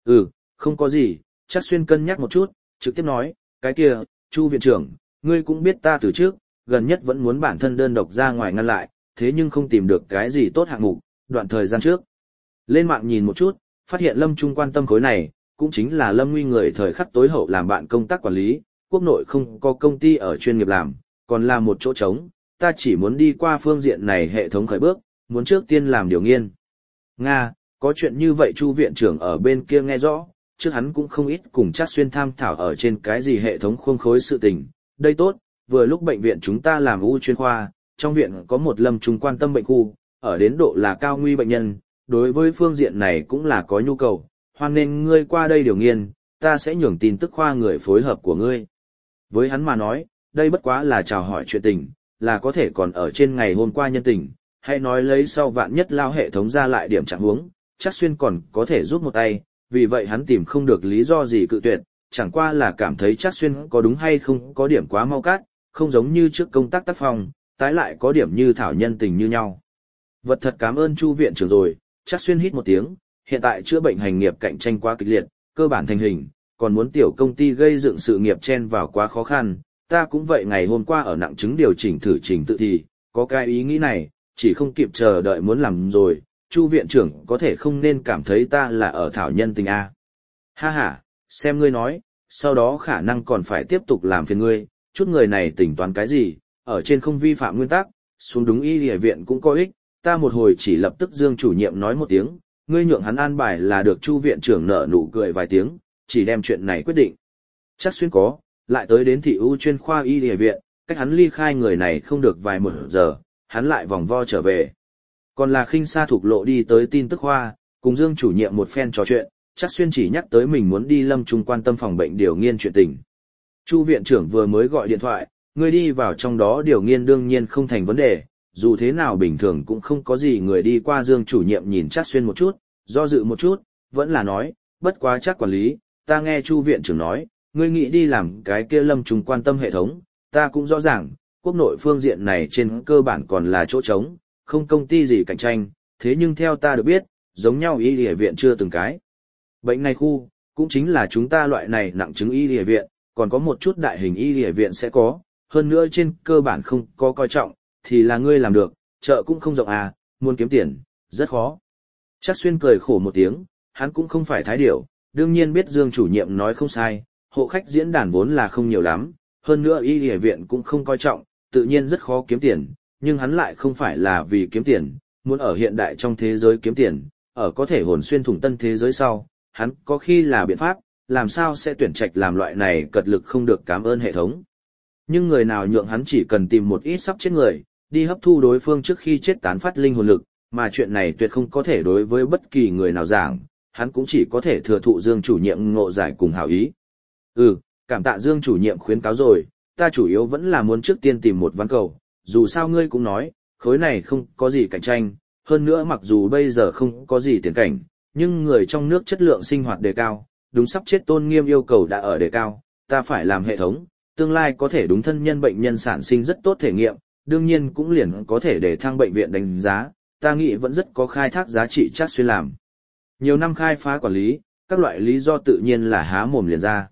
Không có gì. Trác Xuyên cân nhắc một chút, trực tiếp nói, cái kia, Chu viện trưởng, ngươi cũng biết ta từ trước, gần nhất vẫn muốn bản thân đơn độc ra ngoài ngăn lại, thế nhưng không tìm được cái gì tốt hạng mục, đoạn thời gian trước. Lên mạng nhìn một chút, phát hiện Lâm Trung quan tâm khối này, cũng chính là Lâm Nguy người thời khắc tối hậu làm bạn công tác quản lý, quốc nội không có công ty ở chuyên nghiệp làm, còn là một chỗ trống, ta chỉ muốn đi qua phương diện này hệ thống khởi bước, muốn trước tiên làm điều nghiên. Nga, có chuyện như vậy. Chu viện trưởng ở bên kia nghe rõ, trước hắn cũng không ít cùng Trác Xuyên tham thảo ở trên cái gì hệ thống khuôn khối sự tình, đây tốt, vừa lúc bệnh viện chúng ta làm u chuyên khoa, trong viện có một Lâm Trung quan tâm bệnh khu, ở đến độ là cao nguy bệnh nhân, đối với phương diện này cũng là có nhu cầu, hoan nên ngươi qua đây điều nghiên, ta sẽ nhường tin tức khoa người phối hợp của ngươi. Với hắn mà nói, đây bất quá là chào hỏi chuyện tình, là có thể còn ở trên ngày hôm qua nhân tình, hay nói lấy sau vạn nhất lao hệ thống ra lại điểm trạng huống, Trác Xuyên còn có thể giúp một tay, vì vậy hắn tìm không được lý do gì cự tuyệt, chẳng qua là cảm thấy Trác Xuyên có đúng hay không có điểm quá mau cát, không giống như trước công tác tác phong, tái lại có điểm như thảo nhân tình như nhau. Vật thật cảm ơn Chu viện trưởng rồi. Trác Xuyên hít một tiếng, hiện tại chữa bệnh hành nghiệp cạnh tranh quá kịch liệt, cơ bản thành hình, còn muốn tiểu công ty gây dựng sự nghiệp chen vào quá khó khăn, ta cũng vậy. Ngày hôm qua ở nặng chứng điều chỉnh thử trình tự thì, có cái ý nghĩ này, chỉ không kịp chờ đợi muốn làm rồi. Chu viện trưởng có thể không nên cảm thấy ta là ở thảo nhân tình a. Ha ha, xem ngươi nói, sau đó khả năng còn phải tiếp tục làm phiền ngươi, chút người này tính toán cái gì, ở trên không vi phạm nguyên tắc, xuống đúng y địa viện cũng có ích, ta một hồi chỉ lập tức Dương chủ nhiệm nói một tiếng, ngươi nhượng hắn an bài là được. Chu viện trưởng nở nụ cười vài tiếng, chỉ đem chuyện này quyết định. Trác Xuyên có, lại tới đến thị ưu chuyên khoa y địa viện, cách hắn ly khai người này không được vài một giờ, hắn lại vòng vo trở về. Còn là khinh xa thục lộ đi tới tin tức khoa, cùng Dương chủ nhiệm một phen trò chuyện, Trác Xuyên chỉ nhắc tới mình muốn đi Lâm Trung quan tâm phòng bệnh điều nghiên chuyện tình. Chu viện trưởng vừa mới gọi điện thoại, người đi vào trong đó điều nghiên đương nhiên không thành vấn đề, dù thế nào bình thường cũng không có gì người đi qua. Dương chủ nhiệm nhìn Trác Xuyên một chút, do dự một chút, vẫn là nói, bất quá Trác quản lý, ta nghe Chu viện trưởng nói, ngươi nghĩ đi làm cái kia Lâm Trung quan tâm hệ thống, ta cũng rõ ràng, quốc nội phương diện này trên cơ bản còn là chỗ trống, không công ty gì cạnh tranh, thế nhưng theo ta được biết, giống nhau y y viện chưa từng cái. Bệnh này khu, cũng chính là chúng ta loại này nặng chứng y y viện, còn có một chút đại hình y y viện sẽ có, hơn nữa trên cơ bản không có coi trọng, thì là ngươi làm được, chợ cũng không rộng à, muốn kiếm tiền, rất khó. Trác Xuyên cười khổ một tiếng, hắn cũng không phải thái điểu, đương nhiên biết Dương chủ nhiệm nói không sai, hộ khách diễn đàn vốn là không nhiều lắm, hơn nữa y y viện cũng không coi trọng, tự nhiên rất khó kiếm tiền, nhưng hắn lại không phải là vì kiếm tiền, muốn ở hiện đại trong thế giới kiếm tiền, ở có thể hồn xuyên thủng tân thế giới sau, hắn có khi là biện pháp, làm sao sẽ tuyển trạch làm loại này cật lực không được cảm ơn hệ thống. Nhưng người nào nhượng hắn chỉ cần tìm một ít sắp chết người, đi hấp thu đối phương trước khi chết tán phát linh hồn lực, mà chuyện này tuyệt không có thể đối với bất kỳ người nào giảng, hắn cũng chỉ có thể thừa thụ Dương chủ nhiệm ngộ giải cùng hảo ý. Cảm tạ Dương chủ nhiệm khuyến cáo rồi, ta chủ yếu vẫn là muốn trước tiên tìm một ván cầu, dù sao ngươi cũng nói, khối này không có gì cạnh tranh, hơn nữa mặc dù bây giờ không có gì tiền cảnh, nhưng người trong nước chất lượng sinh hoạt đề cao, đúng sắp chết tôn nghiêm yêu cầu đã ở đề cao, ta phải làm hệ thống, tương lai có thể đúng thân nhân bệnh nhân sản sinh rất tốt thể nghiệm, đương nhiên cũng liền có thể để thăng bệnh viện đánh giá, ta nghĩ vẫn rất có khai thác giá trị. Trác Xuyên làm nhiều năm khai phá quản lý, các loại lý do tự nhiên là há mồm liền ra.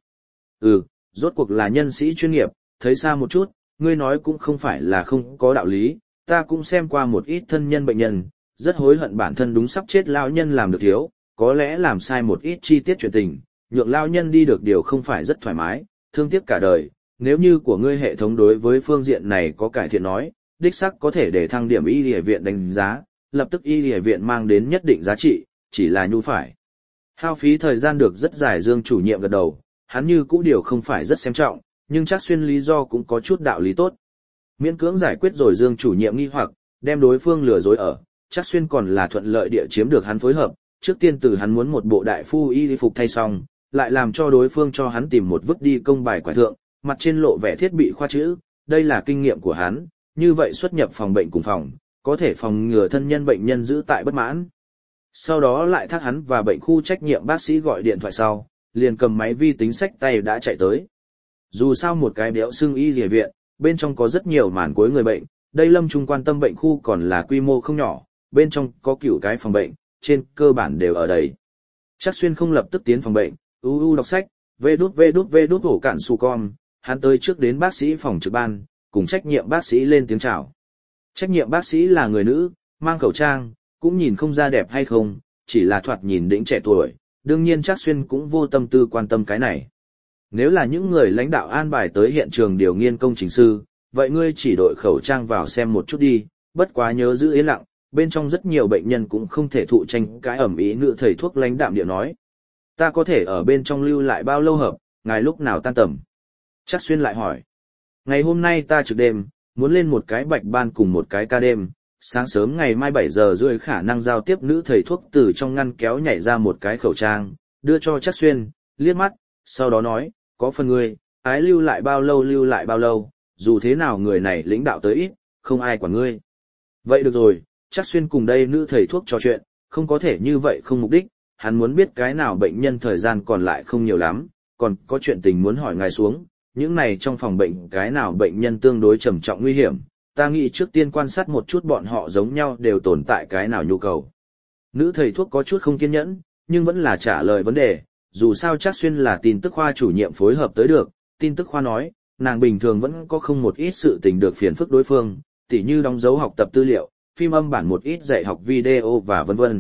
Rốt cuộc là nhân sĩ chuyên nghiệp, thấy xa một chút, ngươi nói cũng không phải là không có đạo lý, ta cũng xem qua một ít thân nhân bệnh nhân, rất hối hận bản thân đúng sắp chết lão nhân làm được thiếu, có lẽ làm sai một ít chi tiết chuyện tình, nhượng lão nhân đi được điều không phải rất thoải mái, thương tiếc cả đời. Nếu như của ngươi hệ thống đối với phương diện này có cải thiện nói, đích xác có thể để thăng điểm y địa viện đánh giá, lập tức y y viện mang đến nhất định giá trị, chỉ là nhu phải. Hao phí thời gian được rất dài. Dương chủ nhiệm gật đầu, hắn như cũ điều không phải rất xem trọng, nhưng Trác Xuyên lý do cũng có chút đạo lý tốt. Miễn cưỡng giải quyết rồi Dương chủ nhiệm nghi hoặc, đem đối phương lừa dối ở, Trác Xuyên còn là thuận lợi địa chiếm được hắn phối hợp, trước tiên từ hắn muốn một bộ đại phu y phục thay xong, lại làm cho đối phương cho hắn tìm một vứt đi công bài quải thượng, mặt trên lộ vẻ thiết bị khoa chữ, đây là kinh nghiệm của hắn, như vậy xuất nhập phòng bệnh cùng phòng, có thể phòng ngừa thân nhân bệnh nhân giữ tại bất mãn. Sau đó lại thác hắn và bệnh khu trách nhiệm bác sĩ gọi điện thoại sau, liền cầm máy vi tính sách tay đã chạy tới. Dù sao một cái béo xưng y dìa viện, bên trong có rất nhiều màn cuối người bệnh, đây Lâm Trung quan tâm bệnh khu còn là quy mô không nhỏ, bên trong có cửu cái phòng bệnh, trên cơ bản đều ở đây. Trác Xuyên không lập tức tiến phòng bệnh, đọc sách, vê đút hổ cản su con, hắn tới trước đến bác sĩ phòng trực ban, cùng trách nhiệm bác sĩ lên tiếng chào. Trách nhiệm bác sĩ là người nữ, mang khẩu trang, cũng nhìn không ra đẹp hay không, chỉ là thoạt nhìn đĩnh trẻ tuổi, đương nhiên Trác Xuyên cũng vô tâm tư quan tâm cái này. Nếu là những người lãnh đạo an bài tới hiện trường điều nghiên công trình sư, vậy ngươi chỉ đội khẩu trang vào xem một chút đi, bất quá nhớ giữ yên lặng, bên trong rất nhiều bệnh nhân cũng không thể thụ tranh cái ẩm ý nữ thầy thuốc lãnh đạm điệu nói. Ta có thể ở bên trong lưu lại bao lâu hợp, ngài lúc nào tan tầm? Trác Xuyên lại hỏi. Ngày hôm nay ta trực đêm, muốn lên một cái bạch ban cùng một cái ca đêm, sáng sớm ngày mai 7 giờ rưỡi khả năng giao tiếp. Nữ thầy thuốc từ trong ngăn kéo nhảy ra một cái khẩu trang, đưa cho Trác Xuyên, liếc mắt, sau đó nói, có phần ngươi, ái lưu lại bao lâu, dù thế nào người này lãnh đạo tới ít, không ai quản ngươi. Vậy được rồi, Trác Xuyên cùng đây nữ thầy thuốc trò chuyện, không có thể như vậy không mục đích, hắn muốn biết cái nào bệnh nhân thời gian còn lại không nhiều lắm, còn có chuyện tình muốn hỏi ngài xuống, những này trong phòng bệnh cái nào bệnh nhân tương đối trầm trọng nguy hiểm, ta nghĩ trước tiên quan sát một chút bọn họ giống nhau đều tồn tại cái nào nhu cầu. Nữ thầy thuốc có chút không kiên nhẫn, nhưng vẫn là trả lời vấn đề, dù sao Trác Xuyên là tin tức khoa chủ nhiệm phối hợp tới được, tin tức khoa nói, nàng bình thường vẫn có không một ít sự tình được phiền phức đối phương, tỉ như đóng dấu học tập tư liệu, phim âm bản một ít dạy học video và vân vân.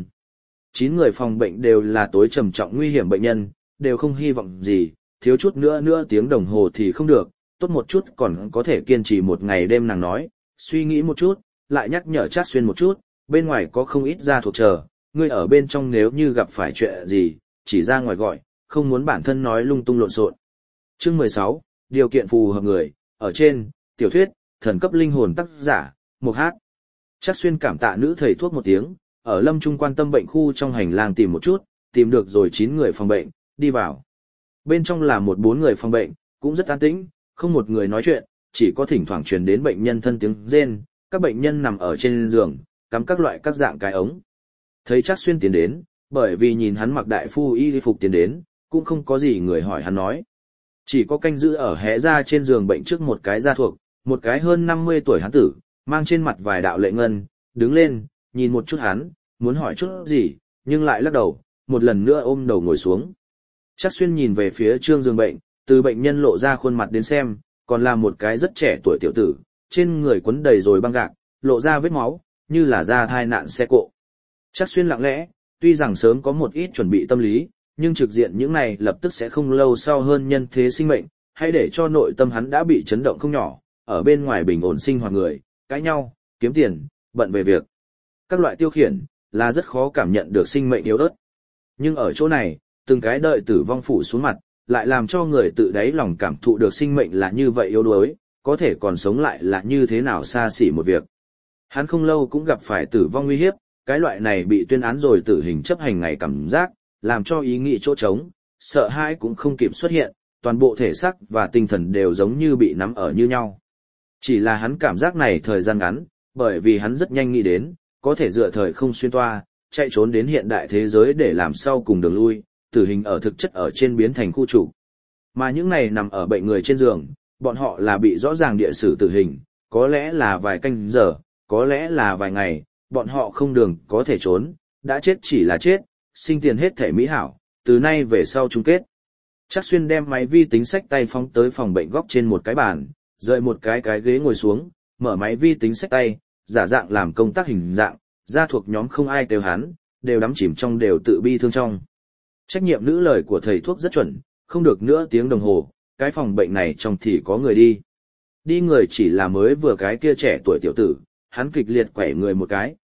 9 người phòng bệnh đều là tối trầm trọng nguy hiểm bệnh nhân, đều không hy vọng gì, thiếu chút nữa tiếng đồng hồ thì không được, tốt một chút còn có thể kiên trì một ngày đêm. Nàng nói, suy nghĩ một chút, lại nhắc nhở Trác Xuyên một chút, bên ngoài có không ít gia thuộc chờ, ngươi ở bên trong nếu như gặp phải chuyện gì, chỉ ra ngoài gọi, không muốn bản thân nói lung tung lộn xộn. Chương 16, điều kiện phù hợp người, ở trên, tiểu thuyết, thần cấp linh hồn tác giả, Mục Hát. Trác Xuyên cảm tạ nữ thầy thuốc một tiếng, ở Lâm Trung quan tâm bệnh khu trong hành lang tìm một chút, tìm được rồi 9 người phòng bệnh, đi vào. Bên trong là 4 người phòng bệnh, cũng rất an tĩnh, không một người nói chuyện, chỉ có thỉnh thoảng truyền đến bệnh nhân thân tiếng rên, các bệnh nhân nằm ở trên giường, cắm các loại các dạng cái ống. Thấy Trác Xuyên tiến đến, bởi vì nhìn hắn mặc đại phu y phục tiến đến, cũng không có gì người hỏi hắn nói. Chỉ có canh giữ ở hé ra trên giường bệnh trước một cái gia thuộc, một cái hơn 50 tuổi hán tử, mang trên mặt vài đạo lệ ngân, đứng lên, nhìn một chút hắn, muốn hỏi chút gì, nhưng lại lắc đầu, một lần nữa ôm đầu ngồi xuống. Trác Xuyên nhìn về phía trương giường bệnh, từ bệnh nhân lộ ra khuôn mặt đến xem, còn là một cái rất trẻ tuổi tiểu tử, trên người quấn đầy rồi băng gạc, lộ ra vết máu, như là ra thai nạn xe cộ. Trác Xuyên lặng lẽ, tuy rằng sớm có một ít chuẩn bị tâm lý, nhưng trực diện những này lập tức sẽ không lâu sau hơn nhân thế sinh mệnh, hay để cho nội tâm hắn đã bị chấn động không nhỏ, ở bên ngoài bình ổn sinh hoạt người, cãi nhau, kiếm tiền, bận về việc. Các loại tiêu khiển, là rất khó cảm nhận được sinh mệnh yếu ớt. Nhưng ở chỗ này, từng cái đợi tử vong phủ xuống mặt, lại làm cho người tự đáy lòng cảm thụ được sinh mệnh là như vậy yếu đuối, có thể còn sống lại là như thế nào xa xỉ một việc. Hắn không lâu cũng gặp phải tử vong nguy hiếp, cái loại này bị tuyên án rồi tử hình chấp hành ngày cảm giác, làm cho ý nghĩ chỗ trống, sợ hãi cũng không kịp xuất hiện, toàn bộ thể xác và tinh thần đều giống như bị nắm ở như nhau. Chỉ là hắn cảm giác này thời gian ngắn, bởi vì hắn rất nhanh nghĩ đến, có thể dựa thời không xuyên toa, chạy trốn đến hiện đại thế giới để làm sau cùng đường lui, tử hình ở thực chất ở trên biến thành khu trục. Mà những này nằm ở bệnh người trên giường, bọn họ là bị rõ ràng địa xử tử hình, có lẽ là vài canh giờ, có lẽ là vài ngày, bọn họ không đường có thể trốn, đã chết chỉ là chết, sinh tiền hết thể mỹ hảo, từ nay về sau chung kết. Trác Xuyên đem máy vi tính sách tay phóng tới phòng bệnh góc trên một cái bàn, rời một cái ghế ngồi xuống, mở máy vi tính sách tay, giả dạng làm công tác hình dạng, gia thuộc nhóm không ai kêu hắn, đều đắm chìm trong đều tự bi thương trong. Trách nhiệm nữ lời của thầy thuốc rất chuẩn, không được nữa tiếng đồng hồ, cái phòng bệnh này trong thì có người đi. Đi người chỉ là mới vừa cái kia trẻ tuổi tiểu tử, hắn kịch liệt quẩy người một cái,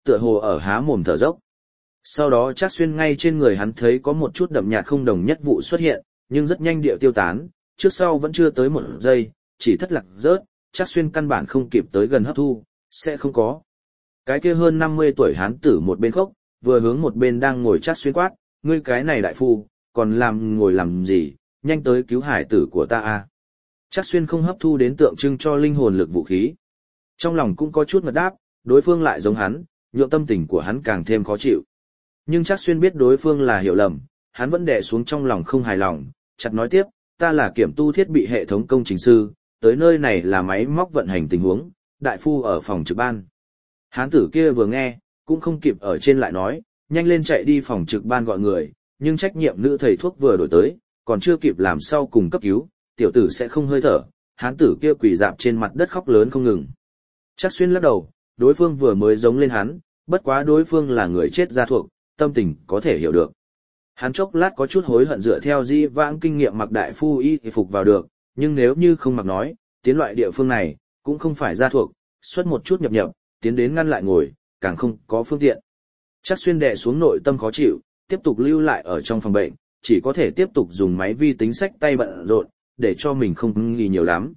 tựa hồ ở há mồm thở dốc. Sau đó Trác Xuyên ngay trên người hắn thấy có một chút đậm nhạt không đồng nhất vụ xuất hiện, nhưng rất nhanh điệu tiêu tán, trước sau vẫn chưa tới 1 giây, chỉ thất lạc rớt, Trác Xuyên căn bản không kịp tới gần hấp thu, sẽ không có. Cái kia hơn 50 tuổi hán tử một bên khóc, vừa hướng một bên đang ngồi Trác Xuyên quát, ngươi cái này đại phu, còn ngồi làm gì, nhanh tới cứu hải tử của ta a. Trác Xuyên không hấp thu đến tượng trưng cho linh hồn lực vũ khí. Trong lòng cũng có chút ngật đáp, đối phương lại giống hắn, nhượng tâm tình của hắn càng thêm khó chịu. Nhưng Trác Xuyên biết đối phương là hiểu lầm, hắn vẫn đè xuống trong lòng không hài lòng, chặt nói tiếp, ta là kiểm tu thiết bị hệ thống công trình sư, tới nơi này là máy móc vận hành tình huống, đại phu ở phòng trực ban. Hán tử kia vừa nghe, cũng không kịp ở trên lại nói, nhanh lên chạy đi phòng trực ban gọi người, nhưng trách nhiệm nữ thầy thuốc vừa đổi tới, còn chưa kịp làm sau cùng cấp cứu, tiểu tử sẽ không hơi thở, hán tử kia quỳ dạp trên mặt đất khóc lớn không ngừng. Trác Xuyên lắc đầu, đối phương vừa mới giống lên hắn, bất quá đối phương là người chết gia thuộc, tâm tình có thể hiểu được. Hắn chốc lát có chút hối hận dựa theo di vãng kinh nghiệm mặc đại phu y thì phục vào được, nhưng nếu như không mặc nói, tiến loại địa phương này, cũng không phải gia thuộc, xuất một chút nhập, tiến đến ngăn lại ngồi, càng không có phương tiện. Trác Xuyên đè xuống nội tâm khó chịu, tiếp tục lưu lại ở trong phòng bệnh, chỉ có thể tiếp tục dùng máy vi tính sách tay bận rộn, để cho mình không nghi nhiều lắm.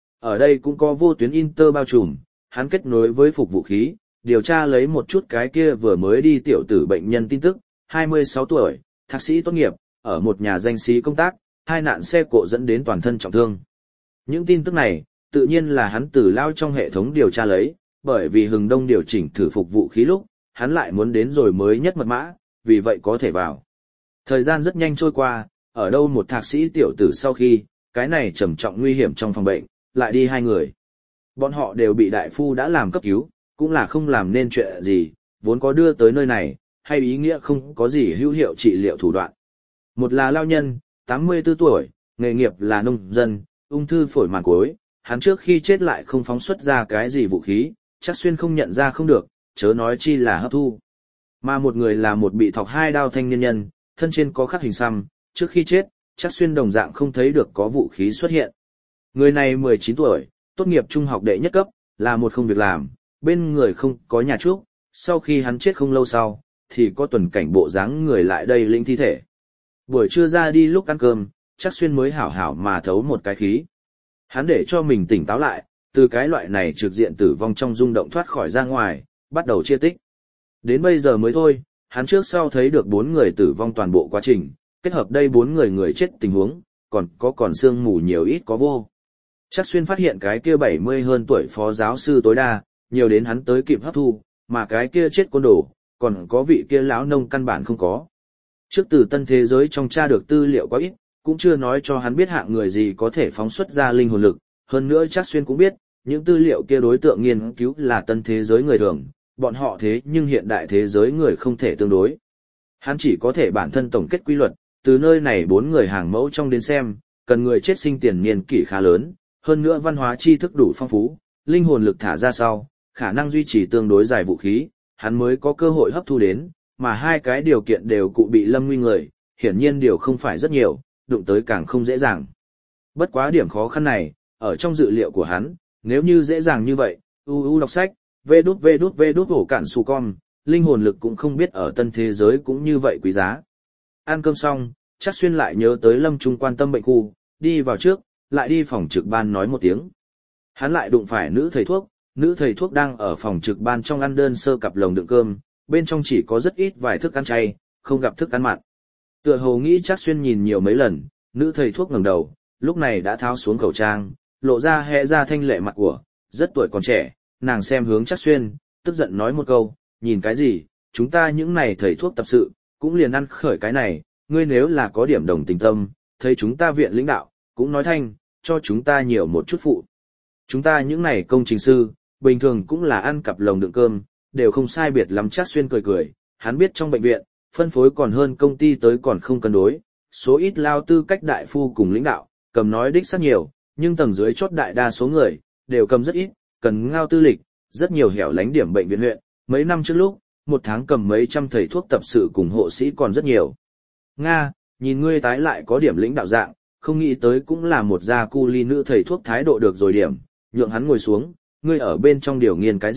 Ở đây cũng có vô tuyến Inter bao trùm, hắn kết nối với phục vụ khí, điều tra lấy một chút cái kia vừa mới đi tiểu tử bệnh nhân tin tức, 26 tuổi, thạc sĩ tốt nghiệp, ở một nhà danh sĩ công tác, hai nạn xe cộ dẫn đến toàn thân trọng thương. Những tin tức này, tự nhiên là hắn từ lao trong hệ thống điều tra lấy, bởi vì Hừng Đông điều chỉnh thử phục vụ khí lúc, hắn lại muốn đến rồi mới nhất mật mã, vì vậy có thể vào. Thời gian rất nhanh trôi qua, ở đâu một thạc sĩ tiểu tử sau khi, cái này trầm trọng nguy hiểm trong phòng bệnh, lại đi 2 người. Bọn họ đều bị đại phu đã làm cấp cứu, cũng là không làm nên chuyện gì, vốn có đưa tới nơi này, hay ý nghĩa không có gì hữu hiệu trị liệu thủ đoạn. Một là lao nhân, 84 tuổi, nghề nghiệp là nông dân, ung thư phổi màng cuối, hắn trước khi chết lại không phóng xuất ra cái gì vũ khí, Trác Xuyên không nhận ra không được, chớ nói chi là hấp thu. Mà một người là một bị thọc 2 đao thanh niên nhân, thân trên có khắc hình xăm, trước khi chết, Trác Xuyên đồng dạng không thấy được có vũ khí xuất hiện. Người này 19 tuổi, tốt nghiệp trung học đệ nhất cấp, là một không việc làm, bên người không có nhà trúc, sau khi hắn chết không lâu sau, thì có tuần cảnh bộ dáng người lại đây lĩnh thi thể. Buổi trưa ra đi lúc ăn cơm, Trác Xuyên mới hảo hảo mà thấu một cái khí. Hắn để cho mình tỉnh táo lại, từ cái loại này trực diện tử vong trong rung động thoát khỏi ra ngoài, bắt đầu chia tích. Đến bây giờ mới thôi, hắn trước sau thấy được 4 người tử vong toàn bộ quá trình, kết hợp đây 4 người chết tình huống, còn sương mù nhiều ít có vô. Trác Xuyên phát hiện cái kia 70 hơn tuổi phó giáo sư tối đa, nhiều đến hắn tới kịp hấp thu, mà cái kia chết côn đồ, còn có vị kia lão nông căn bản không có. Trước từ tân thế giới trong tra được tư liệu quá ít, cũng chưa nói cho hắn biết hạng người gì có thể phóng xuất ra linh hồn lực, hơn nữa Trác Xuyên cũng biết, những tư liệu kia đối tượng nghiên cứu là tân thế giới người thường, bọn họ thế nhưng hiện đại thế giới người không thể tương đối. Hắn chỉ có thể bản thân tổng kết quy luật, từ nơi này 4 người hàng mẫu trong đến xem, cần người chết sinh tiền niên kỷ khá lớn, hơn nữa văn hóa tri thức đủ phong phú, linh hồn lực thả ra sau, khả năng duy trì tương đối dài vũ khí, hắn mới có cơ hội hấp thu đến, mà 2 cái điều kiện đều cụ bị lâm nguy người, hiển nhiên điều không phải rất nhiều, đụng tới càng không dễ dàng. Bất quá điểm khó khăn này, ở trong dự liệu của hắn, nếu như dễ dàng như vậy, đọc sách, vê đút hổ cản su con, linh hồn lực cũng không biết ở tân thế giới cũng như vậy quý giá. Ăn cơm xong, Trác Xuyên lại nhớ tới Lâm Trung quan tâm bệnh khu, đi vào trước, lại đi phòng trực ban nói một tiếng. Hắn lại đụng phải nữ thầy thuốc đang ở phòng trực ban trong ăn đơn sơ cặp lồng đựng cơm, bên trong chỉ có rất ít vài thức ăn chay, không gặp thức ăn mặn. Tựa hồ nghĩ Trác Xuyên nhìn nhiều mấy lần, nữ thầy thuốc ngẩng đầu, lúc này đã tháo xuống khẩu trang, lộ ra hé ra thanh lệ mặt của, rất tuổi còn trẻ, nàng xem hướng Trác Xuyên, tức giận nói một câu, nhìn cái gì, chúng ta những này thầy thuốc tập sự, cũng liền ăn khởi cái này, ngươi nếu là có điểm đồng tình tâm, thấy chúng ta viện lãnh đạo, cũng nói thanh, cho chúng ta nhiều một chút phụ. Chúng ta những này công trình sư, bình thường cũng là ăn cặp lồng đựng cơm, đều không sai biệt lắm. Trác Xuyên cười cười, hắn biết trong bệnh viện, phân phối còn hơn công ty tới còn không cân đối, số ít lao tư cách đại phu cùng lãnh đạo, cầm nói đích xác nhiều, nhưng tầng dưới chốt đại đa số người, đều cầm rất ít, cần ngao tư lịch, rất nhiều hẻo lánh điểm bệnh viện huyện, mấy năm trước lúc, một tháng cầm mấy trăm thầy thuốc tập sự cùng hộ sĩ còn rất nhiều. Nga, nhìn ngươi tái lại có điểm lãnh đạo dạng, không nghĩ tới cũng là một gia cu ly nữ thầy thuốc thái độ được rồi điểm, nhượng hắn ngồi xuống, ngươi ở bên trong điều nghiên cái gì,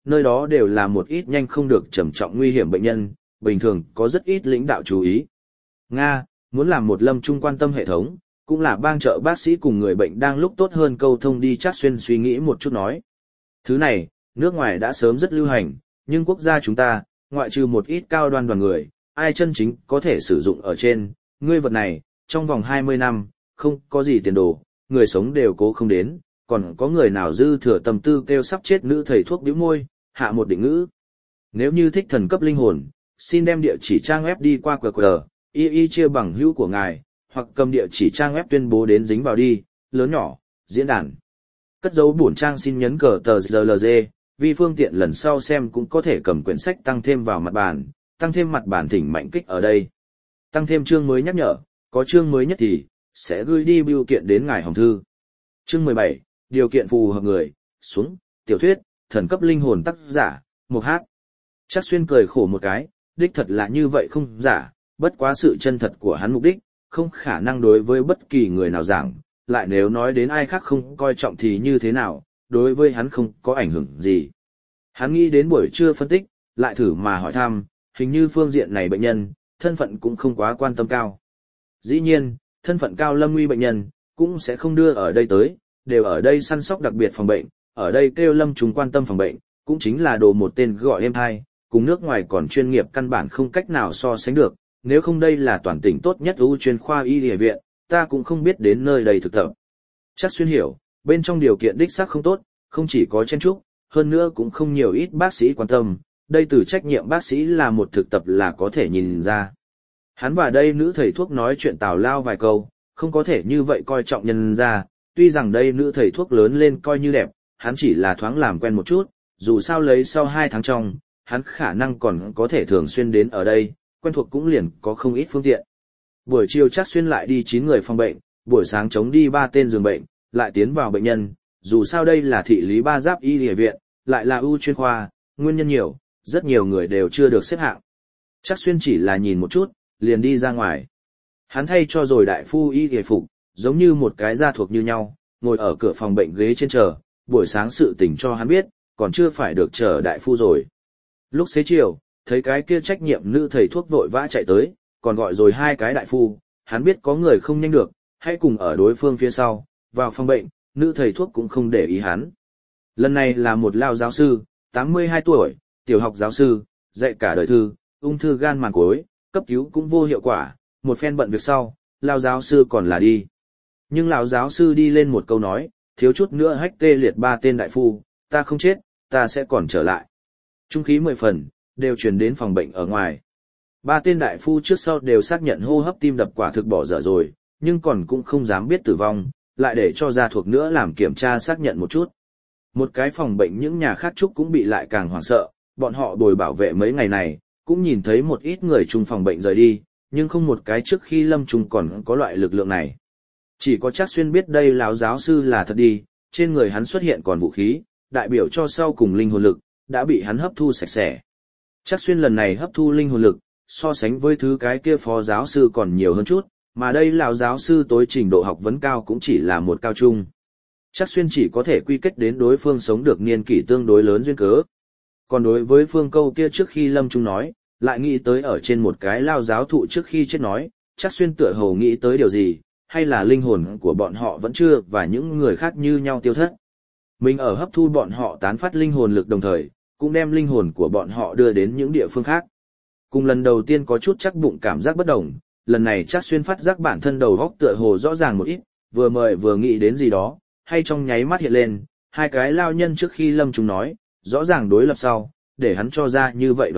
nơi đó đều là một ít nhanh không được trầm trọng nguy hiểm bệnh nhân, bình thường có rất ít lãnh đạo chú ý. Nga, muốn làm một lâm trung quan tâm hệ thống, cũng là bang trợ bác sĩ cùng người bệnh đang lúc tốt hơn câu thông đi. Trác Xuyên suy nghĩ một chút nói. Thứ này, nước ngoài đã sớm rất lưu hành, nhưng quốc gia chúng ta, ngoại trừ một ít cao đoan đoàn người, ai chân chính có thể sử dụng ở trên, ngươi vật này, trong vòng 20 năm, không có gì tiền đồ, người sống đều cố không đến, còn có người nào dư thừa tâm tư kêu sắp chết nữ thầy thuốc bĩu môi, hạ một định ngữ. Nếu như thích thần cấp linh hồn, xin đem địa chỉ trang web đi qua QR, y chia bằng hữu của ngài, hoặc cầm địa chỉ trang web tuyên bố đến dính vào đi, lớn nhỏ, diễn đàn. Cất dấu bổn trang xin nhấn cờ tờ GLG, vì phương tiện lần sau xem cũng có thể cầm quyển sách tăng thêm vào mặt bàn, tăng thêm mặt bàn thỉnh mạnh kích ở đây. Tăng thêm chương mới nhắc nhở, có chương mới nhất thì, sẽ gửi đi bưu kiện đến ngài hồng thư. Chương 17, điều kiện phù hợp người, xuống, tiểu thuyết, thần cấp linh hồn tác giả, Mộc Hát. Trác Xuyên cười khổ một cái, đích thật là như vậy không giả, bất quá sự chân thật của hắn mục đích, không khả năng đối với bất kỳ người nào giảng, lại nếu nói đến ai khác không coi trọng thì như thế nào, đối với hắn không có ảnh hưởng gì. Hắn nghĩ đến buổi trưa phân tích, lại thử mà hỏi thăm, hình như phương diện này bệnh nhân, thân phận cũng không quá quan tâm cao. Dĩ nhiên, thân phận cao lâm nguy bệnh nhân, cũng sẽ không đưa ở đây tới, đều ở đây săn sóc đặc biệt phòng bệnh, ở đây kêu lâm chúng quan tâm phòng bệnh, cũng chính là đồ một tên gọi êm hai, cùng nước ngoài còn chuyên nghiệp căn bản không cách nào so sánh được, nếu không đây là toàn tỉnh tốt nhất ưu chuyên khoa y y viện, ta cũng không biết đến nơi đây thực tập. Trác Xuyên hiểu, bên trong điều kiện đích xác không tốt, không chỉ có chen chúc, hơn nữa cũng không nhiều ít bác sĩ quan tâm, đây từ trách nhiệm bác sĩ là một thực tập là có thể nhìn ra. Hắn và đây nữ thầy thuốc nói chuyện tào lao vài câu, không có thể như vậy coi trọng nhân ra, tuy rằng đây nữ thầy thuốc lớn lên coi như đẹp, hắn chỉ là thoáng làm quen một chút, dù sao lấy sau 2 tháng trong, hắn khả năng còn có thể thường xuyên đến ở đây, quen thuộc cũng liền có không ít phương tiện. Buổi chiều Trác Xuyên lại đi 9 người phòng bệnh, buổi sáng chống đi 3 tên giường bệnh, lại tiến vào bệnh nhân, dù sao đây là thị lý 3 giáp y y viện, lại là ưu chuyên khoa, nguyên nhân nhiều, rất nhiều người đều chưa được xếp hạng. Trác Xuyên chỉ là nhìn một chút, liền đi ra ngoài. Hắn thay cho rồi đại phu y y phục, giống như một cái gia thuộc như nhau, ngồi ở cửa phòng bệnh ghế trên chờ, buổi sáng sự tình cho hắn biết, còn chưa phải được chờ đại phu rồi. Lúc xế chiều, thấy cái kia trách nhiệm nữ thầy thuốc vội vã chạy tới, còn gọi rồi 2 cái đại phu, hắn biết có người không nhanh được, hãy cùng ở đối phương phía sau, vào phòng bệnh, nữ thầy thuốc cũng không để ý hắn. Lần này là một lao giáo sư, 82 tuổi, tiểu học giáo sư, dạy cả đời thư, ung thư gan màng cối, cấp cứu cũng vô hiệu quả, một phen bận việc sau, lao giáo sư còn là đi. Nhưng lão giáo sư đi lên một câu nói, thiếu chút nữa hách tê liệt 3 tên đại phu, ta không chết, ta sẽ còn trở lại. Trung khí 10 phần, đều truyền đến phòng bệnh ở ngoài. 3 tên đại phu trước sau đều xác nhận hô hấp tim đập quả thực bỏ dở rồi, nhưng còn cũng không dám biết tử vong, lại để cho gia thuộc nữa làm kiểm tra xác nhận một chút. Một cái phòng bệnh những nhà khác trúc cũng bị lại càng hoảng sợ, bọn họ bồi bảo vệ mấy ngày này, cũng nhìn thấy một ít người chung phòng bệnh rời đi, nhưng không một cái trước khi lâm chung còn có loại lực lượng này. Chỉ có Trác Xuyên biết đây lão giáo sư là thật đi, trên người hắn xuất hiện còn vũ khí, đại biểu cho sau cùng linh hồn lực, đã bị hắn hấp thu sạch sẽ. Trác Xuyên lần này hấp thu linh hồn lực, so sánh với thứ cái kia phó giáo sư còn nhiều hơn chút, mà đây lão giáo sư tối trình độ học vấn cao cũng chỉ là một cao trung. Trác Xuyên chỉ có thể quy kết đến đối phương sống được niên kỷ tương đối lớn duyên cớ. Còn đối với phương câu kia trước khi lâm trung nói, lại nghĩ tới ở trên một cái lao giáo thụ trước khi chết nói, Trác Xuyên tựa hồ nghĩ tới điều gì, hay là linh hồn của bọn họ vẫn chưa và những người khác như nhau tiêu thất. Mình ở hấp thu bọn họ tán phát linh hồn lực đồng thời, cũng đem linh hồn của bọn họ đưa đến những địa phương khác. Cùng lần đầu tiên có chút chắc bụng cảm giác bất đồng, lần này Trác Xuyên phát giác bản thân đầu óc tựa hồ rõ ràng một ít, vừa mời vừa nghĩ đến gì đó, hay trong nháy mắt hiện lên, 2 cái lao nhân trước khi lâm chúng nói, rõ ràng đối lập sau, để hắn cho ra như vậy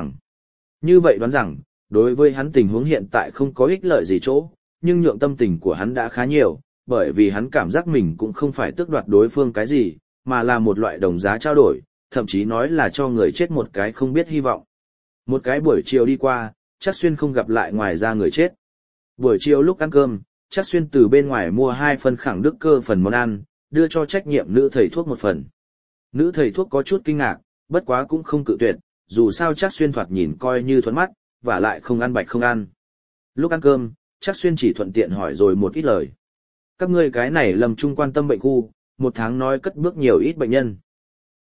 đoán rằng, đối với hắn tình huống hiện tại không có ích lợi gì chỗ, nhưng nhượng tâm tình của hắn đã khá nhiều, bởi vì hắn cảm giác mình cũng không phải tước đoạt đối phương cái gì, mà là một loại đồng giá trao đổi, thậm chí nói là cho người chết một cái không biết hy vọng. Một cái buổi chiều đi qua, Trác Xuyên không gặp lại ngoài ra người chết. Buổi chiều lúc ăn cơm, Trác Xuyên từ bên ngoài mua 2 phần khẳng đức cơ phần món ăn, đưa cho trách nhiệm nữ thầy thuốc 1 phần. Nữ thầy thuốc có chút kinh ngạc, bất quá cũng không cự tuyệt, dù sao Trác Xuyên thoạt nhìn coi như thuận mắt, và lại không ăn bạch không ăn. Lúc ăn cơm, Trác Xuyên chỉ thuận tiện hỏi rồi một ít lời. Các ngươi cái này lâm trung quan tâm bệnh khu, 1 tháng nói cất bước nhiều ít bệnh nhân.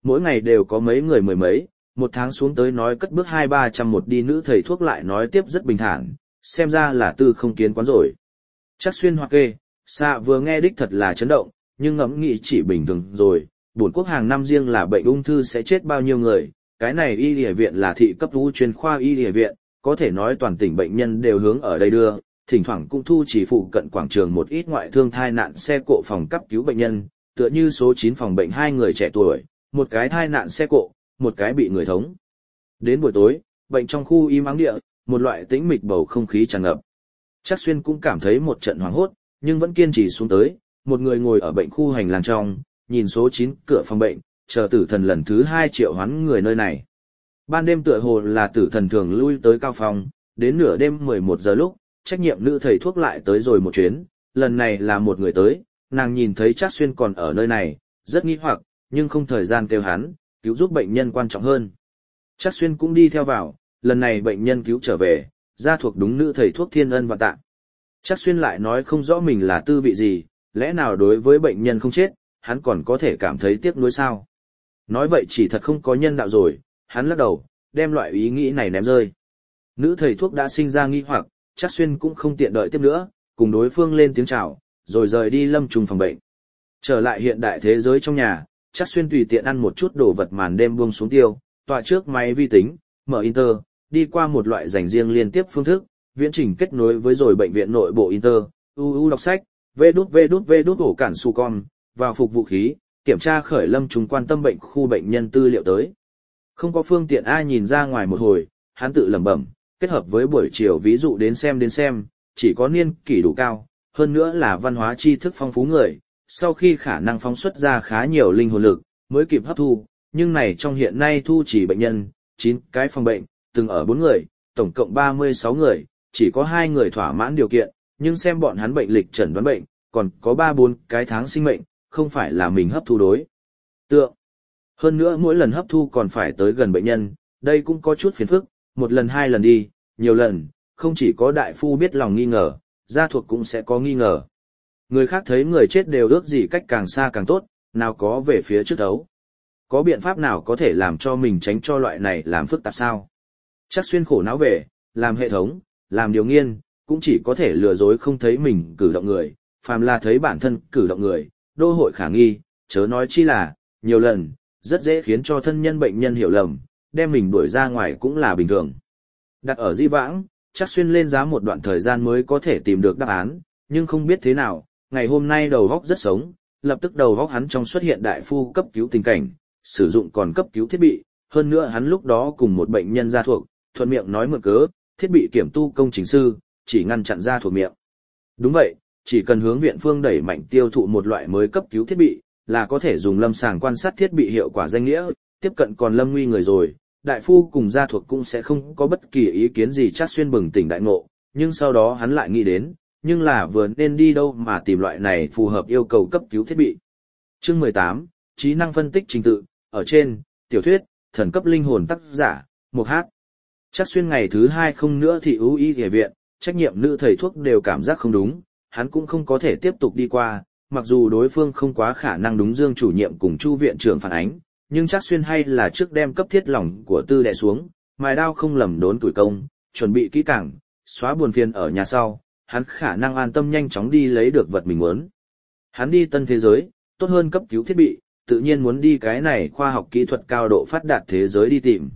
mỗi ngày đều có mấy người mười mấy, một tháng xuống tới nói cất bước 200-300 một đi nữ thầy thuốc lại nói tiếp rất bình thản, xem ra là tư không kiến quán rồi. Chắc xuyên hoặc kê, xạ vừa nghe đích thật là chấn động, nhưng ngẫm nghĩ chỉ bình thường rồi, bổn quốc hàng năm riêng là bệnh ung thư sẽ chết bao nhiêu người, cái này y y viện là thị cấp u chuyên khoa y y viện, có thể nói toàn tỉnh bệnh nhân đều hướng ở đây đưa, thỉnh thoảng cũng thu chỉ phụ cận quảng trường một ít ngoại thương thai nạn xe cộ phòng cấp cứu bệnh nhân, tựa như số 9 phòng bệnh 2 người trẻ tuổi, một cái thai nạn xe cộ, một cái bị người thống. Đến buổi tối, bệnh trong khu im ắng địa, một loại tĩnh mịch bầu không khí tràn ngập. Trác Xuyên cũng cảm thấy một trận hoảng hốt, nhưng vẫn kiên trì xuống tới, một người ngồi ở bệnh khu hành lang trong, nhìn số 9 cửa phòng bệnh, chờ tử thần lần thứ 2 triệu hoán người nơi này. Ban đêm tựa hồ là tử thần thường lui tới cao phòng, đến nửa đêm 11 giờ lúc, trách nhiệm nữ thầy thuốc lại tới rồi một chuyến, lần này là một người tới, nàng nhìn thấy Trác Xuyên còn ở nơi này, rất nghi hoặc, nhưng không thời gian kêu hắn, cứu giúp bệnh nhân quan trọng hơn. Trác Xuyên cũng đi theo vào, lần này bệnh nhân cứu trở về, ra thuộc đúng nữ thầy thuốc thiên ân và tạ. Trác Xuyên lại nói không rõ mình là tư vị gì, lẽ nào đối với bệnh nhân không chết, hắn còn có thể cảm thấy tiếc nuối sao? Nói vậy chỉ thật không có nhân đạo rồi, hắn lắc đầu, đem loại ý nghĩ này ném rơi. Nữ thầy thuốc đã sinh ra nghi hoặc, Trác Xuyên cũng không tiện đợi tiếp nữa, cùng đối phương lên tiếng chào, rồi rời đi lâm trùng phòng bệnh. Trở lại hiện đại thế giới trong nhà, Trác Xuyên tùy tiện ăn một chút đồ vật màn đêm buông xuống tiêu, tọa trước máy vi tính, mở Inter, đi qua một loại dành riêng liên tiếp phương thức, viễn trình kết nối với rồi bệnh viện nội bộ Inter, đọc sách, vê đút ổ cản su con, vào phục vụ khí, kiểm tra khởi lâm trùng quan tâm bệnh khu bệnh nhân tư liệu tới. Không có phương tiện ai nhìn ra ngoài một hồi, hắn tự lẩm bẩm, kết hợp với buổi chiều ví dụ đến xem, chỉ có niên kỷ đủ cao, hơn nữa là văn hóa tri thức phong phú người, sau khi khả năng phóng xuất ra khá nhiều linh hồn lực, mới kịp hấp thu, nhưng này trong hiện nay thu chỉ bệnh nhân, 9 cái phòng bệnh, từng ở 4 người, tổng cộng 36 người, chỉ có 2 người thỏa mãn điều kiện, nhưng xem bọn hắn bệnh lịch chẩn đoán bệnh, còn có 3-4 cái tháng sinh mệnh, không phải là mình hấp thu đối tượng. Hơn nữa mỗi lần hấp thu còn phải tới gần bệnh nhân, đây cũng có chút phiền phức, một lần 2 lần đi, nhiều lần, không chỉ có đại phu biết lòng nghi ngờ, gia thuộc cũng sẽ có nghi ngờ. Người khác thấy người chết đều ước gì cách càng xa càng tốt, nào có về phía trước đấu. Có biện pháp nào có thể làm cho mình tránh cho loại này làm phức tạp sao? Trác Xuyên khổ não về, làm hệ thống, làm điều nghiên, cũng chỉ có thể lừa dối không thấy mình cử động người, phàm là thấy bản thân cử động người, đô hội khả nghi, chớ nói chi là, nhiều lần, rất dễ khiến cho thân nhân bệnh nhân hiểu lầm, đem mình đuổi ra ngoài cũng là bình thường. Đặt ở di vãng, Trác Xuyên lên giá một đoạn thời gian mới có thể tìm được đáp án, nhưng không biết thế nào, ngày hôm nay đầu óc rất sống, lập tức đầu óc hắn trong xuất hiện đại phu cấp cứu tình cảnh, sử dụng còn cấp cứu thiết bị, hơn nữa hắn lúc đó cùng một bệnh nhân gia thuộc, thuận miệng nói mượn cớ, thiết bị kiểm tu công trình sư, chỉ ngăn chặn gia thuộc miệng. Đúng vậy, chỉ cần hướng viện phương đẩy mạnh tiêu thụ một loại mới cấp cứu thiết bị, là có thể dùng lâm sàng quan sát thiết bị hiệu quả danh nghĩa, tiếp cận còn lâm nguy người rồi, đại phu cùng gia thuộc cũng sẽ không có bất kỳ ý kiến gì. Trác Xuyên bừng tỉnh đại ngộ, nhưng sau đó hắn lại nghĩ đến, nhưng là vừa nên đi đâu mà tìm loại này phù hợp yêu cầu cấp cứu thiết bị. Chương 18, trí năng phân tích trình tự, ở trên, tiểu thuyết, thần cấp linh hồn tác giả, Mục Hát. Trác Xuyên ngày thứ 2 không nữa thì ưu y y viện, trách nhiệm nữ thầy thuốc đều cảm giác không đúng, hắn cũng không có thể tiếp tục đi qua, mặc dù đối phương không quá khả năng đúng Dương chủ nhiệm cùng Chu viện trưởng phản ánh, nhưng Trác Xuyên hay là trước đem cấp thiết lòng của tư đè xuống, mài đao không lầm đốn tuổi công, chuẩn bị kỹ càng, xóa buồn phiền ở nhà sau, hắn khả năng an tâm nhanh chóng đi lấy được vật mình muốn. Hắn đi tân thế giới, tốt hơn cấp cứu thiết bị, tự nhiên muốn đi cái này khoa học kỹ thuật cao độ phát đạt thế giới đi tìm.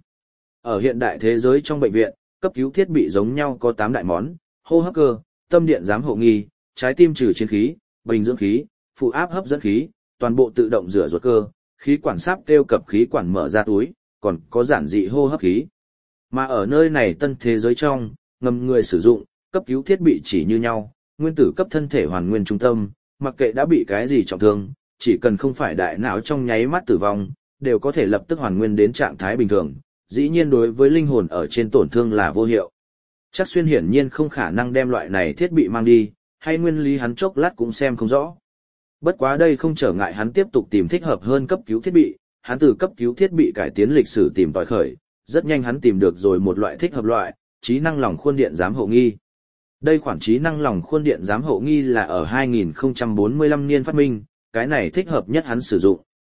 Ở hiện đại thế giới trong bệnh viện, cấp cứu thiết bị giống nhau có 8 đại món: hô hấp cơ, tâm điện giám hộ nghi, trái tim trừ chiến khí, bình dưỡng khí, phụ áp hấp dẫn khí, toàn bộ tự động rửa ruột cơ, khí quản sáp kêu cập khí quản mở ra túi, còn có giản dị hô hấp khí. Mà ở nơi này tân thế giới trong, ngầm người sử dụng, cấp cứu thiết bị chỉ như nhau, nguyên tử cấp thân thể hoàn nguyên trung tâm, mặc kệ đã bị cái gì trọng thương, chỉ cần không phải đại não trong nháy mắt tử vong, đều có thể lập tức hoàn nguyên đến trạng thái bình thường. Dĩ nhiên đối với linh hồn ở trên tổn thương là vô hiệu. Trác Xuyên hiển nhiên không khả năng đem loại này thiết bị mang đi, hay nguyên lý hắn chốc lát cũng xem không rõ. Bất quá đây không trở ngại hắn tiếp tục tìm thích hợp hơn cấp cứu thiết bị, hắn từ cấp cứu thiết bị cải tiến lịch sử tìm tòi khởi, rất nhanh hắn tìm được rồi một loại thích hợp loại, trí năng lòng khuôn điện giám hộ nghi. Đây khoản trí năng lòng khuôn điện giám hộ nghi là ở 2045 niên phát minh, cái này thích hợp nhất hắn sử dụng.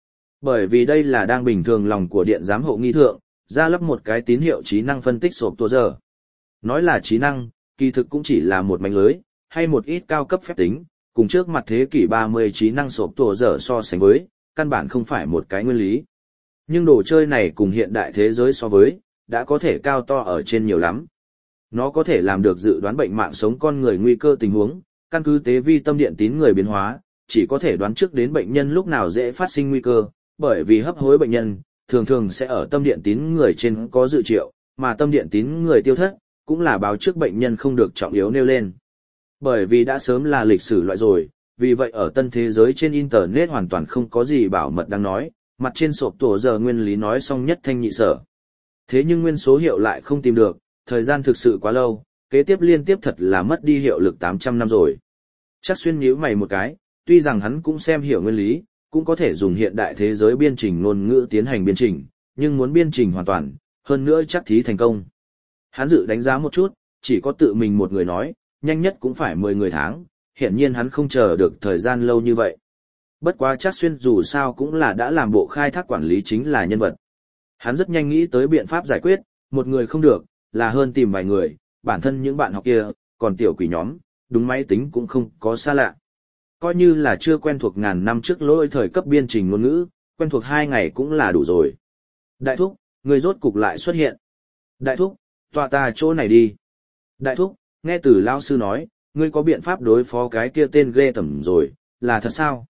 Bởi vì đây là đang bình thường lòng của điện giám hộ nghi thượng, ra lắp một cái tín hiệu trí năng phân tích sộp tua giờ. Nói là trí năng, kỳ thực cũng chỉ là một mánh lưới, hay một ít cao cấp phép tính, cùng trước mặt thế kỷ 30 trí năng sộp tua giờ so sánh với, căn bản không phải một cái nguyên lý. Nhưng đồ chơi này cùng hiện đại thế giới so với, đã có thể cao to ở trên nhiều lắm. Nó có thể làm được dự đoán bệnh mạng sống con người nguy cơ tình huống, căn cứ tế vi tâm điện tín người biến hóa, chỉ có thể đoán trước đến bệnh nhân lúc nào dễ phát sinh nguy cơ, bởi vì hấp hối bệnh nhân, thường thường sẽ ở tâm điện tín người trên có dự triệu, mà tâm điện tín người tiêu thất, cũng là báo trước bệnh nhân không được trọng yếu nêu lên. Bởi vì đã sớm là lịch sử loại rồi, vì vậy ở tân thế giới trên Internet hoàn toàn không có gì bảo mật đang nói, mặt trên sộp tổ giờ nguyên lý nói xong nhất thanh nhị sở. Thế nhưng nguyên số hiệu lại không tìm được, thời gian thực sự quá lâu, kế tiếp liên tiếp thật là mất đi hiệu lực 800 năm rồi. Chắc xuyên nhíu mày một cái, tuy rằng hắn cũng xem hiểu nguyên lý, cũng có thể dùng hiện đại thế giới biên trình ngôn ngữ tiến hành biên trình, nhưng muốn biên trình hoàn toàn, hơn nữa chắc thí thành công. Hắn dự đánh giá một chút, chỉ có tự mình một người nói, nhanh nhất cũng phải 10 người tháng, hiển nhiên hắn không chờ được thời gian lâu như vậy. Bất quá chắc xuyên dù sao cũng là đã làm bộ khai thác quản lý chính là nhân vật. Hắn rất nhanh nghĩ tới biện pháp giải quyết, một người không được, là hơn tìm vài người, bản thân những bạn học kia, còn tiểu quỷ nhóm, đúng máy tính cũng không có xa lạ. Coi như là chưa quen thuộc ngàn năm trước lỗi thời cấp biên trình ngôn ngữ, quen thuộc 2 ngày cũng là đủ rồi. Đại thúc, người rốt cục lại xuất hiện. Đại thúc, tọa ta chỗ này đi. Đại thúc, nghe từ lao sư nói, ngươi có biện pháp đối phó cái kia tên ghê tởm rồi, là thật sao?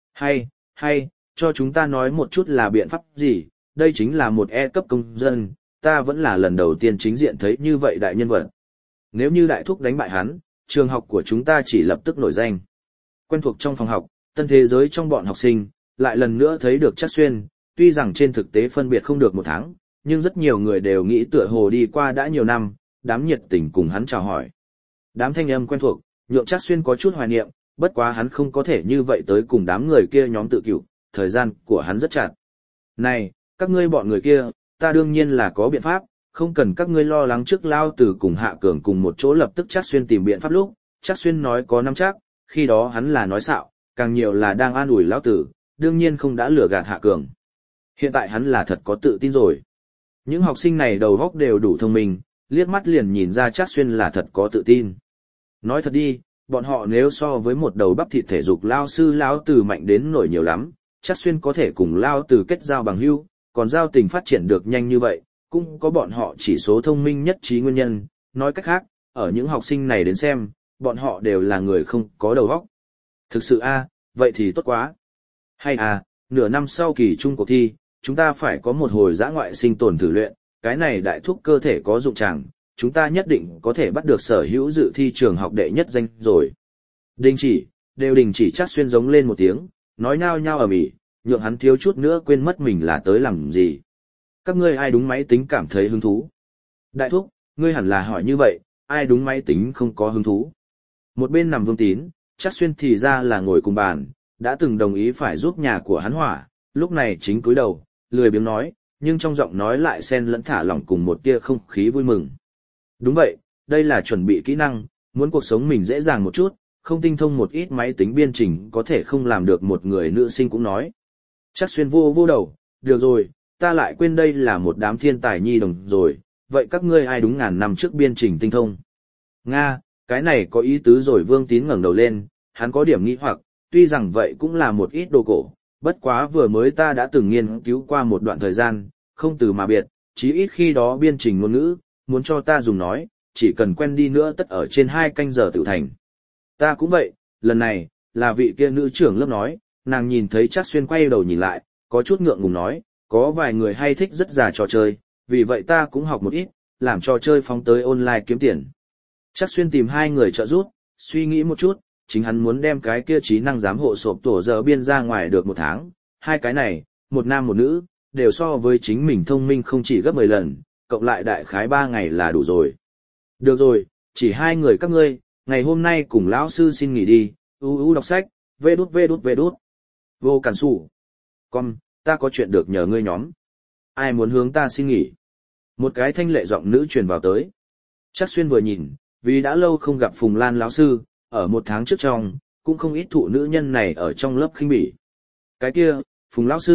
Hay, cho chúng ta nói một chút là biện pháp gì, đây chính là một E cấp công dân, ta vẫn là lần đầu tiên chính diện thấy như vậy đại nhân vật. Nếu như đại thúc đánh bại hắn, trường học của chúng ta chỉ lập tức nổi danh. Quen thuộc trong phòng học, tân thế giới trong bọn học sinh, lại lần nữa thấy được Trác Xuyên, tuy rằng trên thực tế phân biệt không được 1 tháng, nhưng rất nhiều người đều nghĩ tựa hồ đi qua đã nhiều năm, đám nhiệt tình cùng hắn chào hỏi. Đám thanh âm quen thuộc, nhượng Trác Xuyên có chút hoài niệm, bất quá hắn không có thể như vậy tới cùng đám người kia nhóm tự cựu, thời gian của hắn rất chặt. Này, các ngươi bọn người kia, ta đương nhiên là có biện pháp, không cần các ngươi lo lắng trước Lao Tử cùng Hạ Cường cùng một chỗ lập tức Trác Xuyên tìm biện pháp lúc, Trác Xuyên nói có nắm chắc, khi đó hắn là nói xạo, càng nhiều là đang an ủi Lão Tử, đương nhiên không đã lừa gạt Hạ Cường. Hiện tại hắn là thật có tự tin rồi. Những học sinh này đầu óc đều đủ thông minh, liếc mắt liền nhìn ra Trác Xuyên là thật có tự tin. Nói thật đi, bọn họ nếu so với một đầu bắp thịt thể dục Lao sư Lão Tử mạnh đến nổi nhiều lắm, Trác Xuyên có thể cùng Lao Tử kết giao bằng hữu, còn giao tình phát triển được nhanh như vậy, cũng có bọn họ chỉ số thông minh nhất trí nguyên nhân, nói cách khác, ở những học sinh này đến xem, bọn họ đều là người không có đầu óc. Thực sự vậy thì tốt quá. Hay nửa năm sau kỳ trung cuộc thi, chúng ta phải có một hồi dã ngoại sinh tồn thử luyện, cái này đại thúc cơ thể có dụng tràng, chúng ta nhất định có thể bắt được sở hữu dự thi trường học đệ nhất danh rồi. Đều đình chỉ Trác Xuyên giống lên một tiếng, nói nhao nhao ầm ĩ, nhượng hắn thiếu chút nữa quên mất mình là tới làm gì. Các ngươi ai đúng máy tính cảm thấy hứng thú? Đại thúc, ngươi hẳn là hỏi như vậy, ai đúng máy tính không có hứng thú? Một bên nằm Vương Tín, Trác Xuyên thì ra là ngồi cùng bàn, đã từng đồng ý phải giúp nhà của hắn hỏa, lúc này chính cúi đầu, lười biếng nói, nhưng trong giọng nói lại xen lẫn thả lỏng cùng một tia không khí vui mừng. Đúng vậy, đây là chuẩn bị kỹ năng, muốn cuộc sống mình dễ dàng một chút, không tinh thông một ít máy tính biên trình có thể không làm được một người nữ sinh cũng nói. Trác Xuyên vô đầu, được rồi, ta lại quên đây là một đám thiên tài nhi đồng rồi, vậy các ngươi ai đúng ngàn năm trước biên trình tinh thông? Nga, cái này có ý tứ rồi. Vương Tín ngẩng đầu lên, hắn có điểm nghi hoặc, tuy rằng vậy cũng là một ít đồ cổ, bất quá vừa mới ta đã từng nghiên cứu qua một đoạn thời gian, không từ mà biệt, chí ít khi đó biên trình ngôn ngữ, muốn cho ta dùng nói, chỉ cần quen đi nữa tất ở trên 2 canh giờ tự thành. Ta cũng vậy, lần này, là vị kia nữ trưởng lớp nói, nàng nhìn thấy Trác Xuyên quay đầu nhìn lại, có chút ngượng ngùng nói, có vài người hay thích rất già trò chơi, vì vậy ta cũng học một ít, làm trò chơi phóng tới online kiếm tiền. Trác Xuyên tìm 2 người trợ giúp, suy nghĩ một chút, chính hắn muốn đem cái kia trí năng giám hộ sộp tổ giờ biên ra ngoài được 1 tháng, 2 cái này, một nam một nữ, đều so với chính mình thông minh không chỉ gấp 10 lần, cộng lại đại khái 3 ngày là đủ rồi. Được rồi, chỉ 2 người các ngươi, ngày hôm nay cùng lão sư xin nghỉ đi, đọc sách, vê đút. Vô cản sủ. Con, ta có chuyện được nhờ ngươi nhóm. Ai muốn hướng ta xin nghỉ? Một cái thanh lệ giọng nữ truyền vào tới. Trác Xuyên vừa nhìn, vì đã lâu không gặp Phùng Lan lão sư, ở 1 tháng trước trong, cũng không ít thụ nữ nhân này ở trong lớp khinh bỉ. Cái kia, Phùng lão sư,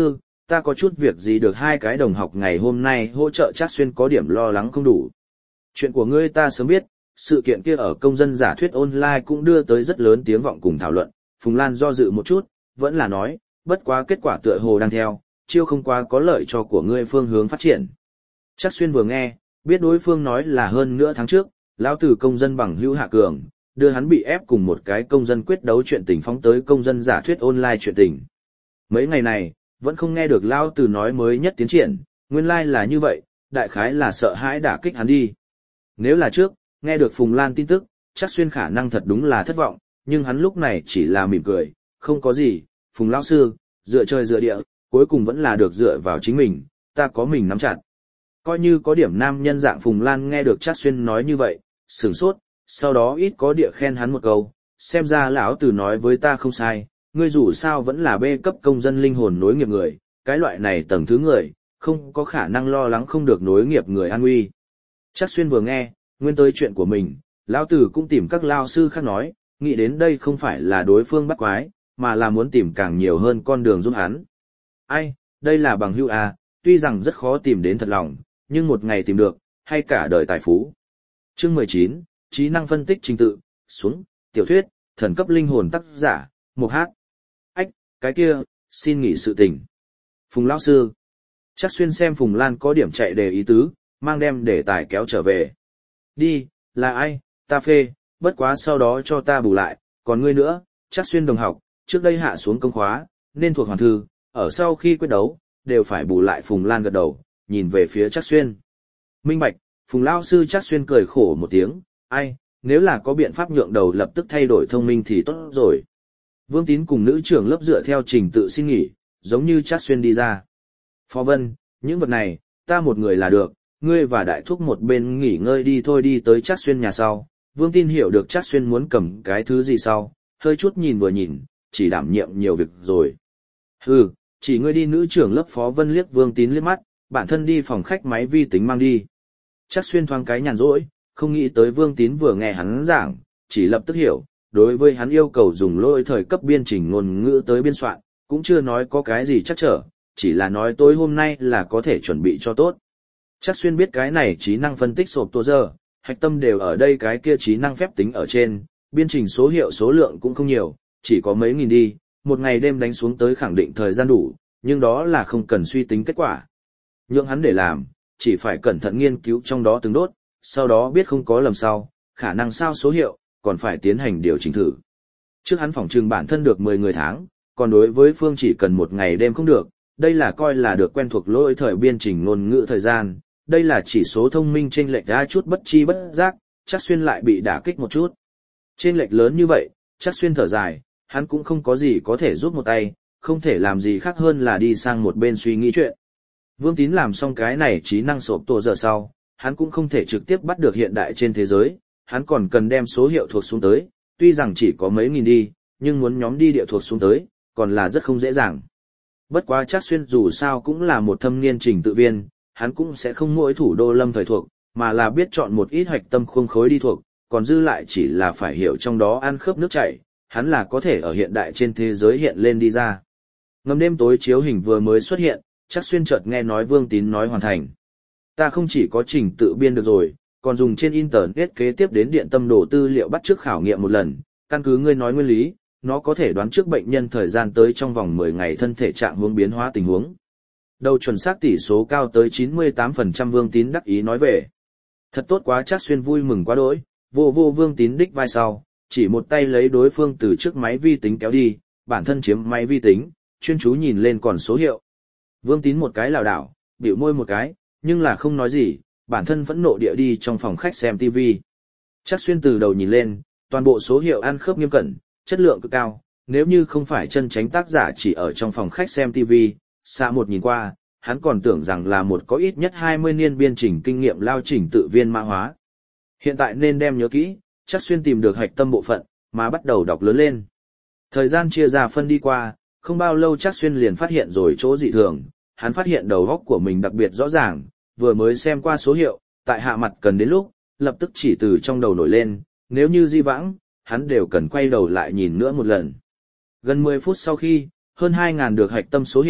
ta có chút việc gì được hai cái đồng học ngày hôm nay hỗ trợ Trác Xuyên có điểm lo lắng không đủ. Chuyện của ngươi ta sớm biết, sự kiện kia ở công dân giả thuyết online cũng đưa tới rất lớn tiếng vọng cùng thảo luận, Phùng Lan do dự một chút, vẫn là nói, bất quá kết quả tựa hồ đang theo, chiêu không quá có lợi cho của ngươi phương hướng phát triển. Trác Xuyên vừa nghe, biết đối phương nói là hơn nửa tháng trước, lão tử công dân bằng hữu Hạ Cường, đưa hắn bị ép cùng một cái công dân quyết đấu chuyện tình phóng tới công dân giả thuyết online chuyện tình. Mấy ngày này, vẫn không nghe được lão tử nói mới nhất tiến triển, nguyên lai là như vậy, đại khái là sợ hãi đả kích hắn đi. Nếu là trước, nghe được Phùng Lan tin tức, Trác Xuyên khả năng thật đúng là thất vọng, nhưng hắn lúc này chỉ là mỉm cười, không có gì, Phùng lão sư, dựa trời dựa địa, cuối cùng vẫn là được dựa vào chính mình, ta có mình nắm chặt. Coi như có điểm nam nhân dạng Phùng Lan nghe được Trác Xuyên nói như vậy, sửng sốt, sau đó ít có địa khen hắn một câu, xem ra lão tử nói với ta không sai, ngươi dù sao vẫn là bê cấp công dân linh hồn nối nghiệp người, cái loại này tầng thứ người, không có khả năng lo lắng không được nối nghiệp người an nguy. Trác Xuyên vừa nghe, nguyên tới chuyện của mình, lão tử cũng tìm các lao sư khác nói, nghĩ đến đây không phải là đối phương bắt quái, mà là muốn tìm càng nhiều hơn con đường giúp hắn. Ai, đây là bằng hữu à, tuy rằng rất khó tìm đến thật lòng, nhưng một ngày tìm được, hay cả đời tài phú. Chương 19, trí năng phân tích trình tự, xuống, tiểu thuyết, thần cấp linh hồn tác giả, Mục Hát. Ách, cái kia, xin nghỉ sự tình. Phùng lão sư. Trác Xuyên xem Phùng Lan có điểm chạy đề ý tứ, mang đem để tài kéo trở về. Đi, là ai, ta phê, bất quá sau đó cho ta bù lại, còn ngươi nữa, Trác Xuyên đồng học, trước đây hạ xuống công khóa, nên thuộc hoàn thư, ở sau khi quyết đấu, đều phải bù lại. Phùng Lan gật đầu, nhìn về phía Trác Xuyên. Minh bạch, Phùng lão sư. Trác Xuyên cười khổ một tiếng, ai, nếu là có biện pháp nhượng đầu lập tức thay đổi thông minh thì tốt rồi. Vương Tín cùng nữ trưởng lớp dựa theo trình tự xin nghỉ, giống như Trác Xuyên đi ra. Phó Vân, những vật này, ta một người là được, ngươi và đại thúc một bên nghỉ ngơi đi thôi. Đi tới Trác Xuyên nhà sau, Vương Tín hiểu được Trác Xuyên muốn cầm cái thứ gì sau, hơi chút nhìn vừa nhìn, chỉ đảm nhiệm nhiều việc rồi. Hừ, chỉ ngươi đi. Nữ trưởng lớp Phó Vân liếc Vương Tín liếc mắt, bản thân đi phòng khách máy vi tính mang đi. Trác Xuyên thoáng cái nhàn rỗi, không nghĩ tới Vương Tín vừa nghe hắn giảng, chỉ lập tức hiểu, đối với hắn yêu cầu dùng lỗi thời cấp biên chỉnh ngôn ngữ tới biên soạn, cũng chưa nói có cái gì chắc trở, chỉ là nói tối hôm nay là có thể chuẩn bị cho tốt. Trác Xuyên biết cái này trí năng phân tích sộp tô giờ, hạch tâm đều ở đây, cái kia trí năng phép tính ở trên, biên trình số hiệu số lượng cũng không nhiều, chỉ có mấy nghìn đi, một ngày đêm đánh xuống tới khẳng định thời gian đủ, nhưng đó là không cần suy tính kết quả. Nhượng hắn để làm, chỉ phải cẩn thận nghiên cứu trong đó từng đốt, sau đó biết không có lầm sau, khả năng sao số hiệu, còn phải tiến hành điều chỉnh thử. Trước hắn phỏng trừng bản thân được 10 người tháng, còn đối với Phương chỉ cần một ngày đêm không được, đây là coi là được quen thuộc lỗi thời biên chỉnh ngôn ngữ thời gian, đây là chỉ số thông minh chênh lệch ra chút bất chi bất giác, Trác Xuyên lại bị đả kích một chút. Chênh lệch lớn như vậy, Trác Xuyên thở dài, hắn cũng không có gì có thể giúp một tay, không thể làm gì khác hơn là đi sang một bên suy nghĩ chuyện. Vương Tín làm xong cái này trí năng sộp tổ giờ sau, hắn cũng không thể trực tiếp bắt được hiện đại trên thế giới, hắn còn cần đem số hiệu thuộc xuống tới, tuy rằng chỉ có mấy nghìn đi, nhưng muốn nhóm đi địa thuộc xuống tới, còn là rất không dễ dàng. Bất quá Trác Xuyên dù sao cũng là một thâm niên trình tự viên, hắn cũng sẽ không mỗi thủ đô lâm thời thuộc, mà là biết chọn một ít hoạch tâm khuôn khối đi thuộc, còn dư lại chỉ là phải hiểu trong đó ăn khớp nước chảy, hắn là có thể ở hiện đại trên thế giới hiện lên đi ra. Ngầm đêm tối chiếu hình vừa mới xuất hiện, Trác Xuyên chợt nghe nói Vương Tín nói hoàn thành. Ta không chỉ có trình tự biên được rồi, còn dùng trên internet kế tiếp đến điện tâm đồ tư liệu bắt chước khảo nghiệm một lần, căn cứ ngươi nói nguyên lý, nó có thể đoán trước bệnh nhân thời gian tới trong vòng 10 ngày thân thể trạng huống biến hóa tình huống. Đầu chuẩn xác tỷ số cao tới 98%. Vương Tín đắc ý nói về. Thật tốt quá. Trác Xuyên vui mừng quá đỗi, vô Vương Tín đích vai sau, chỉ một tay lấy đối phương từ trước máy vi tính kéo đi, bản thân chiếm máy vi tính, chuyên chú nhìn lên còn số hiệu. Vương Tín một cái lảo đảo, bĩu môi một cái, nhưng là không nói gì, bản thân vẫn nộ địa đi trong phòng khách xem TV. Trác Xuyên từ đầu nhìn lên, toàn bộ số hiệu ăn khớp nghiêm cẩn, chất lượng cực cao, nếu như không phải chân tránh tác giả chỉ ở trong phòng khách xem TV, xa một nhìn qua, hắn còn tưởng rằng là một có ít nhất 20 niên biên chỉnh kinh nghiệm lao chỉnh tự viên mã hóa. Hiện tại nên đem nhớ kỹ, Trác Xuyên tìm được hạch tâm bộ phận, mà bắt đầu đọc lớn lên. Thời gian chia ra phân đi qua, không bao lâu Trác Xuyên liền phát hiện rồi chỗ dị thường, hắn phát hiện đầu óc của mình đặc biệt rõ ràng, vừa mới xem qua số hiệu, tại hạ mặt cần đến lúc, lập tức chỉ từ trong đầu nổi lên, nếu như di vãng, hắn đều cần quay đầu lại nhìn nữa một lần. Gần 10 phút sau khi, hơn 2.000 được hạch tâm số hiệu,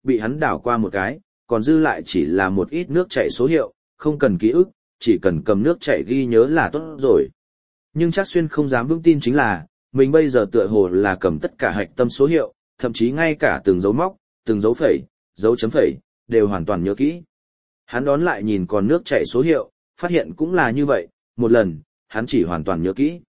bị hắn đảo qua một cái, còn dư lại chỉ là một ít nước chảy số hiệu, không cần ký ức, chỉ cần cầm nước chảy ghi nhớ là tốt rồi. Nhưng Trác Xuyên không dám vững tin chính là, mình bây giờ tựa hồ là cầm tất cả hạch tâm số hiệu, thậm chí ngay cả từng dấu móc, từng dấu phẩy, dấu chấm phẩy, đều hoàn toàn nhớ kỹ. Hắn đón lại nhìn còn nước chảy số hiệu, phát hiện cũng là như vậy, một lần, hắn chỉ hoàn toàn nhớ kỹ.